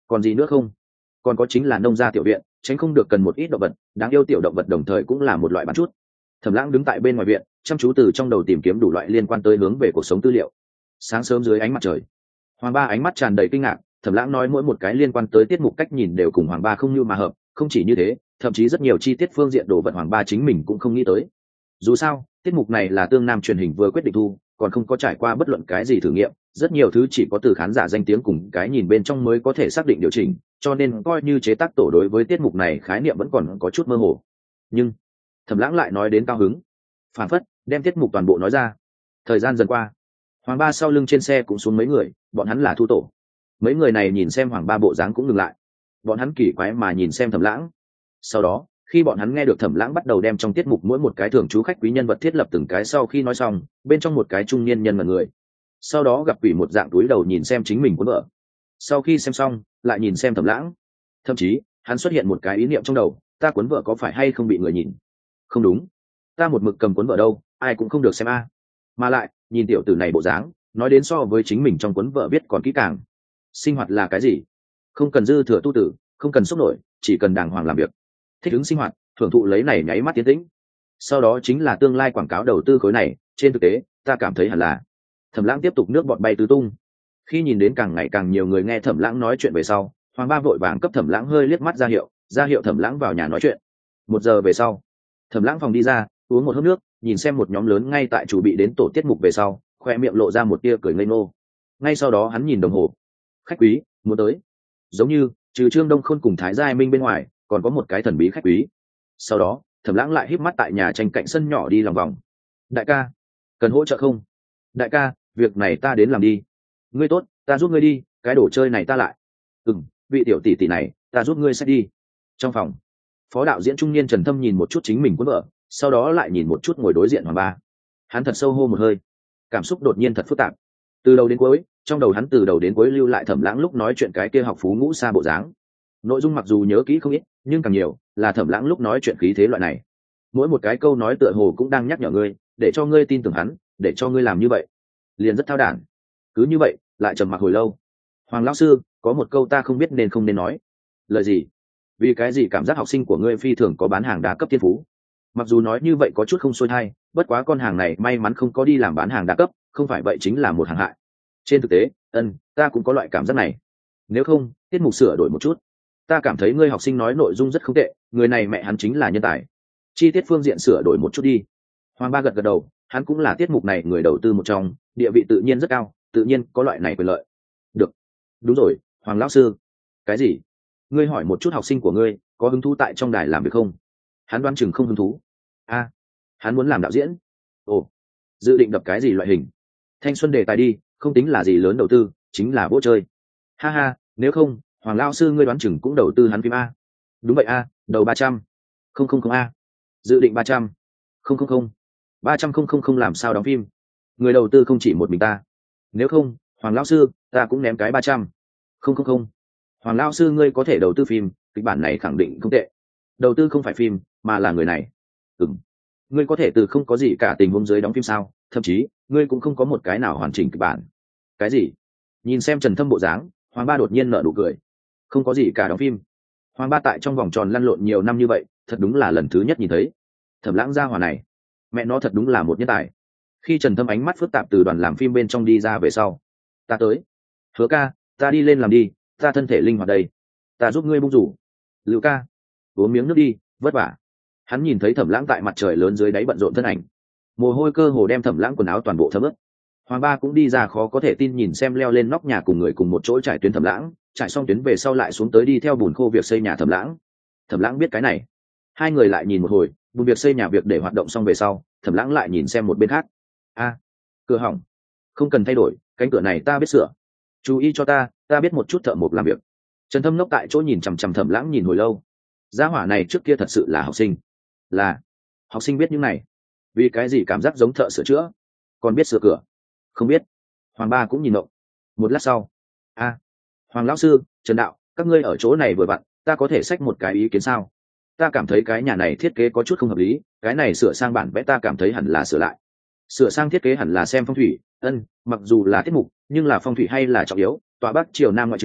còn gì nữa không? Còn có chính là nông gia tiểu viện, tránh không được cần một ít động vật, đáng yêu tiểu động vật đồng thời cũng là một loại bán chút. Thẩm Lãng đứng tại bên ngoài viện, chăm chú từ trong đầu tìm kiếm đủ loại liên quan tới hướng về cuộc sống tư liệu. Sáng sớm dưới ánh mặt trời, Hoàng Ba ánh mắt tràn đầy kinh ngạc, Thẩm Lãng nói mỗi một cái liên quan tới tiết mục cách nhìn đều cùng Hoàng Ba không như mà hợp, không chỉ như thế, thậm chí rất nhiều chi tiết phương diện đồ vật Hoàng Ba chính mình cũng không nghĩ tới. Dù sao, tiết mục này là Tương Nam truyền hình vừa quyết định thu, còn không có trải qua bất luận cái gì thử nghiệm, rất nhiều thứ chỉ có từ khán giả danh tiếng cùng cái nhìn bên trong mới có thể xác định điều chỉnh, cho nên coi như chế tác tổ đối với tiết mục này khái niệm vẫn còn có chút mơ hồ. Nhưng Thẩm Lãng lại nói đến cao hứng, phản phất đem tiết mục toàn bộ nói ra. Thời gian dần qua, Hoàng Ba sau lưng trên xe cũng xuống mấy người, bọn hắn là thu tổ. Mấy người này nhìn xem Hoàng Ba bộ dáng cũng ngừng lại, bọn hắn kỳ quái mà nhìn xem Thẩm Lãng. Sau đó, khi bọn hắn nghe được Thẩm Lãng bắt đầu đem trong tiết mục mỗi một cái thường trú khách quý nhân vật thiết lập từng cái sau khi nói xong, bên trong một cái trung niên nhân mà người, sau đó gặp quỷ một dạng túi đầu nhìn xem chính mình cuốn vợ. Sau khi xem xong, lại nhìn xem Thẩm Lãng. Thậm chí, hắn xuất hiện một cái ý niệm trong đầu, ta cuốn vợ có phải hay không bị người nhìn? Không đúng, ta một mực cầm cuốn vợ đâu, ai cũng không được xem a. Mà lại, nhìn tiểu tử này bộ dáng, nói đến so với chính mình trong cuốn vợ viết còn kỹ càng. Sinh hoạt là cái gì? Không cần dư thừa tu tử, không cần sốc nổi, chỉ cần đàng hoàng làm việc, thích ứng sinh hoạt, thưởng thụ lấy này nháy mắt tiến tĩnh. Sau đó chính là tương lai quảng cáo đầu tư khối này, trên thực tế, ta cảm thấy hẳn là. Thẩm Lãng tiếp tục nước bọt bay tứ tung. Khi nhìn đến càng ngày càng nhiều người nghe Thẩm Lãng nói chuyện về sau, Hoàng Ba vội vàng cấp Thẩm Lãng hơi liếc mắt ra hiệu, ra hiệu Thẩm Lãng vào nhà nói chuyện. Một giờ về sau, Thẩm Lãng phòng đi ra, uống một hớp nước, nhìn xem một nhóm lớn ngay tại chủ bị đến tổ tiết mục về sau, khoe miệng lộ ra một tia cười ngây ngô. Ngay sau đó hắn nhìn đồng hồ, khách quý muốn tới, giống như trừ Trương Đông Khôn cùng Thái Gia Minh bên ngoài, còn có một cái thần bí khách quý. Sau đó, Thẩm Lãng lại híp mắt tại nhà tranh cạnh sân nhỏ đi lòng vòng. Đại ca, cần hỗ trợ không? Đại ca, việc này ta đến làm đi. Ngươi tốt, ta giúp ngươi đi, cái đồ chơi này ta lại. Ừm, vị tiểu tỷ tỷ này, ta giúp ngươi xách đi. Trong phòng, phó đạo diễn trung niên Trần Thâm nhìn một chút chính mình cuốn vợ, sau đó lại nhìn một chút ngồi đối diện Hoàng Ba. Hắn thật sâu hô một hơi, cảm xúc đột nhiên thật phức tạp. Từ đầu đến cuối, trong đầu hắn từ đầu đến cuối lưu lại Thẩm Lãng lúc nói chuyện cái kia học phú ngũ xa bộ dáng. Nội dung mặc dù nhớ kỹ không ít, nhưng càng nhiều là Thẩm Lãng lúc nói chuyện khí thế loại này. Mỗi một cái câu nói tựa hồ cũng đang nhắc nhở ngươi, để cho ngươi tin tưởng hắn, để cho ngươi làm như vậy. Liền rất thao đản. Cứ như vậy, lại trầm mặc hồi lâu. Hoàng lão sư, có một câu ta không biết nên không nên nói. Lời gì? Vì cái gì cảm giác học sinh của ngươi phi thường có bán hàng đa cấp thiên phú? Mặc dù nói như vậy có chút không xuôi thai, bất quá con hàng này may mắn không có đi làm bán hàng đa cấp, không phải vậy chính là một hàng hại. Trên thực tế, ân, ta cũng có loại cảm giác này. Nếu không, tiết mục sửa đổi một chút. Ta cảm thấy ngươi học sinh nói nội dung rất không tệ, người này mẹ hắn chính là nhân tài. Chi tiết phương diện sửa đổi một chút đi. Hoàng Ba gật gật đầu, hắn cũng là tiết mục này người đầu tư một trong, địa vị tự nhiên rất cao, tự nhiên có loại này quyền lợi. Được. Đúng rồi, Hoàng lão sư. Cái gì? Ngươi hỏi một chút học sinh của ngươi, có hứng thú tại trong đài làm việc không? Hắn đoán chừng không hứng thú. A, à, hắn muốn làm đạo diễn. Ồ, dự định đập cái gì loại hình? Thanh xuân đề tài đi, không tính là gì lớn đầu tư, chính là vỗ chơi. Ha ha, nếu không, Hoàng lão sư ngươi đoán chừng cũng đầu tư hắn phim a. Đúng vậy a, đầu ba trăm. Không không không a. Dự định ba trăm. Không không không. Ba trăm không không không làm sao đóng phim? Người đầu tư không chỉ một mình ta. Nếu không, Hoàng lão sư, ta cũng ném cái ba trăm. Không không không. Hoàng lão sư ngươi có thể đầu tư phim, kịch bản này khẳng định không tệ. Đầu tư không phải phim, mà là người này. Ừm. Ngươi có thể từ không có gì cả tình huống dưới đóng phim sao? Thậm chí, ngươi cũng không có một cái nào hoàn chỉnh kịch bản. Cái gì? Nhìn xem Trần Thâm bộ dáng, Hoàng Ba đột nhiên nở nụ cười. Không có gì cả đóng phim. Hoàng Ba tại trong vòng tròn lăn lộn nhiều năm như vậy, thật đúng là lần thứ nhất nhìn thấy. Thẩm Lãng gia hỏa này, mẹ nó thật đúng là một nhân tài. Khi Trần Thâm ánh mắt phức tạp từ đoàn làm phim bên trong đi ra về sau, ta tới. Hứa ca, ta đi lên làm đi, ta thân thể linh hoạt đây. Ta giúp ngươi bung rủ. Lưu ca, uống miếng nước đi, vất vả. Hắn nhìn thấy Thẩm Lãng tại mặt trời lớn dưới đáy bận rộn thân ảnh, mồ hôi cơ hồ đem Thẩm Lãng quần áo toàn bộ thấm ướt. Hoàng Ba cũng đi ra khó có thể tin nhìn xem leo lên nóc nhà cùng người cùng một chỗ trải tuyến Thẩm Lãng, trải xong tuyến về sau lại xuống tới đi theo bùn khô việc xây nhà Thẩm Lãng. Thẩm Lãng biết cái này. Hai người lại nhìn một hồi, bùn việc xây nhà việc để hoạt động xong về sau, Thẩm Lãng lại nhìn xem một bên khác. A, cửa hỏng. Không cần thay đổi, cánh cửa này ta biết sửa. Chú ý cho ta, ta biết một chút thợ mộc làm việc. Trần Thâm nốc tại chỗ nhìn chằm chằm Thẩm Lãng nhìn hồi lâu. Gia hỏa này trước kia thật sự là học sinh. Là học sinh biết những này. Vì cái gì cảm giác giống thợ sửa chữa, còn biết sửa cửa? Không biết. Hoàng Ba cũng nhìn động. Một lát sau, a, Hoàng lão sư, Trần đạo, các ngươi ở chỗ này vừa vặn, ta có thể xách một cái ý kiến sao? Ta cảm thấy cái nhà này thiết kế có chút không hợp lý, cái này sửa sang bản vẽ ta cảm thấy hẳn là sửa lại. Sửa sang thiết kế hẳn là xem phong thủy, ân, mặc dù là tiết mục, nhưng là phong thủy hay là trọng yếu, tòa bắc triều nam ngoại trừ,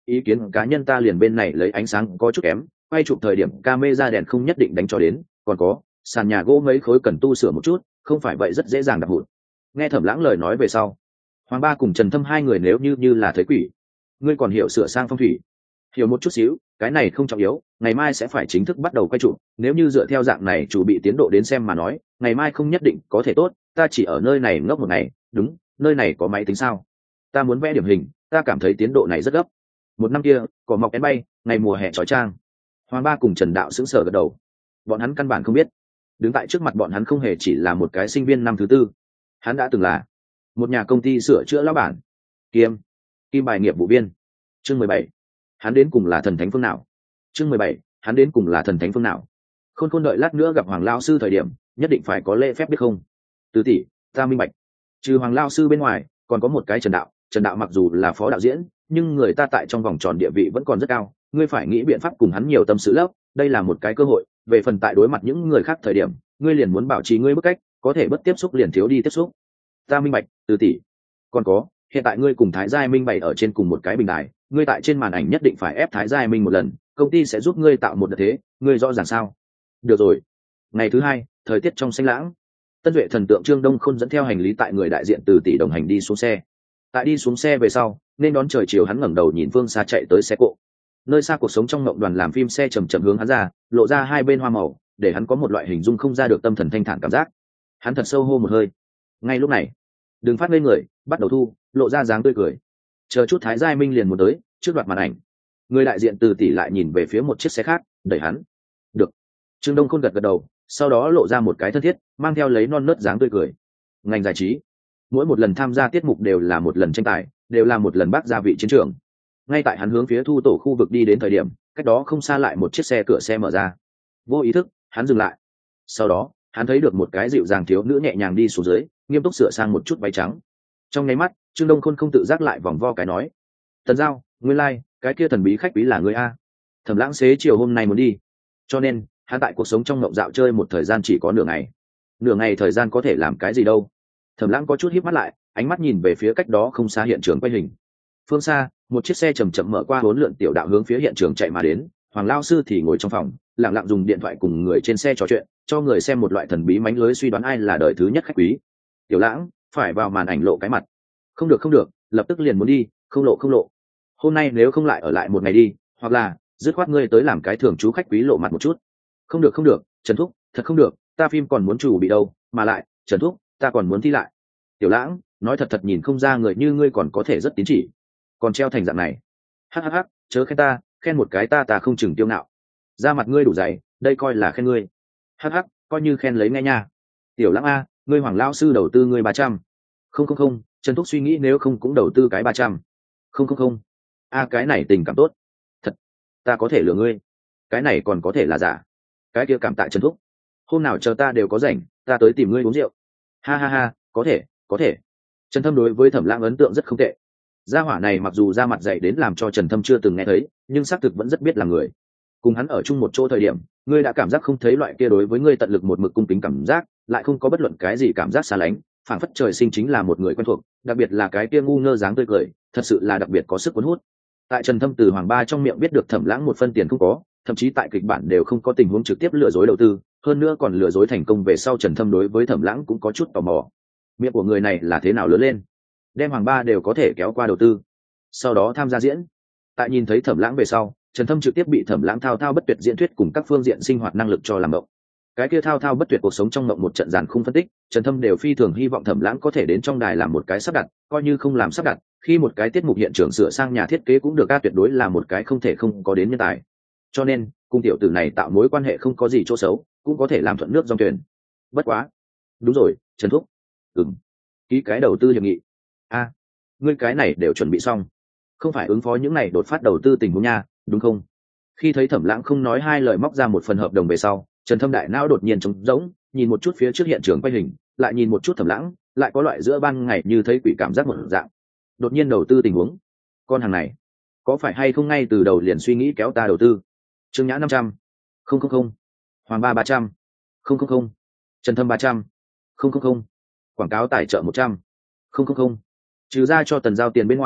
ý kiến cá nhân ta liền bên này lấy ánh sáng có chút kém, quay chụp thời điểm camera đèn không nhất định đánh cho đến, còn có sàn nhà gỗ mấy khối cần tu sửa một chút, không phải vậy rất dễ dàng đập hụt. Nghe Thẩm Lãng lời nói về sau, Hoàng Ba cùng Trần Thâm hai người nếu như như là thấy quỷ. Ngươi còn hiểu sửa sang phong thủy? Hiểu một chút xíu, cái này không trọng yếu, ngày mai sẽ phải chính thức bắt đầu quay chụp, nếu như dựa theo dạng này chủ bị tiến độ đến xem mà nói, ngày mai không nhất định có thể tốt, ta chỉ ở nơi này ngốc một ngày, đúng, nơi này có máy tính sao? Ta muốn vẽ điểm hình, ta cảm thấy tiến độ này rất gấp. Một năm kia, cỏ mọc én bay, ngày mùa hè chói chang. Hoàng Ba cùng Trần Đạo sững sờ gật đầu. Bọn hắn căn bản không biết, đứng tại trước mặt bọn hắn không hề chỉ là một cái sinh viên năm thứ tư, hắn đã từng là một nhà công ty sửa chữa lão bản, kiêm kim bài nghiệp vụ viên. Chương mười bảy, hắn đến cùng là thần thánh phương nào? Chương mười bảy, hắn đến cùng là thần thánh phương nào? Khôn Khôn đợi lát nữa gặp Hoàng lão sư thời điểm, nhất định phải có lễ phép biết không? Từ tỷ, ta minh bạch. Trừ Hoàng lão sư bên ngoài, còn có một cái Trần Đạo, Trần Đạo mặc dù là phó đạo diễn, nhưng người ta tại trong vòng tròn địa vị vẫn còn rất cao, ngươi phải nghĩ biện pháp cùng hắn nhiều tâm sự lớp, đây là một cái cơ hội, về phần tại đối mặt những người khác thời điểm, ngươi liền muốn bảo trì ngươi bức cách, có thể bất tiếp xúc liền thiếu đi tiếp xúc. Ta minh bạch, Từ tỷ. Còn có, hiện tại ngươi cùng Thái Giai Minh bày ở trên cùng một cái bình đài, ngươi tại trên màn ảnh nhất định phải ép Thái Giai Minh một lần, công ty sẽ giúp ngươi tạo một đợt thế, ngươi rõ ràng sao? Được rồi. Ngày thứ hai, thời tiết trong xanh lãng, Tân Duệ thần tượng Trương Đông Khôn dẫn theo hành lý tại người đại diện Từ tỷ đồng hành đi xuống xe. Tại đi xuống xe về sau, nên đón trời chiều hắn ngẩng đầu nhìn phương xa chạy tới xe cộ. Nơi xa cuộc sống trong ngộng đoàn làm phim xe chậm chậm hướng hắn ra, lộ ra hai bên hoa màu, để hắn có một loại hình dung không ra được tâm thần thanh thản cảm giác. Hắn thật sâu hô một hơi. Ngay lúc này, đừng phát ngây người, bắt đầu thu, lộ ra dáng tươi cười. Chờ chút Thái Giai Minh liền muốn tới, trước đoạt màn ảnh. Người đại diện Từ tỷ lại nhìn về phía một chiếc xe khác, đẩy hắn. Được. Trương Đông Khôn gật gật đầu, sau đó lộ ra một cái thân thiết, mang theo lấy non nớt dáng tươi cười. Ngành giải trí, mỗi một lần tham gia tiết mục đều là một lần tranh tài, đều là một lần bác gia vị chiến trường. Ngay tại hắn hướng phía thu tổ khu vực đi đến thời điểm, cách đó không xa lại một chiếc xe cửa xe mở ra. Vô ý thức, hắn dừng lại. Sau đó, hắn thấy được một cái dịu dàng thiếu nữ nhẹ nhàng đi xuống dưới, nghiêm túc sửa sang một chút váy trắng. Trong nháy mắt, Trương Đông Khôn không tự giác lại vòng vo cái nói: "Tần Giao, nguyên lai, like, cái kia thần bí khách quý là ngươi a." Thẩm Lãng xế chiều hôm nay muốn đi, cho nên hắn tại cuộc sống trong mộng dạo chơi một thời gian chỉ có nửa ngày. Nửa ngày thời gian có thể làm cái gì đâu? Thẩm Lãng có chút híp mắt lại, ánh mắt nhìn về phía cách đó không xa hiện trường quay hình. Phương xa, một chiếc xe chậm chậm mở qua bốn lượn tiểu đạo hướng phía hiện trường chạy mà đến. Hoàng lão sư thì ngồi trong phòng, lặng lặng dùng điện thoại cùng người trên xe trò chuyện, cho người xem một loại thần bí mánh lưới suy đoán ai là đời thứ nhất khách quý. Tiểu Lãng phải vào màn ảnh lộ cái mặt. Không được không được, lập tức liền muốn đi, không lộ không lộ. Hôm nay nếu không lại ở lại một ngày đi, hoặc là dứt khoát ngươi tới làm cái thường chú khách quý lộ mặt một chút. Không được không được, Trần Thúc, thật không được, ta phim còn muốn chủ bị đâu, mà lại, Trần Thúc, ta còn muốn thi lại. Tiểu Lãng, nói thật thật nhìn không ra người như ngươi còn có thể rất tín chỉ, còn treo thành dạng này. Hắc hắc hắc, chớ khen ta, khen một cái ta ta không chừng tiêu ngạo. Da mặt ngươi đủ dày, đây coi là khen ngươi. Hắc hắc, coi như khen lấy nghe nha. Tiểu Lãng a, ngươi Hoàng lão sư đầu tư ngươi ba trăm. Không không không, Trần Thúc suy nghĩ nếu không cũng đầu tư cái ba trăm. Không không không. A cái này tình cảm tốt. Thật, ta có thể lừa ngươi. Cái này còn có thể là giả. Cái kia cảm tạ Trần Thúc. Hôm nào chờ ta đều có rảnh, ta tới tìm ngươi uống rượu. Ha ha ha, có thể, có thể. Trần Thâm đối với Thẩm Lãng ấn tượng rất không tệ. Gia hỏa này mặc dù ra mặt dạy đến làm cho Trần Thâm chưa từng nghe thấy, nhưng xác thực vẫn rất biết là người. Cùng hắn ở chung một chỗ thời điểm, ngươi đã cảm giác không thấy loại kia đối với ngươi tận lực một mực cung kính cảm giác, lại không có bất luận cái gì cảm giác xa lánh, phảng phất trời sinh chính là một người quen thuộc, đặc biệt là cái kia ngu ngơ dáng tươi cười, thật sự là đặc biệt có sức cuốn hút. Tại Trần Thâm từ Hoàng Ba trong miệng biết được Thẩm Lãng một phân tiền không có, thậm chí tại kịch bản đều không có tình huống trực tiếp lừa dối đầu tư, hơn nữa còn lừa dối thành công về sau, Trần Thâm đối với Thẩm Lãng cũng có chút tò mò. Miệng của người này là thế nào lớn lên, đem Hoàng Ba đều có thể kéo qua đầu tư, sau đó tham gia diễn. Tại nhìn thấy Thẩm Lãng về sau, Trần Thâm trực tiếp bị Thẩm Lãng thao thao bất tuyệt diễn thuyết cùng các phương diện sinh hoạt năng lực cho làm động. Cái kia thao thao bất tuyệt cuộc sống trong mộng một trận giàn khung phân tích, Trần Thâm đều phi thường hy vọng Thẩm Lãng có thể đến trong đài làm một cái sắp đặt, coi như không làm sắp đặt, khi một cái tiết mục hiện trường sửa sang nhà thiết kế cũng được, a tuyệt đối là một cái không thể không có đến nhân tài. Cho nên, cung tiểu tử này tạo mối quan hệ không có gì chỗ xấu, cũng có thể làm thuận nước dòng thuyền. Bất quá, đúng rồi, Trần Thúc. Ừm. Ký cái đầu tư hiệp nghị. A, à, ngươi cái này đều chuẩn bị xong, không phải ứng phó những này đột phát đầu tư tình huống nha, đúng không? Khi thấy Thẩm Lãng không nói hai lời móc ra một phần hợp đồng về sau, Trần Thâm đại não đột nhiên trống rỗng, nhìn một chút phía trước hiện trường quay hình, lại nhìn một chút Thẩm Lãng, lại có loại giữa ban ngày như thấy quỷ cảm giác một dạng. Đột nhiên đầu tư tình huống, con hàng này có phải hay không ngay từ đầu liền suy nghĩ kéo ta đầu tư? Trương Nhã năm trăm, không không không, Hoàng Ba ba trăm, không không không, Trần Thâm ba trăm, không không không, quảng cáo tài trợ một trăm, không không không. Trừ ra cho Tần Giao tiền bên ngoài,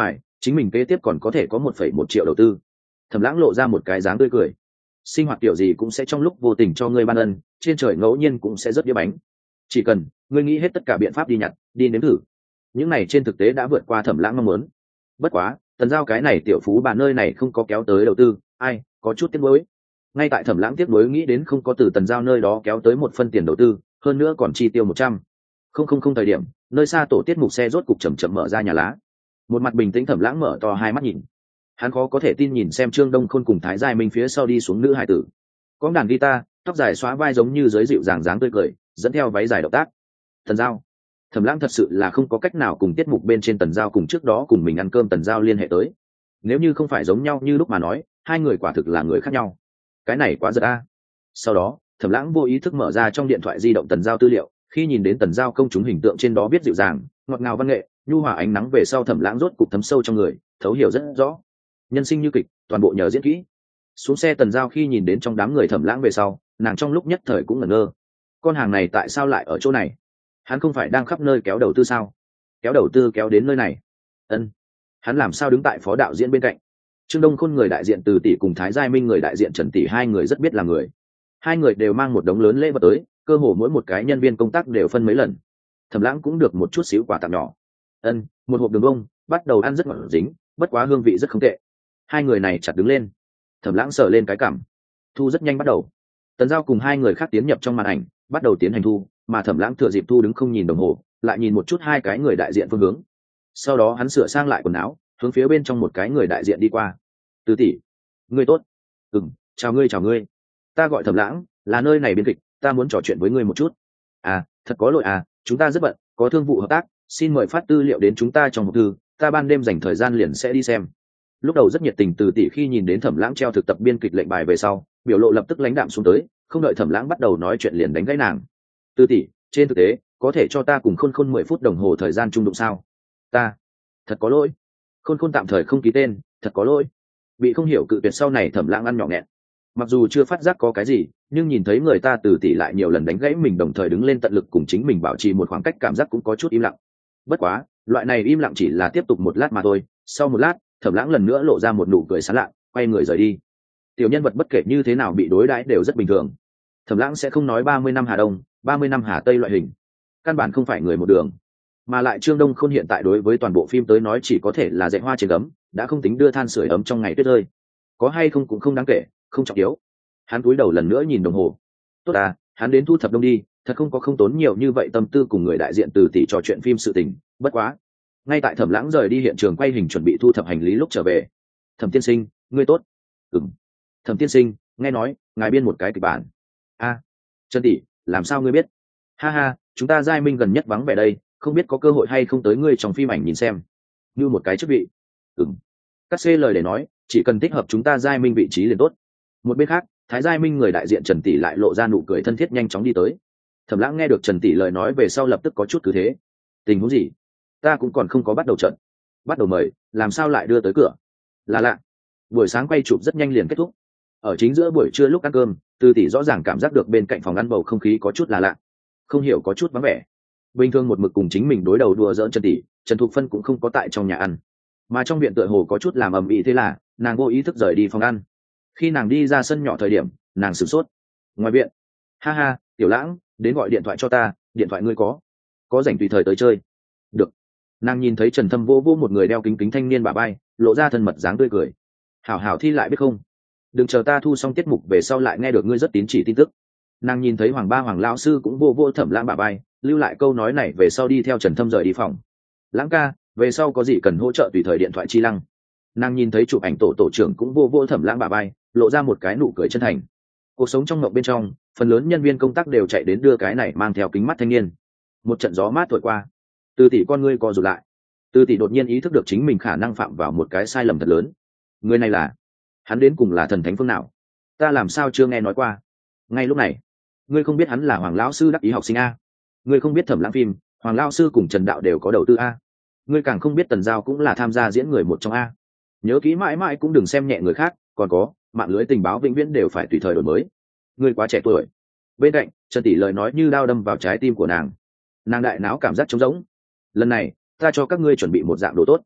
chính mình kế tiếp còn có thể có một phẩy một triệu đầu tư. Thẩm Lãng lộ ra một cái dáng tươi cười. Sinh hoạt kiểu gì cũng sẽ trong lúc vô tình cho ngươi ban ân, trên trời ngẫu nhiên cũng sẽ rớt đĩa bánh. Chỉ cần ngươi nghĩ hết tất cả biện pháp đi nhặt, đi nếm thử. Những này trên thực tế đã vượt qua Thẩm Lãng mong muốn. Bất quá, Tần Giao cái này tiểu phú bà nơi này không có kéo tới đầu tư, ai, có chút tiếc nuối. Ngay tại Thẩm Lãng tiếc nuối nghĩ đến không có từ Tần Giao nơi đó kéo tới một phân tiền đầu tư, hơn nữa còn chi tiêu một trăm. Không không không thời điểm, nơi xa tổ tiết mục xe rốt cục chậm chậm mở ra nhà lá. Một mặt bình tĩnh Thẩm Lãng mở to hai mắt nhìn. Hắn khó có thể tin nhìn xem Trương Đông Khôn cùng Thái Giai Minh phía sau đi xuống nữ hải tử. Có đàn guitar, tóc dài xóa vai giống như giới dịu dàng dáng tươi cười, dẫn theo váy dài động tác. Tần Giao. Thẩm Lãng thật sự là không có cách nào cùng tiết mục bên trên Tần Giao cùng trước đó cùng mình ăn cơm Tần Giao liên hệ tới. Nếu như không phải giống nhau như lúc mà nói, hai người quả thực là người khác nhau. Cái này quá giật a. Sau đó, Thẩm Lãng vô ý thức mở ra trong điện thoại di động Tần Giao tư liệu, khi nhìn đến Tần Giao công chúng hình tượng trên đó viết dịu dàng, ngọt ngào văn nghệ, nhu hòa ánh nắng về sau, Thẩm Lãng rốt cục thấm sâu trong người, thấu hiểu rất rõ. Nhân sinh như kịch, toàn bộ nhờ diễn kỹ. Xuống xe Tần Giao khi nhìn đến trong đám người Thẩm Lãng về sau, nàng trong lúc nhất thời cũng ngẩn ngơ. Con hàng này tại sao lại ở chỗ này? Hắn không phải đang khắp nơi kéo đầu tư sao? Kéo đầu tư kéo đến nơi này? Ân, hắn làm sao đứng tại phó đạo diễn bên cạnh? Trương Đông Khôn người đại diện Từ tỷ cùng Thái Giai Minh người đại diện Trần tỷ, hai người rất biết là người. Hai người đều mang một đống lớn lễ vật tới, cơ hồ mỗi một cái nhân viên công tác đều phân mấy lần. Thẩm Lãng cũng được một chút xíu quà tặng nhỏ. Ân, một hộp đường bông, bắt đầu ăn rất ngọt dính, bất quá hương vị rất không tệ. Hai người này chặt đứng lên. Thẩm Lãng sờ lên cái cằm. Thu rất nhanh bắt đầu. Tần Giao cùng hai người khác tiến nhập trong màn ảnh, bắt đầu tiến hành thu, mà Thẩm Lãng thừa dịp thu đứng không nhìn đồng hồ, lại nhìn một chút hai cái người đại diện phương hướng. Sau đó hắn sửa sang lại quần áo, hướng phía bên trong một cái người đại diện đi qua. Từ tỷ, ngươi tốt. Ừm, chào ngươi chào ngươi. Ta gọi Thẩm Lãng, là nơi này biên kịch, ta muốn trò chuyện với ngươi một chút. À, thật có lỗi à, chúng ta rất bận, có thương vụ hợp tác, xin mời phát tư liệu đến chúng ta trong hộp thư, ta ban đêm dành thời gian liền sẽ đi xem. Lúc đầu rất nhiệt tình Từ tỷ khi nhìn đến Thẩm Lãng treo thực tập biên kịch lệnh bài về sau, biểu lộ lập tức lãnh đạm xuống tới, không đợi Thẩm Lãng bắt đầu nói chuyện liền đánh gãy nàng. Từ tỷ, trên thực tế, có thể cho ta cùng Khôn Khôn mười phút đồng hồ thời gian chung đụng sao? Ta, thật có lỗi. Khôn Khôn tạm thời không ký tên, thật có lỗi. Bị không hiểu cự tuyệt sau này Thẩm Lãng ăn nhỏ nghẹn. Mặc dù chưa phát giác có cái gì, nhưng nhìn thấy người ta Từ tỷ lại nhiều lần đánh gãy mình đồng thời đứng lên tận lực cùng chính mình bảo trì một khoảng cách, cảm giác cũng có chút im lặng. Bất quá, loại này im lặng chỉ là tiếp tục một lát mà thôi. Sau một lát, Thẩm Lãng lần nữa lộ ra một nụ cười sán lạ, quay người rời đi. Tiểu nhân vật bất kể như thế nào bị đối đãi đều rất bình thường. Thẩm Lãng sẽ không nói ba mươi năm Hà Đông, ba mươi năm Hà Tây loại hình, căn bản không phải người một đường. Mà lại Trương Đông Khôn hiện tại đối với toàn bộ phim tới nói chỉ có thể là dạy hoa trên gấm, đã không tính đưa than sưởi ấm trong ngày tuyết rơi. Có hay không cũng không đáng kể, không trọng yếu. Hắn cúi đầu lần nữa nhìn đồng hồ. Tốt à, hắn đến thu thập đông đi, thật không có không tốn nhiều như vậy tâm tư cùng người đại diện Từ tỷ trò chuyện phim sự tình, bất quá. Ngay tại Thẩm Lãng rời đi hiện trường quay hình chuẩn bị thu thập hành lý lúc trở về. Thẩm tiên sinh, ngươi tốt. Ừm. Thẩm tiên sinh, nghe nói ngài biên một cái kịch bản. A, à, Trần tỷ, làm sao ngươi biết? Ha ha, chúng ta Giai Minh gần nhất vắng vẻ đây, không biết có cơ hội hay không tới ngươi trong phim ảnh nhìn xem. Như một cái chức vị. Ừm. Cắt xê lời để nói, chỉ cần thích hợp chúng ta Giai Minh vị trí liền tốt. Một bên khác, Thái Giai Minh người đại diện Trần tỷ lại lộ ra nụ cười thân thiết nhanh chóng đi tới. Thẩm Lãng nghe được Trần tỷ lời nói về sau lập tức có chút cứ thế. Tình huống gì? Ta cũng còn không có bắt đầu trận. Bắt đầu mời, làm sao lại đưa tới cửa? Là lạ. Buổi sáng quay chụp rất nhanh liền kết thúc. Ở chính giữa buổi trưa lúc ăn cơm, Từ tỷ rõ ràng cảm giác được bên cạnh phòng ăn bầu không khí có chút là lạ, không hiểu có chút vắng vẻ. Bình thường một mực cùng chính mình đối đầu đùa giỡn Trần tỷ, Trần Thục Phân cũng không có tại trong nhà ăn, mà trong viện tựa hồ có chút làm ầm ĩ, thế là nàng vô ý thức rời đi phòng ăn. Khi nàng đi ra sân nhỏ thời điểm, nàng sửng sốt. Ngoài viện, ha ha, Tiểu Lãng, đến gọi điện thoại cho ta, điện thoại ngươi có? Có rảnh tùy thời tới chơi. Được. Nàng nhìn thấy Trần Thâm vô vô một người đeo kính kính thanh niên bả vai, lộ ra thân mật dáng tươi cười. Hảo hảo thi lại biết không? Đừng chờ ta thu xong tiết mục về sau lại nghe được ngươi rất tín chỉ tin tức. Nàng nhìn thấy Hoàng Ba Hoàng lão sư cũng vô vô Thẩm Lãng bả vai, lưu lại câu nói này về sau đi theo Trần Thâm rời đi phòng. Lãng ca, về sau có gì cần hỗ trợ tùy thời điện thoại chi lăng. Nàng nhìn thấy chụp ảnh tổ tổ trưởng cũng vô vô Thẩm Lãng bả vai, lộ ra một cái nụ cười chân thành. Cuộc sống trong mộng bên trong, phần lớn nhân viên công tác đều chạy đến đưa cái này mang theo kính mắt thanh niên. Một trận gió mát thổi qua, Từ tỷ con ngươi co rụt lại. Từ tỷ đột nhiên ý thức được chính mình khả năng phạm vào một cái sai lầm thật lớn. Người này là, hắn đến cùng là thần thánh phương nào? Ta làm sao chưa nghe nói qua? Ngay lúc này, ngươi không biết hắn là Hoàng lão sư đắc ý học sinh a? Ngươi không biết Thẩm Lãng phim, Hoàng lão sư cùng Trần Đạo đều có đầu tư a? Ngươi càng không biết Tần Giao cũng là tham gia diễn người một trong a? Nhớ kỹ mãi mãi cũng đừng xem nhẹ người khác, còn có, mạng lưới tình báo vĩnh viễn đều phải tùy thời đổi mới. Ngươi quá trẻ tuổi. Bên cạnh, Trần tỷ lời nói như đao đâm vào trái tim của nàng. Nàng đại não cảm giác trống rỗng. Lần này, ta cho các ngươi chuẩn bị một dạng đồ tốt.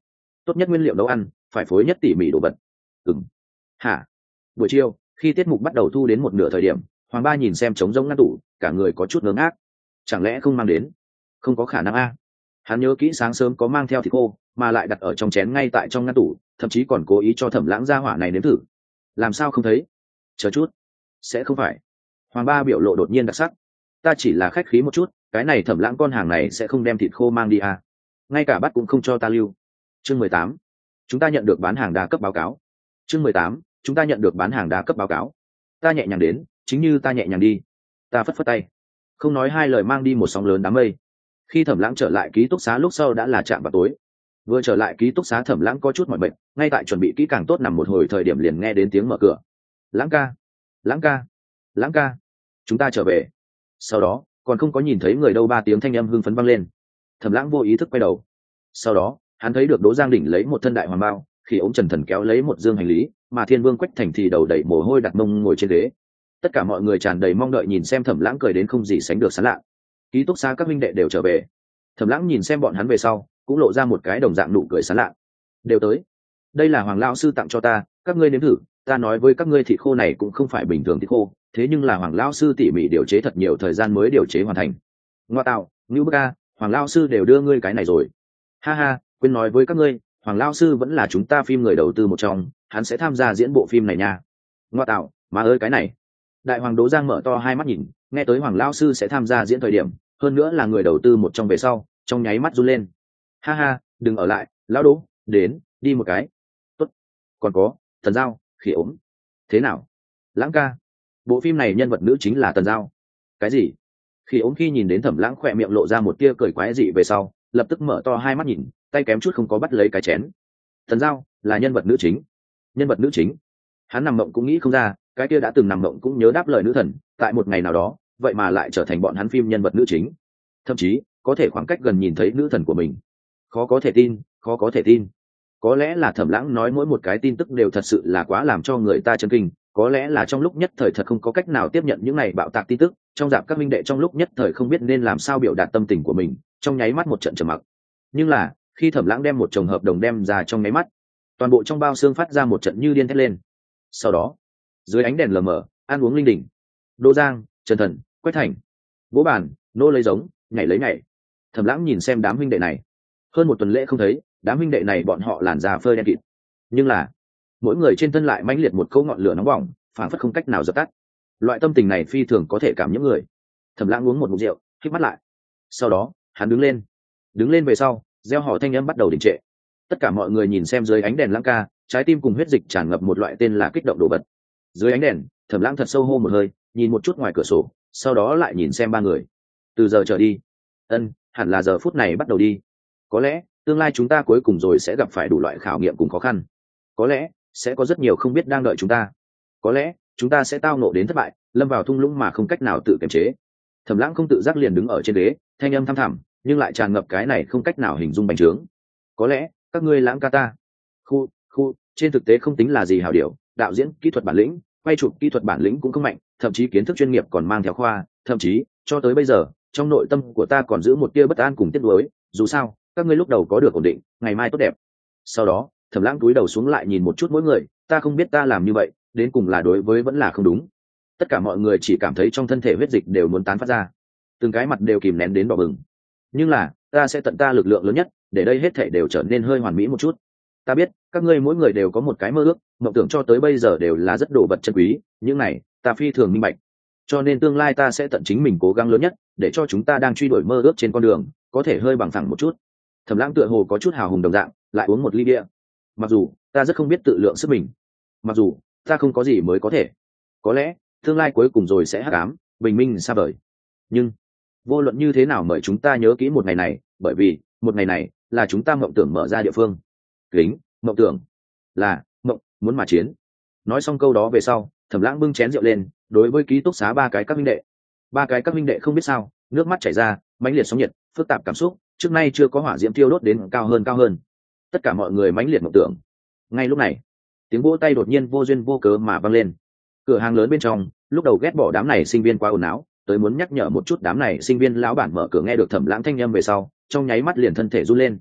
tốt nhất nguyên liệu nấu ăn, phải phối nhất tỉ mỉ đồ vật. Ừm. Hả? Buổi chiều, khi tiết mục bắt đầu thu đến một nửa thời điểm, Hoàng Ba nhìn xem trống rỗng ngăn tủ, cả người có chút ngớ ngác. Chẳng lẽ không mang đến? Không có khả năng a. Hắn nhớ kỹ sáng sớm có mang theo thịt khô, mà lại đặt ở trong chén ngay tại trong ngăn tủ, thậm chí còn cố ý cho Thẩm Lãng ra hỏa này nếm thử. Làm sao không thấy? Chờ chút, sẽ không phải. Hoàng Ba biểu lộ đột nhiên đặc sắc. Ta chỉ là khách khí một chút, cái này Thẩm Lãng con hàng này sẽ không đem thịt khô mang đi à? Ngay cả bắt cũng không cho ta lưu. Chương mười tám, chúng ta nhận được bán hàng đa cấp báo cáo. Chương mười tám, chúng ta nhận được bán hàng đa cấp báo cáo. Ta nhẹ nhàng đến, chính như ta nhẹ nhàng đi. Ta phất phất tay, không nói hai lời mang đi một sóng lớn đám mây. Khi Thẩm Lãng trở lại ký túc xá lúc sau đã là chạm vào tối. Vừa trở lại ký túc xá, Thẩm Lãng có chút mỏi mệt, ngay tại chuẩn bị kỹ càng tốt nằm một hồi thời điểm liền nghe đến tiếng mở cửa. Lãng ca, Lãng ca, Lãng ca, chúng ta trở về. Sau đó còn không có nhìn thấy người đâu, ba tiếng thanh âm hưng phấn vang lên. Thẩm Lãng vô ý thức quay đầu, sau đó hắn thấy được Đỗ Giang Đỉnh lấy một thân đại hoàng bao, khi ống Trần Thần kéo lấy một dương hành lý, mà Thiên Vương Quách Thành thì đầu đẩy mồ hôi đặt mông ngồi trên ghế. Tất cả mọi người tràn đầy mong đợi nhìn xem Thẩm Lãng cười đến không gì sánh được sán lạ. Ký túc xá các huynh đệ đều trở về. Thẩm Lãng nhìn xem bọn hắn về sau, cũng lộ ra một cái đồng dạng nụ cười sán lạ. Đều tới. Đây là Hoàng lão sư tặng cho ta, các ngươi nếm thử. Ta nói với các ngươi thịt khô này cũng không phải bình thường thịt khô, thế nhưng là Hoàng lão sư tỉ mỉ điều chế thật nhiều thời gian mới điều chế hoàn thành. Ngoa tạo, Ngưu Bức A, Hoàng lão sư đều đưa ngươi cái này rồi. Ha ha, quên nói với các ngươi, Hoàng lão sư vẫn là chúng ta phim người đầu tư một trong, hắn sẽ tham gia diễn bộ phim này nha. Ngoa tạo, má ơi cái này. Đại Hoàng Đỗ Giang mở to hai mắt nhìn, nghe tới Hoàng lão sư sẽ tham gia diễn thời điểm, hơn nữa là người đầu tư một trong về sau, trong nháy mắt run lên. Ha ha, đừng ở lại, lão Đỗ, đến, đi một cái. Tốt. Còn có, Tần Giao, Khỉ ốm. Thế nào? Lãng ca. Bộ phim này nhân vật nữ chính là Tần Giao. Cái gì? Khỉ ốm khi nhìn đến Thẩm Lãng khỏe miệng lộ ra một tia cười quái dị về sau, lập tức mở to hai mắt nhìn, tay kém chút không có bắt lấy cái chén. Tần Giao là nhân vật nữ chính. Nhân vật nữ chính? Hắn nằm mộng cũng nghĩ không ra, cái kia đã từng nằm mộng cũng nhớ đáp lời nữ thần, tại một ngày nào đó, vậy mà lại trở thành bọn hắn phim nhân vật nữ chính. Thậm chí có thể khoảng cách gần nhìn thấy nữ thần của mình. Khó có thể tin, khó có thể tin. Có lẽ là Thẩm Lãng nói mỗi một cái tin tức đều thật sự là quá làm cho người ta chấn kinh, có lẽ là trong lúc nhất thời thật không có cách nào tiếp nhận những này bạo tạc tin tức, trong dạp các minh đệ trong lúc nhất thời không biết nên làm sao biểu đạt tâm tình của mình, trong nháy mắt một trận trầm mặc. Nhưng là khi Thẩm Lãng đem một chồng hợp đồng đem ra trong nháy mắt, toàn bộ trong bao xương phát ra một trận như điên thét lên. Sau đó dưới ánh đèn lờ mờ, ăn uống linh đình, Đỗ Giang, Trần Thần, Quách Thành, vỗ bàn, nô lấy giống, nhảy lấy nhảy. Thẩm Lãng nhìn xem đám huynh đệ này, hơn một tuần lễ không thấy, đám huynh đệ này bọn họ làn da phơi đen kịt, nhưng là mỗi người trên thân lại mãnh liệt một câu ngọn lửa nóng bỏng, phảng phất không cách nào dập tắt. Loại tâm tình này phi thường có thể cảm nhiễm người. Thẩm Lãng uống một ngụm rượu, khép mắt lại, sau đó hắn đứng lên. Đứng lên về sau, reo hò thanh âm bắt đầu đình trệ. Tất cả mọi người nhìn xem dưới ánh đèn Lãng ca, trái tim cùng huyết dịch tràn ngập một loại tên là kích động đồ vật. Dưới ánh đèn, Thẩm Lãng thật sâu hô một hơi, nhìn một chút ngoài cửa sổ, sau đó lại nhìn xem ba người. Từ giờ trở đi, ân, hẳn là giờ phút này bắt đầu đi. Có lẽ tương lai chúng ta cuối cùng rồi sẽ gặp phải đủ loại khảo nghiệm cùng khó khăn. Có lẽ sẽ có rất nhiều không biết đang đợi chúng ta. Có lẽ chúng ta sẽ tao ngộ đến thất bại, lâm vào thung lũng mà không cách nào tự kiềm chế. Thẩm Lãng không tự giác liền đứng ở trên ghế, thanh âm thăm thẳm, nhưng lại tràn ngập cái này không cách nào hình dung bành trướng. Có lẽ các ngươi Lãng ca ta, khu khu, trên thực tế không tính là gì hảo điều, đạo diễn kỹ thuật bản lĩnh, quay chụp kỹ thuật bản lĩnh cũng không mạnh, thậm chí kiến thức chuyên nghiệp còn mang theo khoa, thậm chí cho tới bây giờ, trong nội tâm của ta còn giữ một tia bất an cùng tiếc nuối, dù sao, các ngươi lúc đầu có được ổn định, ngày mai tốt đẹp. Sau đó, Thẩm Lãng cúi đầu xuống lại nhìn một chút mỗi người, ta không biết ta làm như vậy, đến cùng là đối với vẫn là không đúng. Tất cả mọi người chỉ cảm thấy trong thân thể huyết dịch đều muốn tán phát ra, từng cái mặt đều kìm nén đến đỏ bừng. Nhưng là, ta sẽ tận ta lực lượng lớn nhất, để đây hết thảy đều trở nên hơi hoàn mỹ một chút. Ta biết, các ngươi mỗi người đều có một cái mơ ước, mộng tưởng cho tới bây giờ đều là rất đồ vật chân quý, những này, ta phi thường minh bạch. Cho nên tương lai ta sẽ tận chính mình cố gắng lớn nhất, để cho chúng ta đang truy đuổi mơ ước trên con đường, có thể hơi bằng phẳng một chút. Thẩm Lãng tựa hồ có chút hào hùng đồng dạng, lại uống một ly bia. Mặc dù ta rất không biết tự lượng sức mình, mặc dù ta không có gì mới có thể, có lẽ tương lai cuối cùng rồi sẽ hắc ám, bình minh xa vời. Nhưng vô luận như thế nào, mời chúng ta nhớ kỹ một ngày này, bởi vì một ngày này là chúng ta mộng tưởng mở ra địa phương. Kính, mộng tưởng là mộng, muốn mà chiến. Nói xong câu đó về sau, Thẩm Lãng bưng chén rượu lên, đối với ký túc xá ba cái các minh đệ. Ba cái các minh đệ không biết sao, nước mắt chảy ra, mãnh liệt sóng nhiệt, phức tạp cảm xúc, trước nay chưa có hỏa diễm thiêu đốt đến cao hơn cao hơn. Tất cả mọi người mãnh liệt mộng tưởng. Ngay lúc này, tiếng vỗ tay đột nhiên vô duyên vô cớ mà vang lên. Cửa hàng lớn bên trong, lúc đầu ghét bỏ đám này sinh viên quá ồn ào, tới muốn nhắc nhở một chút đám này sinh viên lão bản mở cửa nghe được Thẩm Lãng thanh âm về sau, trong nháy mắt liền thân thể run lên.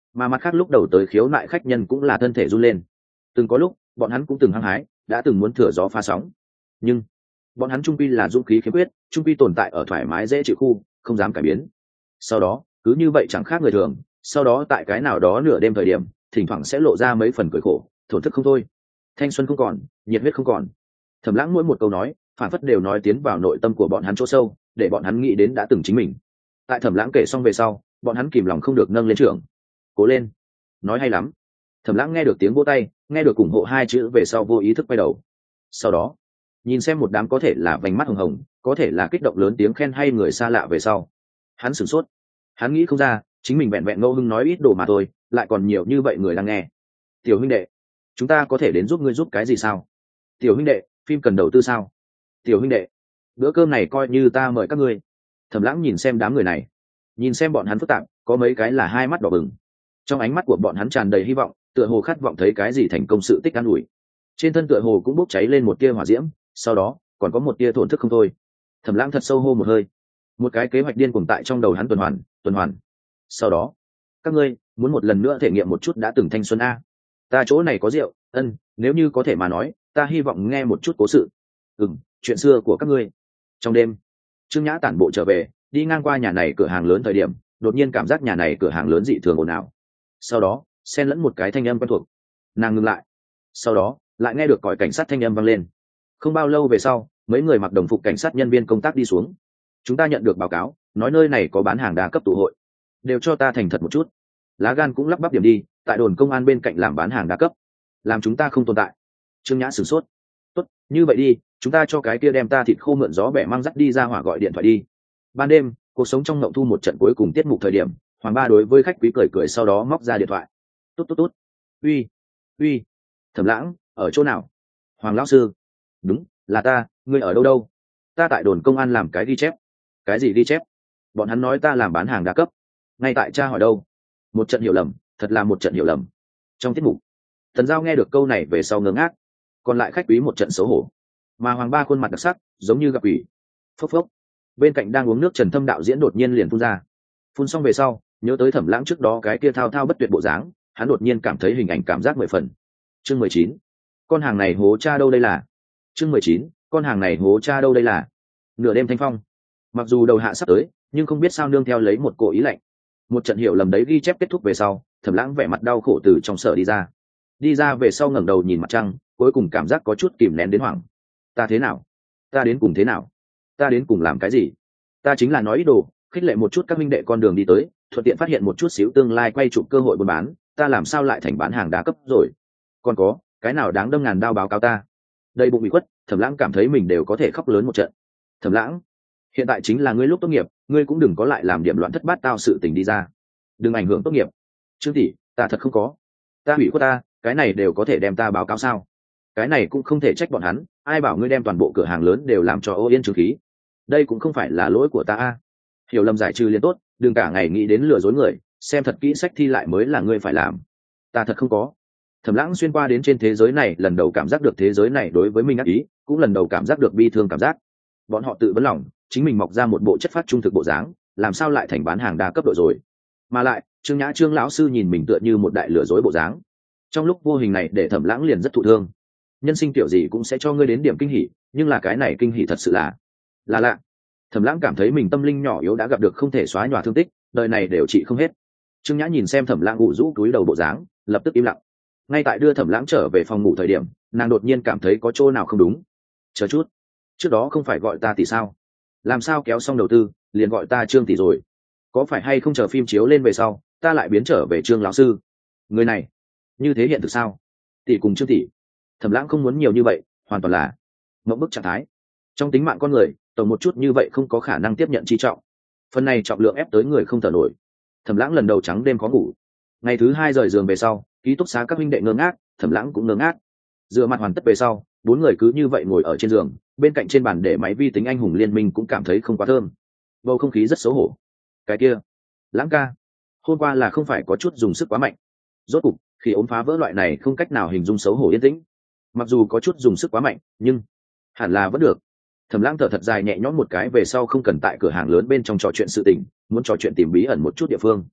mà mặt khác lúc đầu tới khiếu nại khách nhân cũng là thân thể run lên. Từng có lúc bọn hắn cũng từng hăng hái, đã từng muốn thửa gió phá sóng, nhưng bọn hắn trung quy là dũng khí khiếm khuyết, trung quy tồn tại ở thoải mái dễ chịu khu, không dám cải biến. Sau đó cứ như vậy chẳng khác người thường, sau đó tại cái nào đó nửa đêm thời điểm, thỉnh thoảng sẽ lộ ra mấy phần cười khổ, thổn thức không thôi. Thanh xuân không còn, nhiệt huyết không còn. Thẩm Lãng mỗi một câu nói phản phất đều nói tiến vào nội tâm của bọn hắn chỗ sâu, để bọn hắn nghĩ đến đã từng chính mình. Tại Thẩm Lãng kể xong về sau, bọn hắn kìm lòng không được nâng lên trưởng. Cố lên, nói hay lắm. Thẩm Lãng nghe được tiếng vỗ tay, nghe được ủng hộ hai chữ về sau vô ý thức quay đầu. Sau đó nhìn xem một đám có thể là vành mắt hồng hồng, có thể là kích động lớn tiếng khen hay người xa lạ về sau, hắn sửng sốt. Hắn nghĩ không ra, chính mình vẹn vẹn ngẫu hưng nói ít đồ mà thôi, lại còn nhiều như vậy người đang nghe. Tiểu huynh đệ, chúng ta có thể đến giúp ngươi giúp cái gì sao? Tiểu huynh đệ, phim cần đầu tư sao? Tiểu huynh đệ, bữa cơm này coi như ta mời các ngươi. Thẩm Lãng nhìn xem đám người này, nhìn xem bọn hắn phức tạp, có mấy cái là hai mắt đỏ bừng, trong ánh mắt của bọn hắn tràn đầy hy vọng, tựa hồ khát vọng thấy cái gì thành công sự tích an ủi. Trên thân tựa hồ cũng bốc cháy lên một tia hỏa diễm, sau đó còn có một tia thổn thức không thôi. Thẩm Lãng thật sâu hô một hơi, một cái kế hoạch điên cuồng tại trong đầu hắn tuần hoàn tuần hoàn. Sau đó, các ngươi muốn một lần nữa thể nghiệm một chút đã từng thanh xuân a. Ta chỗ này có rượu, ân, nếu như có thể mà nói, ta hy vọng nghe một chút cố sự. Ừm, chuyện xưa của các ngươi. Trong đêm, Trương Nhã tản bộ trở về, đi ngang qua nhà này cửa hàng lớn thời điểm, đột nhiên cảm giác nhà này cửa hàng lớn dị thường ồn ào. Sau đó xen lẫn một cái thanh âm quen thuộc, nàng ngừng lại. Sau đó lại nghe được còi cảnh sát thanh âm vang lên. Không bao lâu về sau, mấy người mặc đồng phục cảnh sát nhân viên công tác đi xuống. Chúng ta nhận được báo cáo, nói nơi này có bán hàng đa cấp tụ hội, đều cho ta thành thật một chút. Lá gan cũng lắp bắp điểm đi, tại đồn công an bên cạnh làm bán hàng đa cấp, làm chúng ta không tồn tại. Trương Nhã sửng sốt. Tốt, như vậy đi, chúng ta cho cái kia đem ta thịt khô mượn gió bẻ mang dắt đi ra hỏa gọi điện thoại đi. Ban đêm, cuộc sống trong ngộng thu một trận cuối cùng tiết mục thời điểm, Hoàng Ba đối với khách quý cười cười sau đó móc ra điện thoại. Tốt tốt tốt. Uy, uy, Thẩm Lãng, ở chỗ nào? Hoàng lão sư. Đúng, là ta, ngươi ở đâu đâu? Ta tại đồn công an làm cái ghi chép. Cái gì ghi chép? Bọn hắn nói ta làm bán hàng đa cấp. Ngay tại cha hỏi đâu? Một trận hiểu lầm, thật là một trận hiểu lầm. Trong tiết mục, Thần Giao nghe được câu này về sau ngớ ngác, còn lại khách quý một trận xấu hổ. Mà Hoàng Ba khuôn mặt đặc sắc, giống như gặp quỷ. Phốc phốc. Bên cạnh đang uống nước Trần Thâm đạo diễn đột nhiên liền phun ra. Phun xong về sau, nhớ tới Thẩm Lãng trước đó cái kia thao thao bất tuyệt bộ dáng, hắn đột nhiên cảm thấy hình ảnh cảm giác mười phần. Chương mười chín, con hàng này hố cha đâu đây là? Chương mười chín, con hàng này hố cha đâu đây là? Nửa đêm thanh phong, mặc dù đầu hạ sắp tới, nhưng không biết sao nương theo lấy một cỗ ý lạnh. Một trận hiểu lầm đấy ghi chép kết thúc về sau, Thẩm Lãng vẻ mặt đau khổ từ trong sở đi ra. Đi ra về sau ngẩng đầu nhìn mặt trăng, cuối cùng cảm giác có chút kìm nén đến hoảng. Ta thế nào? Ta đến cùng thế nào? Ta đến cùng làm cái gì? Ta chính là nói ý đồ, khích lệ một chút các minh đệ con đường đi tới, thuận tiện phát hiện một chút xíu tương lai quay chụp cơ hội buôn bán, ta làm sao lại thành bán hàng đa cấp rồi? Còn có, cái nào đáng đâm ngàn đao báo cáo ta? Đây bụng bị quất, Thẩm Lãng cảm thấy mình đều có thể khóc lớn một trận. Thẩm Lãng, hiện tại chính là ngươi lúc tốt nghiệp, ngươi cũng đừng có lại làm điểm loạn thất bát tao sự tình đi ra, đừng ảnh hưởng tốt nghiệp. Trương tỷ, ta thật không có, ta hủy khuất ta, cái này đều có thể đem ta báo cáo sao? Cái này cũng không thể trách bọn hắn, ai bảo ngươi đem toàn bộ cửa hàng lớn đều làm cho ô yên trừ khí? Đây cũng không phải là lỗi của ta a. Hiểu lầm giải trừ liền tốt, đừng cả ngày nghĩ đến lừa dối người, xem thật kỹ sách thi lại mới là ngươi phải làm. Ta thật không có. Thẩm Lãng xuyên qua đến trên thế giới này, lần đầu cảm giác được thế giới này đối với mình ác ý, cũng lần đầu cảm giác được bi thương cảm giác. Bọn họ tự vấn lòng, chính mình mọc ra một bộ chất phát trung thực bộ dáng, làm sao lại thành bán hàng đa cấp độ rồi? Mà lại, Trương Nhã Trương lão sư nhìn mình tựa như một đại lừa dối bộ dáng. Trong lúc vô hình này để Thẩm Lãng liền rất thụ thương. Nhân sinh tiểu gì cũng sẽ cho ngươi đến điểm kinh hỉ, nhưng là cái này kinh hỉ thật sự là là lạ. Thẩm Lãng cảm thấy mình tâm linh nhỏ yếu đã gặp được không thể xóa nhòa thương tích, đời này đều trị không hết. Trương Nhã nhìn xem Thẩm Lãng ủ rũ cúi đầu bộ dáng, lập tức im lặng. Ngay tại đưa Thẩm Lãng trở về phòng ngủ thời điểm, nàng đột nhiên cảm thấy có chỗ nào không đúng. Chờ chút, trước đó không phải gọi ta tỷ sao? Làm sao kéo xong đầu tư, liền gọi ta Trương tỷ rồi? Có phải hay không chờ phim chiếu lên về sau, ta lại biến trở về Trương lão sư? Người này, như thế hiện thực sao? Tỷ cùng Trương tỷ. Thẩm Lãng không muốn nhiều như vậy, hoàn toàn là mộng bức trạng thái. Trong tính mạng con người, tổng một chút như vậy không có khả năng tiếp nhận chi trọng. Phần này trọng lượng ép tới người không thở nổi. Thẩm Lãng lần đầu trắng đêm khó ngủ. Ngày thứ hai rời giường về sau, ký túc xá các huynh đệ ngơ ngác, Thẩm Lãng cũng ngơ ngác. Rửa mặt hoàn tất về sau, bốn người cứ như vậy ngồi ở trên giường, bên cạnh trên bàn để máy vi tính anh hùng liên minh cũng cảm thấy không quá thơm. Bầu không khí rất xấu hổ. Cái kia, Lãng ca, hôm qua là không phải có chút dùng sức quá mạnh. Rốt cục, khi ốm phá vỡ loại này không cách nào hình dung xấu hổ yên tĩnh. Mặc dù có chút dùng sức quá mạnh, nhưng hẳn là vẫn được. Thẩm Lãng thở thật dài nhẹ nhõm một cái về sau không cần tại cửa hàng lớn bên trong trò chuyện sự tình, muốn trò chuyện tìm bí ẩn một chút địa phương.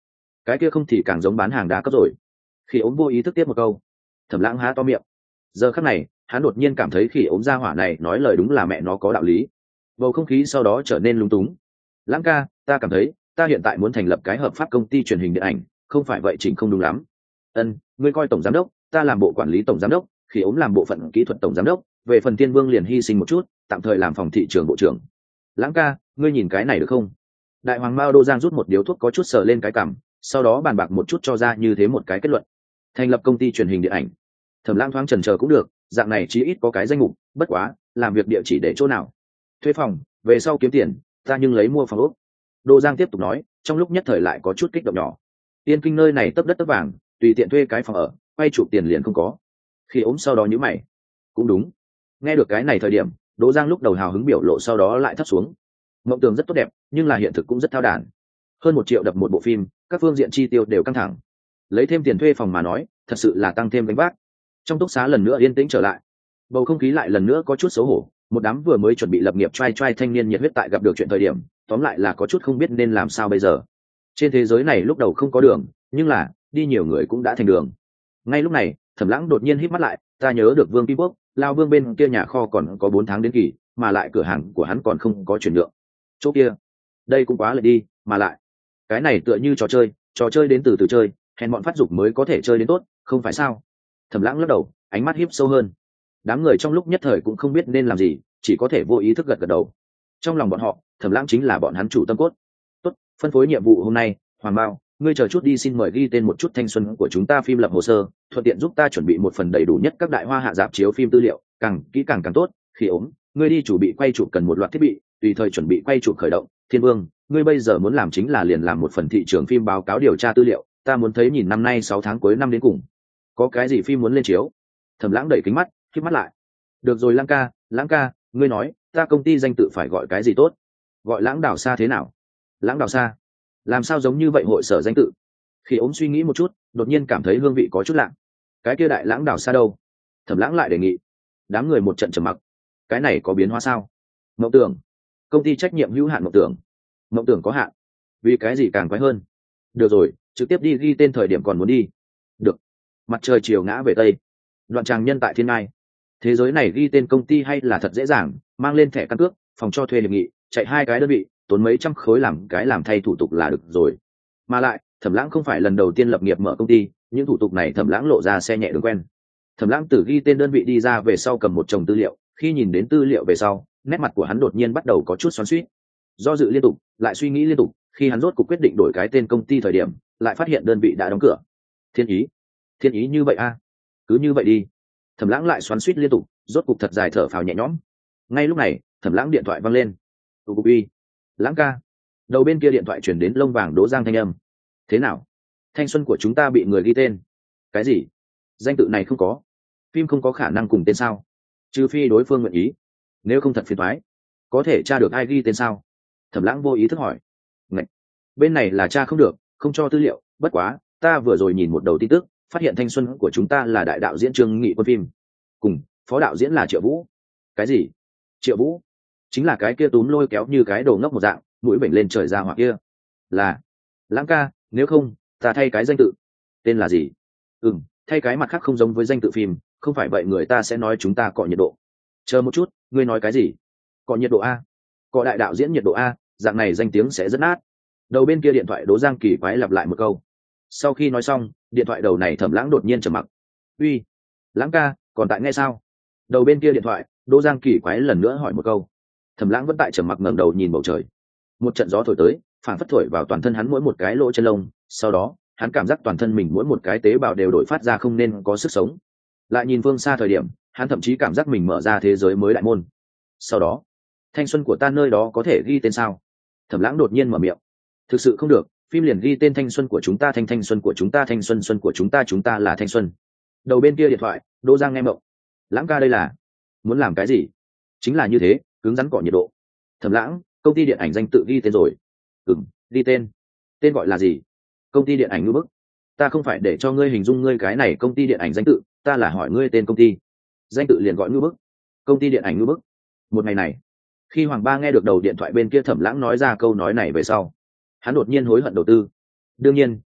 cái kia không thì càng giống bán hàng đa cấp rồi. Khi ốm vô ý thức tiếp một câu. Thẩm Lãng há to miệng. Giờ khắc này hắn đột nhiên cảm thấy khi ốm gia hỏa này nói lời đúng là mẹ nó có đạo lý. Bầu không khí sau đó trở nên lúng túng. Lãng ca, ta cảm thấy ta hiện tại muốn thành lập cái hợp pháp công ty truyền hình điện ảnh, không phải vậy chỉnh không đúng lắm. Ân, ngươi coi tổng giám đốc, ta làm bộ quản lý tổng giám đốc, khi ốm làm bộ phận kỹ thuật tổng giám đốc, về phần Tiên Vương liền hy sinh một chút, tạm thời làm phòng thị trường bộ trưởng. Lãng ca, ngươi nhìn cái này được không? Đại hoàng Mao Đô Giang rút một điếu thuốc có chút sờ lên cái cằm, sau đó bàn bạc một chút cho ra như thế một cái kết luận. Thành lập công ty truyền hình điện ảnh. Thẩm Lãng thoáng chần chờ cũng được, dạng này chí ít có cái danh mục, bất quá, làm việc địa chỉ để chỗ nào? Thuê phòng, về sau kiếm tiền, ta nhưng lấy mua phòng ốc. Đô Giang tiếp tục nói, trong lúc nhất thời lại có chút kích động nhỏ. Tiên Kinh nơi này tấp đất tấp vàng, tùy tiện thuê cái phòng ở, quay chụp tiền liền không có. Khi ốm sau đó nhíu mày. Cũng đúng. Nghe được cái này thời điểm, Đỗ Giang lúc đầu hào hứng biểu lộ sau đó lại thấp xuống. Mộng tưởng rất tốt đẹp, nhưng là hiện thực cũng rất thao đản. Hơn một triệu đập một bộ phim, các phương diện chi tiêu đều căng thẳng. Lấy thêm tiền thuê phòng mà nói, thật sự là tăng thêm gánh vác. Trong túc xá lần nữa yên tĩnh trở lại, bầu không khí lại lần nữa có chút xấu hổ. Một đám vừa mới chuẩn bị lập nghiệp trai trai thanh niên nhiệt huyết tại gặp được chuyện thời điểm, tóm lại là có chút không biết nên làm sao bây giờ. Trên thế giới này lúc đầu không có đường, nhưng là đi nhiều người cũng đã thành đường. Ngay lúc này, Thẩm Lãng đột nhiên híp mắt lại, ta nhớ được Vương Kim Quốc, Lao Vương bên kia nhà kho còn có bốn tháng đến kỳ, mà lại cửa hàng của hắn còn không có chuyển nhượng. Chỗ kia, đây cũng quá lệch đi, mà lại, cái này tựa như trò chơi, trò chơi đến từ từ chơi, hèn bọn phát dục mới có thể chơi đến tốt, không phải sao? Thẩm Lãng lắc đầu, ánh mắt híp sâu hơn. Đám người trong lúc nhất thời cũng không biết nên làm gì, chỉ có thể vô ý thức gật gật đầu. Trong lòng bọn họ, Thẩm Lãng chính là bọn hắn chủ tâm cốt. Tốt, phân phối nhiệm vụ hôm nay, Hoàng Bao, ngươi chờ chút đi xin mời ghi tên một chút thanh xuân của chúng ta phim lập hồ sơ, thuận tiện giúp ta chuẩn bị một phần đầy đủ nhất các đại hoa hạ dạp chiếu phim tư liệu, càng kỹ càng càng tốt. Khi ốm, ngươi đi chủ bị quay chụp cần một loạt thiết bị, tùy thời chuẩn bị quay chụp khởi động. Thiên Vương, ngươi bây giờ muốn làm chính là liền làm một phần thị trường phim báo cáo điều tra tư liệu, ta muốn thấy nhìn năm nay sáu tháng cuối năm đến cùng có cái gì phim muốn lên chiếu. Thẩm Lãng đẩy kính mắt, khép mắt lại. Được rồi Lãng ca, Lãng ca, ngươi nói, ta công ty danh tự phải gọi cái gì tốt? Gọi Lãng Đào Sa thế nào? Lãng Đào Sa? Làm sao giống như vậy hội sở danh tự? Khi ốm suy nghĩ một chút, đột nhiên cảm thấy hương vị có chút lạ. Cái kia đại Lãng Đào Sa đâu? Thẩm Lãng lại đề nghị. Đám người một trận trầm mặc. Cái này có biến hóa sao? Mộng Tưởng, công ty trách nhiệm hữu hạn Mộng Tưởng. Mộng Tưởng có hạn, vì cái gì càng quái hơn? Được rồi, trực tiếp đi ghi tên thời điểm còn muốn đi. Được. Mặt trời chiều ngã về tây, đoạn tràng nhân tại thiên ngai. Thế giới này ghi tên công ty hay là thật dễ dàng, mang lên thẻ căn cước, phòng cho thuê hiệp nghị, chạy hai cái đơn vị, tốn mấy trăm khối làm cái làm thay thủ tục là được rồi. Mà lại, Thẩm Lãng không phải lần đầu tiên lập nghiệp mở công ty, những thủ tục này Thẩm Lãng lộ ra xe nhẹ đường quen. Thẩm Lãng từ ghi tên đơn vị đi ra về sau cầm một chồng tư liệu, khi nhìn đến tư liệu về sau, nét mặt của hắn đột nhiên bắt đầu có chút xoắn xuýt. Do dự liên tục, lại suy nghĩ liên tục, khi hắn rốt cuộc quyết định đổi cái tên công ty thời điểm, lại phát hiện đơn vị đã đóng cửa. Thiên Ý, Thiên Ý như vậy a? À? Cứ như vậy đi. Thẩm Lãng lại xoắn xuýt liên tục, rốt cục thật dài thở phào nhẹ nhõm. Ngay lúc này, Thẩm Lãng điện thoại vang lên. "Tụ cục uy, Lãng ca." Đầu bên kia điện thoại truyền đến lông vàng Đỗ Giang thanh âm. "Thế nào? Thanh xuân của chúng ta bị người ghi tên." "Cái gì? Danh tự này không có. Phim không có khả năng cùng tên sao? Trừ phi đối phương nguyện ý. Nếu không thật phiền toái. Có thể tra được ai ghi tên sao?" Thẩm Lãng vô ý thức hỏi. "Ngạch, bên này là tra không được, không cho tư liệu, bất quá, ta vừa rồi nhìn một đầu tin tức, phát hiện thanh xuân của chúng ta là đại đạo diễn Trương Nghị Quân phim, cùng phó đạo diễn là Triệu Vũ." "Cái gì? Triệu Vũ? Chính là cái kia túm lôi kéo như cái đồ ngốc một dạng, mũi bệnh lên trời ra hỏa kia." "Là Lãng ca, nếu không ta thay cái danh tự." "Tên là gì?" "Ừm, thay cái mặt khác không giống với danh tự phim, không phải vậy người ta sẽ nói chúng ta cọ nhiệt độ." "Chờ một chút, ngươi nói cái gì? Cọ nhiệt độ a? Cọ đại đạo diễn nhiệt độ a, dạng này danh tiếng sẽ rất nát." Đầu bên kia điện thoại Đỗ Giang kỳ quái lặp lại một câu. Sau khi nói xong, điện thoại đầu này Thẩm Lãng đột nhiên trầm mặc. "Uy, Lãng ca, còn tại nghe sao?" Đầu bên kia điện thoại Đỗ Giang kỳ quái lần nữa hỏi một câu. Thẩm Lãng vẫn tại trầm mặc ngẩng đầu nhìn bầu trời. Một trận gió thổi tới, phản phất thổi vào toàn thân hắn mỗi một cái lỗ chân lông, sau đó hắn cảm giác toàn thân mình mỗi một cái tế bào đều đổi phát ra không nên có sức sống. Lại nhìn phương xa thời điểm, hắn thậm chí cảm giác mình mở ra thế giới mới đại môn. Sau đó, thanh xuân của ta nơi đó có thể ghi tên sao? Thẩm Lãng đột nhiên mở miệng. "Thực sự không được, phim liền ghi tên thanh xuân của chúng ta, thanh thanh xuân của chúng ta, thanh xuân xuân của chúng ta, chúng ta là thanh xuân." Đầu bên kia điện thoại Đỗ Giang nghe mộng. "Lãng ca đây là muốn làm cái gì?" "Chính là như thế, cứng rắn cọ nhiệt độ." "Thẩm Lãng, công ty điện ảnh danh tự ghi tên rồi." "Ừm, ghi tên. Tên gọi là gì?" "Công ty điện ảnh ngư bức." "Ta không phải để cho ngươi hình dung ngươi cái này công ty điện ảnh danh tự, ta là hỏi ngươi tên công ty." "Danh tự liền gọi ngư bức." "Công ty điện ảnh ngư bức." Một ngày này, khi Hoàng Ba nghe được đầu điện thoại bên kia Thẩm Lãng nói ra câu nói này về sau, hắn đột nhiên hối hận đầu tư. Đương nhiên,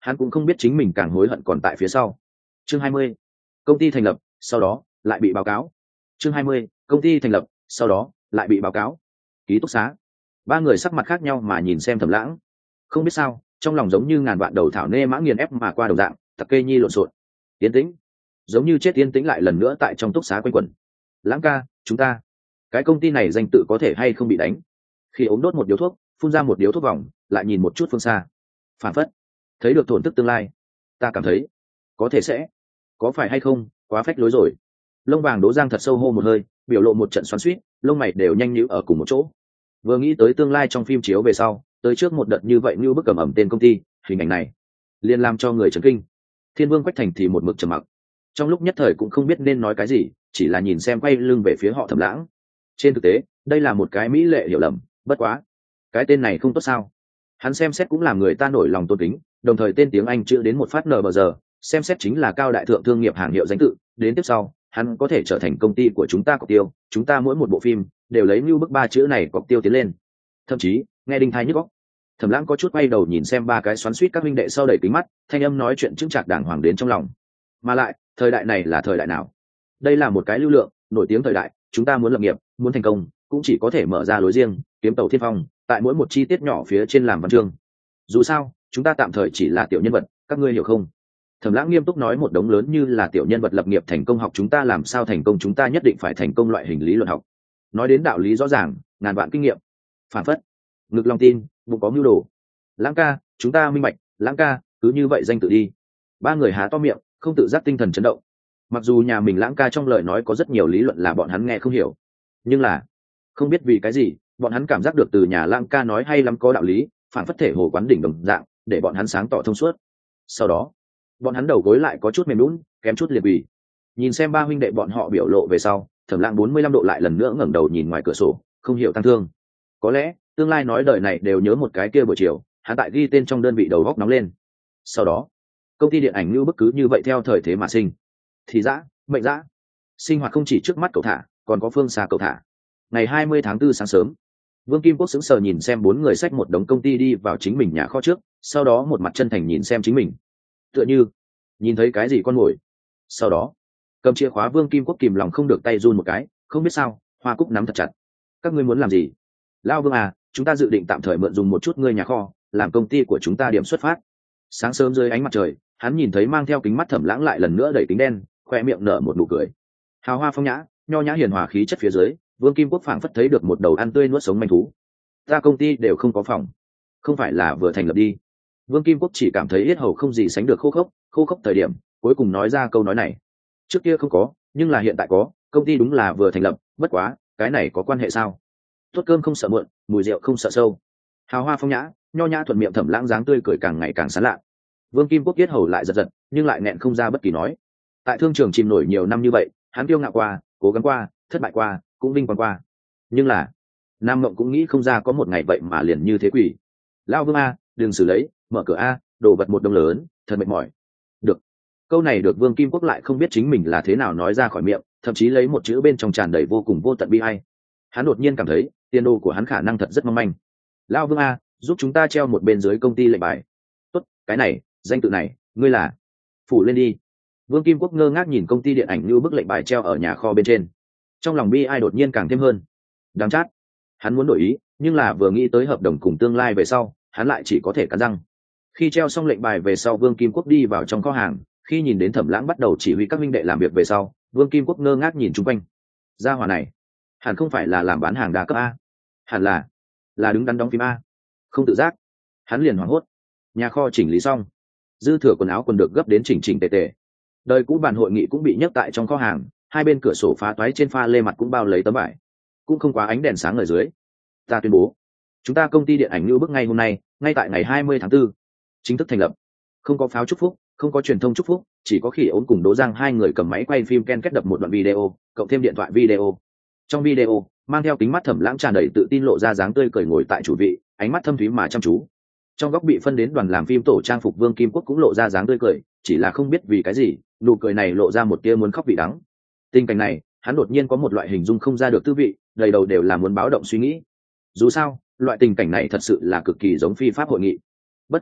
hắn cũng không biết chính mình càng hối hận còn tại phía sau. Chương hai mươi, công ty thành lập, sau đó lại bị báo cáo. Chương hai mươi, công ty thành lập, sau đó lại bị báo cáo. Ký túc xá, ba người sắc mặt khác nhau mà nhìn xem Thẩm Lãng. Không biết sao, trong lòng giống như ngàn vạn đầu thảo nê mã nghiền ép mà qua đầu dạng, tặc kê nhi lộn xộn. Yên tĩnh, giống như chết yên tĩnh lại lần nữa tại trong túc xá quanh quẩn. Lãng ca, chúng ta, cái công ty này danh tự có thể hay không bị đánh? Khi ống đốt một điếu thuốc, phun ra một điếu thuốc vòng, lại nhìn một chút phương xa. Phản phất, thấy được thổn thức tương lai. Ta cảm thấy, có thể sẽ, có phải hay không, quá phách lối rồi. Lông vàng Đỗ Giang thật sâu hô một hơi, biểu lộ một trận xoắn xuýt, lông mày đều nhanh nhíu ở cùng một chỗ. Vừa nghĩ tới tương lai trong phim chiếu về sau, tới trước một đợt như vậy như bức cầm ẩm tên công ty, hình ảnh này liền làm cho người chấn kinh. Thiên Vương Quách Thành thì một mực trầm mặc, trong lúc nhất thời cũng không biết nên nói cái gì, chỉ là nhìn xem quay lưng về phía họ Thẩm Lãng. Trên thực tế, đây là một cái mỹ lệ hiểu lầm, bất quá, cái tên này không tốt sao? Hắn xem xét cũng làm người ta nổi lòng tôn kính, đồng thời tên tiếng Anh chữ đến một phát nờ bờ giờ, xem xét chính là cao đại thượng thương nghiệp hàng hiệu danh tự, đến tiếp sau, hắn có thể trở thành công ty của chúng ta cọc tiêu, chúng ta mỗi một bộ phim đều lấy như bức ba chữ này cọc tiêu tiến lên. Thậm chí, nghe đinh thai nhức óc. Thẩm Lãng có chút quay đầu nhìn xem ba cái xoắn xuýt các huynh đệ sau đẩy kính mắt, thanh âm nói chuyện chững chạc đàng hoàng đến trong lòng. Mà lại, thời đại này là thời đại nào? Đây là một cái lưu lượng, nổi tiếng thời đại, chúng ta muốn lập nghiệp, muốn thành công, cũng chỉ có thể mở ra lối riêng, kiếm tàu thiên phong, tại mỗi một chi tiết nhỏ phía trên làm văn chương. Dù sao, chúng ta tạm thời chỉ là tiểu nhân vật, các ngươi hiểu không? Thẩm Lãng nghiêm túc nói một đống lớn như là tiểu nhân vật lập nghiệp thành công học chúng ta làm sao thành công chúng ta nhất định phải thành công loại hình lý luận học. Nói đến đạo lý rõ ràng, ngàn vạn kinh nghiệm. Phản phất, ngực lòng tin, bụng có mưu đồ. Lãng ca, chúng ta minh bạch, Lãng ca, cứ như vậy danh tự đi. Ba người há to miệng, không tự giác tinh thần chấn động. Mặc dù nhà mình Lãng ca trong lời nói có rất nhiều lý luận là bọn hắn nghe không hiểu, nhưng là không biết vì cái gì, bọn hắn cảm giác được từ nhà Lãng ca nói hay lắm có đạo lý, phản phất thể hồ quán đỉnh đồng dạng, để bọn hắn sáng tỏ thông suốt. Sau đó, bọn hắn đầu gối lại có chút mềm lún, kém chút liệt ủy. Nhìn xem ba huynh đệ bọn họ biểu lộ về sau, Thẩm Lãng bốn mươi lăm độ lại lần nữa ngẩng đầu nhìn ngoài cửa sổ, không hiểu tăng thương. Có lẽ tương lai nói đời này đều nhớ một cái kia buổi chiều, hắn tại ghi tên trong đơn vị đầu góc nóng lên. Sau đó, công ty điện ảnh như bất cứ như vậy theo thời thế mà sinh. Thì dã, mệnh dã. Sinh hoạt không chỉ trước mắt cậu thả, còn có phương xa cậu thả. Ngày hai mươi tháng tư sáng sớm, Vương Kim Quốc sững sờ nhìn xem bốn người xách một đống công ty đi vào chính mình nhà kho trước, sau đó một mặt chân thành nhìn xem chính mình. Tựa như nhìn thấy cái gì con mồi. Sau đó, cầm chìa khóa Vương Kim Quốc kìm lòng không được tay run một cái, không biết sao, hoa cúc nắm thật chặt. Các ngươi muốn làm gì? Lão Vương à, chúng ta dự định tạm thời mượn dùng một chút ngươi nhà kho, làm công ty của chúng ta điểm xuất phát. Sáng sớm dưới ánh mặt trời, hắn nhìn thấy mang theo kính mắt Thẩm Lãng lại lần nữa đẩy kính đen, khoe miệng nở một nụ cười. Hào hoa phong nhã, nho nhã hiền hòa khí chất phía dưới, Vương Kim Quốc phảng phất thấy được một đầu ăn tươi nuốt sống manh thú. Ta công ty đều không có phòng, không phải là vừa thành lập đi. Vương Kim Quốc chỉ cảm thấy yết hầu không gì sánh được khô khốc, khô khốc thời điểm, cuối cùng nói ra câu nói này. Trước kia không có, nhưng là hiện tại có, công ty đúng là vừa thành lập, bất quá, cái này có quan hệ sao? Tốt cơm không sợ muộn, mùi rượu không sợ sâu. Hào hoa phong nhã, nho nhã thuận miệng Thẩm Lãng dáng tươi cười càng ngày càng sán lạ. Vương Kim Quốc yết hầu lại giật giật, nhưng lại nghẹn không ra bất kỳ nói. Tại thương trường chìm nổi nhiều năm như vậy, hắn kiêu ngạo qua, cố gắng qua, thất bại qua, cũng vinh quang qua. Nhưng là, Nam Mộng cũng nghĩ không ra có một ngày vậy mà liền như thế quỷ. Lão Vương a, đừng xử lấy, mở cửa a, đồ vật một đông lớn, thật mệt mỏi. Được. Câu này được Vương Kim Quốc lại không biết chính mình là thế nào nói ra khỏi miệng, thậm chí lấy một chữ bên trong tràn đầy vô cùng vô tận bi ai. Hắn đột nhiên cảm thấy, tiền đồ của hắn khả năng thật rất mong manh. Lão Vương a, giúp chúng ta treo một bên dưới công ty lệnh bài. Tốt, cái này, danh tự này, ngươi là? Phủ lên đi. Vương Kim Quốc ngơ ngác nhìn công ty điện ảnh như bức lệnh bài treo ở nhà kho bên trên. Trong lòng bi ai đột nhiên càng thêm hơn. Đáng chát. Hắn muốn đổi ý, nhưng là vừa nghĩ tới hợp đồng cùng tương lai về sau, hắn lại chỉ có thể cắn răng. Khi treo xong lệnh bài về sau, Vương Kim Quốc đi vào trong kho hàng, khi nhìn đến Thẩm Lãng bắt đầu chỉ huy các minh đệ làm việc về sau, Vương Kim Quốc ngơ ngác nhìn chung quanh. Gia hỏa này, hẳn không phải là làm bán hàng đa cấp a, hẳn là là đứng đắn đóng phim a. Không tự giác, hắn liền hoảng hốt. Nhà kho chỉnh lý xong, dư thừa quần áo quần được gấp đến chỉnh chỉnh tề tề. Đời cũ bàn hội nghị cũng bị nhấc tại trong kho hàng, hai bên cửa sổ phá toái trên pha lê mặt cũng bao lấy tấm vải, cũng không quá ánh đèn sáng ở dưới. Ta tuyên bố, chúng ta công ty điện ảnh Lưu Bức ngay hôm nay, ngay tại ngày hai mươi tháng tư, chính thức thành lập. Không có pháo chúc phúc, không có truyền thông chúc phúc, chỉ có Khỉ Ôn cùng Đỗ Giang hai người cầm máy quay phim ken kết đập một đoạn video, cộng thêm điện thoại video. Trong video, mang theo kính mắt Thẩm Lãng tràn đầy tự tin lộ ra dáng tươi cười ngồi tại chủ vị, ánh mắt thâm thúy mà chăm chú. Trong góc bị phân đến đoàn làm phim tổ trang phục Vương Kim Quốc cũng lộ ra dáng tươi cười, chỉ là không biết vì cái gì, nụ cười này lộ ra một tia muốn khóc vị đắng. Tình cảnh này, hắn đột nhiên có một loại hình dung không ra được tư vị, đầy đầu đều là muốn báo động suy nghĩ. Dù sao, loại tình cảnh này thật sự là cực kỳ giống phi pháp hội nghị. Bất quá,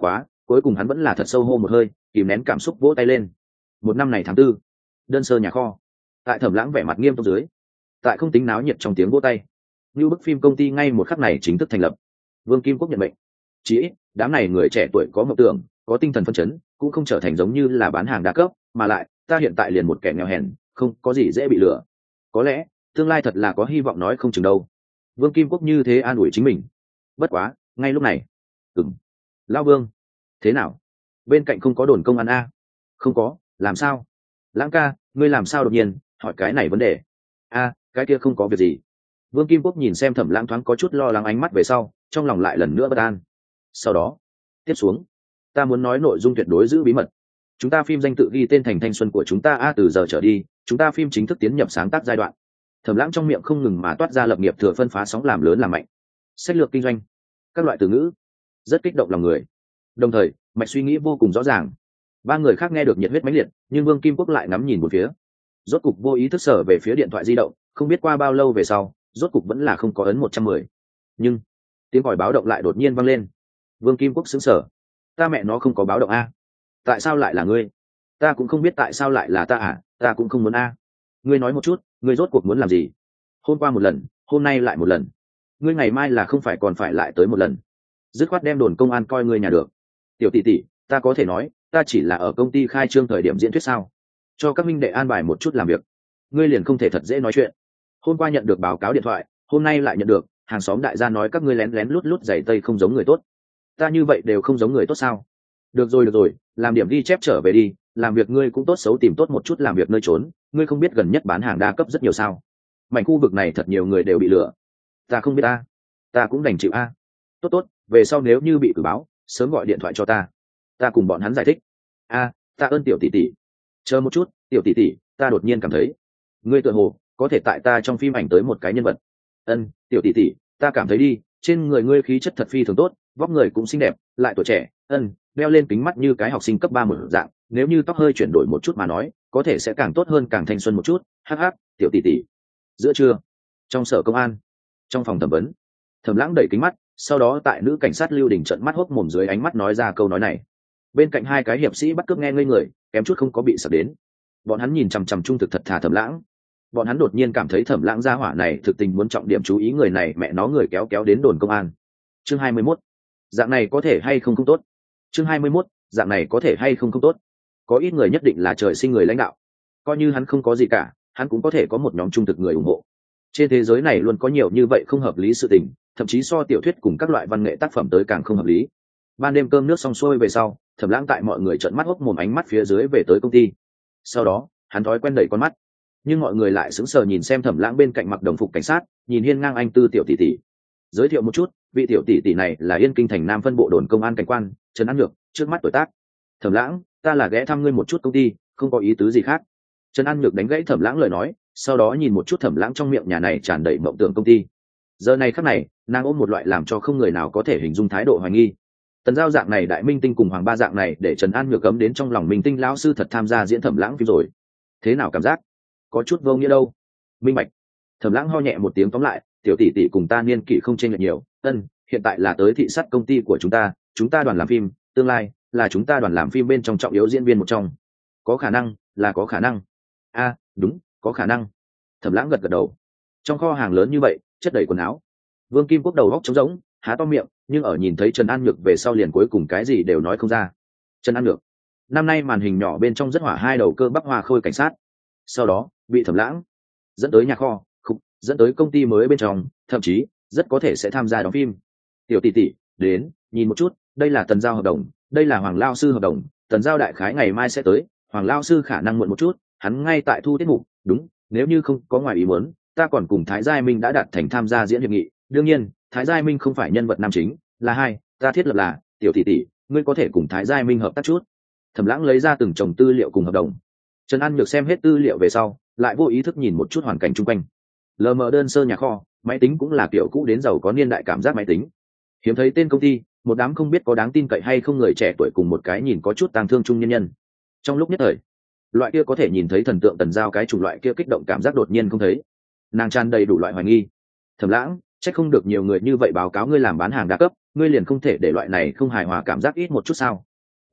cuối cùng hắn vẫn là thật sâu hô một hơi, kìm nén cảm xúc vỗ tay lên. Một năm này tháng tư, đơn sơ nhà kho, tại Thẩm Lãng vẻ mặt nghiêm túc dưới, tại không tính náo nhiệt trong tiếng vỗ tay, như bức phim công ty ngay một khắc này chính thức thành lập. Vương Kim Quốc nhận mệnh. Chỉ ít đám này người trẻ tuổi có mộng tưởng, có tinh thần phấn chấn, cũng không trở thành giống như là bán hàng đa cấp, mà lại ta hiện tại liền một kẻ nghèo hèn, không có gì dễ bị lừa. Có lẽ tương lai thật là có hy vọng nói không chừng đâu. Vương Kim Quốc như thế an ủi chính mình. Bất quá ngay lúc này, ừm, Lão Vương, thế nào? Bên cạnh không có đồn công an a? Không có, làm sao? Lãng ca, ngươi làm sao đột nhiên hỏi cái này vấn đề? A, cái kia không có việc gì. Vương Kim Quốc nhìn xem Thẩm Lãng thoáng có chút lo lắng ánh mắt về sau, trong lòng lại lần nữa bất an. Sau đó, tiếp xuống, ta muốn nói nội dung tuyệt đối giữ bí mật. Chúng ta phim danh tự ghi tên thành thanh xuân của chúng ta a từ giờ trở đi, chúng ta phim chính thức tiến nhập sáng tác giai đoạn. Thẩm Lãng trong miệng không ngừng mà toát ra lập nghiệp thừa phân phá sóng làm lớn làm mạnh. Sách lược kinh doanh, các loại từ ngữ, rất kích động lòng người. Đồng thời, mạch suy nghĩ vô cùng rõ ràng. Ba người khác nghe được nhiệt huyết mãnh liệt, nhưng Vương Kim Quốc lại ngắm nhìn một phía. Rốt cục vô ý thức sở về phía điện thoại di động, không biết qua bao lâu về sau, rốt cục vẫn là không có ấn một trăm mười. Nhưng tiếng còi báo động lại đột nhiên vang lên. Vương Kim Quốc sững sờ. Ta mẹ nó không có báo động a? Tại sao lại là ngươi? Ta cũng không biết tại sao lại là ta à, ta cũng không muốn a. Ngươi nói một chút, ngươi rốt cuộc muốn làm gì? Hôm qua một lần, hôm nay lại một lần. Ngươi ngày mai là không phải còn phải lại tới một lần. Dứt khoát đem đồn công an coi ngươi nhà được. Tiểu tỷ tỷ, ta có thể nói, ta chỉ là ở công ty khai trương thời điểm diễn thuyết sao? Cho các minh đệ an bài một chút làm việc. Ngươi liền không thể thật dễ nói chuyện. Hôm qua nhận được báo cáo điện thoại, hôm nay lại nhận được, hàng xóm đại gia nói các ngươi lén lén lút lút giày tây không giống người tốt. Ta như vậy đều không giống người tốt sao? Được rồi được rồi, làm điểm ghi chép trở về đi, làm việc ngươi cũng tốt xấu tìm tốt một chút làm việc nơi trốn, ngươi không biết gần nhất bán hàng đa cấp rất nhiều sao? Mảnh khu vực này thật nhiều người đều bị lừa. Ta không biết a, ta cũng đành chịu a. Tốt tốt, về sau nếu như bị cử báo, sớm gọi điện thoại cho ta, ta cùng bọn hắn giải thích. A, ta ơn tiểu tỷ tỷ. Chờ một chút, tiểu tỷ tỷ, ta đột nhiên cảm thấy, ngươi tựa hồ có thể tại ta trong phim ảnh tới một cái nhân vật. Ân, tiểu tỷ tỷ, ta cảm thấy đi, trên người ngươi khí chất thật phi thường tốt, vóc người cũng xinh đẹp, lại tuổi trẻ. Ân, đeo lên kính mắt như cái học sinh cấp ba một dạng, nếu như tóc hơi chuyển đổi một chút mà nói, có thể sẽ càng tốt hơn, càng thanh xuân một chút. Hắc hắc, tiểu tỷ tỷ. Giữa trưa, trong sở công an, trong phòng thẩm vấn, Thẩm Lãng đẩy kính mắt, sau đó tại nữ cảnh sát Lưu Đình trợn mắt hốc mồm dưới ánh mắt nói ra câu nói này. Bên cạnh hai cái hiệp sĩ bắt cướp nghe ngây người, kém chút không có bị sặc đến. Bọn hắn nhìn chằm chằm trung thực thật thà Thẩm Lãng. Bọn hắn đột nhiên cảm thấy Thẩm Lãng gia hỏa này thực tình muốn trọng điểm chú ý người này, mẹ nó người kéo kéo đến đồn công an. Chương hai mươi mốt. Dạng này có thể hay không không tốt. Chương hai mươi mốt. Dạng này có thể hay không không tốt. Có ít người nhất định là trời sinh người lãnh đạo. Coi như hắn không có gì cả, hắn cũng có thể có một nhóm trung thực người ủng hộ. Trên thế giới này luôn có nhiều như vậy không hợp lý sự tình, thậm chí so tiểu thuyết cùng các loại văn nghệ tác phẩm tới càng không hợp lý. Ban đêm cơm nước xong xuôi về sau, Thẩm Lãng tại mọi người trợn mắt hốc mồm ánh mắt phía dưới về tới công ty. Sau đó, hắn thói quen đẩy con mắt, nhưng mọi người lại sững sờ nhìn xem Thẩm Lãng bên cạnh mặc đồng phục cảnh sát, nhìn hiên ngang anh tư tiểu tỷ tỷ. Giới thiệu một chút, vị tiểu tỷ tỷ này là Yên Kinh thành Nam phân bộ đồn công an cảnh quan, Trần An Nhược, trước mắt tuổi tác. Thẩm Lãng, ta là ghé thăm ngươi một chút công ty, không có ý tứ gì khác. Trần An Nhược đánh gãy Thẩm Lãng lời nói, sau đó nhìn một chút Thẩm Lãng trong miệng nhà này tràn đầy mộng tưởng công ty. Giờ này khắc này, nàng ôm một loại làm cho không người nào có thể hình dung thái độ hoài nghi. Tần Giao dạng này đại minh tinh cùng Hoàng Ba dạng này để Trần An Nhược cấm đến trong lòng minh tinh lão sư thật tham gia diễn Thẩm Lãng phim rồi. Thế nào cảm giác? Có chút vô nghĩa đâu. Minh bạch. Thẩm Lãng ho nhẹ một tiếng tóm lại, tiểu tỷ tỷ cùng ta niên kỷ không chênh lệch nhiều, ân, hiện tại là tới thị sát công ty của chúng ta, chúng ta đoàn làm phim, tương lai là chúng ta đoàn làm phim bên trong trọng yếu diễn viên một trong. Có khả năng, là có khả năng. A, đúng, có khả năng. Thẩm Lãng gật gật đầu. Trong kho hàng lớn như vậy, chất đầy quần áo. Vương Kim Quốc đầu góc trống rỗng, há to miệng, nhưng ở nhìn thấy Trần An Nhược về sau liền cuối cùng cái gì đều nói không ra. Trần An Nhược, năm nay màn hình nhỏ bên trong rất hỏa hai đầu cơ bắp hoa khôi cảnh sát. Sau đó, bị Thẩm Lãng dẫn tới nhà kho, khúc, dẫn tới công ty mới bên trong, thậm chí rất có thể sẽ tham gia đóng phim. Tiểu tỷ tỷ, đến, nhìn một chút, đây là Tần Giao hợp đồng, đây là Hoàng Lao sư hợp đồng, Tần Giao đại khái ngày mai sẽ tới, Hoàng Lao sư khả năng muộn một chút, hắn ngay tại thu tiết mục, đúng, nếu như không có ngoài ý muốn, ta còn cùng Thái Giai Minh đã đạt thành tham gia diễn hiệp nghị, đương nhiên, Thái Giai Minh không phải nhân vật nam chính, là hai, ta thiết lập là, tiểu tỷ tỷ, ngươi có thể cùng Thái Giai Minh hợp tác chút. Thẩm Lãng lấy ra từng chồng tư liệu cùng hợp đồng. Trần An Nhược xem hết tư liệu về sau, lại vô ý thức nhìn một chút hoàn cảnh chung quanh. Lờ mờ đơn sơ nhà kho, máy tính cũng là kiểu cũ đến giàu có niên đại cảm giác máy tính. Hiếm thấy tên công ty, một đám không biết có đáng tin cậy hay không người trẻ tuổi cùng một cái nhìn có chút tang thương trung nhân nhân. Trong lúc nhất thời, loại kia có thể nhìn thấy thần tượng Tần Giao cái chủng loại kia kích động cảm giác đột nhiên không thấy. Nàng tràn đầy đủ loại hoài nghi. Thẩm Lãng, chắc không được nhiều người như vậy báo cáo ngươi làm bán hàng đa cấp, ngươi liền không thể để loại này không hài hòa cảm giác ít một chút sao?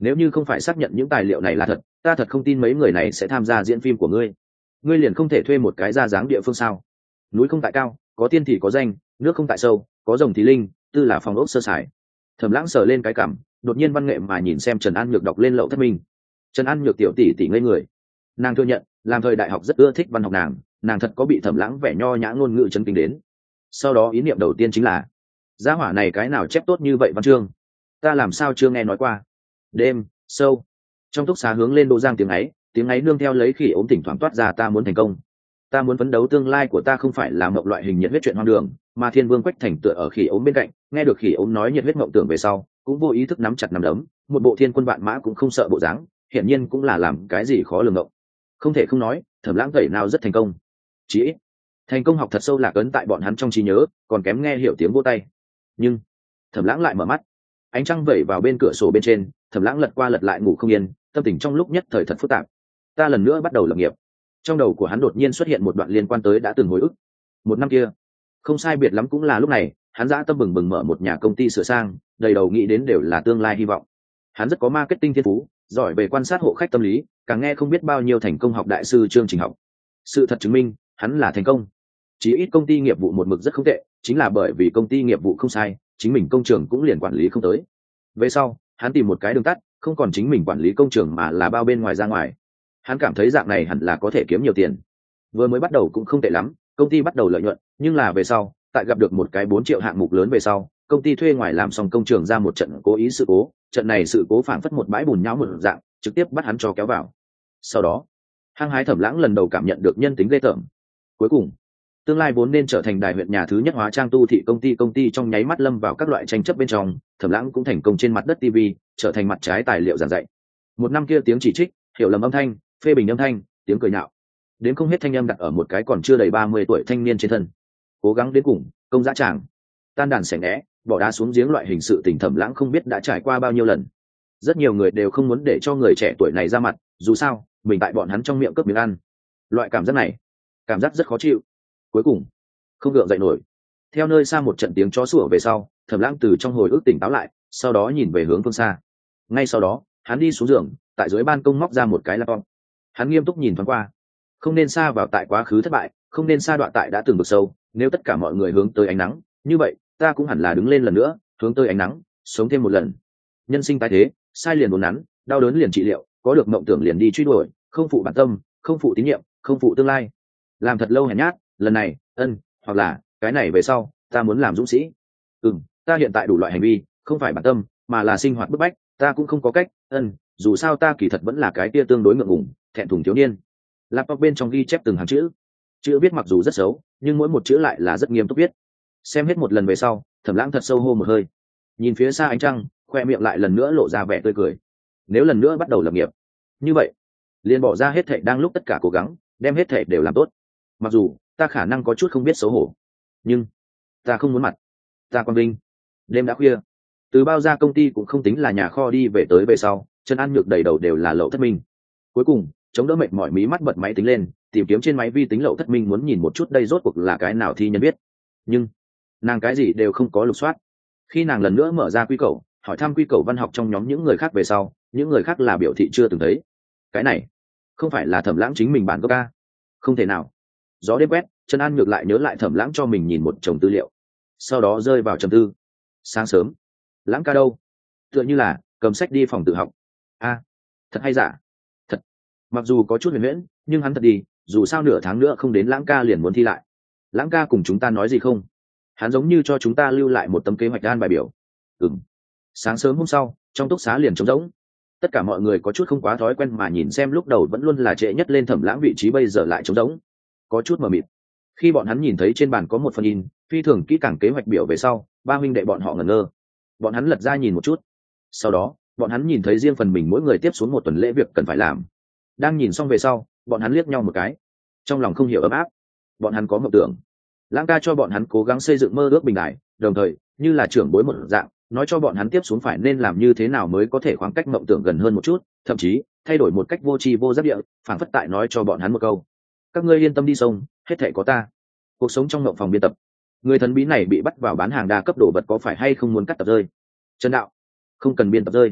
nếu như không phải xác nhận những tài liệu này là thật, ta thật không tin mấy người này sẽ tham gia diễn phim của ngươi. Ngươi liền không thể thuê một cái ra dáng địa phương sao? Núi không tại cao, có tiên thì có danh, nước không tại sâu, có rồng thì linh, tư là phòng ốc sơ sài. Thẩm Lãng sờ lên cái cằm, đột nhiên văn nghệ mà nhìn xem Trần An Nhược đọc lên Lậu Thất Minh. Trần An Nhược tiểu tỷ tỷ ngây người. Nàng thừa nhận, làm thời đại học rất ưa thích văn học nàng, nàng thật có bị Thẩm Lãng vẻ nho nhã ngôn ngữ chấn kinh đến. Sau đó ý niệm đầu tiên chính là, gia hỏa này cái nào chép tốt như vậy văn chương, ta làm sao chưa nghe nói qua. Đêm sâu, trong túc xá hướng lên Đỗ Giang tiếng ấy, tiếng ấy nương theo lấy khỉ ốm thỉnh thoảng toát ra, ta muốn thành công, ta muốn phấn đấu, tương lai của ta không phải là mộng loại hình nhiệt huyết chuyện hoang đường, mà Thiên Vương Quách Thành tựa ở khỉ ốm bên cạnh, nghe được khỉ ốm nói nhiệt huyết mộng tưởng về sau, cũng vô ý thức nắm chặt nắm đấm, một bộ thiên quân vạn mã cũng không sợ bộ dáng, hiển nhiên cũng là làm cái gì khó lường ngộng. Không thể không nói, Thẩm Lãng tẩy nào rất thành công, chỉ ít thành công học thật sâu lạc ấn tại bọn hắn trong trí nhớ, còn kém nghe hiểu tiếng vỗ tay. Nhưng Thẩm Lãng lại mở mắt, ánh trăng vẩy vào bên cửa sổ bên trên, Thẩm Lãng lật qua lật lại ngủ không yên, tâm tình trong lúc nhất thời thật phức tạp. Ta lần nữa bắt đầu lập nghiệp. Trong đầu của hắn đột nhiên xuất hiện một đoạn liên quan tới đã từng hồi ức. Một năm kia, không sai biệt lắm cũng là lúc này, hắn dã tâm bừng bừng mở một nhà công ty sửa sang, đầy đầu nghĩ đến đều là tương lai hy vọng. Hắn rất có marketing thiên phú, giỏi về quan sát hộ khách tâm lý, càng nghe không biết bao nhiêu thành công học đại sư chương trình học. Sự thật chứng minh, hắn là thành công. Chỉ ít công ty nghiệp vụ một mực rất không tệ, chính là bởi vì công ty nghiệp vụ không sai, chính mình công trường cũng liền quản lý không tới. Về sau, hắn tìm một cái đường tắt, không còn chính mình quản lý công trường mà là bao bên ngoài ra ngoài. Hắn cảm thấy dạng này hẳn là có thể kiếm nhiều tiền. Vừa mới bắt đầu cũng không tệ lắm, công ty bắt đầu lợi nhuận, nhưng là về sau, tại gặp được một cái bốn triệu hạng mục lớn về sau, công ty thuê ngoài làm xong công trường ra một trận cố ý sự cố, trận này sự cố phảng phất một bãi bùn nhão một dạng, trực tiếp bắt hắn cho kéo vào. Sau đó, hăng hái Thẩm Lãng lần đầu cảm nhận được nhân tính ghê tởm. Cuối cùng, tương lai vốn nên trở thành đại huyện nhà thứ nhất hóa trang tu thị công ty công ty trong nháy mắt lâm vào các loại tranh chấp bên trong, Thẩm Lãng cũng thành công trên mặt đất ti vi, trở thành mặt trái tài liệu giảng dạy. Một năm kia tiếng chỉ trích, hiểu lầm âm thanh, phê bình âm thanh, tiếng cười nhạo, đến không hết thanh âm đặt ở một cái còn chưa đầy ba mươi tuổi thanh niên trên thân. Cố gắng đến cùng, công dã tràng, tan đàn xẻ nghé, bỏ đá xuống giếng loại hình sự tình Thẩm Lãng không biết đã trải qua bao nhiêu lần. Rất nhiều người đều không muốn để cho người trẻ tuổi này ra mặt, dù sao mình tại bọn hắn trong miệng cướp miếng ăn. Loại cảm giác này, cảm giác rất khó chịu. Cuối cùng, không gượng dậy nổi. Theo nơi xa một trận tiếng chó sủa về sau, Thẩm Lãng từ trong hồi ức tỉnh táo lại, sau đó nhìn về hướng phương xa. Ngay sau đó, hắn đi xuống giường, tại dưới ban công móc ra một cái laptop. Hắn nghiêm túc nhìn thoáng qua. Không nên xa vào tại quá khứ thất bại, không nên sa đọa tại đã từng vực sâu, nếu tất cả mọi người hướng tới ánh nắng, như vậy, ta cũng hẳn là đứng lên lần nữa, hướng tới ánh nắng, sống thêm một lần. Nhân sinh tái thế, sai liền uốn nắn, đau đớn liền trị liệu, có được mộng tưởng liền đi truy đuổi, không phụ bản tâm, không phụ tín nhiệm, không phụ tương lai. Làm thật lâu hèn nhát, lần này, ân, hoặc là, cái này về sau, ta muốn làm dũng sĩ. Ừm, ta hiện tại đủ loại hành vi, không phải bản tâm, mà là sinh hoạt bức bách, ta cũng không có cách, ân, dù sao ta kỳ thật vẫn là cái kia tương đối ngượng ngùng, thẹn thùng thiếu niên. Laptop bên trong ghi chép từng hàng chữ, chữ viết mặc dù rất xấu, nhưng mỗi một chữ lại là rất nghiêm túc viết. Xem hết một lần về sau, Thẩm Lãng thật sâu hô một hơi, nhìn phía xa ánh trăng, khoe miệng lại lần nữa lộ ra vẻ tươi cười. Nếu lần nữa bắt đầu lập nghiệp, như vậy, liền bỏ ra hết thảy đang lúc tất cả cố gắng, đem hết thảy đều làm tốt. Mặc dù ta khả năng có chút không biết xấu hổ, nhưng ta không muốn mặt, ta quang vinh. Đêm đã khuya, từ bao ra công ty cũng không tính là nhà kho đi về tới về sau, Trần An Nhược đầy đầu đều là Lậu Thất Minh. Cuối cùng, chống đỡ mệt mỏi mí mắt bật máy tính lên, tìm kiếm trên máy vi tính Lậu Thất Minh, muốn nhìn một chút đây rốt cuộc là cái nào thi nhân biết. Nhưng nàng cái gì đều không có lục soát. Khi nàng lần nữa mở ra quy cầu, hỏi thăm quy cầu văn học trong nhóm những người khác về sau, những người khác là biểu thị chưa từng thấy. Cái này không phải là Thẩm Lãng chính mình bản gốc ca, không thể nào. Gió đêm quét, Trần An Nhược lại nhớ lại Thẩm Lãng cho mình nhìn một chồng tư liệu, sau đó rơi vào trầm tư. Sáng sớm, Lãng ca đâu? Tựa như là cầm sách đi phòng tự học. A, thật hay giả? Thật. Mặc dù có chút huyền huyễn, nhưng hắn thật đi, dù sao nửa tháng nữa không đến Lãng ca liền muốn thi lại. Lãng ca cùng chúng ta nói gì không? Hắn giống như cho chúng ta lưu lại một tấm kế hoạch đan bài biểu. Ừm. Sáng sớm hôm sau, trong túc xá liền trống rỗng. Tất cả mọi người có chút không quá thói quen mà nhìn xem lúc đầu vẫn luôn là trễ nhất lên Thẩm Lãng vị trí bây giờ lại trống rỗng, có chút mờ mịt. Khi bọn hắn nhìn thấy trên bàn có một phần in phi thường kỹ càng kế hoạch biểu về sau, ba huynh đệ bọn họ ngẩn ngơ. Bọn hắn lật ra nhìn một chút, sau đó bọn hắn nhìn thấy riêng phần mình mỗi người tiếp xuống một tuần lễ việc cần phải làm. Đang nhìn xong về sau, bọn hắn liếc nhau một cái, trong lòng không hiểu ấm áp. Bọn hắn có mộng tưởng, Lãng ca cho bọn hắn cố gắng xây dựng mơ ước bình đại, đồng thời như là trưởng bối một dạng, nói cho bọn hắn tiếp xuống phải nên làm như thế nào mới có thể khoảng cách mộng tưởng gần hơn một chút, thậm chí thay đổi một cách vô tri vô giác địa, phảng phất tại nói cho bọn hắn một câu: các ngươi yên tâm đi sông, hết thảy có ta. Cuộc sống trong mộng phòng biên tập, người thần bí này bị bắt vào bán hàng đa cấp đồ vật có phải hay không muốn cắt tập rơi? Trần đạo, không cần biên tập rơi,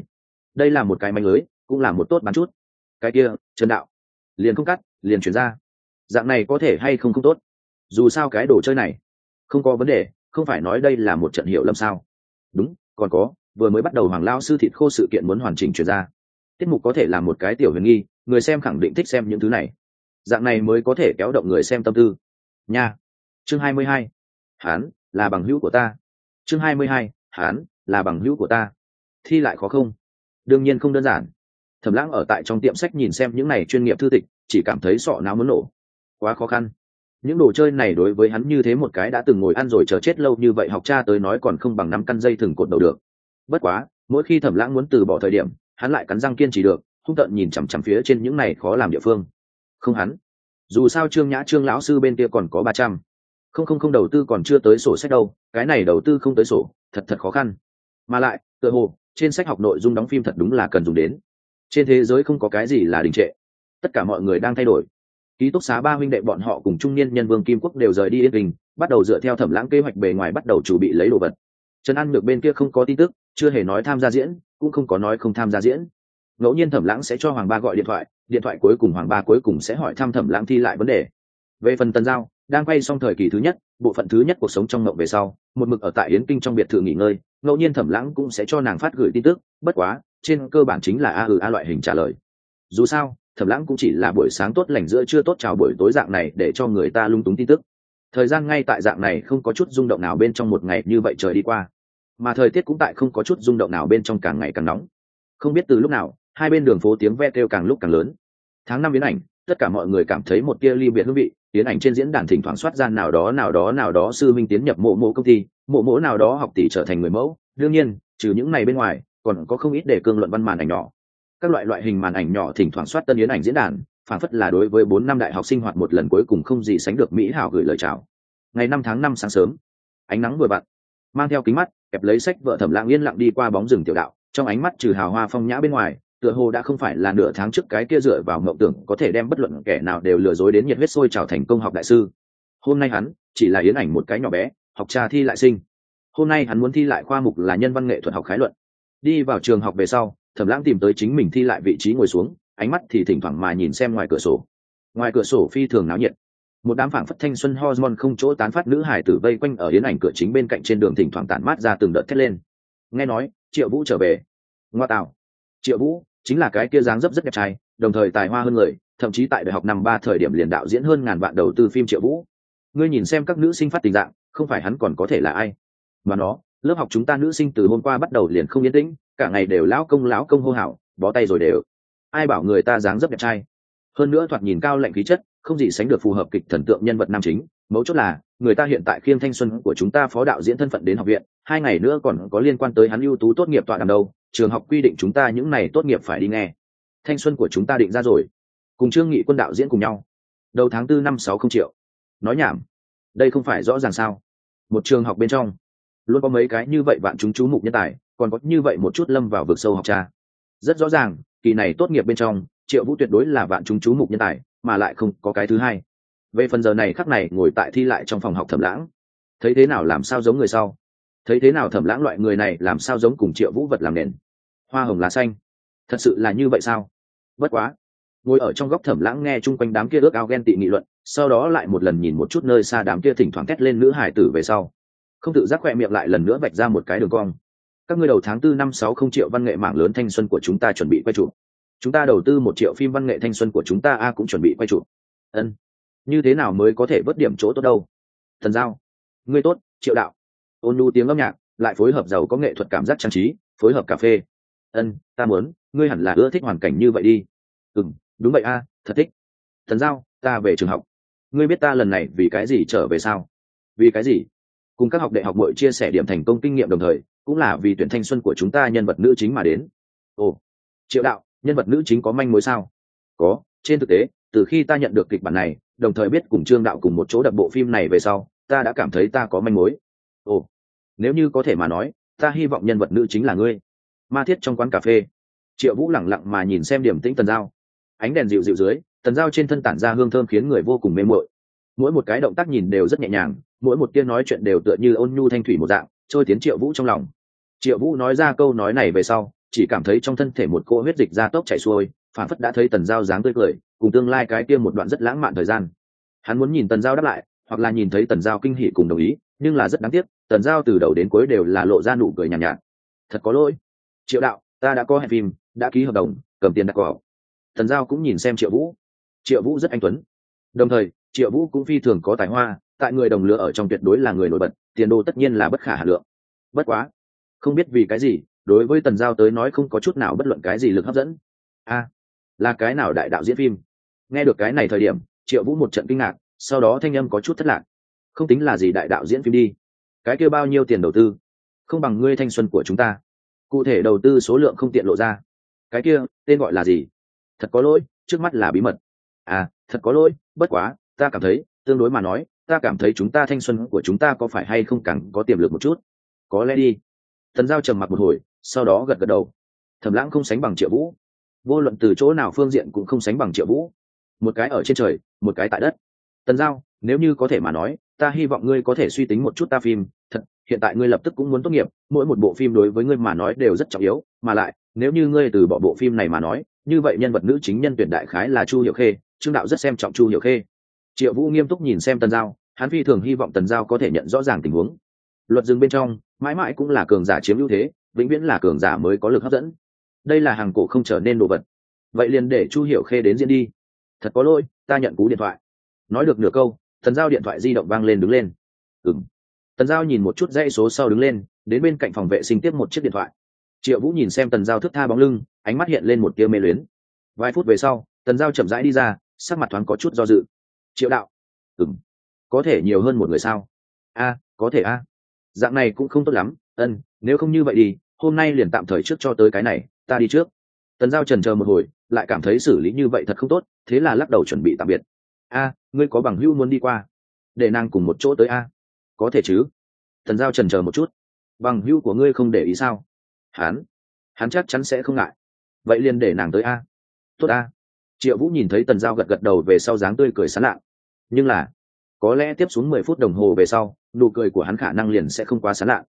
đây là một cái manh lưới, cũng là một tốt bán chút. Cái kia Trần đạo liền không cắt liền chuyển ra, dạng này có thể hay không không tốt, dù sao cái đồ chơi này không có vấn đề, không phải nói đây là một trận hiểu lầm sao. Đúng, còn có vừa mới bắt đầu Hoàng Lao sư thịt khô sự kiện muốn hoàn chỉnh chuyển ra, tiết mục có thể là một cái tiểu huyền nghi, người xem khẳng định thích xem những thứ này, dạng này mới có thể kéo động người xem tâm tư nha. Chương hai mươi hai, hán là bằng hữu của ta. Chương hai mươi hai, hán là bằng hữu của ta. Thi lại khó không? Đương nhiên không đơn giản. Thẩm Lãng ở tại trong tiệm sách nhìn xem những này chuyên nghiệp thư tịch, chỉ cảm thấy sọ não muốn nổ. Quá khó khăn. Những đồ chơi này đối với hắn như thế một cái đã từng ngồi ăn rồi chờ chết lâu như vậy học cha tới nói còn không bằng năm căn dây thừng cột đầu được. Bất quá, mỗi khi Thẩm Lãng muốn từ bỏ thời điểm, hắn lại cắn răng kiên trì được, hung tợn nhìn chằm chằm phía trên những này khó làm địa phương. Không hắn, dù sao Trương Nhã Trương lão sư bên kia còn có ba trăm, không không không đầu tư còn chưa tới sổ sách đâu, cái này đầu tư không tới sổ, thật thật khó khăn. Mà lại, tựa hồ trên sách học nội dung đóng phim thật đúng là cần dùng đến. Trên thế giới không có cái gì là đình trệ, tất cả mọi người đang thay đổi. Ký túc xá ba huynh đệ bọn họ cùng trung niên nhân Vương Kim Quốc đều rời đi Yên Bình, bắt đầu dựa theo Thẩm Lãng kế hoạch bề ngoài bắt đầu chuẩn bị lấy đồ vật. Trần An Nhược bên kia không có tin tức, chưa hề nói tham gia diễn, cũng không có nói không tham gia diễn. Ngẫu nhiên Thẩm Lãng sẽ cho Hoàng Ba gọi điện thoại, điện thoại cuối cùng Hoàng Ba cuối cùng sẽ hỏi thăm Thẩm Lãng thi lại vấn đề. Về phần Tần Giao, đang quay xong thời kỳ thứ nhất, bộ phận thứ nhất cuộc sống trong mộng về sau, một mực ở tại Yến Kinh trong biệt thự nghỉ ngơi, ngẫu nhiên Thẩm Lãng cũng sẽ cho nàng phát gửi tin tức, bất quá, trên cơ bản chính là a ừ a loại hình trả lời. Dù sao, Thẩm Lãng cũng chỉ là buổi sáng tốt lành giữa trưa tốt chào buổi tối dạng này để cho người ta lung túng tin tức. Thời gian ngay tại dạng này không có chút rung động nào bên trong một ngày như vậy trời đi qua, mà thời tiết cũng tại không có chút rung động nào bên trong càng ngày càng nóng. Không biết từ lúc nào, hai bên đường phố tiếng ve kêu càng lúc càng lớn. Tháng năm Yến ảnh, tất cả mọi người cảm thấy một tia ly biệt hương vị. Yến ảnh trên diễn đàn thỉnh thoảng soát gian nào đó nào đó nào đó sư minh tiến nhập mộ mộ công ty, mộ mộ nào đó học tỷ trở thành người mẫu. Đương nhiên, trừ những này bên ngoài, còn có không ít để cương luận văn màn ảnh nhỏ. Các loại loại hình màn ảnh nhỏ thỉnh thoảng soát tân Yến ảnh diễn đàn, phản phất là đối với bốn năm đại học sinh hoạt một lần cuối cùng không gì sánh được mỹ hảo gửi lời chào. Ngày năm tháng năm sáng sớm, ánh nắng vừa vặn, mang theo kính mắt, kẹp lấy sách vợ Thẩm Lãng yên lặng đi qua bóng rừng tiểu đạo, trong ánh mắt trừ hào hoa phong nhã bên ngoài, tựa hồ đã không phải là nửa tháng trước cái kia dựa vào mộng tưởng có thể đem bất luận kẻ nào đều lừa dối đến nhiệt huyết sôi trào thành công học đại sư. Hôm nay hắn chỉ là Yến ảnh một cái nhỏ bé, học trà thi lại sinh. Hôm nay hắn muốn thi lại khoa mục là nhân văn nghệ thuật học khái luận. Đi vào trường học về sau, Thẩm Lãng tìm tới chính mình thi lại vị trí ngồi xuống, ánh mắt thì thỉnh thoảng mà nhìn xem ngoài cửa sổ. Ngoài cửa sổ phi thường náo nhiệt, một đám phảng phất thanh xuân hormone không chỗ tán phát nữ hải tử vây quanh ở Yến ảnh cửa chính bên cạnh trên đường, thỉnh thoảng tản mát ra từng đợt thét lên. Nghe nói Triệu Vũ trở về. Ngoa tạo, Triệu Vũ chính là cái kia dáng dấp rất đẹp trai, đồng thời tài hoa hơn người, thậm chí tại đại học năm ba thời điểm liền đạo diễn hơn ngàn vạn đầu tư phim Triệu Vũ. Ngươi nhìn xem các nữ sinh phát tình dạng, không phải hắn còn có thể là ai? Mà nó, lớp học chúng ta nữ sinh từ hôm qua bắt đầu liền không yên tĩnh, cả ngày đều lão công lão công hô hào, bó tay rồi đều. Ai bảo người ta dáng dấp đẹp trai? Hơn nữa thoạt nhìn cao lạnh khí chất, không gì sánh được phù hợp kịch thần tượng nhân vật nam chính. Mấu chốt là người ta hiện tại khiêng thanh xuân của chúng ta phó đạo diễn thân phận đến học viện, hai ngày nữa còn có liên quan tới hắn ưu tú tốt nghiệp tọa đàm đâu. Trường học quy định chúng ta những này tốt nghiệp phải đi nghe. Thanh xuân của chúng ta định ra rồi, cùng Trương Nghị Quân đạo diễn cùng nhau. Đầu tháng tư năm sáu không triệu. Nói nhảm, đây không phải rõ ràng sao? Một trường học bên trong luôn có mấy cái như vậy vạn chúng chú mục nhân tài, còn có như vậy một chút lâm vào vực sâu học tra. Rất rõ ràng, kỳ này tốt nghiệp bên trong, Triệu Vũ tuyệt đối là vạn chúng chú mục nhân tài, mà lại không có cái thứ hai. Về phần giờ này khắc này ngồi tại thi lại trong phòng học Thẩm Lãng, thấy thế nào làm sao giống người sau, thấy thế nào Thẩm Lãng loại người này làm sao giống cùng Triệu Vũ vật làm nền, hoa hồng lá xanh, thật sự là như vậy sao? Bất quá, ngồi ở trong góc Thẩm Lãng nghe chung quanh đám kia ước ao ghen tị nghị luận, sau đó lại một lần nhìn một chút nơi xa đám kia thỉnh thoảng thét lên nữ hải tử về sau, không tự giác khỏe miệng lại lần nữa vạch ra một cái đường cong. Các ngươi đầu tháng tư năm sáu không triệu văn nghệ mảng lớn thanh xuân của chúng ta chuẩn bị quay chụp. Chúng ta đầu tư một triệu phim văn nghệ thanh xuân của chúng ta a cũng chuẩn bị quay chụp. Ân, như thế nào mới có thể vớt điểm chỗ tốt đâu? Thần Giao, ngươi tốt. Triệu đạo, ôn nhu tiếng âm nhạc, lại phối hợp giàu có nghệ thuật cảm giác trang trí, phối hợp cà phê. Ân, ta muốn, ngươi hẳn là ưa thích hoàn cảnh như vậy đi. Ừm, đúng vậy a, thật thích. Thần Giao, ta về trường học. Ngươi biết ta lần này vì cái gì trở về sao? Vì cái gì? Cùng các học đại học bội chia sẻ điểm thành công kinh nghiệm, đồng thời cũng là vì tuyển thanh xuân của chúng ta nhân vật nữ chính mà đến. Ồ, Triệu đạo, nhân vật nữ chính có manh mối sao? Có, trên thực tế, từ khi ta nhận được kịch bản này, đồng thời biết cùng Trương đạo cùng một chỗ đập bộ phim này về sau, ta đã cảm thấy ta có manh mối. Ồ, nếu như có thể mà nói, ta hy vọng nhân vật nữ chính là ngươi. Ma thiết trong quán cà phê, Triệu Vũ lẳng lặng mà nhìn xem Điểm Tĩnh Tần Giao. Ánh đèn dịu dịu dưới, Tần Giao trên thân tản ra hương thơm khiến người vô cùng mê mội. Mỗi một cái động tác nhìn đều rất nhẹ nhàng, mỗi một tiếng nói chuyện đều tựa như ôn nhu thanh thủy một dạng, trôi tiến Triệu Vũ trong lòng. Triệu Vũ nói ra câu nói này về sau, chỉ cảm thấy trong thân thể một cỗ huyết dịch ra tốc chảy xuôi, phản phất đã thấy tần giao dáng tươi cười cùng tương lai cái kia một đoạn rất lãng mạn thời gian. Hắn muốn nhìn tần giao đáp lại, hoặc là nhìn thấy tần giao kinh hỉ cùng đồng ý, nhưng là rất đáng tiếc, tần giao từ đầu đến cuối đều là lộ ra nụ cười nhàn nhạt, nhạt. Thật có lỗi, Triệu đạo, ta đã có hẹn phim, đã ký hợp đồng, cầm tiền đặt cọc. Tần giao cũng nhìn xem Triệu Vũ. Triệu Vũ rất anh tuấn, đồng thời Triệu Vũ cũng phi thường có tài hoa, tại người đồng lứa ở trong tuyệt đối là người nổi bật, tiền đồ tất nhiên là bất khả hà lượng. Bất quá, không biết vì cái gì, đối với tần giao tới nói không có chút nào bất luận cái gì lực hấp dẫn. A, à, là cái nào đại đạo diễn phim? Nghe được cái này thời điểm, Triệu Vũ một trận kinh ngạc, sau đó thanh âm có chút thất lạc. Không tính là gì đại đạo diễn phim đi, cái kia bao nhiêu tiền đầu tư, không bằng ngươi thanh xuân của chúng ta. Cụ thể đầu tư số lượng không tiện lộ ra. Cái kia tên gọi là gì? Thật có lỗi, trước mắt là bí mật. À, thật có lỗi, bất quá ta cảm thấy, tương đối mà nói, ta cảm thấy chúng ta thanh xuân của chúng ta có phải hay không càng có tiềm lực một chút. Có lẽ đi. Tần giao trầm mặc một hồi, sau đó gật gật đầu. Thẩm Lãng không sánh bằng Triệu Vũ, vô luận từ chỗ nào phương diện cũng không sánh bằng Triệu Vũ. Một cái ở trên trời, một cái tại đất. Tần giao, nếu như có thể mà nói, ta hy vọng ngươi có thể suy tính một chút ta phim. Thật, hiện tại ngươi lập tức cũng muốn tốt nghiệp, mỗi một bộ phim đối với ngươi mà nói đều rất trọng yếu, mà lại nếu như ngươi từ bỏ bộ phim này mà nói, như vậy nhân vật nữ chính nhân tuyển đại khái là Chu Hiểu Khê. Trương đạo rất xem trọng Chu Hiểu Khê. Triệu Vũ nghiêm túc nhìn xem Tần giao, hắn phi thường hy vọng Tần giao có thể nhận rõ ràng tình huống. Luật rừng bên trong mãi mãi cũng là cường giả chiếm ưu thế, vĩnh viễn là cường giả mới có lực hấp dẫn. Đây là hàng cổ không trở nên đồ vật. Vậy liền để Chu Hiểu Khê đến diễn đi. Thật có lỗi, ta nhận cú điện thoại. Nói được nửa câu, Tần giao điện thoại di động vang lên đứng lên. Ừm. Tần giao nhìn một chút dãy số sau đứng lên, đến bên cạnh phòng vệ sinh tiếp một chiếc điện thoại. Triệu Vũ nhìn xem Tần giao thướt tha bóng lưng, ánh mắt hiện lên một tia mê luyến. Vài phút về sau, Tần giao chậm rãi đi ra, sắc mặt thoáng có chút do dự. Triệu đạo, ừm, có thể nhiều hơn một người sao? A, có thể a. Dạng này cũng không tốt lắm, ân, nếu không như vậy đi, hôm nay liền tạm thời trước cho tới cái này, ta đi trước. Tần giao chần chờ một hồi, lại cảm thấy xử lý như vậy thật không tốt, thế là lắc đầu chuẩn bị tạm biệt. A, ngươi có bằng hữu muốn đi qua, để nàng cùng một chỗ tới a? Có thể chứ? Tần giao chần chờ một chút. Bằng hữu của ngươi không để ý sao? Hắn, hắn chắc chắn sẽ không ngại. Vậy liền để nàng tới a. Tốt a. Triệu Vũ nhìn thấy Tần giao gật gật đầu về sau dáng tươi cười sán lạ. Nhưng là, có lẽ tiếp xuống mười phút đồng hồ về sau, nụ cười của hắn khả năng liền sẽ không quá sán lạ.